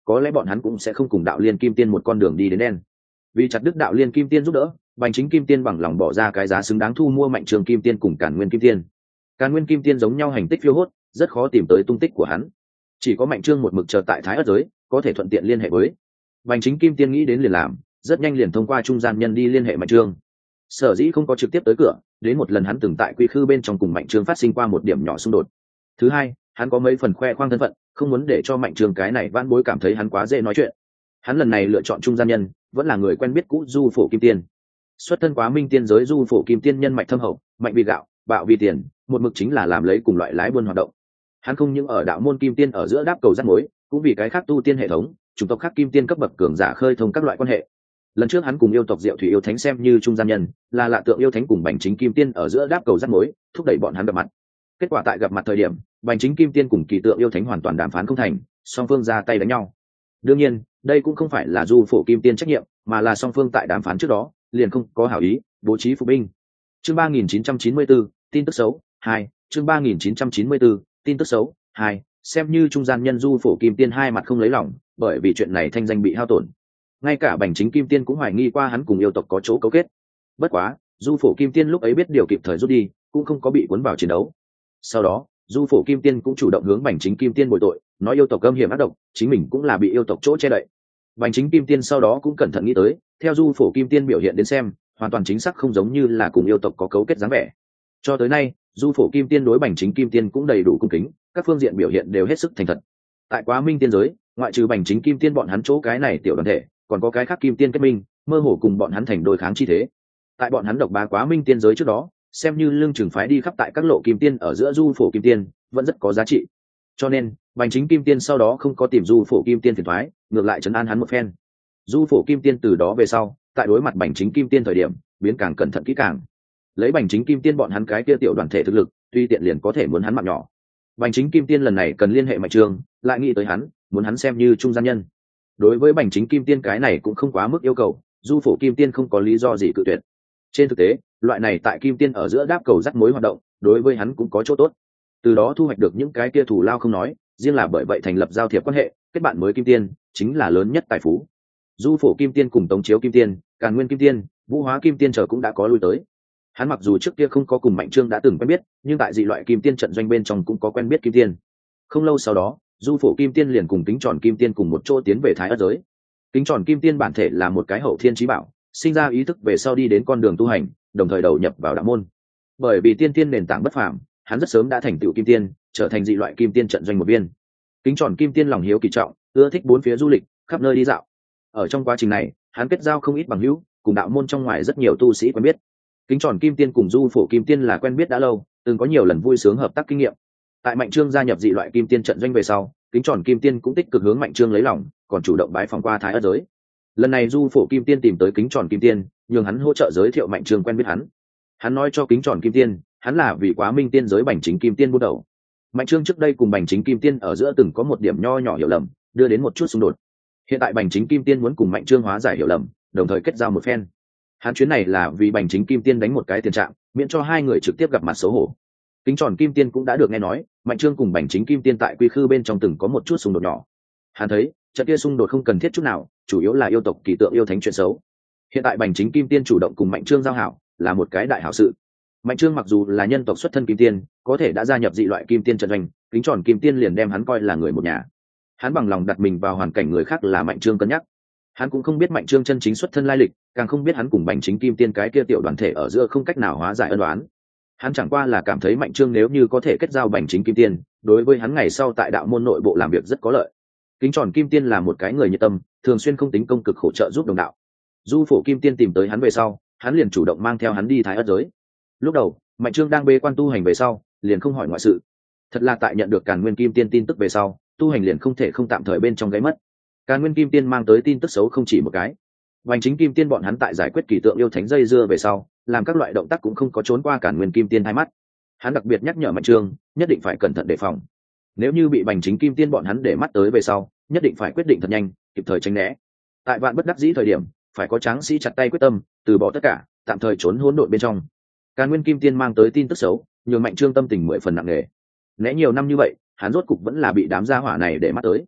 có lẽ bọn hắn cũng sẽ không cùng đạo liên kim tiên một con đường đi đến đen. Vì chặt đứt đạo liên kim tiên giúp đỡ, Bành Chính kim tiên bằng lòng bỏ ra cái giá xứng đáng thu mua Mạnh Trương kim tiên cùng Càn Nguyên kim tiên. Càn Nguyên kim tiên giống nhau hành tích phiêu hốt, rất khó tìm tới tung tích của hắn. Chỉ có Mạnh Trương một mực chờ tại Thái Ất giới, có thể thuận tiện liên hệ với. Bành Chính kim tiên nghĩ đến liền làm, rất nhanh liền thông qua trung gian nhân đi liên hệ Mạnh Trương. Sở dĩ không có trực tiếp tới cửa, đến một lần hắn từng tại quy khư bên trong cùng Mạnh Trương phát sinh qua một điểm nhỏ xung đột. Thứ hai, hắn có mấy phần khoe khoang thân phận, không muốn để cho Mạnh Trương cái này vãn bối cảm thấy hắn quá dễ nói chuyện. Hắn lần này lựa chọn trung gian nhân, vẫn là người quen biết cũ Du Phổ Kim Tiên. Xuất thân Quá Minh tiên giới Du Phổ Kim Tiên nhân mạch thâm hậu, mạnh vì gạo, bạo vì tiền, một mực chính là làm lấy cùng loại lái buôn hoạt động. Hắn không những ở đạo môn Kim Tiên ở giữa đáp cầu rắc mối, cũng vì cái khác tu tiên hệ thống, chủng tộc khác Kim Tiên cấp bậc cường giả khơi thông các loại quan hệ. Lần trước hắn cùng yêu tộc Diệu Thủy yêu thánh xem như trung gian nhân, là lạ tượng yêu thánh cùng Bành Chính Kim Tiên ở giữa đáp cầu rắc mối, thúc đẩy bọn hắn gặp mặt. Kết quả tại gặp mặt thời điểm, Bành Chính Kim Tiên cùng Kỳ Tượng yêu thánh hoàn toàn đàm phán không thành, song phương ra tay đánh nhau. Đương nhiên, đây cũng không phải là Du Phổ Kim Tiên trách nhiệm, mà là song phương tại đàm phán trước đó liền không có hảo ý, bố trí phục binh. Chương ba nghìn chín trăm chín mươi tư, tin tức xấu hai. Chương ba nghìn chín trăm chín mươi tư, tin tức xấu hai. Xem như trung gian nhân Du Phổ Kim Tiên hai mặt không lấy lòng, bởi vì chuyện này thanh danh bị hao tổn. Ngay cả Bành Chính Kim Tiên cũng hoài nghi qua hắn cùng yêu tộc có chỗ cấu kết. Bất quá, Du Phổ Kim Tiên lúc ấy biết điều kịp thời rút đi, cũng không có bị cuốn vào chiến đấu. Sau đó, Du Phổ Kim Tiên cũng chủ động hướng Bành Chính Kim Tiên bồi tội, nói yêu tộc âm hiểm ác độc, chính mình cũng là bị yêu tộc chỗ che đậy. Bành Chính Kim Tiên sau đó cũng cẩn thận nghĩ tới, theo Du Phổ Kim Tiên biểu hiện đến xem, hoàn toàn chính xác không giống như là cùng yêu tộc có cấu kết dáng vẻ. Cho tới nay, Du Phổ Kim Tiên đối Bành Chính Kim Tiên cũng đầy đủ cung kính, các phương diện biểu hiện đều hết sức thành thật. Tại Quá Minh tiên giới, ngoại trừ Bành Chính Kim Tiên bọn hắn chỗ cái này tiểu đoàn thể, còn có cái khác Kim Tiên kết minh, mơ hồ cùng bọn hắn thành đôi kháng chi thế. Tại bọn hắn độc bá Quá Minh tiên giới trước đó, xem như lương trường phái đi khắp tại các lộ Kim Tiên ở giữa Du Phổ Kim Tiên, vẫn rất có giá trị. Cho nên, Bành Chính Kim Tiên sau đó không có tìm Du Phổ Kim Tiên phiền toái, ngược lại trấn an hắn một phen. Du Phổ Kim Tiên từ đó về sau, tại đối mặt Bành Chính Kim Tiên thời điểm, biến càng cẩn thận kỹ càng. Lấy Bành Chính Kim Tiên bọn hắn cái kia tiểu đoàn thể thực lực, tuy tiện liền có thể muốn hắn mạng nhỏ. Bành Chính Kim Tiên lần này cần liên hệ Mạnh Trương, lại nghĩ tới hắn, muốn hắn xem như trung gian nhân. Đối với Bành Chính Kim Tiên cái này cũng không quá mức yêu cầu, Du Phổ Kim Tiên không có lý do gì cự tuyệt. Trên thực tế, loại này tại Kim Tiên ở giữa đáp cầu dắt mối hoạt động, đối với hắn cũng có chỗ tốt. Từ đó thu hoạch được những cái kia thù lao không nói, riêng là bởi vậy thành lập giao thiệp quan hệ, kết bạn mới Kim Tiên, chính là lớn nhất tài phú. Du Phổ Kim Tiên cùng Tống Chiếu Kim Tiên, Càn Nguyên Kim Tiên, Vũ Hóa Kim Tiên chờ cũng đã có lui tới. Hắn mặc dù trước kia không có cùng Mạnh Trương đã từng quen biết, nhưng tại dị loại Kim Tiên trận doanh bên trong cũng có quen biết Kim Tiên. Không lâu sau đó, Du Phổ Kim Tiên liền cùng Kính Tròn Kim Tiên cùng một chỗ tiến về Thái Ất giới. Kính Tròn Kim Tiên bản thể là một cái hậu thiên chí bảo, sinh ra ý thức về sau đi đến con đường tu hành, đồng thời đầu nhập vào đạo môn. Bởi vì tiên tiên nền tảng bất phàm, hắn rất sớm đã thành tựu Kim Tiên, trở thành dị loại Kim Tiên trận doanh một viên. Kính Tròn Kim Tiên lòng hiếu kỳ trọng, ưa thích bốn phía du lịch, khắp nơi đi dạo. Ở trong quá trình này, hắn kết giao không ít bằng hữu, cùng đạo môn trong ngoài rất nhiều tu sĩ quen biết. Kính Tròn Kim Tiên cùng Du Phổ Kim Tiên là quen biết đã lâu, từng có nhiều lần vui sướng hợp tác kinh nghiệm. Tại Mạnh Trương gia nhập dị loại Kim Tiên trận doanh về sau, Kính Tròn Kim Tiên cũng tích cực hướng Mạnh Trương lấy lòng, còn chủ động bái phỏng qua Thái Ất giới. Lần này Du Phổ Kim Tiên tìm tới Kính Tròn Kim Tiên, nhường hắn hỗ trợ giới thiệu Mạnh Trương quen biết hắn. Hắn nói cho Kính Tròn Kim Tiên, hắn là vì Quá Minh tiên giới Bành Chính Kim Tiên buôn đầu. Mạnh Trương trước đây cùng Bành Chính Kim Tiên ở giữa từng có một điểm nho nhỏ hiểu lầm, đưa đến một chút xung đột. Hiện tại Bành Chính Kim Tiên muốn cùng Mạnh Trương hóa giải hiểu lầm, đồng thời kết giao một phen. Hắn chuyến này là vì Bành Chính Kim Tiên đánh một cái tiền trạng, miễn cho hai người trực tiếp gặp mặt xấu hổ. Kính Tròn Kim Tiên cũng đã được nghe nói, Mạnh Trương cùng Bành Chính Kim Tiên tại quy khư bên trong từng có một chút xung đột nhỏ. Hắn thấy, trận kia xung đột không cần thiết chút nào, chủ yếu là yêu tộc Kỳ Tượng yêu thánh chuyện xấu. Hiện tại Bành Chính Kim Tiên chủ động cùng Mạnh Trương giao hảo, là một cái đại hảo sự. Mạnh Trương mặc dù là nhân tộc xuất thân Kim Tiên, có thể đã gia nhập dị loại Kim Tiên trận doanh, Kính Tròn Kim Tiên liền đem hắn coi là người một nhà. Hắn bằng lòng đặt mình vào hoàn cảnh người khác là Mạnh Trương cân nhắc. Hắn cũng không biết Mạnh Trương chân chính xuất thân lai lịch, càng không biết hắn cùng Bành Chính Kim Tiên cái kia tiểu đoàn thể ở giữa không cách nào hóa giải ân oán. Hắn chẳng qua là cảm thấy Mạnh Trương nếu như có thể kết giao Bành Chính Kim Tiên, đối với hắn ngày sau tại đạo môn nội bộ làm việc rất có lợi. Kính Tròn Kim Tiên là một cái người nhiệt tâm, thường xuyên không tính công cực khổ trợ giúp đồng đạo. Du Phổ Kim Tiên tìm tới hắn về sau, hắn liền chủ động mang theo hắn đi Thái Ất giới. Lúc đầu, Mạnh Trương đang bế quan tu hành về sau, liền không hỏi ngoại sự. Thật là tại nhận được Càn Nguyên Kim Tiên tin tức về sau, tu hành liền không thể không tạm thời bên trong gáy mất. Càn Nguyên Kim Tiên mang tới tin tức xấu không chỉ một cái. Bành Chính Kim Tiên bọn hắn tại giải quyết Kỳ Tượng yêu thánh dây dưa về sau, làm các loại động tác cũng không có trốn qua Càn Nguyên Kim Tiên hai mắt. Hắn đặc biệt nhắc nhở Mạnh Trương, nhất định phải cẩn thận đề phòng. Nếu như bị Bành Chính Kim Tiên bọn hắn để mắt tới về sau, nhất định phải quyết định thật nhanh, kịp thời tránh né. Tại vạn bất đắc dĩ thời điểm, phải có tráng sĩ chặt tay quyết tâm, từ bỏ tất cả, tạm thời trốn hỗn độn bên trong. Càn Nguyên Kim Tiên mang tới tin tức xấu, nhường Mạnh Trương tâm tình mười phần nặng nề. Né nhiều năm như vậy, hắn rốt cục vẫn là bị đám gia hỏa này để mắt tới.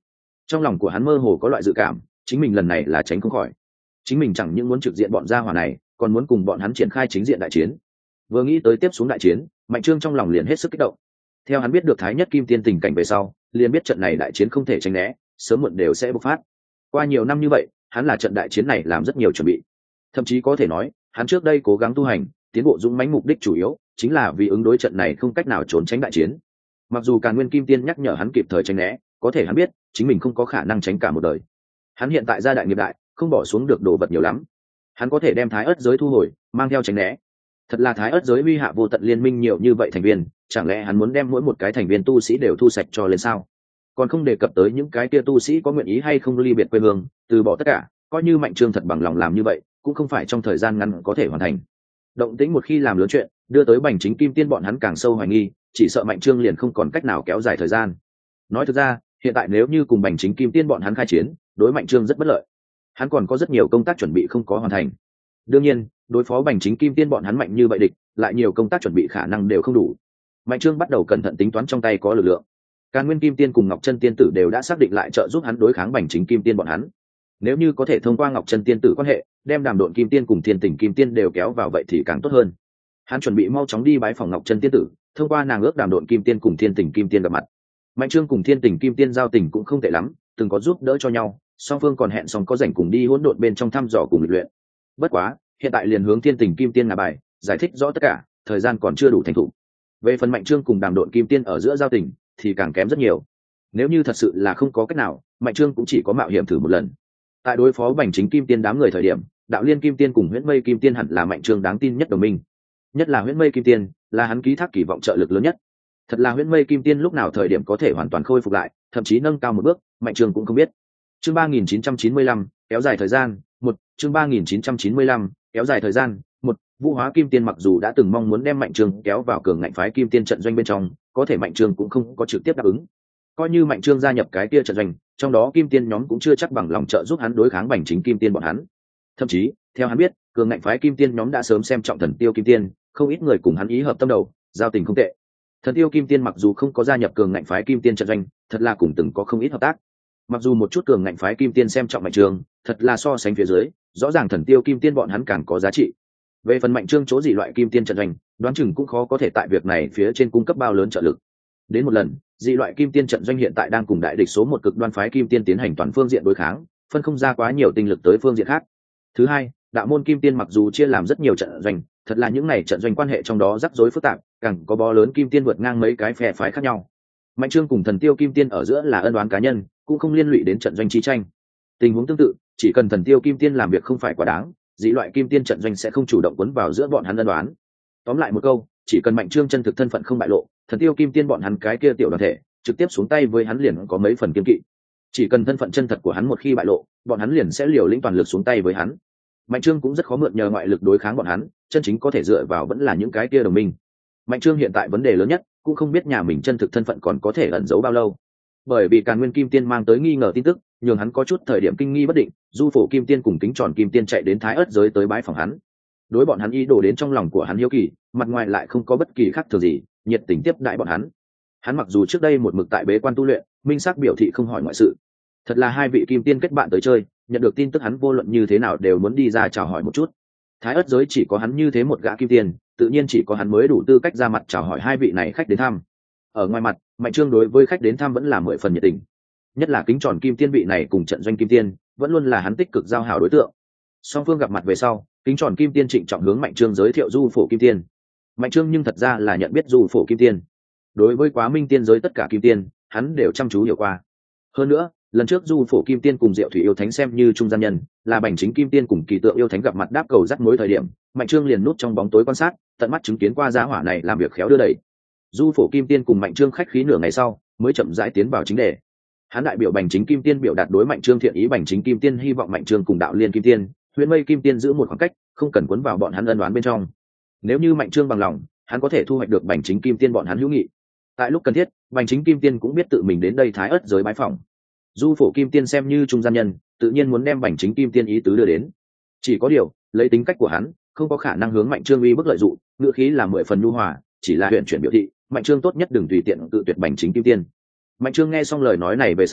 Trong lòng của hắn mơ hồ có loại dự cảm, chính mình lần này là tránh không khỏi. Chính mình chẳng những muốn trực diện bọn gia hỏa này, còn muốn cùng bọn hắn triển khai chính diện đại chiến. Vừa nghĩ tới tiếp xuống đại chiến, Mạnh Trương trong lòng liền hết sức kích động. Theo hắn biết được Thái Nhất Kim Tiên tình cảnh về sau, liền biết trận này đại chiến không thể tránh né, sớm muộn đều sẽ bộc phát. Qua nhiều năm như vậy, hắn là trận đại chiến này làm rất nhiều chuẩn bị. Thậm chí có thể nói, hắn trước đây cố gắng tu hành, tiến bộ dũng mãnh mục đích chủ yếu chính là vì ứng đối trận này không cách nào trốn tránh đại chiến. Mặc dù Càn Nguyên Kim Tiên nhắc nhở hắn kịp thời tránh né, có thể hắn biết, chính mình không có khả năng tránh cả một đời. Hắn hiện tại gia đại nghiệp đại, không bỏ xuống được đồ vật nhiều lắm. Hắn có thể đem Thái Ức giới thu hồi, mang theo tránh né. Thật là Thái Ức giới uy hạ vô tận liên minh nhiều như vậy thành viên, chẳng lẽ hắn muốn đem mỗi một cái thành viên tu sĩ đều thu sạch cho lên sao? Còn không đề cập tới những cái kia tu sĩ có nguyện ý hay không ly biệt quê hương, từ bỏ tất cả, coi như Mạnh Trương thật bằng lòng làm như vậy, cũng không phải trong thời gian ngắn có thể hoàn thành. Động tĩnh một khi làm lớn chuyện, đưa tới Bành Chính Kim Tiên bọn hắn càng sâu hoài nghi, chỉ sợ Mạnh Trương liền không còn cách nào kéo dài thời gian. Nói thực ra, hiện tại nếu như cùng Bành Chính Kim Tiên bọn hắn khai chiến, đối Mạnh Trương rất bất lợi. Hắn còn có rất nhiều công tác chuẩn bị không có hoàn thành. Đương nhiên, đối phó Bành Chính Kim Tiên bọn hắn mạnh như vậy địch, lại nhiều công tác chuẩn bị khả năng đều không đủ. Mạnh Trương bắt đầu cẩn thận tính toán trong tay có lực lượng. Càn Nguyên Kim Tiên cùng Ngọc Chân Tiên tử đều đã xác định lại trợ giúp hắn đối kháng Bành Chính Kim Tiên bọn hắn. Nếu như có thể thông qua Ngọc Chân Tiên tử quan hệ, đem Đàm Độn Kim Tiên cùng Thiên Tình Kim Tiên đều kéo vào vậy thì càng tốt hơn. Hắn chuẩn bị mau chóng đi bái phòng Ngọc Chân Tiên tử, thông qua nàng ước Đàm Độn Kim Tiên cùng Thiên Tình Kim Tiên gặp mặt. Mạnh Trương cùng Thiên Tình Kim Tiên giao tình cũng không tệ lắm, từng có giúp đỡ cho nhau, song phương còn hẹn xong có rảnh cùng đi hỗn độn bên trong thăm dò cùng luyện. Bất quá, hiện tại liền hướng Thiên Tình Kim Tiên ngả bài, giải thích rõ tất cả, thời gian còn chưa đủ thành thục. Về phần Mạnh Trương cùng Đàm Độn Kim Tiên ở giữa giao tình thì càng kém rất nhiều. Nếu như thật sự là không có cách nào, Mạnh Trương cũng chỉ có mạo hiểm thử một lần. Tại đối phó Bành Chính Kim Tiên đám người thời điểm, Đạo Liên Kim Tiên cùng Huyễn Mây Kim Tiên hẳn là Mạnh Trương đáng tin nhất đồng minh. Nhất là Huyễn Mây Kim Tiên, là hắn ký thác kỳ vọng trợ lực lớn nhất. Thật là Huyễn Mây Kim Tiên lúc nào thời điểm có thể hoàn toàn khôi phục lại, thậm chí nâng cao một bước, Mạnh Trương cũng không biết. Chương ba nghìn chín trăm chín mươi lăm, kéo dài thời gian, một, chương ba nghìn chín trăm chín mươi lăm, kéo dài thời gian, một, Vũ Hóa Kim Tiên mặc dù đã từng mong muốn đem Mạnh Trương kéo vào cường ngạnh phái Kim Tiên trận doanh bên trong, có thể Mạnh Trương cũng không có trực tiếp đáp ứng. Coi như Mạnh Trương gia nhập cái kia trận doanh, trong đó Kim Tiên nhóm cũng chưa chắc bằng lòng trợ giúp hắn đối kháng Bành Chính Kim Tiên bọn hắn. Thậm chí, theo hắn biết, cường ngạnh phái Kim Tiên nhóm đã sớm xem trọng Thần Tiêu Kim Tiên, không ít người cùng hắn ý hợp tâm đầu, giao tình không tệ. Thần Tiêu Kim Tiên mặc dù không có gia nhập cường ngạnh phái Kim Tiên trận doanh, thật là cùng từng có không ít hợp tác. Mặc dù một chút cường ngạnh phái Kim Tiên xem trọng Mạnh Trương, thật là so sánh phía dưới, rõ ràng Thần Tiêu Kim Tiên bọn hắn càng có giá trị. Về phần Mạnh Trương chỗ gì loại Kim Tiên trận doanh, đoán chừng cũng khó có thể tại việc này phía trên cung cấp bao lớn trợ lực. Đến một lần, dị loại Kim Tiên trận doanh hiện tại đang cùng đại địch số một cực đoan phái Kim Tiên tiến hành toàn phương diện đối kháng, phân không ra quá nhiều tinh lực tới phương diện khác. Thứ hai, đạo môn Kim Tiên mặc dù chia làm rất nhiều trận doanh, thật là những này trận doanh quan hệ trong đó rắc rối phức tạp, càng có bó lớn Kim Tiên vượt ngang mấy cái phe phái khác nhau. Mạnh Trương cùng Thần Tiêu Kim Tiên ở giữa là ân oán cá nhân, cũng không liên lụy đến trận doanh chi tranh. Tình huống tương tự, chỉ cần Thần Tiêu Kim Tiên làm việc không phải quá đáng, dị loại Kim Tiên trận doanh sẽ không chủ động cuốn vào giữa bọn hắn ân oán. Tóm lại một câu, chỉ cần Mạnh Trương chân thực thân phận không bại lộ, Thần Tiêu Kim Tiên bọn hắn cái kia tiểu đoàn thể trực tiếp xuống tay với hắn liền có mấy phần kiên kỵ. Chỉ cần thân phận chân thật của hắn một khi bại lộ, bọn hắn liền sẽ liều lĩnh toàn lực xuống tay với hắn. Mạnh Trương cũng rất khó mượn nhờ ngoại lực đối kháng bọn hắn, chân chính có thể dựa vào vẫn là những cái kia đồng minh. Mạnh Trương hiện tại vấn đề lớn nhất, cũng không biết nhà mình chân thực thân phận còn có thể ẩn giấu bao lâu. Bởi vì Càn Nguyên Kim Tiên mang tới nghi ngờ tin tức, nhường hắn có chút thời điểm kinh nghi bất định, Du Phổ Kim Tiên cùng Kính Tròn Kim Tiên chạy đến Thái Ức giới tới bái phòng hắn. Đối bọn hắn ý đồ đến trong lòng của hắn hiếu kỳ, mặt ngoài lại không có bất kỳ khác thường gì, nhiệt tình tiếp đãi bọn hắn. Hắn mặc dù trước đây một mực tại bế quan tu luyện, minh xác biểu thị không hỏi ngoại sự. Thật là hai vị Kim Tiên kết bạn tới chơi, nhận được tin tức hắn vô luận như thế nào đều muốn đi ra chào hỏi một chút. Thái Ức giới chỉ có hắn như thế một gã Kim Tiên, tự nhiên chỉ có hắn mới đủ tư cách ra mặt chào hỏi hai vị này khách đến thăm. Ở ngoài mặt, Mạnh Trương đối với khách đến thăm vẫn là mười phần nhiệt tình. Nhất là Kính Tròn Kim Tiên vị này cùng trận doanh Kim Tiên, vẫn luôn là hắn tích cực giao hảo đối tượng. Song phương gặp mặt về sau, Kính Tròn Kim Tiên trịnh trọng hướng Mạnh Trương giới thiệu Du Phổ Kim Tiên. Mạnh Trương nhưng thật ra là nhận biết Du Phổ Kim Tiên. Đối với Quá Minh Tiên giới tất cả Kim Tiên, hắn đều chăm chú hiểu qua. Hơn nữa, lần trước Du Phổ Kim Tiên cùng Diệu Thủy Yêu Thánh xem như trung gian nhân, là Bành Chính Kim Tiên cùng Kỳ Tượng Yêu Thánh gặp mặt đáp cầu dắt mối thời điểm, Mạnh Trương liền núp trong bóng tối quan sát, tận mắt chứng kiến qua giá hỏa này làm việc khéo đưa đẩy. Du Phổ Kim Tiên cùng Mạnh Trương khách khí nửa ngày sau, mới chậm rãi tiến vào chính đề. Hắn đại biểu Bành Chính Kim Tiên biểu đạt đối Mạnh Trương thiện ý, Bành Chính Kim Tiên hy vọng Mạnh Trương cùng Đạo Liên Kim Tiên, Huyễn Mây Kim Tiên giữ một khoảng cách, không cần cuốn vào bọn hắn ân oán bên trong. Nếu như Mạnh Trương bằng lòng, hắn có thể thu hoạch được Bành Chính Kim Tiên bọn hắn hữu nghị. Tại lúc cần thiết, Bành Chính Kim Tiên cũng biết tự mình đến đây Thái Ức giới bái phỏng. Du Phổ Kim Tiên xem như trung gian nhân, tự nhiên muốn đem Bành Chính Kim Tiên ý tứ đưa đến. Chỉ có điều, lấy tính cách của hắn, không có khả năng hướng Mạnh Trương uy bức lợi dụng, ngữ khí là mười phần nhu hòa, chỉ là huyền chuyển biểu thị, Mạnh Trương tốt nhất đừng tùy tiện tự tuyệt Bành Chính Kim Tiên. Mạnh Trương nghe xong lời nói này về sau,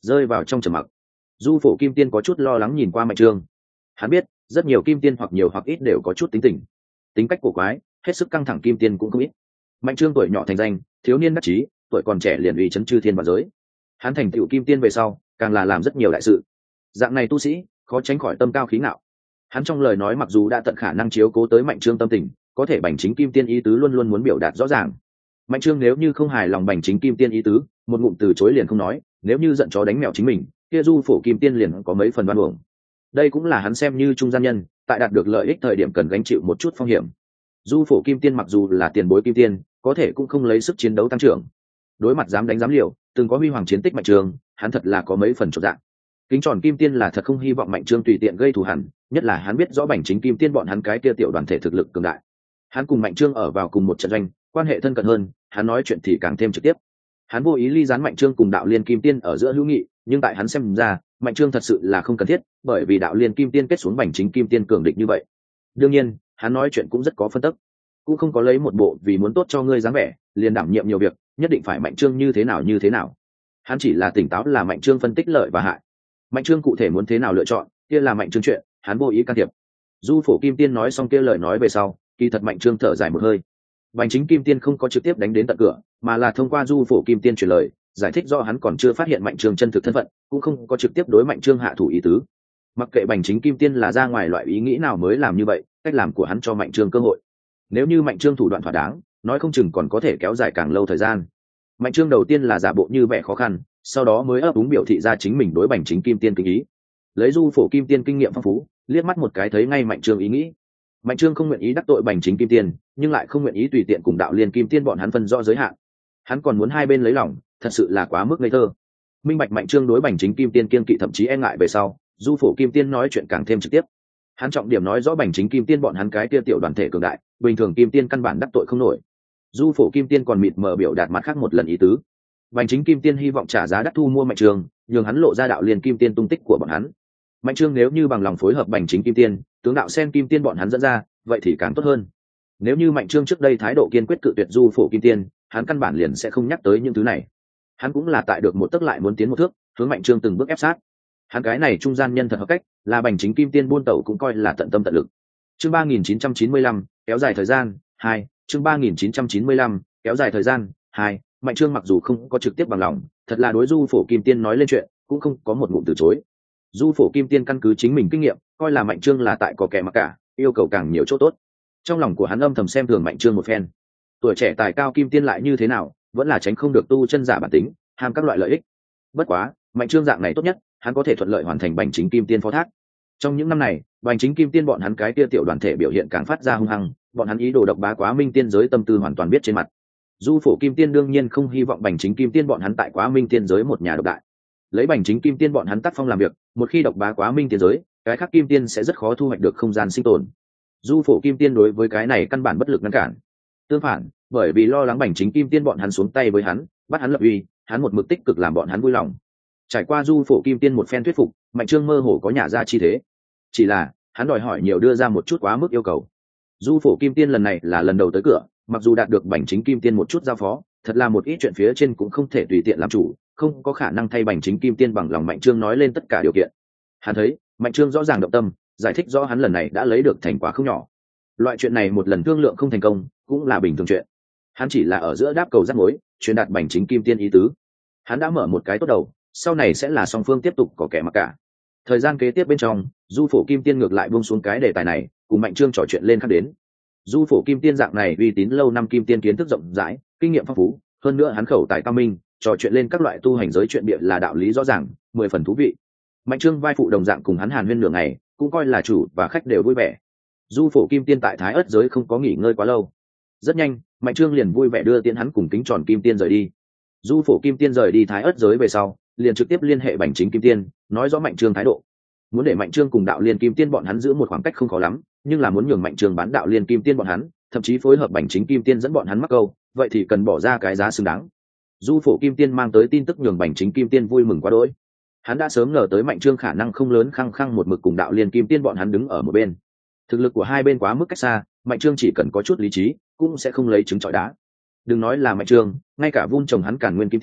rơi vào trong trầm mặc. Du Phổ Kim Tiên có chút lo lắng nhìn qua Mạnh Trương. Hắn biết rất nhiều kim tiên hoặc nhiều hoặc ít đều có chút tính tình, tính cách cổ quái, hết sức căng thẳng kim tiên cũng không ít. Mạnh Trương tuổi nhỏ thành danh, thiếu niên đắc chí, tuổi còn trẻ liền uy chấn chư thiên vạn giới. Hắn thành tựu kim tiên về sau, càng là làm rất nhiều đại sự. Dạng này tu sĩ, khó tránh khỏi tâm cao khí ngạo. Hắn trong lời nói mặc dù đã tận khả năng chiếu cố tới Mạnh Trương tâm tình, có thể Bành Chính Kim Tiên ý tứ luôn luôn muốn biểu đạt rõ ràng. Mạnh Trương nếu như không hài lòng Bành Chính Kim Tiên ý tứ, một ngụm từ chối liền không nói, nếu như giận chó đánh mèo chính mình, kia Du Phổ Kim Tiên liền có mấy phần oan uổng. Đây cũng là hắn xem như trung gian nhân, tại đạt được lợi ích thời điểm cần gánh chịu một chút phong hiểm. Du Phổ Kim Tiên mặc dù là tiền bối kim tiên, có thể cũng không lấy sức chiến đấu tăng trưởng. Đối mặt dám đánh dám liều, từng có huy hoàng chiến tích Mạnh Trương, hắn thật là có mấy phần chột dạ. Kính Tròn Kim Tiên là thật không hy vọng Mạnh Trương tùy tiện gây thù hằn, nhất là hắn biết rõ Bành Chính Kim Tiên bọn hắn cái kia tiểu đoàn thể thực lực cường đại. Hắn cùng Mạnh Trương ở vào cùng một trận doanh, quan hệ thân cận hơn, hắn nói chuyện thì càng thêm trực tiếp. Hắn vô ý ly gián Mạnh Trương cùng Đạo Liên Kim Tiên ở giữa hữu nghị, nhưng tại hắn xem ra, Mạnh Trương thật sự là không cần thiết, bởi vì Đạo Liên Kim Tiên kết xuống Bành Chính Kim Tiên cường địch như vậy. Đương nhiên, hắn nói chuyện cũng rất có phân tích, cũng không có lấy một bộ vì muốn tốt cho ngươi dáng vẻ, liền đảm nhiệm nhiều việc, nhất định phải Mạnh Trương như thế nào như thế nào. Hắn chỉ là tỉnh táo là Mạnh Trương phân tích lợi và hại. Mạnh Trương cụ thể muốn thế nào lựa chọn, kia là Mạnh Trương chuyện, hắn vô ý can thiệp. Du Phổ Kim Tiên nói xong kia lời nói về sau, kỳ thật Mạnh Trương thở dài một hơi. Bành Chính Kim Tiên không có trực tiếp đánh đến tận cửa, mà là thông qua Du Phổ Kim Tiên truyền lời, giải thích do hắn còn chưa phát hiện Mạnh Trương chân thực thân phận, cũng không có trực tiếp đối Mạnh Trương hạ thủ ý tứ. Mặc kệ Bành Chính Kim Tiên là ra ngoài loại ý nghĩ nào mới làm như vậy, cách làm của hắn cho Mạnh Trương cơ hội. Nếu như Mạnh Trương thủ đoạn thỏa đáng, nói không chừng còn có thể kéo dài càng lâu thời gian. Mạnh Trương đầu tiên là giả bộ như vẻ khó khăn, sau đó mới ấp úng biểu thị ra chính mình đối Bành Chính Kim Tiên kính ý. Lấy Du Phổ Kim Tiên kinh nghiệm phong phú, liếc mắt một cái thấy ngay Mạnh Trương ý nghĩ. Mạnh Trương không nguyện ý đắc tội Bành Chính Kim Tiên, nhưng lại không nguyện ý tùy tiện cùng Đạo Liên Kim Tiên bọn hắn phân rõ giới hạn. Hắn còn muốn hai bên lấy lòng, thật sự là quá mức ngây thơ. Minh bạch Mạnh Trương đối Bành Chính Kim Tiên kiên kỵ thậm chí e ngại về sau, Du Phổ Kim Tiên nói chuyện càng thêm trực tiếp. Hắn trọng điểm nói rõ Bành Chính Kim Tiên bọn hắn cái kia tiểu đoàn thể cường đại, bình thường Kim Tiên căn bản đắc tội không nổi. Du Phổ Kim Tiên còn mịt mờ biểu đạt mặt khác một lần ý tứ. Bành Chính Kim Tiên hy vọng trả giá đắt thu mua Mạnh Trương, nhường hắn lộ ra Đạo Liên Kim Tiên tung tích của bọn hắn. Mạnh Trương nếu như bằng lòng phối hợp Bành Chính Kim Tiên, tướng đạo sen Kim Tiên bọn hắn dẫn ra, vậy thì càng tốt hơn. Nếu như Mạnh Trương trước đây thái độ kiên quyết cự tuyệt Du Phổ Kim Tiên, hắn căn bản liền sẽ không nhắc tới những thứ này. Hắn cũng là tại được một tấc lại muốn tiến một thước, hướng Mạnh Trương từng bước ép sát. Hắn cái này trung gian nhân thật hợp cách, là Bành Chính Kim Tiên buôn tẩu cũng coi là tận tâm tận lực. Chương ba nghìn chín trăm chín mươi lăm, kéo dài thời gian hai. Chương ba nghìn chín trăm chín mươi lăm, kéo dài thời gian hai. Mạnh Trương mặc dù không có trực tiếp bằng lòng, thật là đối Du Phổ Kim Tiên nói lên chuyện, cũng không có một ngụm từ chối. Du Phổ Kim Tiên căn cứ chính mình kinh nghiệm, coi là Mạnh Trương là tại có kẻ mặc cả, yêu cầu càng nhiều chỗ tốt. Trong lòng của hắn âm thầm xem thường Mạnh Trương một phen. Tuổi trẻ tài cao Kim Tiên lại như thế nào, vẫn là tránh không được tu chân giả bản tính, ham các loại lợi ích. Bất quá, Mạnh Trương dạng này tốt nhất, hắn có thể thuận lợi hoàn thành Bành Chính Kim Tiên phó thác. Trong những năm này, Bành Chính Kim Tiên bọn hắn cái kia tiểu đoàn thể biểu hiện càng phát ra hung hăng, bọn hắn ý đồ độc bá Quá Minh Tiên giới tâm tư hoàn toàn biết trên mặt. Du Phổ Kim Tiên đương nhiên không hy vọng Bành Chính Kim Tiên bọn hắn tại Quá Minh Tiên giới một nhà độc đại. Lấy Bành Chính Kim Tiên bọn hắn tác phong làm việc, một khi độc bá Quá Minh Tiên giới, cái khác Kim Tiên sẽ rất khó thu hoạch được không gian sinh tồn. Du Phổ Kim Tiên đối với cái này căn bản bất lực ngăn cản. Tương phản, bởi vì lo lắng Bành Chính Kim Tiên bọn hắn xuống tay với hắn, bắt hắn lập uy, hắn một mực tích cực làm bọn hắn vui lòng. Trải qua Du Phổ Kim Tiên một phen thuyết phục, Mạnh Trương mơ hồ có nhả ra chi thế. Chỉ là, hắn đòi hỏi nhiều đưa ra một chút quá mức yêu cầu. Du Phổ Kim Tiên lần này là lần đầu tới cửa, mặc dù đạt được Bành Chính Kim Tiên một chút giao phó, thật là một ít chuyện phía trên cũng không thể tùy tiện làm chủ, không có khả năng thay Bành Chính Kim Tiên bằng lòng Mạnh Trương nói lên tất cả điều kiện. Hắn thấy, Mạnh Trương rõ ràng động tâm, giải thích rõ hắn lần này đã lấy được thành quả không nhỏ. Loại chuyện này một lần thương lượng không thành công, cũng là bình thường chuyện. Hắn chỉ là ở giữa đáp cầu rắc mối, truyền đạt Bành Chính Kim Tiên ý tứ. Hắn đã mở một cái tốt đầu, sau này sẽ là song phương tiếp tục có kẻ mặc cả. Thời gian kế tiếp bên trong, Du Phổ Kim Tiên ngược lại buông xuống cái đề tài này, cùng Mạnh Trương trò chuyện lên khác đến. Du Phổ Kim Tiên dạng này uy tín lâu năm Kim Tiên kiến thức rộng rãi, kinh nghiệm phong phú, hơn nữa hắn khẩu tài cao minh, trò chuyện lên các loại tu hành giới chuyện bịa là đạo lý rõ ràng, mười phần thú vị. Mạnh Trương vai phụ đồng dạng cùng hắn hàn huyên nửa ngày, cũng coi là chủ và khách đều vui vẻ. Du Phổ Kim Tiên tại Thái Ức giới không có nghỉ ngơi quá lâu. Rất nhanh, Mạnh Trương liền vui vẻ đưa tiễn hắn cùng Kính Tròn Kim Tiên rời đi. Du Phổ Kim Tiên rời đi Thái Ức giới về sau, liền trực tiếp liên hệ Bành Chính Kim Tiên, nói rõ Mạnh Trương thái độ. Muốn để Mạnh Trương cùng Đạo Liên Kim Tiên bọn hắn giữ một khoảng cách không khó lắm, nhưng là muốn nhường Mạnh Trương bán Đạo Liên Kim Tiên bọn hắn, thậm chí phối hợp Bành Chính Kim Tiên dẫn bọn hắn mắc câu, vậy thì cần bỏ ra cái giá xứng đáng. Du Phổ Kim Tiên mang tới tin tức nhường Bành Chính Kim Tiên vui mừng quá đỗi. Hắn đã sớm ngờ tới Mạnh Trương khả năng không lớn khăng khăng một mực cùng Đạo Liên Kim Tiên bọn hắn đứng ở một bên. Thực lực của hai bên quá mức cách xa, Mạnh Trương chỉ cần có chút lý trí, cũng sẽ không lấy trứng trọi đá. Đừng nói là Mạnh Trương, ngay cả vun trồng hắn Càn Nguyên Kim Tiên,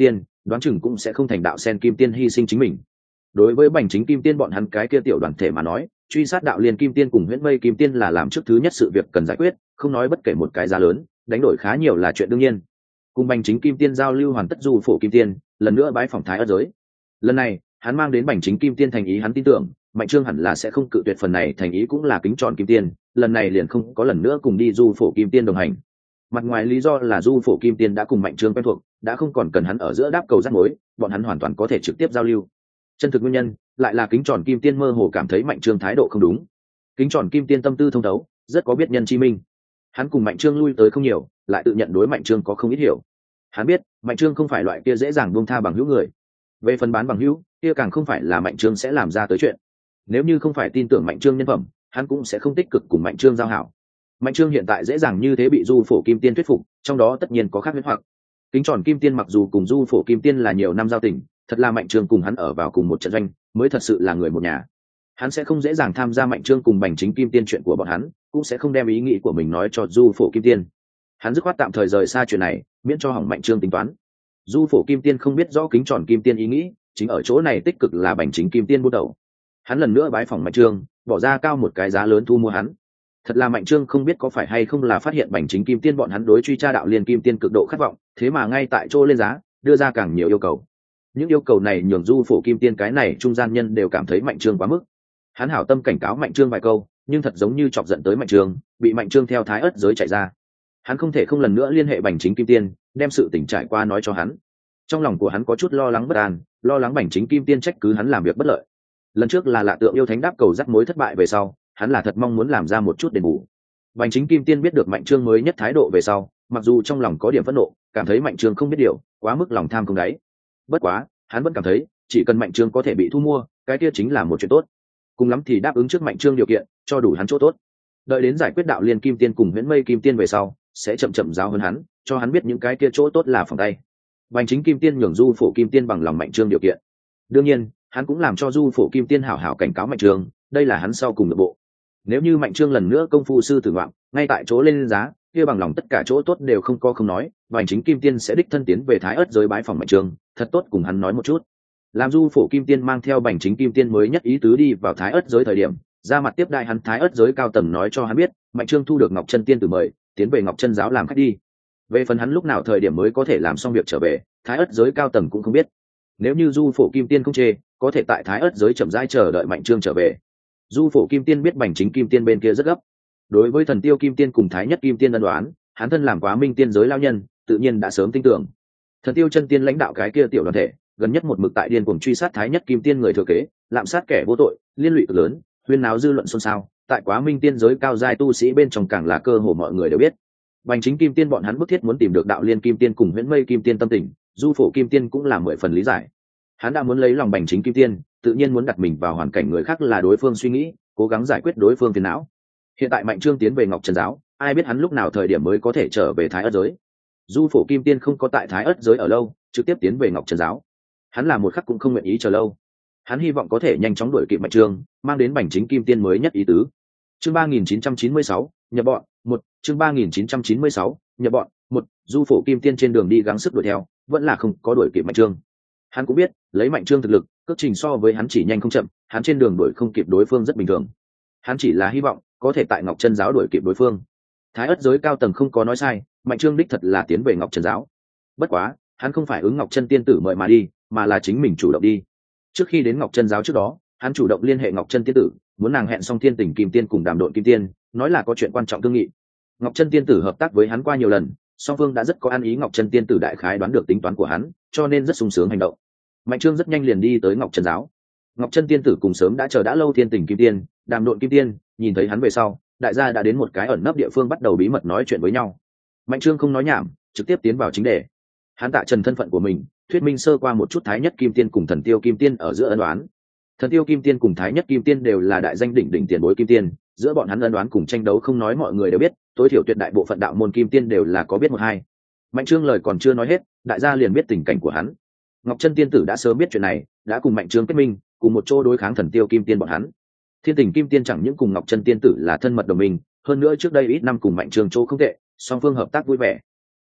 đoán chừng cũng sẽ không thành đạo sen kim tiên hy sinh chính mình. Đối với bành chính kim tiên bọn hắn cái kia tiểu đoàn thể mà nói, truy sát đạo liên kim tiên cùng huyễn mây kim tiên là làm trước thứ nhất sự việc cần giải quyết, không nói bất kể một cái giá lớn, đánh đổi khá nhiều là chuyện đương nhiên. Cùng bành chính kim tiên giao lưu hoàn tất, du phổ kim tiên lần nữa bái phỏng thái ất giới. Lần này hắn mang đến bành chính kim tiên thành ý, hắn tin tưởng Mạnh Trương hẳn là sẽ không cự tuyệt phần này thành ý, cũng là kính tròn kim tiên, lần này liền không có lần nữa cùng đi du phổ kim tiên đồng hành. Mặt ngoài lý do là du phổ kim tiên đã cùng Mạnh Trương quen thuộc, đã không còn cần hắn ở giữa đáp cầu rắc mối, bọn hắn hoàn toàn có thể trực tiếp giao lưu. Chân thực nguyên nhân lại là kính tròn kim tiên mơ hồ cảm thấy Mạnh Trương thái độ không đúng. Kính tròn kim tiên tâm tư thông thấu, rất có biết nhân chi minh. Hắn cùng Mạnh Trương lui tới không nhiều, lại tự nhận đối Mạnh Trương có không ít hiểu. Hắn biết Mạnh Trương không phải loại kia dễ dàng buông tha bằng hữu người. Về phần bán bằng hữu, kia càng không phải là Mạnh Trương sẽ làm ra tới chuyện. Nếu như không phải tin tưởng Mạnh Trương nhân phẩm, hắn cũng sẽ không tích cực cùng Mạnh Trương giao hảo. Mạnh Trương hiện tại dễ dàng như thế bị du phổ kim tiên thuyết phục, trong đó tất nhiên có khác huyết hoặc. Kính tròn kim tiên mặc dù cùng du phổ kim tiên là nhiều năm giao tình, thật là Mạnh Trương cùng hắn ở vào cùng một trận doanh, mới thật sự là người một nhà. Hắn sẽ không dễ dàng tham gia Mạnh Trương cùng bành chính kim tiên chuyện của bọn hắn, cũng sẽ không đem ý nghĩ của mình nói cho du phổ kim tiên. Hắn dứt khoát tạm thời rời xa chuyện này, miễn cho hỏng Mạnh Trương tính toán. Du phổ kim tiên không biết rõ kính tròn kim tiên ý nghĩ, chính ở chỗ này tích cực là bành chính kim tiên bút đầu. Hắn lần nữa bái phỏng Mạnh Trương, bỏ ra cao một cái giá lớn thu mua hắn. Thật là Mạnh Trương không biết có phải hay không là phát hiện bành chính kim tiên bọn hắn đối truy tra đạo liên kim tiên cực độ khát vọng, thế mà ngay tại chỗ lên giá, đưa ra càng nhiều yêu cầu. Những yêu cầu này nhường du phổ kim tiên cái này trung gian nhân đều cảm thấy Mạnh Trương quá mức. Hắn hảo tâm cảnh cáo Mạnh Trương vài câu, nhưng thật giống như chọc giận tới Mạnh Trương, bị Mạnh Trương theo thái ất giới chạy ra. Hắn không thể không lần nữa liên hệ bành chính kim tiên, đem sự tình trải qua nói cho hắn. Trong lòng của hắn có chút lo lắng bất an, lo lắng bành chính kim tiên trách cứ hắn làm việc bất lợi. Lần trước là lạ tượng yêu thánh đáp cầu rắc mối thất bại về sau, hắn là thật mong muốn làm ra một chút đền bù. Bành chính kim tiên biết được Mạnh Trương mới nhất thái độ về sau, mặc dù trong lòng có điểm phẫn nộ, cảm thấy Mạnh Trương không biết điều, quá mức lòng tham không đáy. Bất quá hắn vẫn cảm thấy chỉ cần Mạnh Trương có thể bị thu mua, cái kia chính là một chuyện tốt. Cùng lắm thì đáp ứng trước Mạnh Trương điều kiện, cho đủ hắn chỗ tốt. Đợi đến giải quyết đạo liên kim tiên cùng huyễn mây kim tiên về sau, sẽ chậm chậm giáo hơn hắn, cho hắn biết những cái kia chỗ tốt là phòng tay. Bành chính kim tiên nhường du phổ kim tiên bằng lòng Mạnh Trương điều kiện. Đương nhiên hắn cũng làm cho du phổ kim tiên hảo hảo cảnh cáo Mạnh Trương, đây là hắn sau cùng nội bộ. Nếu như Mạnh Trương lần nữa công phu sư tử ngoạm, ngay tại chỗ lên giá, kia bằng lòng tất cả chỗ tốt đều không có không nói, bành chính kim tiên sẽ đích thân tiến về thái ất giới bái phòng Mạnh Trương, thật tốt cùng hắn nói một chút. Làm du phổ kim tiên mang theo bành chính kim tiên mới nhất ý tứ đi vào thái ất giới thời điểm, ra mặt tiếp đại hắn thái ất giới cao tầng nói cho hắn biết, Mạnh Trương thu được Ngọc Chân tiên tử mời, tiến về Ngọc Chân giáo làm khách đi. Về phần hắn lúc nào thời điểm mới có thể làm xong việc trở về, thái ất giới cao tầng cũng không biết. Nếu như du phổ kim tiên không chê, có thể tại thái ất giới chậm rãi chờ đợi Mạnh Trương trở về. Du phổ kim tiên biết bành chính kim tiên bên kia rất gấp. Đối với thần tiêu kim tiên cùng thái nhất kim tiên ân đoán, hắn thân làm quá minh tiên giới lao nhân, tự nhiên đã sớm tin tưởng. Thần tiêu chân tiên lãnh đạo cái kia tiểu đoàn thể, gần nhất một mực tại điên cuồng truy sát thái nhất kim tiên người thừa kế, lạm sát kẻ vô tội, liên lụy cực lớn, huyên náo dư luận xôn xao. Tại quá minh tiên giới cao giai tu sĩ bên trong càng là cơ hồ mọi người đều biết. Bành chính kim tiên bọn hắn bức thiết muốn tìm được đạo liên kim tiên cùng huyễn mây kim tiên tâm tình, du phổ kim tiên cũng là mười phần lý giải. Hắn đã muốn lấy lòng bành chính kim tiên, tự nhiên muốn đặt mình vào hoàn cảnh người khác là đối phương suy nghĩ, cố gắng giải quyết đối phương phiền não. Hiện tại Mạnh Trương tiến về Ngọc Chân giáo, ai biết hắn lúc nào thời điểm mới có thể trở về thái ất giới. Du phổ kim tiên không có tại thái ất giới ở lâu, trực tiếp tiến về Ngọc Chân giáo. Hắn là một khắc cũng không nguyện ý chờ lâu. Hắn hy vọng có thể nhanh chóng đuổi kịp Mạnh Trương, mang đến bành chính kim tiên mới nhất ý tứ. Chương ba nghìn chín trăm chín mươi sáu, nhập bọn, một, chương ba nghìn chín trăm chín mươi sáu, nhập bọn, một, du phổ kim tiên trên đường đi gắng sức đuổi theo, vẫn là không có đuổi kịp Mạnh Trương. Hắn cũng biết, lấy Mạnh Trương thực lực, cước trình so với hắn chỉ nhanh không chậm, hắn trên đường đuổi không kịp đối phương rất bình thường. Hắn chỉ là hy vọng có thể tại Ngọc Chân giáo đuổi kịp đối phương. Thái ất giới cao tầng không có nói sai, Mạnh Trương đích thật là tiến về Ngọc Chân giáo. Bất quá, hắn không phải ứng Ngọc Chân tiên tử mời mà đi, mà là chính mình chủ động đi. Trước khi đến Ngọc Chân giáo trước đó, hắn chủ động liên hệ Ngọc Chân tiên tử, muốn nàng hẹn xong Thiên Tình Kim Tiên cùng Đàm Độn Kim Tiên, nói là có chuyện quan trọng thương nghị. Ngọc Chân tiên tử hợp tác với hắn qua nhiều lần, song phương đã rất có ăn ý, Ngọc Chân tiên tử đại khái đoán được tính toán của hắn, cho nên rất sung sướng hành động. Mạnh Trương rất nhanh liền đi tới Ngọc Chân giáo. Ngọc Chân tiên tử cùng sớm đã chờ đã lâu Thiên Tình Kim Tiên, Đàm Độn Kim Tiên, nhìn thấy hắn về sau, đại gia đã đến một cái ẩn nấp địa phương bắt đầu bí mật nói chuyện với nhau. Mạnh Trương không nói nhảm, trực tiếp tiến vào chính đề. Hắn tạ trần thân phận của mình, thuyết minh sơ qua một chút Thái Nhất Kim Tiên cùng Thần Tiêu Kim Tiên ở giữa ân oán. Thần Tiêu Kim Tiên cùng Thái Nhất Kim Tiên đều là đại danh đỉnh đỉnh tiền bối kim tiên, giữa bọn hắn ân oán cùng tranh đấu không nói mọi người đều biết, tối thiểu tuyệt đại bộ phận đạo môn kim tiên đều là có biết một hai. Mạnh Trương lời còn chưa nói hết, đại gia liền biết tình cảnh của hắn. Ngọc Chân tiên tử đã sớm biết chuyện này, đã cùng Mạnh Trương kết minh, cùng một chỗ đối kháng Thần Tiêu Kim Tiên bọn hắn. Thiên Tình Kim Tiên chẳng những cùng Ngọc Chân tiên tử là thân mật đồng minh, hơn nữa trước đây ít năm cùng Mạnh Trương chỗ không tệ, song phương hợp tác vui vẻ.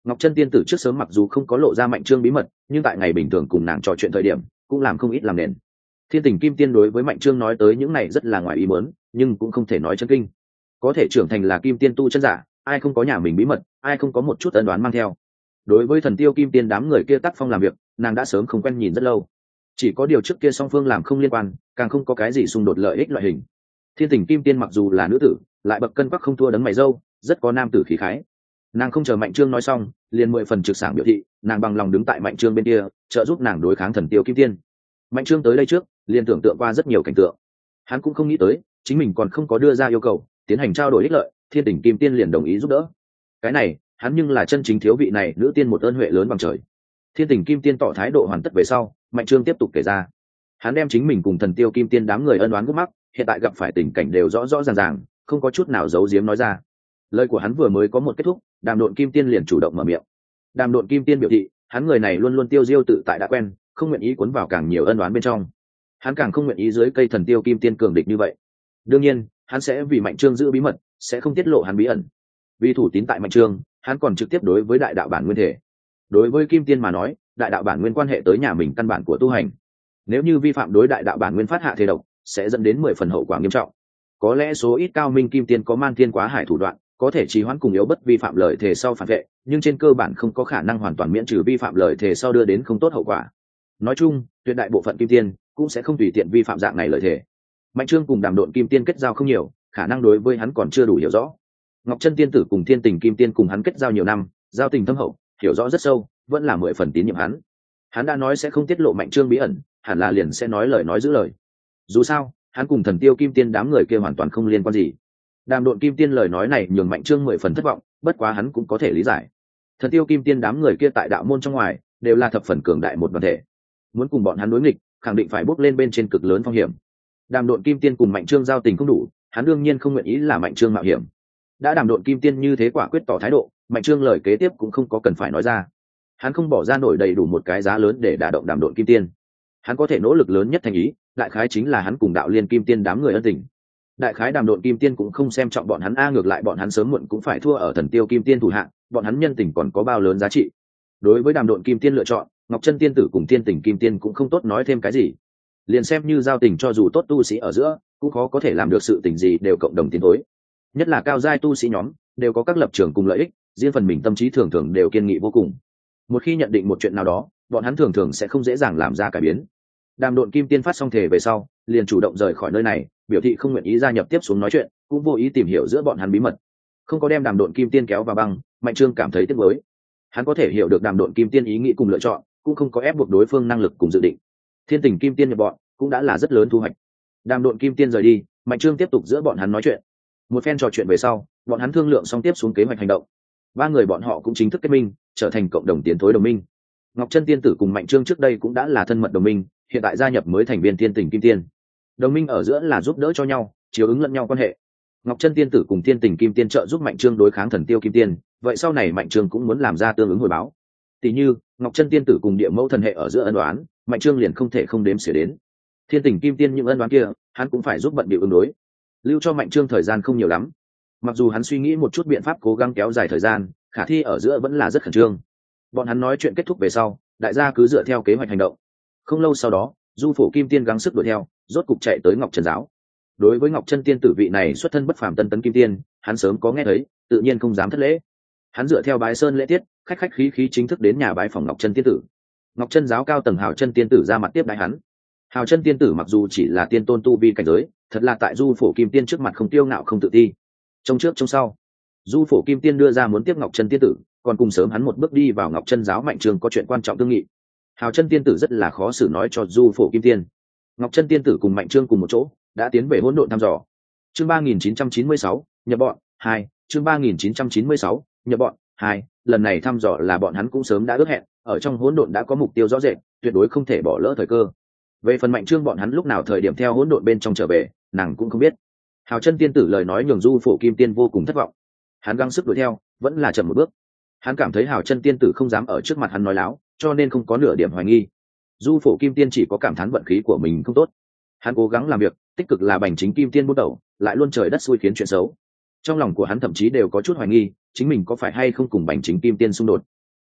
Ngọc Chân tiên tử trước sớm mặc dù không có lộ ra Mạnh Trương bí mật, nhưng tại ngày bình thường cùng nàng trò chuyện thời điểm cũng làm không ít làm nền. Thiên Tình Kim Tiên đối với Mạnh Trương nói tới những này rất là ngoài ý muốn, nhưng cũng không thể nói chân kinh. Có thể trưởng thành là Kim Tiên tu chân giả, ai không có nhà mình bí mật, ai không có một chút ân đoán mang theo. Đối với Thần Tiêu Kim Tiên đám người kia tác phong làm việc, nàng đã sớm không quen nhìn rất lâu. Chỉ có điều trước kia song phương làm không liên quan, càng không có cái gì xung đột lợi ích loại hình. Thiên Tình Kim Tiên mặc dù là nữ tử, lại bậc cân quắc không thua đấng mày râu, rất có nam tử khí khái. Nàng không chờ Mạnh Trương nói xong, liền mười phần trực sảng biểu thị, nàng bằng lòng đứng tại Mạnh Trương bên kia, trợ giúp nàng đối kháng Thần Tiêu Kim Tiên. Mạnh Trương tới đây trước, liền tưởng tượng qua rất nhiều cảnh tượng. Hắn cũng không nghĩ tới, chính mình còn không có đưa ra yêu cầu, tiến hành trao đổi ích lợi, Thiên Tình Kim Tiên liền đồng ý giúp đỡ. Cái này, hắn nhưng là chân chính thiếu vị này nữ tiên một ơn huệ lớn bằng trời. Thiên Tình Kim Tiên tỏ thái độ hoàn tất về sau, Mạnh Trương tiếp tục kể ra. Hắn đem chính mình cùng Thần Tiêu Kim Tiên đám người ân oán gút mắc, hiện tại gặp phải tình cảnh đều rõ rõ ràng ràng, không có chút nào giấu giếm nói ra. Lời của hắn vừa mới có một kết thúc, Đàm Độn Kim Tiên liền chủ động mở miệng. Đàm Độn Kim Tiên biểu thị, hắn người này luôn luôn tiêu diêu tự tại đã quen, không nguyện ý cuốn vào càng nhiều ân oán bên trong. Hắn càng không nguyện ý dưới cây Thần Tiêu Kim Tiên cường địch như vậy. Đương nhiên, hắn sẽ vì Mạnh Trương giữ bí mật, sẽ không tiết lộ hắn bí ẩn. Vì thủ tín tại Mạnh Trương, hắn còn trực tiếp đối với đại đạo bản nguyên thể. Đối với Kim Tiên mà nói, đại đạo bản nguyên quan hệ tới nhà mình căn bản của tu hành. Nếu như vi phạm đối đại đạo bản nguyên phát hạ thế độc, sẽ dẫn đến mười phần hậu quả nghiêm trọng. Có lẽ số ít cao minh Kim Tiên có man thiên quá hải thủ đoạn, có thể trì hoãn cùng yếu bất vi phạm lời thề sau phản vệ, nhưng trên cơ bản không có khả năng hoàn toàn miễn trừ vi phạm lời thề sau đưa đến không tốt hậu quả. Nói chung, tuyệt đại bộ phận Kim Tiên cũng sẽ không tùy tiện vi phạm dạng này lời thề. Mạnh Trương cùng Đàm Độn Kim Tiên kết giao không nhiều, khả năng đối với hắn còn chưa đủ hiểu rõ. Ngọc Chân tiên tử cùng Thiên Tình Kim Tiên cùng hắn kết giao nhiều năm, giao tình thâm hậu, hiểu rõ rất sâu, vẫn là mười phần tín nhiệm hắn. Hắn đã nói sẽ không tiết lộ Mạnh Trương bí ẩn, hẳn là liền sẽ nói lời nói giữ lời. Dù sao, hắn cùng Thần Tiêu Kim Tiên đám người kia hoàn toàn không liên quan gì. Đàm Độn Kim Tiên lời nói này nhường Mạnh Trương mười phần thất vọng, bất quá hắn cũng có thể lý giải. Thần Tiêu Kim Tiên đám người kia tại đạo môn trong ngoài đều là thập phần cường đại một đoàn thể, muốn cùng bọn hắn đối nghịch, khẳng định phải bước lên bên trên cực lớn phong hiểm. Đàm Độn Kim Tiên cùng Mạnh Trương giao tình không đủ, hắn đương nhiên không nguyện ý là Mạnh Trương mạo hiểm. Đã Đàm Độn Kim Tiên như thế quả quyết tỏ thái độ, Mạnh Trương lời kế tiếp cũng không có cần phải nói ra. Hắn không bỏ ra nổi đầy đủ một cái giá lớn để đả động Đàm Độn Kim Tiên. Hắn có thể nỗ lực lớn nhất thành ý, đại khái chính là hắn cùng đạo liên Kim Tiên đám người ân tình. Đại khái Đàm Độn Kim Tiên cũng không xem trọng bọn hắn, a ngược lại bọn hắn sớm muộn cũng phải thua ở Thần Tiêu Kim Tiên thủ hạng, bọn hắn nhân tình còn có bao lớn giá trị. Đối với Đàm Độn Kim Tiên lựa chọn, Ngọc Chân tiên tử cùng Thiên Tình Kim Tiên cũng không tốt nói thêm cái gì. Liền xem như giao tình cho dù tốt tu sĩ ở giữa, cũng khó có thể làm được sự tình gì đều cộng đồng tiến thối. Nhất là cao giai tu sĩ nhóm, đều có các lập trường cùng lợi ích, riêng phần mình tâm trí thường thường đều kiên nghị vô cùng. Một khi nhận định một chuyện nào đó, bọn hắn thường thường sẽ không dễ dàng làm ra cải biến. Đàm Độn Kim Tiên phát xong thể về sau, liền chủ động rời khỏi nơi này, biểu thị không nguyện ý gia nhập tiếp xuống nói chuyện, cũng vô ý tìm hiểu giữa bọn hắn bí mật. Không có đem Đàm Độn Kim Tiên kéo vào băng, Mạnh Trương cảm thấy tiếc nuối. Hắn có thể hiểu được Đàm Độn Kim Tiên ý nghĩ cùng lựa chọn, cũng không có ép buộc đối phương năng lực cùng dự định. Thiên Tình Kim Tiên nhập bọn, cũng đã là rất lớn thu hoạch. Đàm Độn Kim Tiên rời đi, Mạnh Trương tiếp tục giữa bọn hắn nói chuyện. Một phen trò chuyện về sau, bọn hắn thương lượng xong tiếp xuống kế hoạch hành động. Ba người bọn họ cũng chính thức kết minh, trở thành cộng đồng tiến thối đồng minh. Ngọc Chân tiên tử cùng Mạnh Trương trước đây cũng đã là thân mật đồng minh, hiện tại gia nhập mới thành viên Thiên Tình Kim Tiên. Đồng minh ở giữa là giúp đỡ cho nhau, chiếu ứng lẫn nhau quan hệ. Ngọc Chân tiên tử cùng Thiên Tình Kim Tiên trợ giúp Mạnh Trương đối kháng Thần Tiêu Kim Tiên, vậy sau này Mạnh Trương cũng muốn làm ra tương ứng hồi báo. Tỷ như, Ngọc Chân tiên tử cùng Địa Mẫu thần hệ ở giữa ân oán, Mạnh Trương liền không thể không đếm xỉa đến. Thiên Tình Kim Tiên những ân oán kia, hắn cũng phải giúp bận bịu ứng đối. Lưu cho Mạnh Trương thời gian không nhiều lắm. Mặc dù hắn suy nghĩ một chút biện pháp cố gắng kéo dài thời gian, khả thi ở giữa vẫn là rất khẩn trương. Bọn hắn nói chuyện kết thúc về sau, đại gia cứ dựa theo kế hoạch hành động. Không lâu sau đó, Du Phổ Kim Tiên gắng sức đuổi theo, rốt cục chạy tới Ngọc Chân giáo. Đối với Ngọc Chân tiên tử vị này xuất thân bất phàm tân tấn Kim Tiên, hắn sớm có nghe thấy, tự nhiên không dám thất lễ. Hắn dựa theo bái sơn lễ tiết, khách khách khí khí chính thức đến nhà bái phòng Ngọc Chân tiên tử. Ngọc Chân giáo cao tầng Hào Chân tiên tử ra mặt tiếp đãi hắn. Hào Chân tiên tử mặc dù chỉ là tiên tôn tu vi cảnh giới, thật là tại Du Phổ Kim Tiên trước mặt không tiêu ngạo không tự ti. Trong trước trong sau, Du Phổ Kim Tiên đưa ra muốn tiếp Ngọc Chân tiên tử, còn cùng sớm hắn một bước đi vào Ngọc Chân giáo Mạnh Trương có chuyện quan trọng thương nghị. Hào Chân tiên tử rất là khó xử nói cho Du Phổ Kim Tiên. Ngọc Chân tiên tử cùng Mạnh Trương cùng một chỗ, đã tiến về hỗn độn thăm dò. Chương ba nghìn chín trăm chín mươi sáu, nhập bọn, hai, chương ba nghìn chín trăm chín mươi sáu, nhập bọn, hai, lần này thăm dò là bọn hắn cũng sớm đã ước hẹn, ở trong hỗn độn đã có mục tiêu rõ rệt, tuyệt đối không thể bỏ lỡ thời cơ. Về phần Mạnh Trương bọn hắn lúc nào thời điểm theo hỗn độn bên trong trở về, nàng cũng không biết. Hào Chân tiên tử lời nói nhường Du Phổ Kim Tiên vô cùng thất vọng. Hắn gắng sức đuổi theo, vẫn là chậm một bước. Hắn cảm thấy Hào Chân tiên tử không dám ở trước mặt hắn nói láo, cho nên không có nửa điểm hoài nghi. Du Phổ Kim Tiên chỉ có cảm thán vận khí của mình không tốt. Hắn cố gắng làm việc, tích cực là Bành Chính Kim Tiên buôn đầu, lại luôn trời đất xui khiến chuyện xấu. Trong lòng của hắn thậm chí đều có chút hoài nghi, chính mình có phải hay không cùng Bành Chính Kim Tiên xung đột,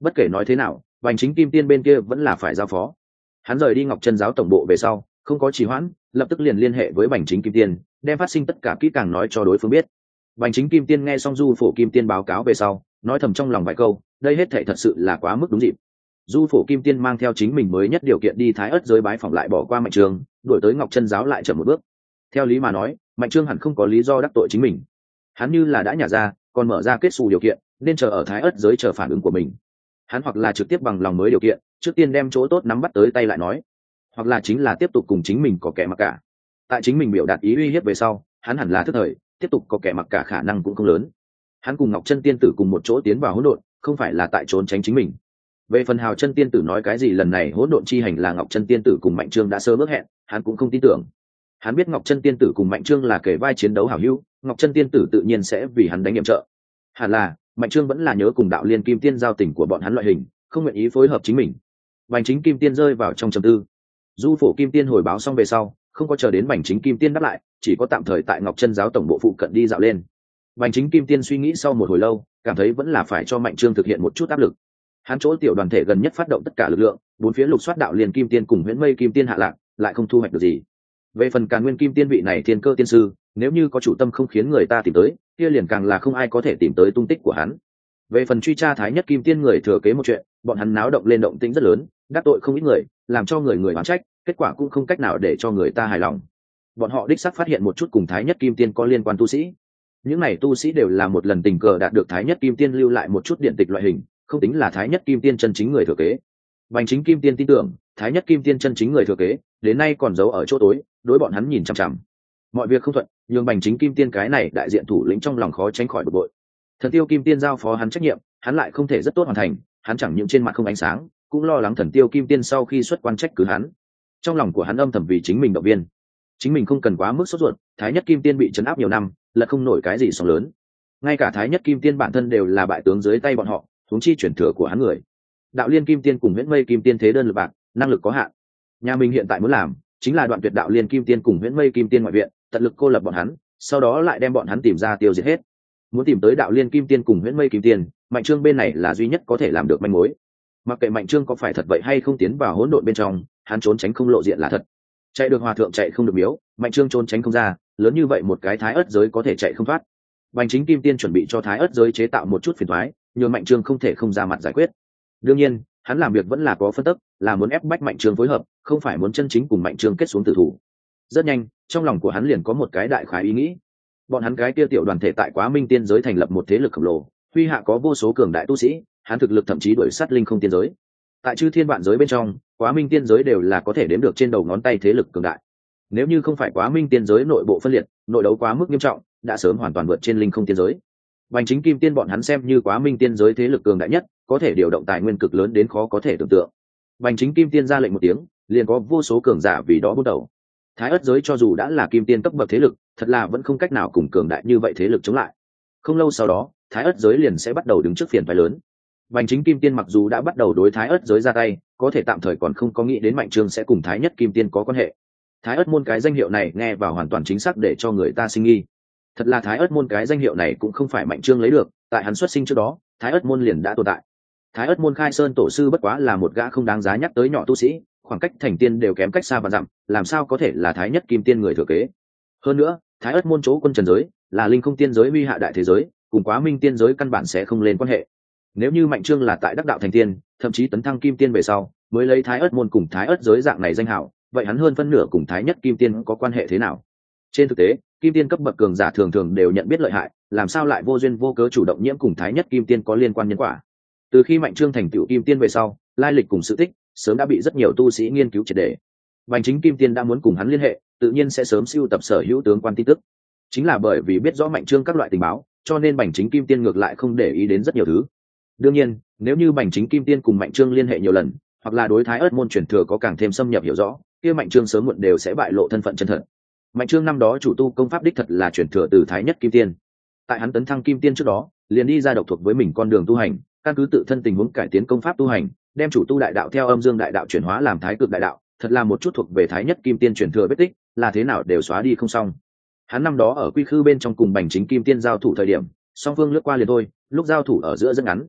bất kể nói thế nào Bành Chính Kim Tiên bên kia vẫn là phải giao phó. Hắn rời đi Ngọc Chân giáo tổng bộ về sau không có trì hoãn, lập tức liền liên hệ với Bành Chính Kim Tiên, đem phát sinh tất cả kỹ càng nói cho đối phương biết. Bành Chính Kim Tiên nghe xong Du Phổ Kim Tiên báo cáo về sau nói thầm trong lòng vài câu, đây hết thảy thật sự là quá mức đúng dịp. Du Phổ Kim Tiên mang theo chính mình mới nhất điều kiện đi Thái Ất giới bái phỏng lại bỏ qua Mạnh Trương, đuổi tới Ngọc Chân giáo lại chậm một bước. Theo lý mà nói Mạnh Trương hẳn không có lý do đắc tội chính mình, hắn như là đã nhả ra còn mở ra kết xù điều kiện, nên chờ ở Thái Ất giới chờ phản ứng của mình. Hắn hoặc là trực tiếp bằng lòng mới điều kiện, trước tiên đem chỗ tốt nắm bắt tới tay lại nói, hoặc là chính là tiếp tục cùng chính mình có kẻ mặc cả. Tại chính mình biểu đạt ý uy hiếp về sau hắn hẳn là thức thời, tiếp tục có kẻ mặc cả khả năng cũng không lớn. Hắn cùng Ngọc Chân Tiên tử cùng một chỗ tiến vào hỗn độn, không phải là tại trốn tránh chính mình. Về phần Hào Chân Tiên tử nói cái gì lần này hỗn độn chi hành là Ngọc Chân Tiên tử cùng Mạnh Trương đã sớm ước hẹn, hắn cũng không tin tưởng. Hắn biết Ngọc Chân Tiên tử cùng Mạnh Trương là kể vai chiến đấu hảo hữu, Ngọc Chân Tiên tử tự nhiên sẽ vì hắn đánh nhiệm trợ. Hẳn là Mạnh Trương vẫn là nhớ cùng Đạo Liên Kim Tiên giao tình của bọn hắn loại hình, không nguyện ý phối hợp chính mình. Bành Chính Kim Tiên rơi vào trong trầm tư. Du Phổ Kim Tiên hồi báo xong về sau không có chờ đến Bành Chính Kim Tiên đáp lại, chỉ có tạm thời tại Ngọc Chân giáo tổng bộ phụ cận đi dạo lên. Bành Chính Kim Tiên suy nghĩ sau một hồi lâu cảm thấy vẫn là phải cho Mạnh Trương thực hiện một chút áp lực. Hắn chỗ tiểu đoàn thể gần nhất phát động tất cả lực lượng, bốn phía lục soát Đạo Liên Kim Tiên cùng Huyễn Mây Kim Tiên hạ lạc, lại không thu hoạch được gì. Về phần Càn Nguyên Kim Tiên vị này thiên cơ tiên sư, nếu như có chủ tâm không khiến người ta tìm tới, kia liền càng là không ai có thể tìm tới tung tích của hắn. Về phần truy tra Thái Nhất Kim Tiên người thừa kế một chuyện, bọn hắn náo động lên động tĩnh rất lớn, đắc tội không ít người, làm cho người người oán trách, kết quả cũng không cách nào để cho người ta hài lòng. Bọn họ đích xác phát hiện một chút cùng Thái Nhất Kim Tiên có liên quan tu sĩ. Những này tu sĩ đều là một lần tình cờ đạt được Thái Nhất Kim Tiên lưu lại một chút điện tịch loại hình, không tính là Thái Nhất Kim Tiên chân chính người thừa kế. Bành Chính Kim Tiên tin tưởng Thái Nhất Kim Tiên chân chính người thừa kế đến nay còn giấu ở chỗ tối, đối bọn hắn nhìn chằm chằm. Mọi việc không thuận, nhưng Bành Chính Kim Tiên cái này đại diện thủ lĩnh trong lòng khó tránh khỏi bực bội. Thần Tiêu Kim Tiên giao phó hắn trách nhiệm, hắn lại không thể rất tốt hoàn thành, hắn chẳng những trên mặt không ánh sáng, cũng lo lắng Thần Tiêu Kim Tiên sau khi xuất quan trách cứ hắn. Trong lòng của hắn âm thầm vì chính mình động viên. Chính mình không cần quá mức sốt ruột, Thái Nhất Kim Tiên bị trấn áp nhiều năm, lật không nổi cái gì sóng lớn. Ngay cả Thái Nhất Kim Tiên bản thân đều là bại tướng dưới tay bọn họ, huống chi chuyển thừa của hắn người. Đạo Liên Kim Tiên cùng Huyễn Mây Kim Tiên thế đơn lực bạc, năng lực có hạn. Nhà mình hiện tại muốn làm chính là đoạn tuyệt Đạo Liên Kim Tiên cùng Huyễn Mây Kim Tiên ngoại viện, tận lực cô lập bọn hắn, sau đó lại đem bọn hắn tìm ra tiêu diệt hết. Muốn tìm tới Đạo Liên Kim Tiên cùng Huyễn Mây Kim Tiên, Mạnh Trương bên này là duy nhất có thể làm được manh mối. Mặc kệ Mạnh Trương có phải thật vậy hay không tiến vào hỗn độn bên trong, hắn trốn tránh không lộ diện là thật. Chạy được hòa thượng chạy không được miếu, Mạnh Trương trốn tránh không ra, lớn như vậy một cái Thái Ất giới có thể chạy không thoát. Bành Chính Kim Tiên chuẩn bị cho Thái Ất giới chế tạo một chút phiền toái, nhưng Mạnh Trương không thể không ra mặt giải quyết. Đương nhiên, hắn làm việc vẫn là có phân tích, là muốn ép bách Mạnh Trương phối hợp, không phải muốn chân chính cùng Mạnh Trương kết xuống tử thủ. Rất nhanh, trong lòng của hắn liền có một cái đại khái ý nghĩ. Bọn hắn cái kia tiểu đoàn thể tại Quá Minh Tiên giới thành lập một thế lực khổng lồ, huy hạ có vô số cường đại tu sĩ, hắn thực lực thậm chí đuổi sát linh không tiên giới. Tại chư thiên vạn giới bên trong, Quá Minh Tiên giới đều là có thể đếm được trên đầu ngón tay thế lực cường đại. Nếu như không phải Quá Minh Tiên giới nội bộ phân liệt, nội đấu quá mức nghiêm trọng, đã sớm hoàn toàn vượt trên linh không tiên giới. Bành Chính Kim Tiên bọn hắn xem như Quá Minh Tiên giới thế lực cường đại nhất, có thể điều động tài nguyên cực lớn đến khó có thể tưởng tượng. Bành Chính Kim Tiên ra lệnh một tiếng, liền có vô số cường giả vì đó bút đầu. Thái Ất giới cho dù đã là kim tiên cấp bậc thế lực, thật là vẫn không cách nào cùng cường đại như vậy thế lực chống lại. Không lâu sau đó, Thái Ất giới liền sẽ bắt đầu đứng trước phiền toái lớn. Bành Chính Kim Tiên mặc dù đã bắt đầu đối Thái Ất giới ra tay, có thể tạm thời còn không có nghĩ đến Mạnh Trương sẽ cùng Thái Nhất Kim Tiên có quan hệ. Thái Ất môn cái danh hiệu này nghe vào hoàn toàn chính xác để cho người ta sinh nghi. Thật là Thái Ất môn cái danh hiệu này cũng không phải Mạnh Trương lấy được, tại hắn xuất sinh trước đó, Thái Ất môn liền đã tồn tại. Thái Ất môn khai sơn tổ sư bất quá là một gã không đáng giá nhắc tới nhỏ tu sĩ, khoảng cách thành tiên đều kém cách xa và dặm, làm sao có thể là Thái Nhất Kim Tiên người thừa kế. Hơn nữa, Thái Ất môn chỗ quân trần giới là linh không tiên giới huy hạ đại thế giới, cùng Quá Minh Tiên giới căn bản sẽ không lên quan hệ. Nếu như Mạnh Trương là tại đắc đạo thành tiên, thậm chí tấn thăng kim tiên về sau mới lấy Thái Ất môn cùng Thái Ất giới dạng này danh hảo, vậy hắn hơn phân nửa cùng Thái Nhất Kim Tiên có quan hệ thế nào? Trên thực tế, kim tiên cấp bậc cường giả thường thường đều nhận biết lợi hại, làm sao lại vô duyên vô cớ chủ động nhiễm cùng Thái Nhất Kim Tiên có liên quan nhân quả? Từ khi Mạnh Trương thành tựu kim tiên về sau, lai lịch cùng sự tích sớm đã bị rất nhiều tu sĩ nghiên cứu triệt để. Bành Chính Kim Tiên đã muốn cùng hắn liên hệ, tự nhiên sẽ sớm sưu tập sở hữu tướng quan tin tức. Chính là bởi vì biết rõ Mạnh Trương các loại tình báo, cho nên Bành Chính Kim Tiên ngược lại không để ý đến rất nhiều thứ. Đương nhiên, nếu như Bành Chính Kim Tiên cùng Mạnh Trương liên hệ nhiều lần, hoặc là đối Thái Ất môn truyền thừa có càng thêm xâm nhập hiểu rõ, kia Mạnh Trương sớm muộn đều sẽ bại lộ thân phận chân thật. Mạnh Trương năm đó chủ tu công pháp đích thật là truyền thừa từ Thái Nhất Kim Tiên. Tại hắn tấn thăng kim tiên trước đó, liền đi ra độc thuộc với mình con đường tu hành, căn cứ tự thân tình huống cải tiến công pháp tu hành, đem chủ tu đại đạo theo âm dương đại đạo chuyển hóa làm thái cực đại đạo, thật là một chút thuộc về Thái Nhất Kim Tiên truyền thừa vết tích, là thế nào đều xóa đi không xong. Hắn năm đó ở quy khư bên trong cùng Bành Chính Kim Tiên giao thủ thời điểm, song phương lướt qua liền thôi, lúc giao thủ ở giữa rất ngắn.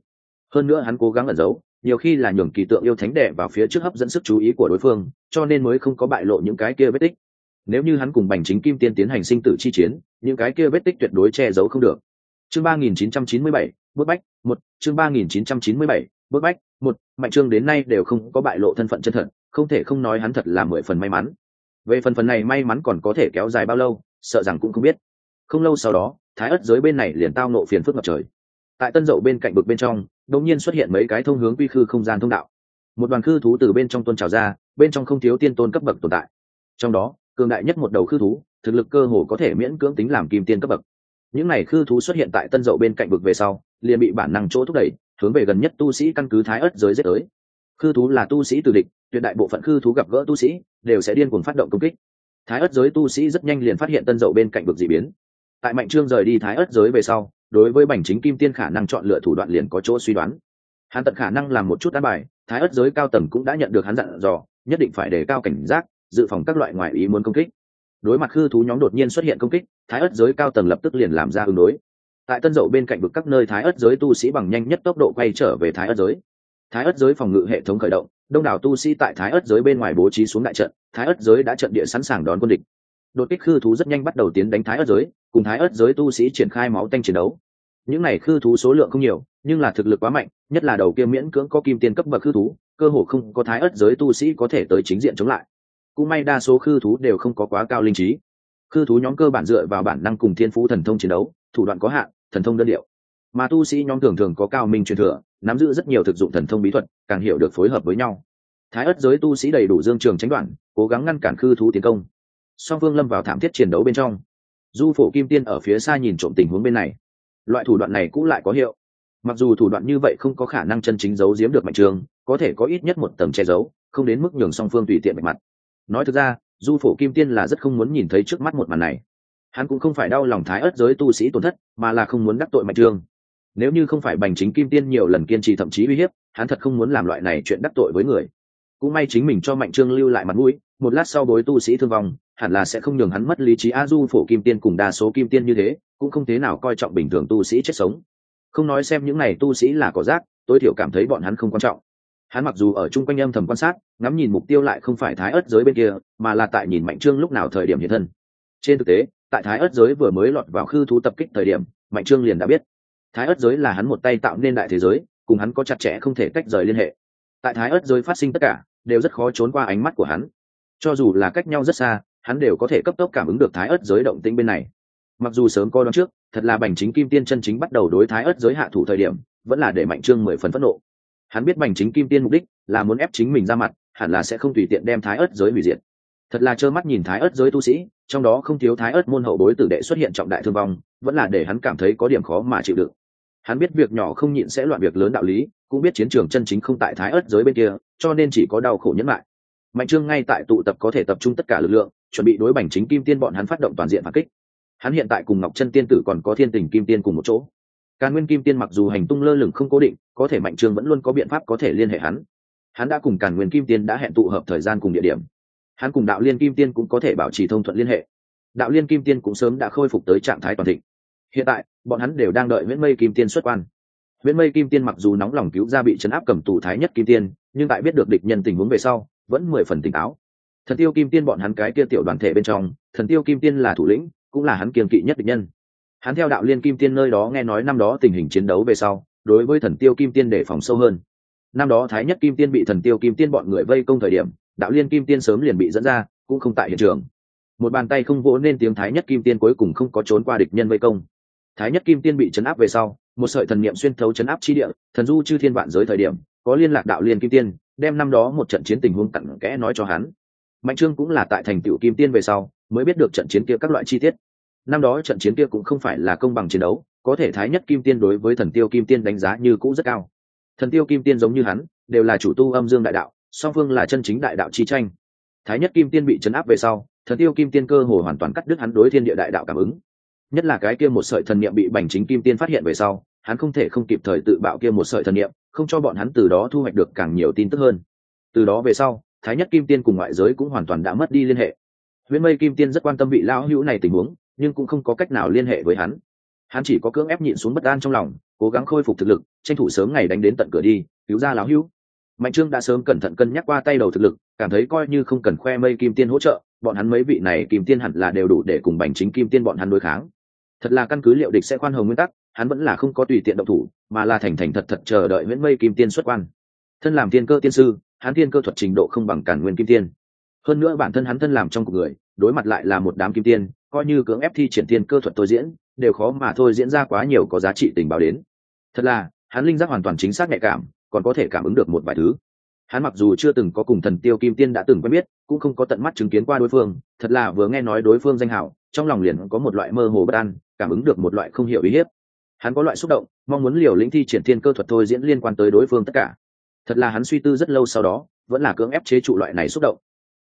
hơn nữa hắn cố gắng ẩn giấu, nhiều khi là nhường kỳ tượng yêu thánh đệ vào phía trước hấp dẫn sức chú ý của đối phương, cho nên mới không có bại lộ những cái kia vết tích. Nếu như hắn cùng Bành Chính Kim Tiên tiến hành sinh tử chi chiến, những cái kia vết tích tuyệt đối che giấu không được. Chương ba nghìn chín trăm chín mươi bảy, bước bách, một, chương ba nghìn chín trăm chín mươi bảy, bước bách, một, Mạnh Trương đến nay đều không có bại lộ thân phận chân thật, không thể không nói hắn thật là mười phần may mắn. Về phần phần này may mắn còn có thể kéo dài bao lâu, sợ rằng cũng không biết. Không lâu sau đó, Thái Ức giới bên này liền tao nộ phiền phức ngập trời. Tại Tân Dậu bên cạnh vực bên trong, đột nhiên xuất hiện mấy cái thông hướng quy khư không gian thông đạo. Một đoàn khư thú từ bên trong tuôn trào ra, bên trong không thiếu tiên tôn cấp bậc tồn tại. Trong đó, cường đại nhất một đầu khư thú, thực lực cơ hồ có thể miễn cưỡng tính làm kim tiên cấp bậc. Những này khư thú xuất hiện tại Tân Dậu bên cạnh vực về sau, liền bị bản năng chỗ thúc đẩy, hướng về gần nhất tu sĩ căn cứ Thái Ức giới giết tới. Khư thú là tu sĩ từ địch, tuyệt đại bộ phận khư thú gặp gỡ tu sĩ đều sẽ điên cuồng phát động công kích. Thái Ức giới tu sĩ rất nhanh liền phát hiện Tân Dậu bên cạnh vực dị biến. Tại Mạnh Trương rời đi Thái Ức giới về sau, đối với Bành Chính Kim Tiên khả năng chọn lựa thủ đoạn liền có chỗ suy đoán. Hắn tận khả năng làm một chút đá bài, Thái Ức giới cao tầng cũng đã nhận được hắn dặn dò, nhất định phải đề cao cảnh giác, dự phòng các loại ngoại ý muốn công kích. Đối mặt khư thú nhóm đột nhiên xuất hiện công kích, Thái Ức giới cao tầng lập tức liền làm ra ứng đối. Tại Tân Dậu bên cạnh vực các nơi Thái Ức giới tu sĩ bằng nhanh nhất tốc độ quay trở về Thái Ức giới. Thái Ức giới phòng ngự hệ thống khởi động, đông đảo tu sĩ tại Thái Ức giới bên ngoài bố trí xuống đại trận, Thái Ức giới đã trận địa sẵn sàng đón quân địch. Đột kích khư thú rất nhanh bắt đầu tiến đánh Thái Ức giới, cùng Thái Ức giới tu sĩ triển khai máu tanh chiến đấu. Những này khư thú số lượng không nhiều, nhưng là thực lực quá mạnh, nhất là đầu kia miễn cưỡng có kim tiên cấp bậc khư thú, cơ hồ không có Thái Ức giới tu sĩ có thể tới chính diện chống lại. Cũng may đa số khư thú đều không có quá cao linh trí. Khư thú nhóm cơ bản dựa vào bản năng cùng thiên phú thần thông chiến đấu, thủ đoạn có hạn, thần thông đơn điệu. Mà tu sĩ nhóm thường thường có cao minh truyền thừa, nắm giữ rất nhiều thực dụng thần thông bí thuật, càng hiểu được phối hợp với nhau. Thái Ức giới tu sĩ đầy đủ dương trường tránh đoạn, cố gắng ngăn cản khư thú tiến công. Song phương lâm vào thảm thiết chiến đấu bên trong. Du Phổ Kim Tiên ở phía xa nhìn trộm tình huống bên này. Loại thủ đoạn này cũng lại có hiệu. Mặc dù thủ đoạn như vậy không có khả năng chân chính giấu giếm được Mạnh Trương, có thể có ít nhất một tầng che giấu, không đến mức nhường song phương tùy tiện bạch mặt. Nói thực ra, Du Phổ Kim Tiên là rất không muốn nhìn thấy trước mắt một màn này. Hắn cũng không phải đau lòng Thái Ức giới tu sĩ tổn thất, mà là không muốn đắc tội Mạnh Trương. Nếu như không phải Bành Chính Kim Tiên nhiều lần kiên trì thậm chí uy hiếp, hắn thật không muốn làm loại này chuyện đắc tội với người. Cũng may chính mình cho Mạnh Trương lưu lại mặt mũi, một lát sau bối tu sĩ thương vong, hẳn là sẽ không nhường hắn mất lý trí. A Du Phổ Kim Tiên cùng đa số kim tiên như thế, cũng không thế nào coi trọng bình thường tu sĩ chết sống. Không nói xem những này tu sĩ là cỏ rác, tối thiểu cảm thấy bọn hắn không quan trọng. Hắn mặc dù ở chung quanh âm thầm quan sát, ngắm nhìn mục tiêu lại không phải Thái Ức giới bên kia, mà là tại nhìn Mạnh Trương lúc nào thời điểm hiện thân. Trên thực tế, tại Thái Ức giới vừa mới lọt vào khư thú tập kích thời điểm, Mạnh Trương liền đã biết, Thái Ức giới là hắn một tay tạo nên đại thế giới, cùng hắn có chặt chẽ không thể tách rời liên hệ. Tại Thái Ức giới phát sinh tất cả, đều rất khó trốn qua ánh mắt của hắn. Cho dù là cách nhau rất xa, hắn đều có thể cấp tốc cảm ứng được Thái Ức giới động tĩnh bên này. Mặc dù sớm coi đoán trước, thật là Bành Chính Kim Tiên chân chính bắt đầu đối Thái Ức giới hạ thủ thời điểm, vẫn là để Mạnh Trương mười phần phẫn nộ. Hắn biết Bành Chính Kim Tiên mục đích là muốn ép chính mình ra mặt, hẳn là sẽ không tùy tiện đem Thái Ức giới hủy diệt. Thật là trơ mắt nhìn Thái Ức giới tu sĩ, trong đó không thiếu Thái Ức môn hậu bối tử đệ xuất hiện trọng đại thương vong, vẫn là để hắn cảm thấy có điểm khó mà chịu đựng. Hắn biết việc nhỏ không nhịn sẽ loạn việc lớn đạo lý, cũng biết chiến trường chân chính không tại Thái Ức giới bên kia, cho nên chỉ có đau khổ nhẫn lại. Mạnh Trương ngay tại tụ tập có thể tập trung tất cả lực lượng, chuẩn bị đối Bành Chính Kim Tiên bọn hắn phát động toàn diện phản kích. Hắn hiện tại cùng Ngọc Chân Tiên tử còn có Thiên Tình Kim Tiên cùng một chỗ. Càn Nguyên Kim Tiên mặc dù hành tung lơ lửng không cố định, có thể Mạnh Trương vẫn luôn có biện pháp có thể liên hệ hắn. Hắn đã cùng Càn Nguyên Kim Tiên đã hẹn tụ hợp thời gian cùng địa điểm. Hắn cùng Đạo Liên Kim Tiên cũng có thể bảo trì thông thuận liên hệ. Đạo Liên Kim Tiên cũng sớm đã khôi phục tới trạng thái toàn thịnh. Hiện tại, bọn hắn đều đang đợi Viễn Mây Kim Tiên xuất quan. Viễn Mây Kim Tiên mặc dù nóng lòng cứu ra bị trấn áp cầm tù Thái Nhất Kim Tiên, nhưng tại biết được địch nhân tình huống về sau, vẫn mười phần tỉnh táo. Thần Tiêu Kim Tiên bọn hắn cái kia tiểu đoàn thể bên trong, Thần Tiêu Kim Tiên là thủ lĩnh, cũng là hắn kiêng kỵ nhất địch nhân. Hắn theo Đạo Liên Kim Tiên nơi đó nghe nói năm đó tình hình chiến đấu về sau, đối với Thần Tiêu Kim Tiên để phòng sâu hơn. Năm đó Thái Nhất Kim Tiên bị Thần Tiêu Kim Tiên bọn người vây công thời điểm, Đạo Liên Kim Tiên sớm liền bị dẫn ra, cũng không tại hiện trường. Một bàn tay không vỗ nên tiếng Thái Nhất Kim Tiên cuối cùng không có trốn qua địch nhân vây công. Thái Nhất Kim Tiên bị chấn áp về sau, một sợi thần niệm xuyên thấu chấn áp chi địa, thần du chư thiên vạn giới thời điểm, có liên lạc Đạo Liên Kim Tiên, đem năm đó một trận chiến tình huống cặn kẽ nói cho hắn. Mạnh Trương cũng là tại thành tựu Kim Tiên về sau, mới biết được trận chiến kia các loại chi tiết. Năm đó trận chiến kia cũng không phải là công bằng chiến đấu, có thể Thái Nhất Kim Tiên đối với Thần Tiêu Kim Tiên đánh giá như cũ rất cao. Thần Tiêu Kim Tiên giống như hắn, đều là chủ tu âm dương đại đạo, song phương là chân chính đại đạo chi tranh. Thái Nhất Kim Tiên bị chấn áp về sau, Thần Tiêu Kim Tiên cơ hồ hoàn toàn cắt đứt hắn đối thiên địa đại đạo cảm ứng. Nhất là cái kia một sợi thần niệm bị Bành Chính Kim Tiên phát hiện về sau, hắn không thể không kịp thời tự bạo kia một sợi thần niệm, không cho bọn hắn từ đó thu hoạch được càng nhiều tin tức hơn. Từ đó về sau, Thái Nhất Kim Tiên cùng ngoại giới cũng hoàn toàn đã mất đi liên hệ. Viễn Mây Kim Tiên rất quan tâm vị lão hữu này tình huống, nhưng cũng không có cách nào liên hệ với hắn. Hắn chỉ có cưỡng ép nhịn xuống bất an trong lòng, cố gắng khôi phục thực lực, tranh thủ sớm ngày đánh đến tận cửa đi cứu ra lão hữu. Mạnh Trương đã sớm cẩn thận cân nhắc qua tay đầu thực lực, cảm thấy coi như không cần khoe mây kim tiên hỗ trợ, bọn hắn mấy vị này kim tiên hẳn là đều đủ để cùng Bành Chính kim tiên bọn hắn đối kháng. Thật là căn cứ liệu địch sẽ khoan hồng nguyên tắc, hắn vẫn là không có tùy tiện động thủ, mà là thành thành thật thật chờ đợi Viễn Mây kim tiên xuất quan. Thân làm tiên cơ tiên sư, hắn tiên cơ thuật trình độ không bằng Càn Nguyên kim tiên. Hơn nữa bản thân hắn thân làm trong cuộc người, đối mặt lại là một đám kim tiên, coi như cưỡng ép thi triển tiên cơ thuật tôi diễn, đều khó mà thôi diễn ra quá nhiều có giá trị tình báo đến. Thật là, hắn linh giác hoàn toàn chính xác nhạy cảm, còn có thể cảm ứng được một vài thứ. Hắn mặc dù chưa từng có cùng Thần Tiêu kim tiên đã từng quen biết, cũng không có tận mắt chứng kiến qua đối phương, thật là vừa nghe nói đối phương danh hảo, trong lòng liền có một loại mơ hồ bất an, cảm ứng được một loại không hiểu uy hiếp. Hắn có loại xúc động, mong muốn liều lĩnh thi triển thiên cơ thuật thôi diễn liên quan tới đối phương tất cả. Thật là hắn suy tư rất lâu sau đó, vẫn là cưỡng ép chế trụ loại này xúc động.